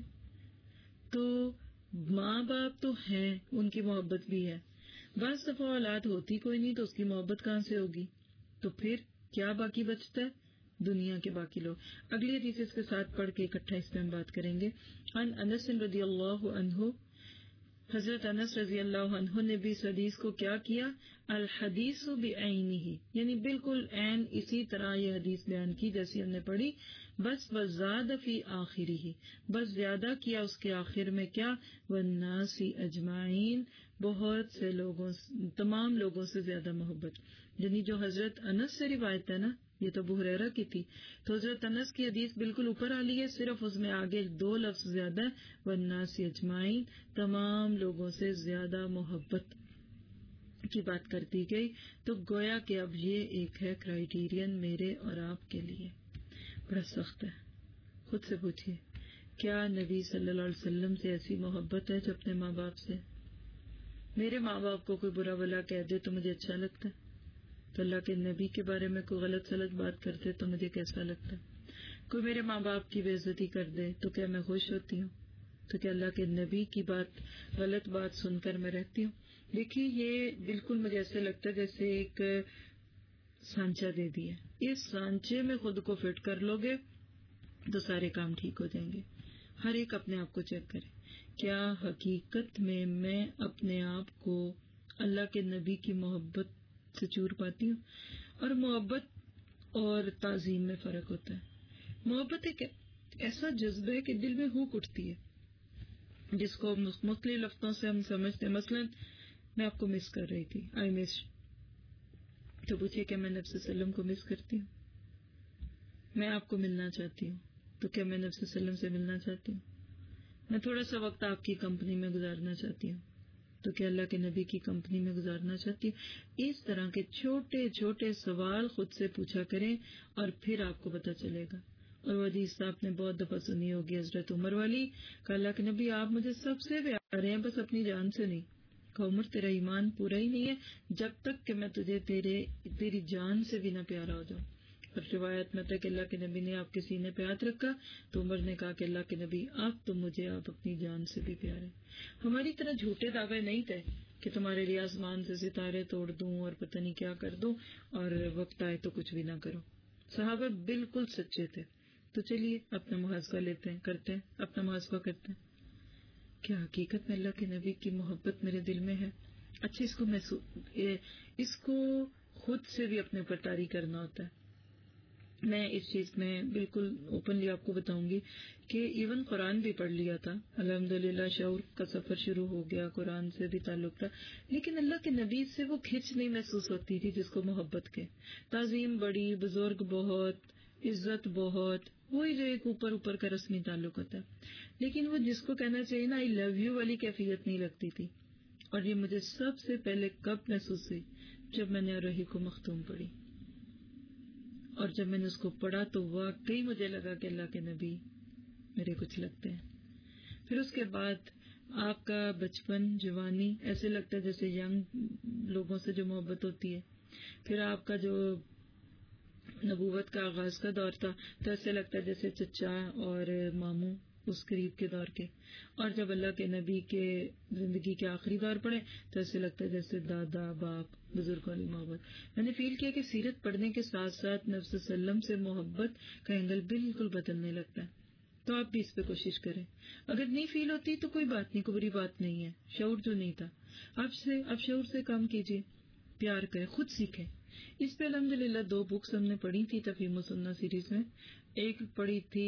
تو ماں باپ تو ہیں، ان کی محبت بھی ہے. بعض دفعہ اولاد ہوتی کوئی نہیں تو اس کی محبت کہاں سے ہوگی؟ تو پھر کیا باقی بچتا ہے؟ دنیا کے باقی لوگ. اگلی حدیث اس کے ساتھ پڑھ کے اکٹھا اس پہ ہم بات کریں گے. عن انس رضی اللہ عنہ، حضرت انس رضی اللہ عنہ نے بھی اس حدیث کو کیا کیا؟ الحدیث بعینہ، یعنی بالکل عین اسی طرح یہ حدیث بیان کی جیسی ہم نے پڑھی، بس وزاد فی آخرہ، بس زیادہ کیا اس کے آخر میں. کیا؟ والناس اجمعین، بہت سے لوگوں، تمام لوگوں سے زیادہ محبت. یعنی جو حضرت انس سے روایت ہے نا، یہ تو ابو ہریرہ کی تھی، تو حضرت انس کی حدیث بالکل اوپر آ لی ہے، صرف اس میں آگے دو لفظ زیادہ ہے، والناس اجمعین، تمام لوگوں سے زیادہ محبت کی بات کرتی گئی. تو گویا کہ اب یہ ایک ہے کرائیٹیرین میرے اور آپ کے لیے، بڑا سخت ہے. خود سے پوچھئے، کیا نبی صلی اللہ علیہ وسلم سے ایسی محبت ہے جو اپنے ماں باپ سے؟ میرے ماں باپ کو کوئی برا بلا کہہ دے تو مجھے اچھا لگتا ہے، تو اللہ کے نبی کے بارے میں کوئی غلط سلط بات کرتے تو مجھے کیسا لگتا ہے؟ کوئی میرے ماں باپ کی بے عزتی کر دے تو کیا میں خوش ہوتی ہوں؟ تو کیا اللہ کے نبی کی بات، غلط بات سن کر میں رہتی ہوں؟ دیکھیے، یہ بالکل مجھے ایسے لگتا ہے جیسے ایک سانچہ دے دیا، اس سانچے میں خود کو فٹ کر لو گے تو سارے کام ٹھیک ہو جائیں گے. ہر ایک اپنے آپ کو چیک کرے، کیا حقیقت میں اپنے آپ کو اللہ کے نبی کی محبت سے چور پاتی ہوں؟ اور محبت اور تعظیم میں فرق ہوتا ہے. محبت ایک ایسا جذبہ ہے کہ دل میں ہوک اٹھتی ہے، جس کو مختلف لفظوں سے ہم سمجھتے ہیں. مثلا میں آپ کو مس کر رہی تھی، آئی مس، تو پوچھئے کیا میں نبی صلی اللہ علیہ وسلم کو مس کرتی ہوں؟ میں آپ کو ملنا چاہتی ہوں، تو کیا میں نبی صلی اللہ علیہ وسلم سے ملنا چاہتی ہوں؟ میں تھوڑا سا وقت آپ کی کمپنی میں گزارنا چاہتی ہوں، تو کیا اللہ کے نبی کی کمپنی میں گزارنا چاہتی ہوں؟ اس طرح کے چھوٹے چھوٹے سوال خود سے پوچھا کریں اور پھر آپ کو پتہ چلے گا. اور وہ حدیث آپ نے بہت دفعہ سنی ہوگی، حضرت عمر والی، کہ اللہ کے نبی آپ مجھے سب سے پیارے ہیں، بس اپنی جان سے نہیں. کہ عمر تیرا ایمان پورا ہی نہیں ہے جب تک کہ میں تجھے تیری جان سے بھی نہ پیارا ہو جاؤں. اور روایت میں تھا کہ اللہ کے نبی نے آپ کے سینے پہ ہاتھ رکھا تو عمر نے کہا کہ اللہ کے نبی آپ تو مجھے آپ اپنی جان سے بھی پیارے. ہماری طرح جھوٹے دعوے نہیں تھے کہ تمہارے لیے آسمان سے ستارے توڑ دوں اور پتہ نہیں کیا کر دوں اور وقت آئے تو کچھ بھی نہ کرو. صحابہ بالکل سچے تھے. تو چلیے اپنا محاسبہ لیتے ہیں، کرتے ہیں اپنا محاسبہ کرتے ہیں. کیا حقیقت میں اللہ کے نبی کی محبت میرے دل میں ہے؟ اچھا، اس کو خود سے بھی اپنے اوپر طاری کرنا ہوتا ہے. میں اس چیز میں بالکل اوپنلی آپ کو بتاؤں گی کہ ایون قرآن بھی پڑھ لیا تھا، الحمدللہ شعور کا سفر شروع ہو گیا، قرآن سے بھی تعلق تھا، لیکن اللہ کے نبی سے وہ کھچ نہیں محسوس ہوتی تھی جس کو محبت کے. تعظیم بڑی، بزرگ بہت، عزت بہت، وہی جو ایک اوپر اوپر کا رسمی تعلق ہوتا ہے. لیکن وہ جس کو کہنا چاہیے نا آئی لو یو والی کیفیت نہیں لگتی تھی. اور یہ مجھے سب سے پہلے کب محسوس ہوئی؟ جب میں نے الرحیق مختوم پڑھی. اور جب میں نے اس کو پڑھا تو واقعی مجھے لگا کہ اللہ کے نبی میرے کچھ لگتے ہیں. پھر اس کے بعد آپ کا بچپن جوانی ایسے لگتا ہے جیسے ینگ لوگوں سے جو محبت ہوتی ہے. پھر آپ کا جو نبوت کا آغاز کا دور تھا تو ایسے لگتا ہے جیسے چچا اور ماموں اس قریب کے دور کے. اور جب اللہ کے نبی کے زندگی کے آخری دور پڑے تو ایسے لگتا ہے جیسے دادا باپ بزرگ والی محبت. میں نے فیل کیا کہ سیرت پڑھنے کے ساتھ ساتھ نبی صلی اللہ علیہ وسلم سے محبت کا اینگل بالکل بدلنے لگتا ہے. تو آپ بھی اس پہ کوشش کریں. اگر نہیں فیل ہوتی تو کوئی بات نہیں, کوئی بری بات نہیں ہے. شعور جو نہیں تھا اب شعور سے کام کیجیے, پیار کریں, خود سیکھیں. اس پہ الحمدللہ 2 بکس ہم نے پڑھی تھی تفہیم السنہ سیریز میں. ایک پڑھی تھی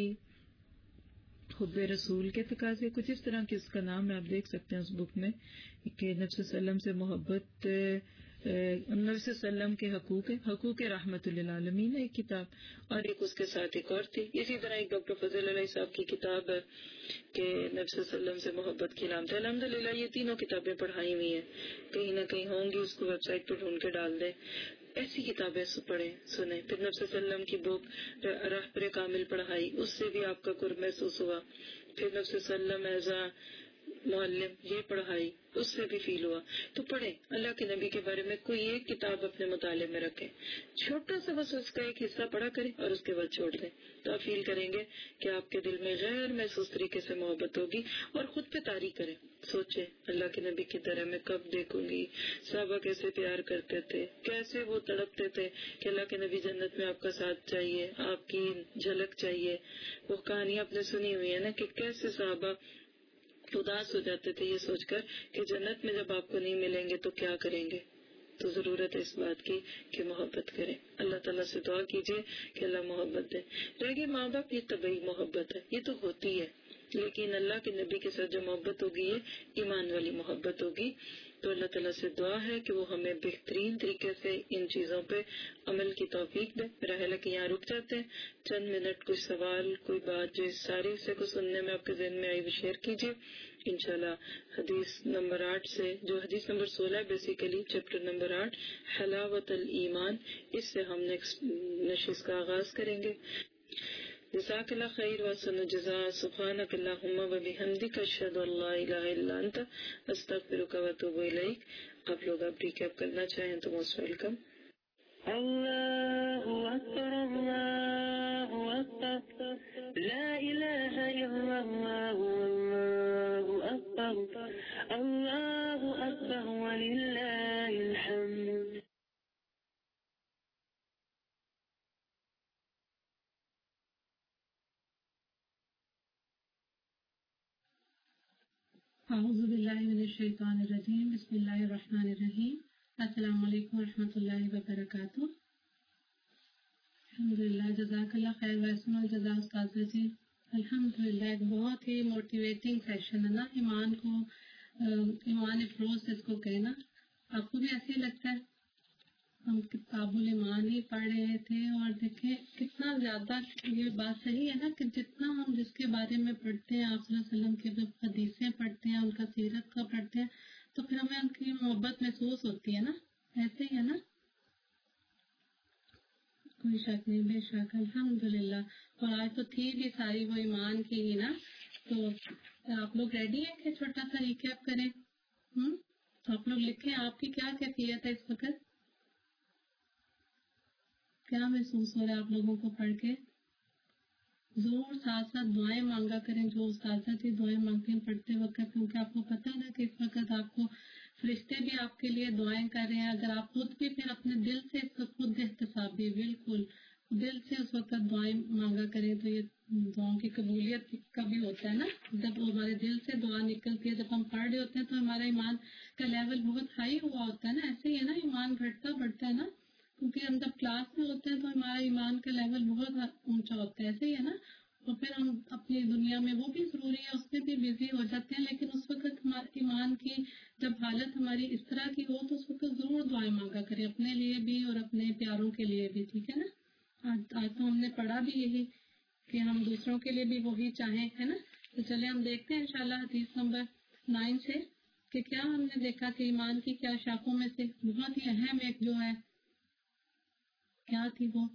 حب رسول کے تقاضے, کچھ اس طرح کی اس کا نام ہے, آپ دیکھ سکتے ہیں اس بک میں, کہ نبی صلی اللہ علیہ وسلم سے محبت, نبی صلی اللہ علیہ وسلم کے حقوق رحمت للعالمین ایک کتاب, اور ایک اس کے ساتھ ایک اور تھی. اسی طرح ایک ڈاکٹر فضل علیہ صاحب کی کتاب ہے کہ نبی صلی اللہ علیہ وسلم سے محبت کی علامت. الحمدللہ یہ تینوں کتابیں پڑھائی ہوئی ہیں, کہیں نہ کہیں ہوں گی, اس کو ویب سائٹ پر ڈھونڈ کے ڈال دیں. ایسی کتابیں پڑھیں سنیں. پھر نبی صلی اللہ علیہ وسلم کی بک راہبر کامل پڑھائی, اس سے بھی آپ کا قرب محسوس ہوا. پھر نبی صلی اللہ علیہ وسلم ایز اے معلم یہ پڑھائی, اس سے بھی فیل ہوا. تو پڑھیں اللہ کے نبی کے بارے میں کوئی ایک کتاب اپنے مطالعے میں رکھیں, چھوٹا سا بس اس کا ایک حصہ پڑھا کریں اور اس کے بعد چھوڑ دیں. تو آپ فیل کریں گے کہ آپ کے دل میں غیر محسوس طریقے سے محبت ہوگی. اور خود پہ طاری کریں, سوچیں اللہ کے نبی کی طرح میں کب دیکھوں گی, صحابہ کیسے پیار کرتے تھے, کیسے وہ تڑپتے تھے کہ اللہ کے نبی جنت میں آپ کا ساتھ چاہیے, آپ کی جھلک چاہیے. وہ کہانیاں آپ نے سنی ہوئی ہے نا کہ کیسے صحابہ اداس ہو جاتے تھے یہ سوچ کر کہ جنت میں جب آپ کو نہیں ملیں گے تو کیا کریں گے. تو ضرورت ہے اس بات کی کہ محبت کریں. اللہ تعالیٰ سے دعا کیجیے کہ اللہ محبت دے. رہے ماں باپ, یہ طبعی محبت ہے, یہ تو ہوتی ہے, لیکن اللہ کے نبی کے ساتھ جو محبت ہوگی یہ ایمان والی محبت ہوگی. تو اللہ تعالیٰ سے دعا ہے کہ وہ ہمیں بہترین طریقے سے ان چیزوں پہ عمل کی توفیق دے. میرا خیال ہے کہ یہاں رک جاتے ہیں, چند منٹ کوئی سوال, کوئی بات جو اس سارے حصے کو سننے میں آپ کے ذہن میں آئی وہ شیئر کیجیے. انشاءاللہ حدیث نمبر 8 سے, جو حدیث نمبر 16 ہے بیسیکلی چیپٹر نمبر 8 حلاوت الایمان, اس سے ہم نیکسٹ نشست کا آغاز کریں گے. جزاک اللہ خیر وحسن الجزاء. سبحانک اللہم وبحمدک اشہد ان لا الہ الا انت استغفرک واتوب الیک. آپ لوگ اب ریکیپ کرنا چاہیں تو موسٹ ویلکم. اللہ اکبر اللہ اکبر لا الہ الا اللہ واللہ اکبر اللہ اکبر وللہ الحمد. اعوذ باللہ من الشیطان الرجیم. بسم اللہ الرحمن الرحیم. السلام علیکم ورحمۃ اللہ وبرکاتہ. الحمدللہ, جزاک اللہ خیر وحسن الجزاء استاذہ جی. الحمدللہ ایک بہت ہی موٹیویٹنگ سیشن ہے نا, ایمان کو, ایمان افروز اس کو کہنا. آپ کو بھی ایسے ہی لگتا ہے؟ ہم کتاب الایمان ہی پڑھ رہے تھے اور دیکھیں کتنا زیادہ یہ بات صحیح ہے نا کہ جتنا ہم جس کے بارے میں پڑھتے ہیں, آپ صلی اللہ علیہ وسلم کی جب حدیثیں پڑھتے ہیں, ان کا سیرت کا پڑھتے ہیں, تو پھر ہمیں ان کی محبت محسوس ہوتی ہے نا. ایسے ہی ہے نا, کوئی شک نہیں. بے شک الحمدللہ. اور آج تو تھی بھی ساری وہ ایمان کی ہی نا. تو آپ لوگ ریڈی ہیں کہ چھوٹا سا ریکیپ کریں؟ تو آپ لوگ لکھیں آپ کی کیا کیفیت ہے اس وقت, کیا محسوس ہو رہا ہے آپ لوگوں کو پڑھ کے؟ ضرور ساتھ ساتھ دعائیں مانگا کریں, جو استاذہ جی دعائیں مانگتے ہیں پڑھتے وقت, کیونکہ آپ کو پتہ ہے نا کہ اس وقت آپ کو فرشتے بھی آپ کے لیے دعائیں کر رہے ہیں. اگر آپ خود بھی پھر اپنے دل سے اس کو خود احتسابی بالکل دل سے اس وقت دعائیں مانگا کریں, تو یہ دعاؤں کی قبولیت کا بھی ہوتا ہے نا. جب ہمارے دل سے دعا نکلتی ہے, جب ہم پڑھ رہے ہوتے ہیں تو ہمارا ایمان کا لیول بہت ہائی ہوا ہوتا ہے نا. ایسے ہی ہے نا, ایمان گھٹتا بڑھتا ہے نا, کیونکہ ہم جب کلاس میں ہوتے ہیں تو ہمارا ایمان کا لیول بہت اونچا ہوتا ہے. ایسے ہی ہے نا. تو پھر ہم اپنی دنیا میں وہ بھی ضروری ہے, اس میں بھی بزی ہو جاتے ہیں, لیکن اس وقت ہمارے ایمان کی جب حالت ہماری اس طرح کی ہو تو اس وقت ضرور دعائیں مانگا کریں, اپنے لیے بھی اور اپنے پیاروں کے لیے بھی. ٹھیک ہے نا. آج تو ہم نے پڑھا بھی یہی کہ ہم دوسروں کے لیے بھی وہی چاہیں، ہے نا. تو چلے ہم دیکھتے ہیں انشاءاللہ حدیث نمبر 9 سے کہ کیا ہم نے دیکھا کہ ایمان کی کیا شاخوں میں سے بہت ہی اہم ایک جو ہے کیا تھی وہ.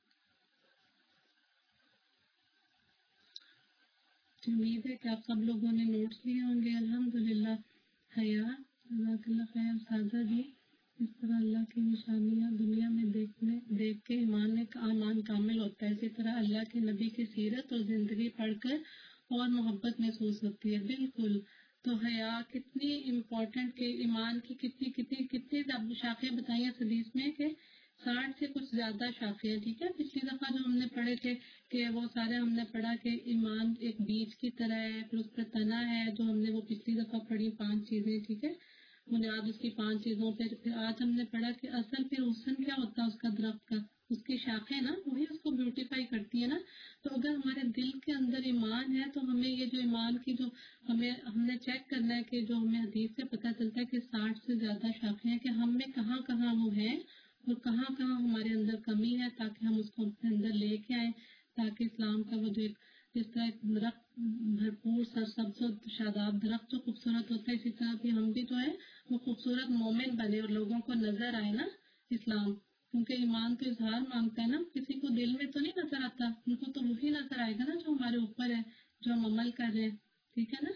امید ہے کہ آپ سب لوگوں نے نوٹس لیے ہوں گے. الحمدللہ. حیا، جزاک اللہ خیر اساتذہ جی. اس طرح اللہ کی نشانیاں دنیا میں دیکھ کے ایمان کامل ہوتا ہے. اسی طرح اللہ کے نبی کی سیرت اور زندگی پڑھ کر اور محبت محسوس ہوتی ہے. بالکل. تو حیا کتنی امپورٹنٹ کہ ایمان کی کتنی شاخیں بتائی ہیں حدیث میں کہ 60 سے کچھ زیادہ شاخیں. ٹھیک ہے. پچھلی دفعہ جو ہم نے پڑھے تھے کہ وہ سارے ہم نے پڑھا کہ ایمان ایک بیج کی طرح ہے، پھر اس پر تنا ہے جو ہم نے وہ پچھلی دفعہ پڑھی 5 چیزیں. ٹھیک ہے. بنیاد اس کی 5 چیزوں پھر آج ہم نے پڑھا کہ اصل پھر حسن کیا ہوتا ہے اس کا درخت کا، اس کی شاخیں نا وہی اس کو بیوٹیفائی کرتی ہے نا. تو اگر ہمارے دل کے اندر ایمان ہے تو ہمیں یہ جو ایمان کی جو ہم نے چیک کرنا ہے کہ جو ہمیں حدیث سے پتہ چلتا ہے کہ 60 سے زیادہ شاخیں ہیں کہ ہم میں کہاں کہاں وہ ہیں اور کہاں کہاں ہمارے اندر کمی ہے، تاکہ ہم اس کو اپنے اندر لے کے آئیں، تاکہ اسلام کا وہ جو ایک جس طرح ایک درخت بھرپور سرسبز و شاداب درخت جو خوبصورت ہوتا ہے، اسی طرح بھی ہم بھی جو ہے وہ خوبصورت مومن بنے اور لوگوں کو نظر آئے نا اسلام. کیونکہ ایمان تو اظہار مانگتا ہے نا، کسی کو دل میں تو نہیں نظر آتا، ان کو تو وہی نظر آئے گا نا جو ہمارے اوپر ہے، جو ہم عمل کر رہے ہیں. ٹھیک ہے نا.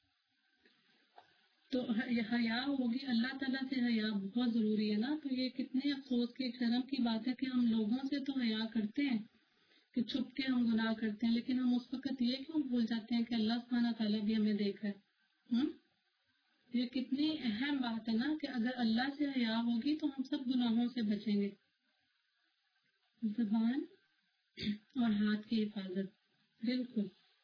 تو حیا ہوگی، اللہ تعالیٰ سے حیا بہت ضروری ہے نا. تو یہ کتنے افسوس کی شرم کی بات ہے کہ ہم لوگوں سے تو حیا کرتے ہیں کہ چھپ کے ہم گناہ کرتے ہیں، لیکن ہم اس وقت یہ کیوں بھول جاتے ہیں کہ اللہ سبحانہ تعالیٰ بھی ہمیں دیکھ رہا ہے. یہ کتنی اہم بات ہے نا کہ اگر اللہ سے حیا ہوگی تو ہم سب گناہوں سے بچیں گے. زبان اور ہاتھ کی حفاظت. بالکل.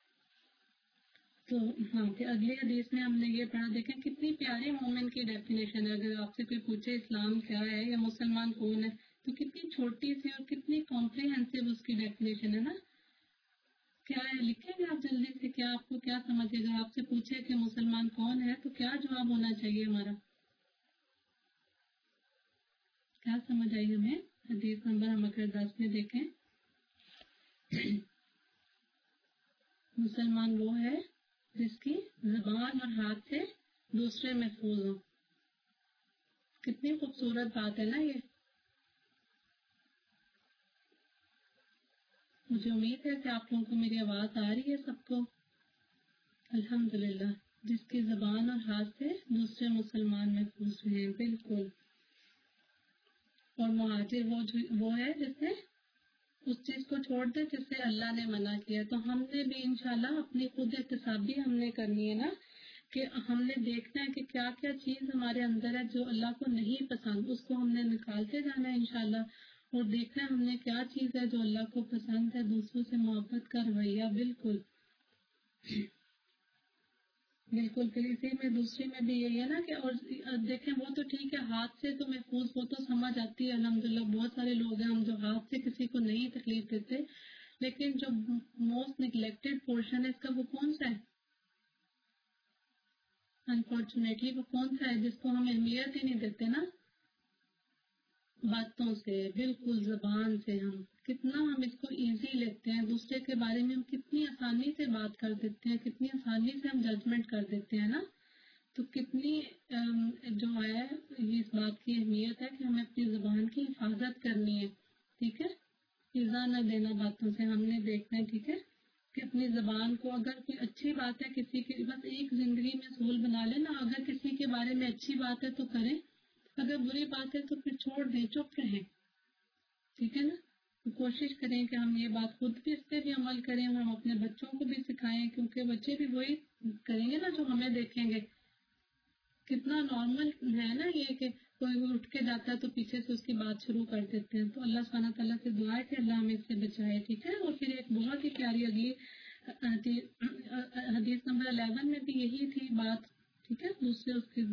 تو ہاں کہ اگلی حدیث میں ہم نے یہ پڑھا، دیکھیں کتنی پیاری مومن کی ڈیفینیشن ہے. اگر آپ سے کوئی پوچھے اسلام کیا ہے یا مسلمان کون ہے تو کتنی چھوٹی سی اور کتنی کمپریہنسو اس کی ڈیفینیشن ہے نا. کیا ہے لکھیں گے آپ جلدی سے، کیا آپ کو کیا سمجھے گا؟ آپ سے پوچھے کہ مسلمان کون ہے تو کیا جواب ہونا چاہیے ہمارا؟ کیا سمجھ آئی ہمیں؟ حدیث نمبر ہم اگر 10 میں دیکھیں، مسلمان وہ ہے جس کی زبان اور ہاتھ سے دوسرے محفوظ ہوں. کتنی خوبصورت بات ہے نا یہ. مجھے امید ہے کہ آپ لوگوں کو میری آواز آ رہی ہے سب کو. الحمدللہ. جس کی زبان اور ہاتھ سے دوسرے مسلمان محفوظ ہیں. بالکل. اور مہاجر وہ ہے جس نے اس چیز کو چھوڑ دے جس سے اللہ نے منع کیا. تو ہم نے بھی انشاءاللہ اپنی خود احتسابی ہم نے کرنی ہے نا کہ ہم نے دیکھنا ہے کہ کیا کیا چیز ہمارے اندر ہے جو اللہ کو نہیں پسند، اس کو ہم نے نکالتے جانا ہے انشاءاللہ. اور دیکھنا ہے ہم نے کیا چیز ہے جو اللہ کو پسند ہے، دوسروں سے محبت کا رویہ. بالکل بالکل. پھر اسی میں دوسری میں بھی یہی ہے نا کہ اور دیکھیں وہ تو ٹھیک ہے ہاتھ سے تو محفوظ، وہ تو سمجھ آتی ہے الحمدللہ. بہت سارے لوگ ہیں ہم جو ہاتھ سے کسی کو نہیں تکلیف دیتے، لیکن جو موسٹ نیگلیکٹڈ پورشن ہے اس کا وہ کون سا ہے؟ انفارچونیٹلی وہ کون سا ہے جس کو ہم اہمیت ہی نہیں دیتے نا؟ باتوں سے. بالکل. زبان سے ہم کتنا ہم اس کو ایزی لیتے ہیں، دوسرے کے بارے میں ہم کتنی آسانی سے بات کر دیتے ہیں، کتنی آسانی سے ہم ججمنٹ کر دیتے ہیں نا. تو کتنی جو ہے اس بات کی اہمیت ہے کہ ہمیں اپنی زبان کی حفاظت کرنی ہے. ٹھیک ہے. ایزا نہ دینا باتوں سے ہم نے دیکھنا ہے. ٹھیک ہے کہ اپنی زبان کو اگر کوئی اچھی بات ہے کسی کی بس ایک زندگی میں اصول بنا لینا، اگر کسی کے بارے میں اچھی بات ہے تو کریں، اگر بری بات ہے تو پھر چھوڑ دیں، چپ رہیں. ٹھیک ہے نا. تو کوشش کریں کہ ہم یہ بات خود بھی اس پہ بھی عمل کریں اور ہم اپنے بچوں کو بھی سکھائیں، کیونکہ بچے بھی وہی کریں گے نا جو ہمیں دیکھیں گے. کتنا نارمل ہے نا یہ کہ کوئی اٹھ کے جاتا ہے تو پیچھے سے اس کی بات شروع کر دیتے ہیں. تو اللہ سبحانہ تعالیٰ سے دعا ہے کہ اللہ ہمیں اس سے بچائے. ٹھیک ہے. اور پھر ایک بہت ہی پیاری اگلی حدیث نمبر 11 میں بھی یہی تھی بات. ٹھیک ہے. دوسرے اس کی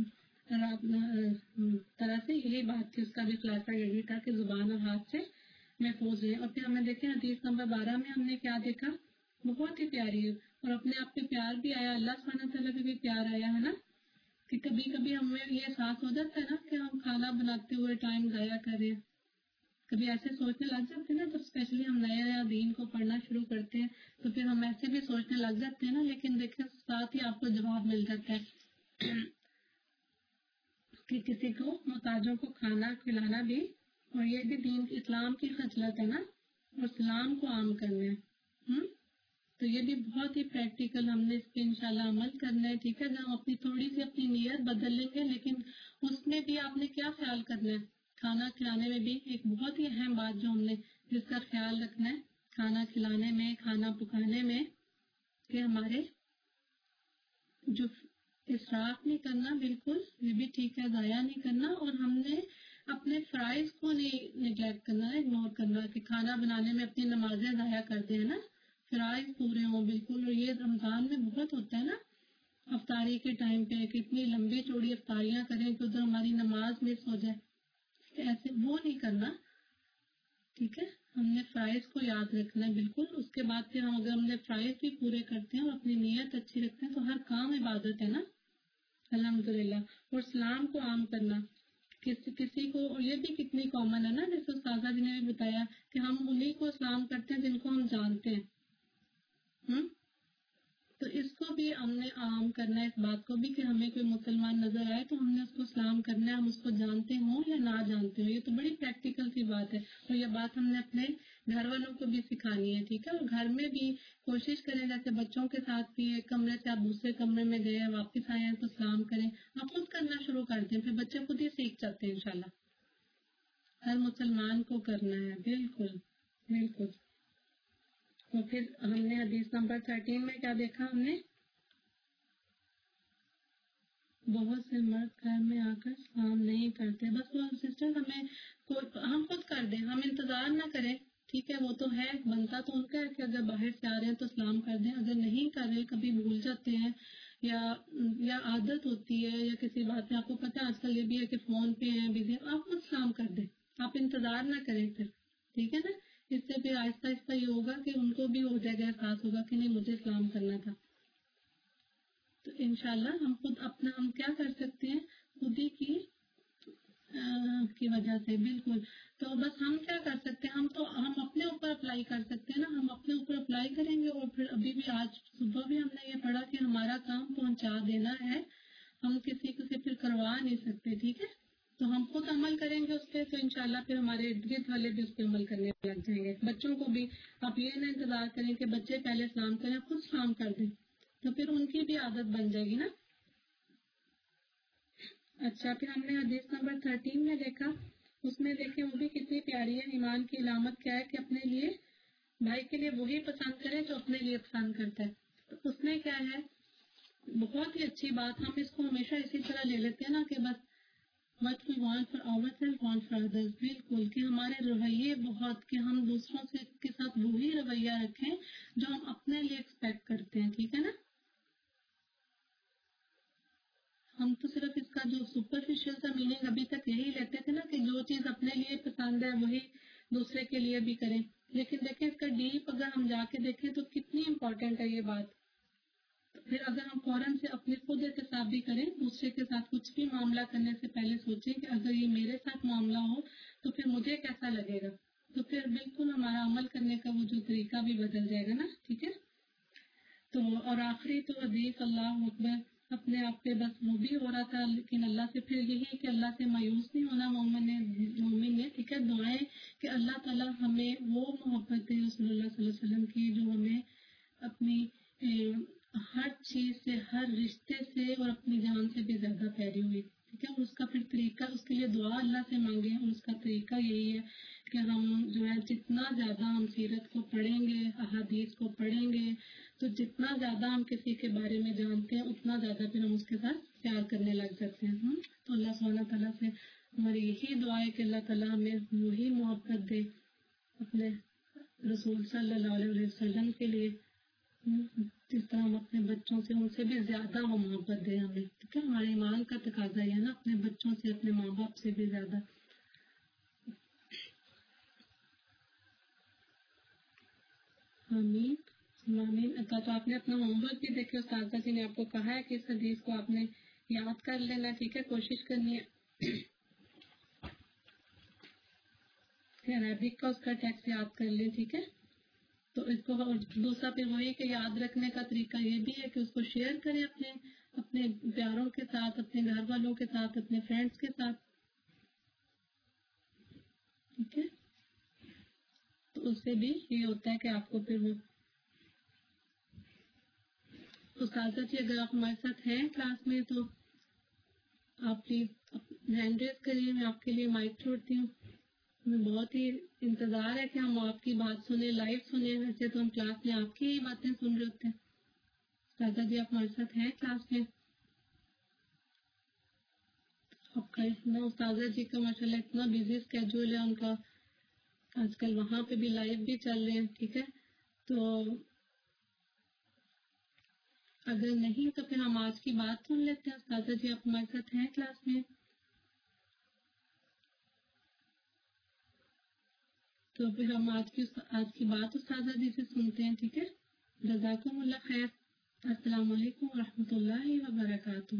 طرح سے یہی بات تھی، اس کا بھی خلاصہ یہی تھا کہ زبان اور ہاتھ سے محفوظ ہے. اور پھر ہمیں دیکھیں حدیث نمبر 12 میں ہم نے کیا دیکھا، بہت ہی پیاری ہے اور اپنے آپ پہ پیار بھی آیا، اللہ سبحانہ تعالیٰ پہ بھی پیار آیا ہے نا. کہ کبھی کبھی ہمیں یہ احساس ہو جاتا ہے نا کہ ہم کھانا بناتے ہوئے ٹائم ضائع کر رہے ہیں، کبھی ایسے سوچنے لگ جاتے ہیں نا، جب اسپیشلی ہم نیا نیا دین کو پڑھنا شروع کرتے ہیں تو پھر ہم ایسے بھی سوچنے لگ جاتے ہیں نا، لیکن دیکھیں ساتھ ہی آپ کو جواب مل جاتا ہے کہ کسی کو محتاجوں کو کھانا کھلانا بھی، اور یہ بھی دین اسلام کی خصلت ہے نا، اور اسلام کو عام کرنا ہے. تو یہ بھی بہت ہی پریکٹیکل ہم نے اس پہ انشاءاللہ عمل کرنا ہے. ٹھیک ہے، جب ہم اپنی تھوڑی سی اپنی نیت بدل لیں گے، لیکن اس میں بھی آپ نے کیا خیال کرنا ہے، کھانا کھلانے میں بھی ایک بہت ہی اہم بات جو ہم نے جس کا خیال رکھنا ہے کھانا کھلانے میں، کھانا پکانے میں، کہ ہمارے جو اسراف نہیں کرنا، بالکل یہ بھی ٹھیک ہے، ضائع نہیں کرنا، اور ہم نے اپنے فرائض کو نہیں نگلیکٹ کرنا ہے، اگنور کرنا کہ کھانا بنانے میں اپنی نمازیں ضائع کرتے ہیں نا، فرائض پورے ہوں بالکل. اور یہ رمضان میں بہت ہوتا ہے نا، افطاری کے ٹائم پہ کتنی لمبی چوڑی افطاریاں کریں کہ ادھر ہماری نماز مس ہو جائے، ایسے وہ نہیں کرنا. ٹھیک ہے، ہم نے فرائض کو یاد رکھنا ہے بالکل. اس کے بعد پھر اگر ہم نے فرائض بھی پورے کرتے ہیں اور اپنی نیت اچھی رکھتے ہیں تو ہر کام عبادت ہے نا، الحمدللہ. اور اسلام کو عام کرنا کسی کو، اور یہ بھی کتنی کامن ہے نا، جیسے استاذہ جی نے بھی بتایا کہ ہم انہی کو اسلام کرتے ہیں جن کو ہم جانتے ہیں. تو اس کو بھی ہم نے عام کرنا ہے، اس بات کو بھی کہ ہمیں کوئی مسلمان نظر آئے تو ہم نے اس کو اسلام کرنا ہے، ہم اس کو جانتے ہوں یا نہ جانتے ہوں. یہ تو بڑی پریکٹیکل سی بات ہے، اور یہ بات ہم نے اپنے گھر والوں کو بھی سکھانی ہے. ٹھیک ہے، اور گھر میں بھی کوشش کریں، جیسے بچوں کے ساتھ بھی ایک کمرے سے آپ دوسرے کمرے میں گئے واپس آئے ہیں تو سلام کریں. آپ خود کرنا شروع کر دیں، پھر بچے خود ہی سیکھ جاتے ہیں انشاءاللہ. ہر مسلمان کو کرنا ہے، بالکل بالکل. تو پھر ہم نے حدیث نمبر 13 میں کیا دیکھا، ہم نے بہت سے مرد گھر میں آ کر سلام نہیں کرتے. بس وہ سسٹر ہم خود کر دیں، ہم انتظار نہ کریں. ٹھیک ہے، وہ تو ہے بنتا تو ان کا ہے کہ اگر باہر سے آ رہے ہیں تو سلام کر دیں. اگر نہیں کر رہے، کبھی بھول جاتے ہیں یا عادت ہوتی ہے یا کسی بات میں، آپ کو پتہ ہے آج کل یہ بھی ہے کہ فون پہ ہیں بزی، آپ خود سلام کر دیں، آپ انتظار نہ کریں پھر. ٹھیک ہے نا، اس سے پھر آہستہ آہستہ یہ ہوگا کہ ان کو بھی ہو جائے گا، احساس ہوگا کہ نہیں مجھے سلام کرنا تھا. تو انشاءاللہ ہم خود اپنا ہم کیا کر سکتے ہیں، خود ہی کی وجہ سے. بالکل. تو بس ہم کیا کر سکتے ہیں، ہم اپنے اوپر اپلائی کر سکتے ہیں نا، ہم اپنے اوپر اپلائی کریں گے. اور پھر ابھی بھی آج صبح بھی ہم نے یہ پڑھا کہ ہمارا کام پہنچا دینا ہے، ہم کسی کو سے پھر کروا نہیں سکتے. ٹھیک ہے، تو ہم خود عمل کریں گے اس پہ، تو انشاءاللہ پھر ہمارے ارد گرد والے بھی اس پہ عمل کرنے لگ جائیں گے. بچوں کو بھی آپ یہ نہ انتظار کریں کہ بچے پہلے سلام کریں، خود سلام کر دیں، تو پھر ان کی بھی عادت بن جائے گی نا. اچھا، پھر ہم نے حدیث نمبر 13 میں دیکھا، اس میں دیکھیں وہ بھی کتنی پیاری ہے. ایمان کی علامت کیا ہے کہ اپنے لیے بھائی کے لیے وہی پسند کرے جو اپنے لیے پسند کرتا ہے. تو اس میں کیا ہے، بہت ہی اچھی بات. ہم اس کو ہمیشہ اسی طرح لے لیتے ہیں نا کہ بس what we want for ourselves want for others. بالکل، کہ ہمارے رویے بہت، کہ ہم دوسروں سے کے ساتھ وہی رویہ رکھیں جو ہم اپنے لیے ایکسپیکٹ کرتے ہیں. ٹھیک ہے نا، ہم تو صرف اس کا جو سپرفیشل سا میننگ ابھی تک یہی لیتے تھے نا کہ جو چیز اپنے لیے پسند ہے وہی دوسرے کے لیے بھی کریں. لیکن دیکھیں اس کا ڈیپ اگر ہم جا کے دیکھیں تو کتنی امپورٹنٹ ہے یہ بات. پھر اگر ہم فوراً سے اپنے خود احتساب بھی کریں، دوسرے کے ساتھ کچھ بھی معاملہ کرنے سے پہلے سوچیں کہ اگر یہ میرے ساتھ معاملہ ہو تو پھر مجھے کیسا لگے گا. تو پھر بالکل ہمارا عمل کرنے کا وہ جو طریقہ بھی بدل جائے گا نا. ٹھیک ہے، تو اور آخری تو حدیث اللہ اکبر، اپنے آپ پہ بس وہ بھی ہو رہا تھا، لیکن اللہ سے پھر یہی کہ اللہ سے مایوس نہیں ہونا مومن نے. ٹھیک ہے، دعائیں کہ اللہ تعالیٰ ہمیں وہ محبت دے رسول اللہ صلی اللہ علیہ وسلم کی جو ہمیں اپنی ہر چیز سے، ہر رشتے سے اور اپنی جان سے بھی زیادہ پیاری ہوئی. ٹھیک ہے، اس کا پھر طریقہ، اس کے لیے دعا اللہ سے مانگے، اور اس کا طریقہ یہی ہے کہ ہم جو ہے جتنا زیادہ ہم سیرت کو پڑھیں گے، احادیث کو پڑھیں گے، تو جتنا زیادہ ہم کسی کے بارے میں جانتے ہیں اتنا زیادہ پھر ہم اس کے ساتھ پیار کرنے لگ جاتے ہیں. تو اللہ سبحانہ تعالیٰ سے ہماری یہی دعا ہے کہ اللہ تعالیٰ ہمیں وہی محبت دے اپنے رسول صلی اللہ علیہ وسلم کے لیے، جس طرح ہم اپنے بچوں سے، ان سے بھی زیادہ وہ محبت دے ہمیں. ٹھیک ہے، ہمارے ایمان کا تقاضا ہے نا، اپنے بچوں سے، اپنے ماں باپ سے بھی زیادہ. آمین آمین. تو آپ نے اپنا ہوم ورک بھی دیکھے، استاذہ جی نے آپ کو کہا ہے کہ اس حدیث کو آپ نے یاد کر لینا. ٹھیک ہے، کوشش کرنی ہے. کہ عربک کا اس کا ٹیکسٹ یاد کر لیں. ٹھیک ہے. تو اس کو دوسرا پھر وہی کہ یاد رکھنے کا طریقہ یہ بھی ہے کہ اس کو شیئر کریں اپنے پیاروں کے ساتھ، اپنے گھر والوں کے ساتھ، اپنے فرینڈس کے ساتھ. ٹھیک ہے. تو اس سے بھی یہ ہوتا ہے کہ آپ کو پھر وہ استاذہ جی اگر آپ ہمارے ساتھ ہیں کلاس میں تو آپ پلیز ہینڈ ریز کریے. میں آپ کے لیے مائک چھوڑتی ہوں. ہمیں بہت ہی انتظار ہے کہ ہم آپ کی بات سنیں، لائیو سنیں. ویسے تو ہم کلاس میں آپ کی ہی باتیں سن رہے ہوتے ہیں. استاذہ جی آپ ہمارے ساتھ ہیں کلاس میں؟ آپ کا اتنا استاذہ جی کا ماشاءاللہ اتنا بزی اسکیجول ہے ان کا، آج کل وہاں پہ بھی لائیو بھی چل رہے ہیں. ٹھیک ہے. تو اگر نہیں تو پھر ہم آج کی بات سن لیتے ہیں. استاذہ جی آپ ہمارے ساتھ ہیں کلاس میں؟ تو پھر ہم آج کی بات استاذہ جی سے سنتے ہیں. ٹھیک ہے. جزاکم اللہ خیر. السلام علیکم ورحمۃ اللہ وبرکاتہ.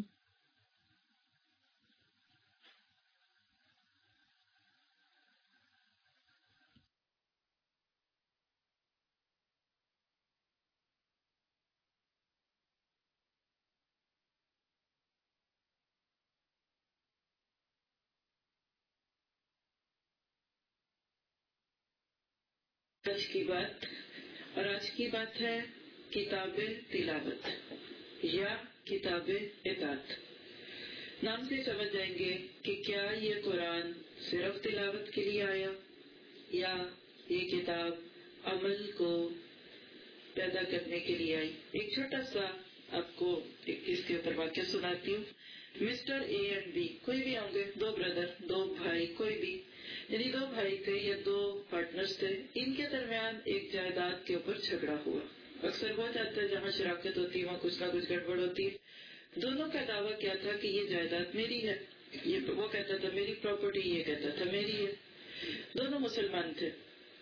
آج کی بات، اور آج کی بات ہے کتاب تلاوت یا کتاب اطاعت. نام سے سمجھ جائیں گے کہ کیا یہ قرآن صرف تلاوت کے لیے آیا یا یہ کتاب عمل کو پیدا کرنے کے لیے آئی. ایک چھوٹا سا آپ کو اس کے اوپر واقعہ سناتی ہوں. مسٹر اے اینڈ بی کوئی بھی ہوں گے، دو بردر، دو بھائی، کوئی بھی، یعنی دو بھائی تھے یا دو پارٹنرز تھے. ان کے درمیان ایک جائیداد کے اوپر جھگڑا ہوا. اکثر ہو جاتا ہے جہاں شراکت ہوتی ہے وہاں کچھ نہ کچھ گڑبڑ ہوتی ہے. دونوں کا دعویٰ کیا تھا کہ یہ جائیداد میری ہے. وہ کہتا تھا میری پراپرٹی، یہ کہتا تھا میری ہے. دونوں مسلمان تھے.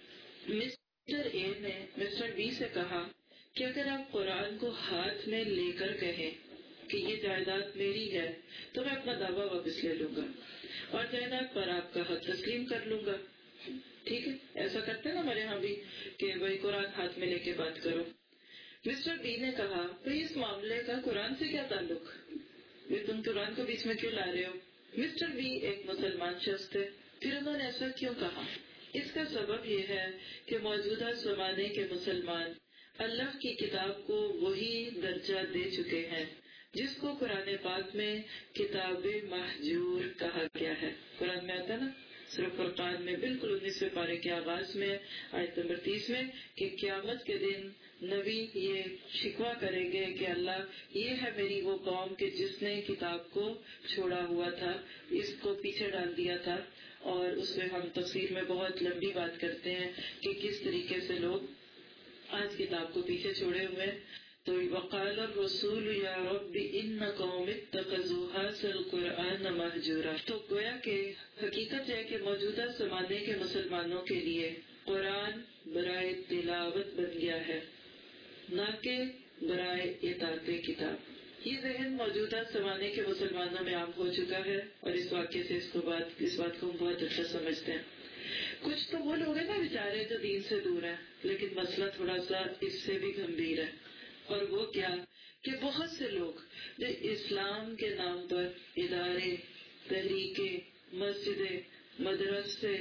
مسٹر اے نے مسٹر بی سے کہا کہ اگر آپ قرآن کو ہاتھ میں لے کر کہیں کہ یہ جائیداد میری ہے تو میں اپنا دعویٰ واپس لے لوں گا اور جائیداد پر آپ کا حق تسلیم کر لوں گا. ٹھیک ہے. ایسا کرتے ہیں نا ہمارے یہاں بھی کہ بھائی قرآن ہاتھ میں لے کے بات کرو. مسٹر بی نے کہا بھائی اس معاملے کا قرآن سے کیا تعلق، تم قرآن کو بیچ میں کیوں لا رہے ہو. مسٹر بی ایک مسلمان شخص تھے. پھر انہوں نے ایسا کیوں کہا؟ اس کا سبب یہ ہے کہ موجودہ زمانے کے مسلمان اللہ کی کتاب کو وہی درجہ دے چکے ہیں جس کو قرآن پاک میں کتاب مہجور کہا گیا ہے. قرآن میں آتا نا صرف فرقان میں بالکل 19ویں پارے کے آغاز میں آیت نمبر 30 میں کہ قیامت کے دن نبی یہ شکوہ کریں گے کہ اللہ یہ ہے میری وہ قوم کہ جس نے کتاب کو چھوڑا ہوا تھا، اس کو پیچھے ڈال دیا تھا. اور اس میں ہم تفسیر میں بہت لمبی بات کرتے ہیں کہ کس طریقے سے لوگ آج کتاب کو پیچھے چھوڑے ہوئے ہیں. تو وقال الرسول یا رب ان قوم اتخذوا هذا القرآن مہجورا. تو گویا کہ حقیقت ہے کہ موجودہ زمانے کے مسلمانوں کے لیے قرآن برائے تلاوت بن گیا ہے، نہ کہ برائے اطاعت کتاب. یہ ذہن موجودہ زمانے کے مسلمانوں میں عام ہو چکا ہے اور اس واقعے سے اس بات کو ہم بہت اچھا سمجھتے ہیں. کچھ تو وہ لوگ ہیں نا بیچارے جو دین سے دور ہیں، لیکن مسئلہ تھوڑا سا اس سے بھی گمبھیر ہے. اور وہ کیا کہ بہت سے لوگ جو اسلام کے نام پر ادارے، تحریکیں، مسجدیں، مدرسے،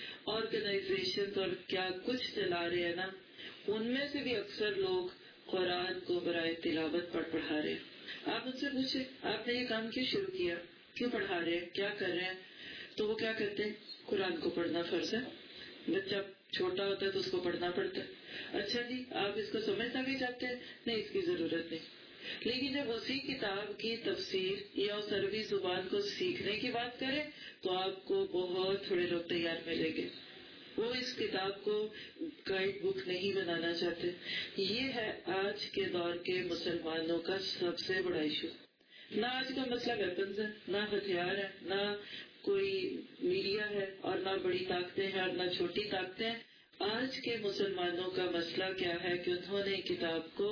آرگنائزیشن اور کیا کچھ چلا رہے ہیں نا، ان میں سے بھی اکثر لوگ قرآن کو برائے تلاوت پڑھا رہے ہیں. آپ ان سے پوچھیں آپ نے یہ کام کیوں شروع کیا، کیوں پڑھا رہے ہیں، کیا کر رہے ہیں؟ تو وہ کیا کہتے ہیں قرآن کو پڑھنا فرض ہے. بچہ چھوٹا ہوتا ہے تو اس کو پڑھنا پڑتا ہے. اچھا جی آپ اس کو سمجھنا بھی چاہتے ہیں؟ نہیں، اس کی ضرورت نہیں. لیکن جب اسی کتاب کی تفسیر یا اس عربی زبان کو سیکھنے کی بات کریں تو آپ کو بہت تھوڑے لوگ تیار ملیں گے. وہ اس کتاب کو گائیڈ بک نہیں بنانا چاہتے. یہ ہے آج کے دور کے مسلمانوں کا سب سے بڑا ایشو. نہ آج کا مسئلہ ویپنز ہے، نہ ہتھیار ہے، نہ کوئی میڈیا ہے، اور نہ بڑی طاقتیں ہیں اور نہ چھوٹی طاقتیں ہیں. آج کے مسلمانوں کا مسئلہ کیا ہے کہ انہوں نے کتاب کو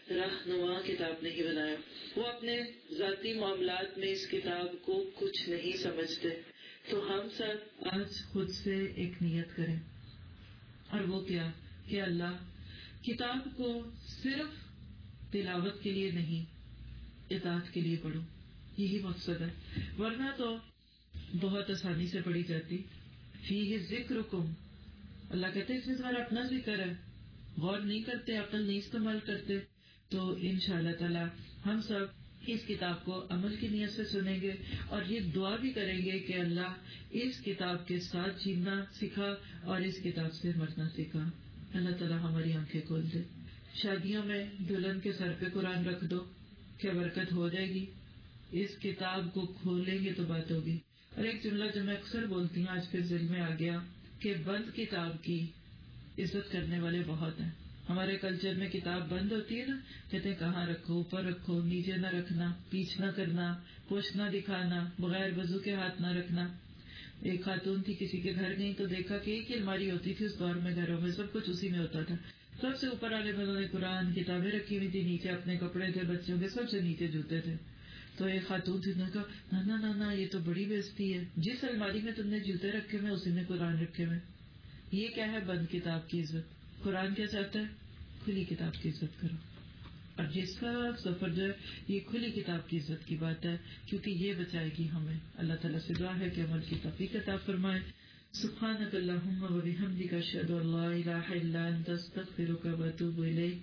رہنما کتاب نہیں بنایا. وہ اپنے ذاتی معاملات میں اس کتاب کو کچھ نہیں سمجھتے. تو ہم سب آج خود سے ایک نیت کریں، اور وہ کیا کہ اللہ کتاب کو صرف تلاوت کے لیے نہیں، اطاعت کے لیے پڑھو. یہی مقصد ہے، ورنہ تو بہت آسانی سے پڑھی جاتی. فیہ ذکرکم، اللہ کہتے ہیں اس میں تمہارا اپنا ذکر ہے، غور نہیں کرتے، عقل نہیں استعمال کرتے. تو انشاءاللہ تعالی ہم سب اس کتاب کو عمل کی نیت سے سنیں گے، اور یہ دعا بھی کریں گے کہ اللہ اس کتاب کے ساتھ جینا سکھا اور اس کتاب سے مرنا سکھا. اللہ تعالی ہماری آنکھیں کھول دے. شادیوں میں دلہن کے سر پہ قرآن رکھ دو، کیا برکت ہو جائے گی. اس کتاب کو کھولیں گے تو بات ہوگی. اور ایک جملہ جو میں اکثر بولتی ہوں، آج پھر ذہن میں آ گیا کہ بند کتاب کی عزت کرنے والے بہت ہیں. ہمارے کلچر میں کتاب بند ہوتی ہے نا، کہتے ہیں کہاں رکھو، اوپر رکھو، نیچے نہ رکھنا، پیچھ نہ کرنا، پوچھ نہ دکھانا، بغیر وضو کے ہاتھ نہ رکھنا. ایک خاتون تھی، کسی کے گھر گئی تو دیکھا کہ ایک ہی الماری ہوتی تھی اس دور میں، گھروں میں سب کچھ اسی میں ہوتا تھا. سب سے اوپر والے میں انہوں نے قرآن کتابیں رکھی ہوئی تھی، نیچے اپنے کپڑے تھے بچوں کے، سب سے نیچے جوتے تھے. تو ایک خاتون تھی، نے کہا نا یہ تو بڑی بےزتی ہے، جس الماری میں تم نے جوتے رکھے ہوئے اسی میں قرآن رکھے ہوئے. یہ کیا ہے؟ بند کتاب کی عزت. قرآن کیا چاہتا ہے؟ کھلی کتاب کی عزت کرو. اور جس کا سفر جو ہے یہ کھلی کتاب کی عزت کی بات ہے، کیونکہ یہ بچائے گی ہمیں. اللہ تعالیٰ سے دعا ہے کہ عمل کی توفیق عطا فرمائے. سبحانک اللہم و بحمدک، اشہد ان لا الہ الا انت، استغفرک و اتوب الیک.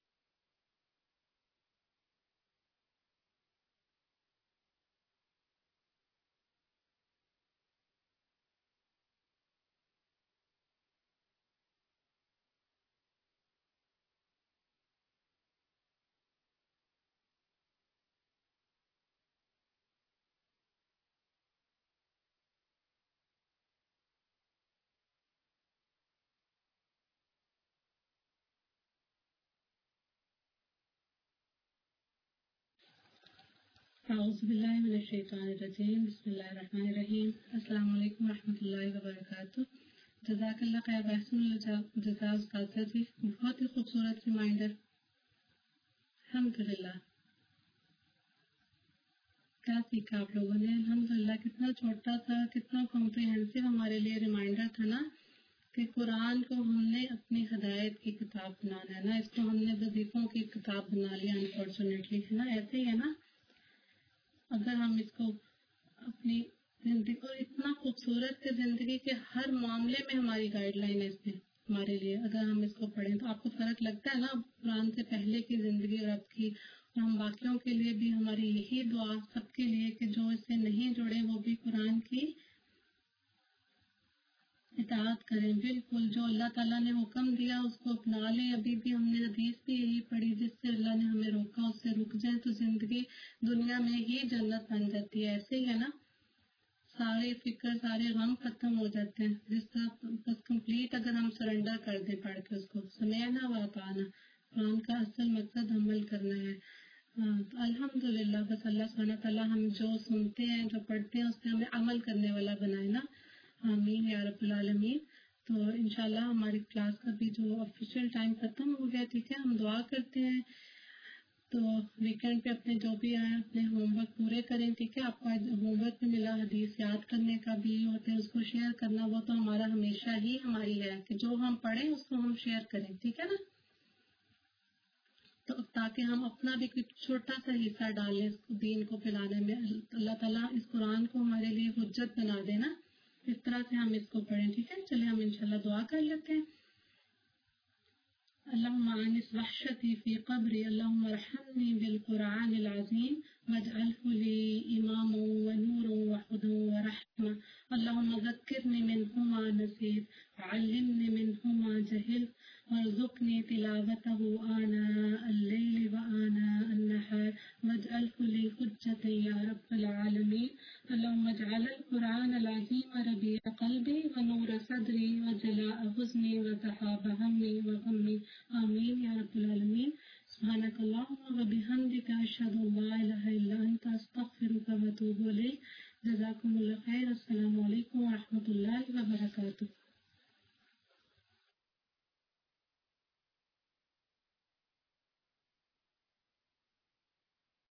اعوذ باللہ من الشیطان الرجیم، بسم اللہ الرحمن الرحیم. السلام علیکم ورحمۃ اللہ وبرکاتہ. جزاک اللہ خیر، بحسن الجزا استاذہ جی، بہت ہی خوبصورت ریمائنڈر. الحمدللہ. کیا سیکھا آپ لوگوں نے؟ الحمدللہ. کتنا چھوٹا تھا، کتنا کمپریہنسو ہمارے لیے ریمائنڈر تھا نا، کہ قرآن کو ہم نے اپنی ہدایت کی کتاب بنانا ہے نا. اس کو ہم نے وظیفوں کی کتاب بنا لیا انفارچونیٹلی، ہے نا. ایسے ہی ہے نا. اگر ہم اس کو اپنی زندگی، اور اتنا خوبصورت ہے زندگی کے ہر معاملے میں ہماری گائیڈ لائن ہے اس میں ہمارے لیے. اگر ہم اس کو پڑھیں تو آپ کو فرق لگتا ہے نا قرآن سے پہلے کی زندگی اور اب کی. اور ہم باقیوں کے لیے بھی ہماری یہی دعا سب کے لیے کہ جو اس سے نہیں جڑے وہ بھی قرآن کی اطاعت کریں. بالکل جو اللہ تعالیٰ نے حکم دیا اس کو اپنا لیں. ابھی بھی ہم نے حدیث بھی یہی پڑھی، جس سے اللہ نے ہمیں روکا اس سے رک جائیں تو زندگی دنیا میں ہی جنت بن جاتی ہے. ایسے ہی ہے نا، سارے فکر سارے غم ختم ہو جاتے ہیں جس طرح بس کمپلیٹ اگر ہم سرنڈر کر دیں پڑھ کے اس کو. سمعنا و اطعنا، قرآن کا اصل مقصد عمل کرنا ہے. تو الحمدللہ، بس اللہ سبحانہ تعالیٰ ہم جو سنتے ہیں جو پڑھتے ہیں اس پہ ہمیں عمل کرنے والا بنائے نا. آمین یا رب العالمین. تو انشاءاللہ ہماری کلاس کا بھی جو آفیشیل ٹائم ختم ہو گیا. ٹھیک ہے، ہم دعا کرتے ہیں. تو ویکینڈ پہ اپنے جو بھی آئے اپنے ہوم ورک پورے کریں. ٹھیک ہے، آپ کو ہوم ورک میں ملا حدیث یاد کرنے کا بھی، اور پھر اس کو شیئر کرنا. وہ تو ہمارا ہمیشہ ہی ہماری ہے کہ جو ہم پڑھیں اس کو ہم شیئر کریں. ٹھیک ہے نا. تو تاکہ ہم اپنا بھی کچھ چھوٹا سا حصہ ڈالیں اس دین کو پھیلانے میں. اللہ تعالیٰ اس قرآن کو ہمارے لیے حجت بنا دینا، اس طرح سے ہم اس کو پڑھیں. ٹھیک ہے، چلے ہم انشاءاللہ دعا کر لیتے ہیں. اللهم انس وحشتي في قبري، اللهم ارحمني بالقرآن العظيم واجعله لي إماما ونورا وهدى ورحمة. اللهم ذكرني منه ما نسيت، علمني منه ما جهلت، وارزقني تلاوته آناء الليل وآناء النهار، واجعله لي حجة يا رب العالمين. اللهم اجعل القرآن العظيم ربيع قلبي ونور صدري وجلاء حزني وذهاب همي وغمي. آمين يا رب العالمين. سبحانك اللهم وبحمدك، أشهد أن لا إله إلا أنت، أستغفرك وأتوب إليك. جزاكم الله خير. السلام عليكم ورحمة الله وبركاته.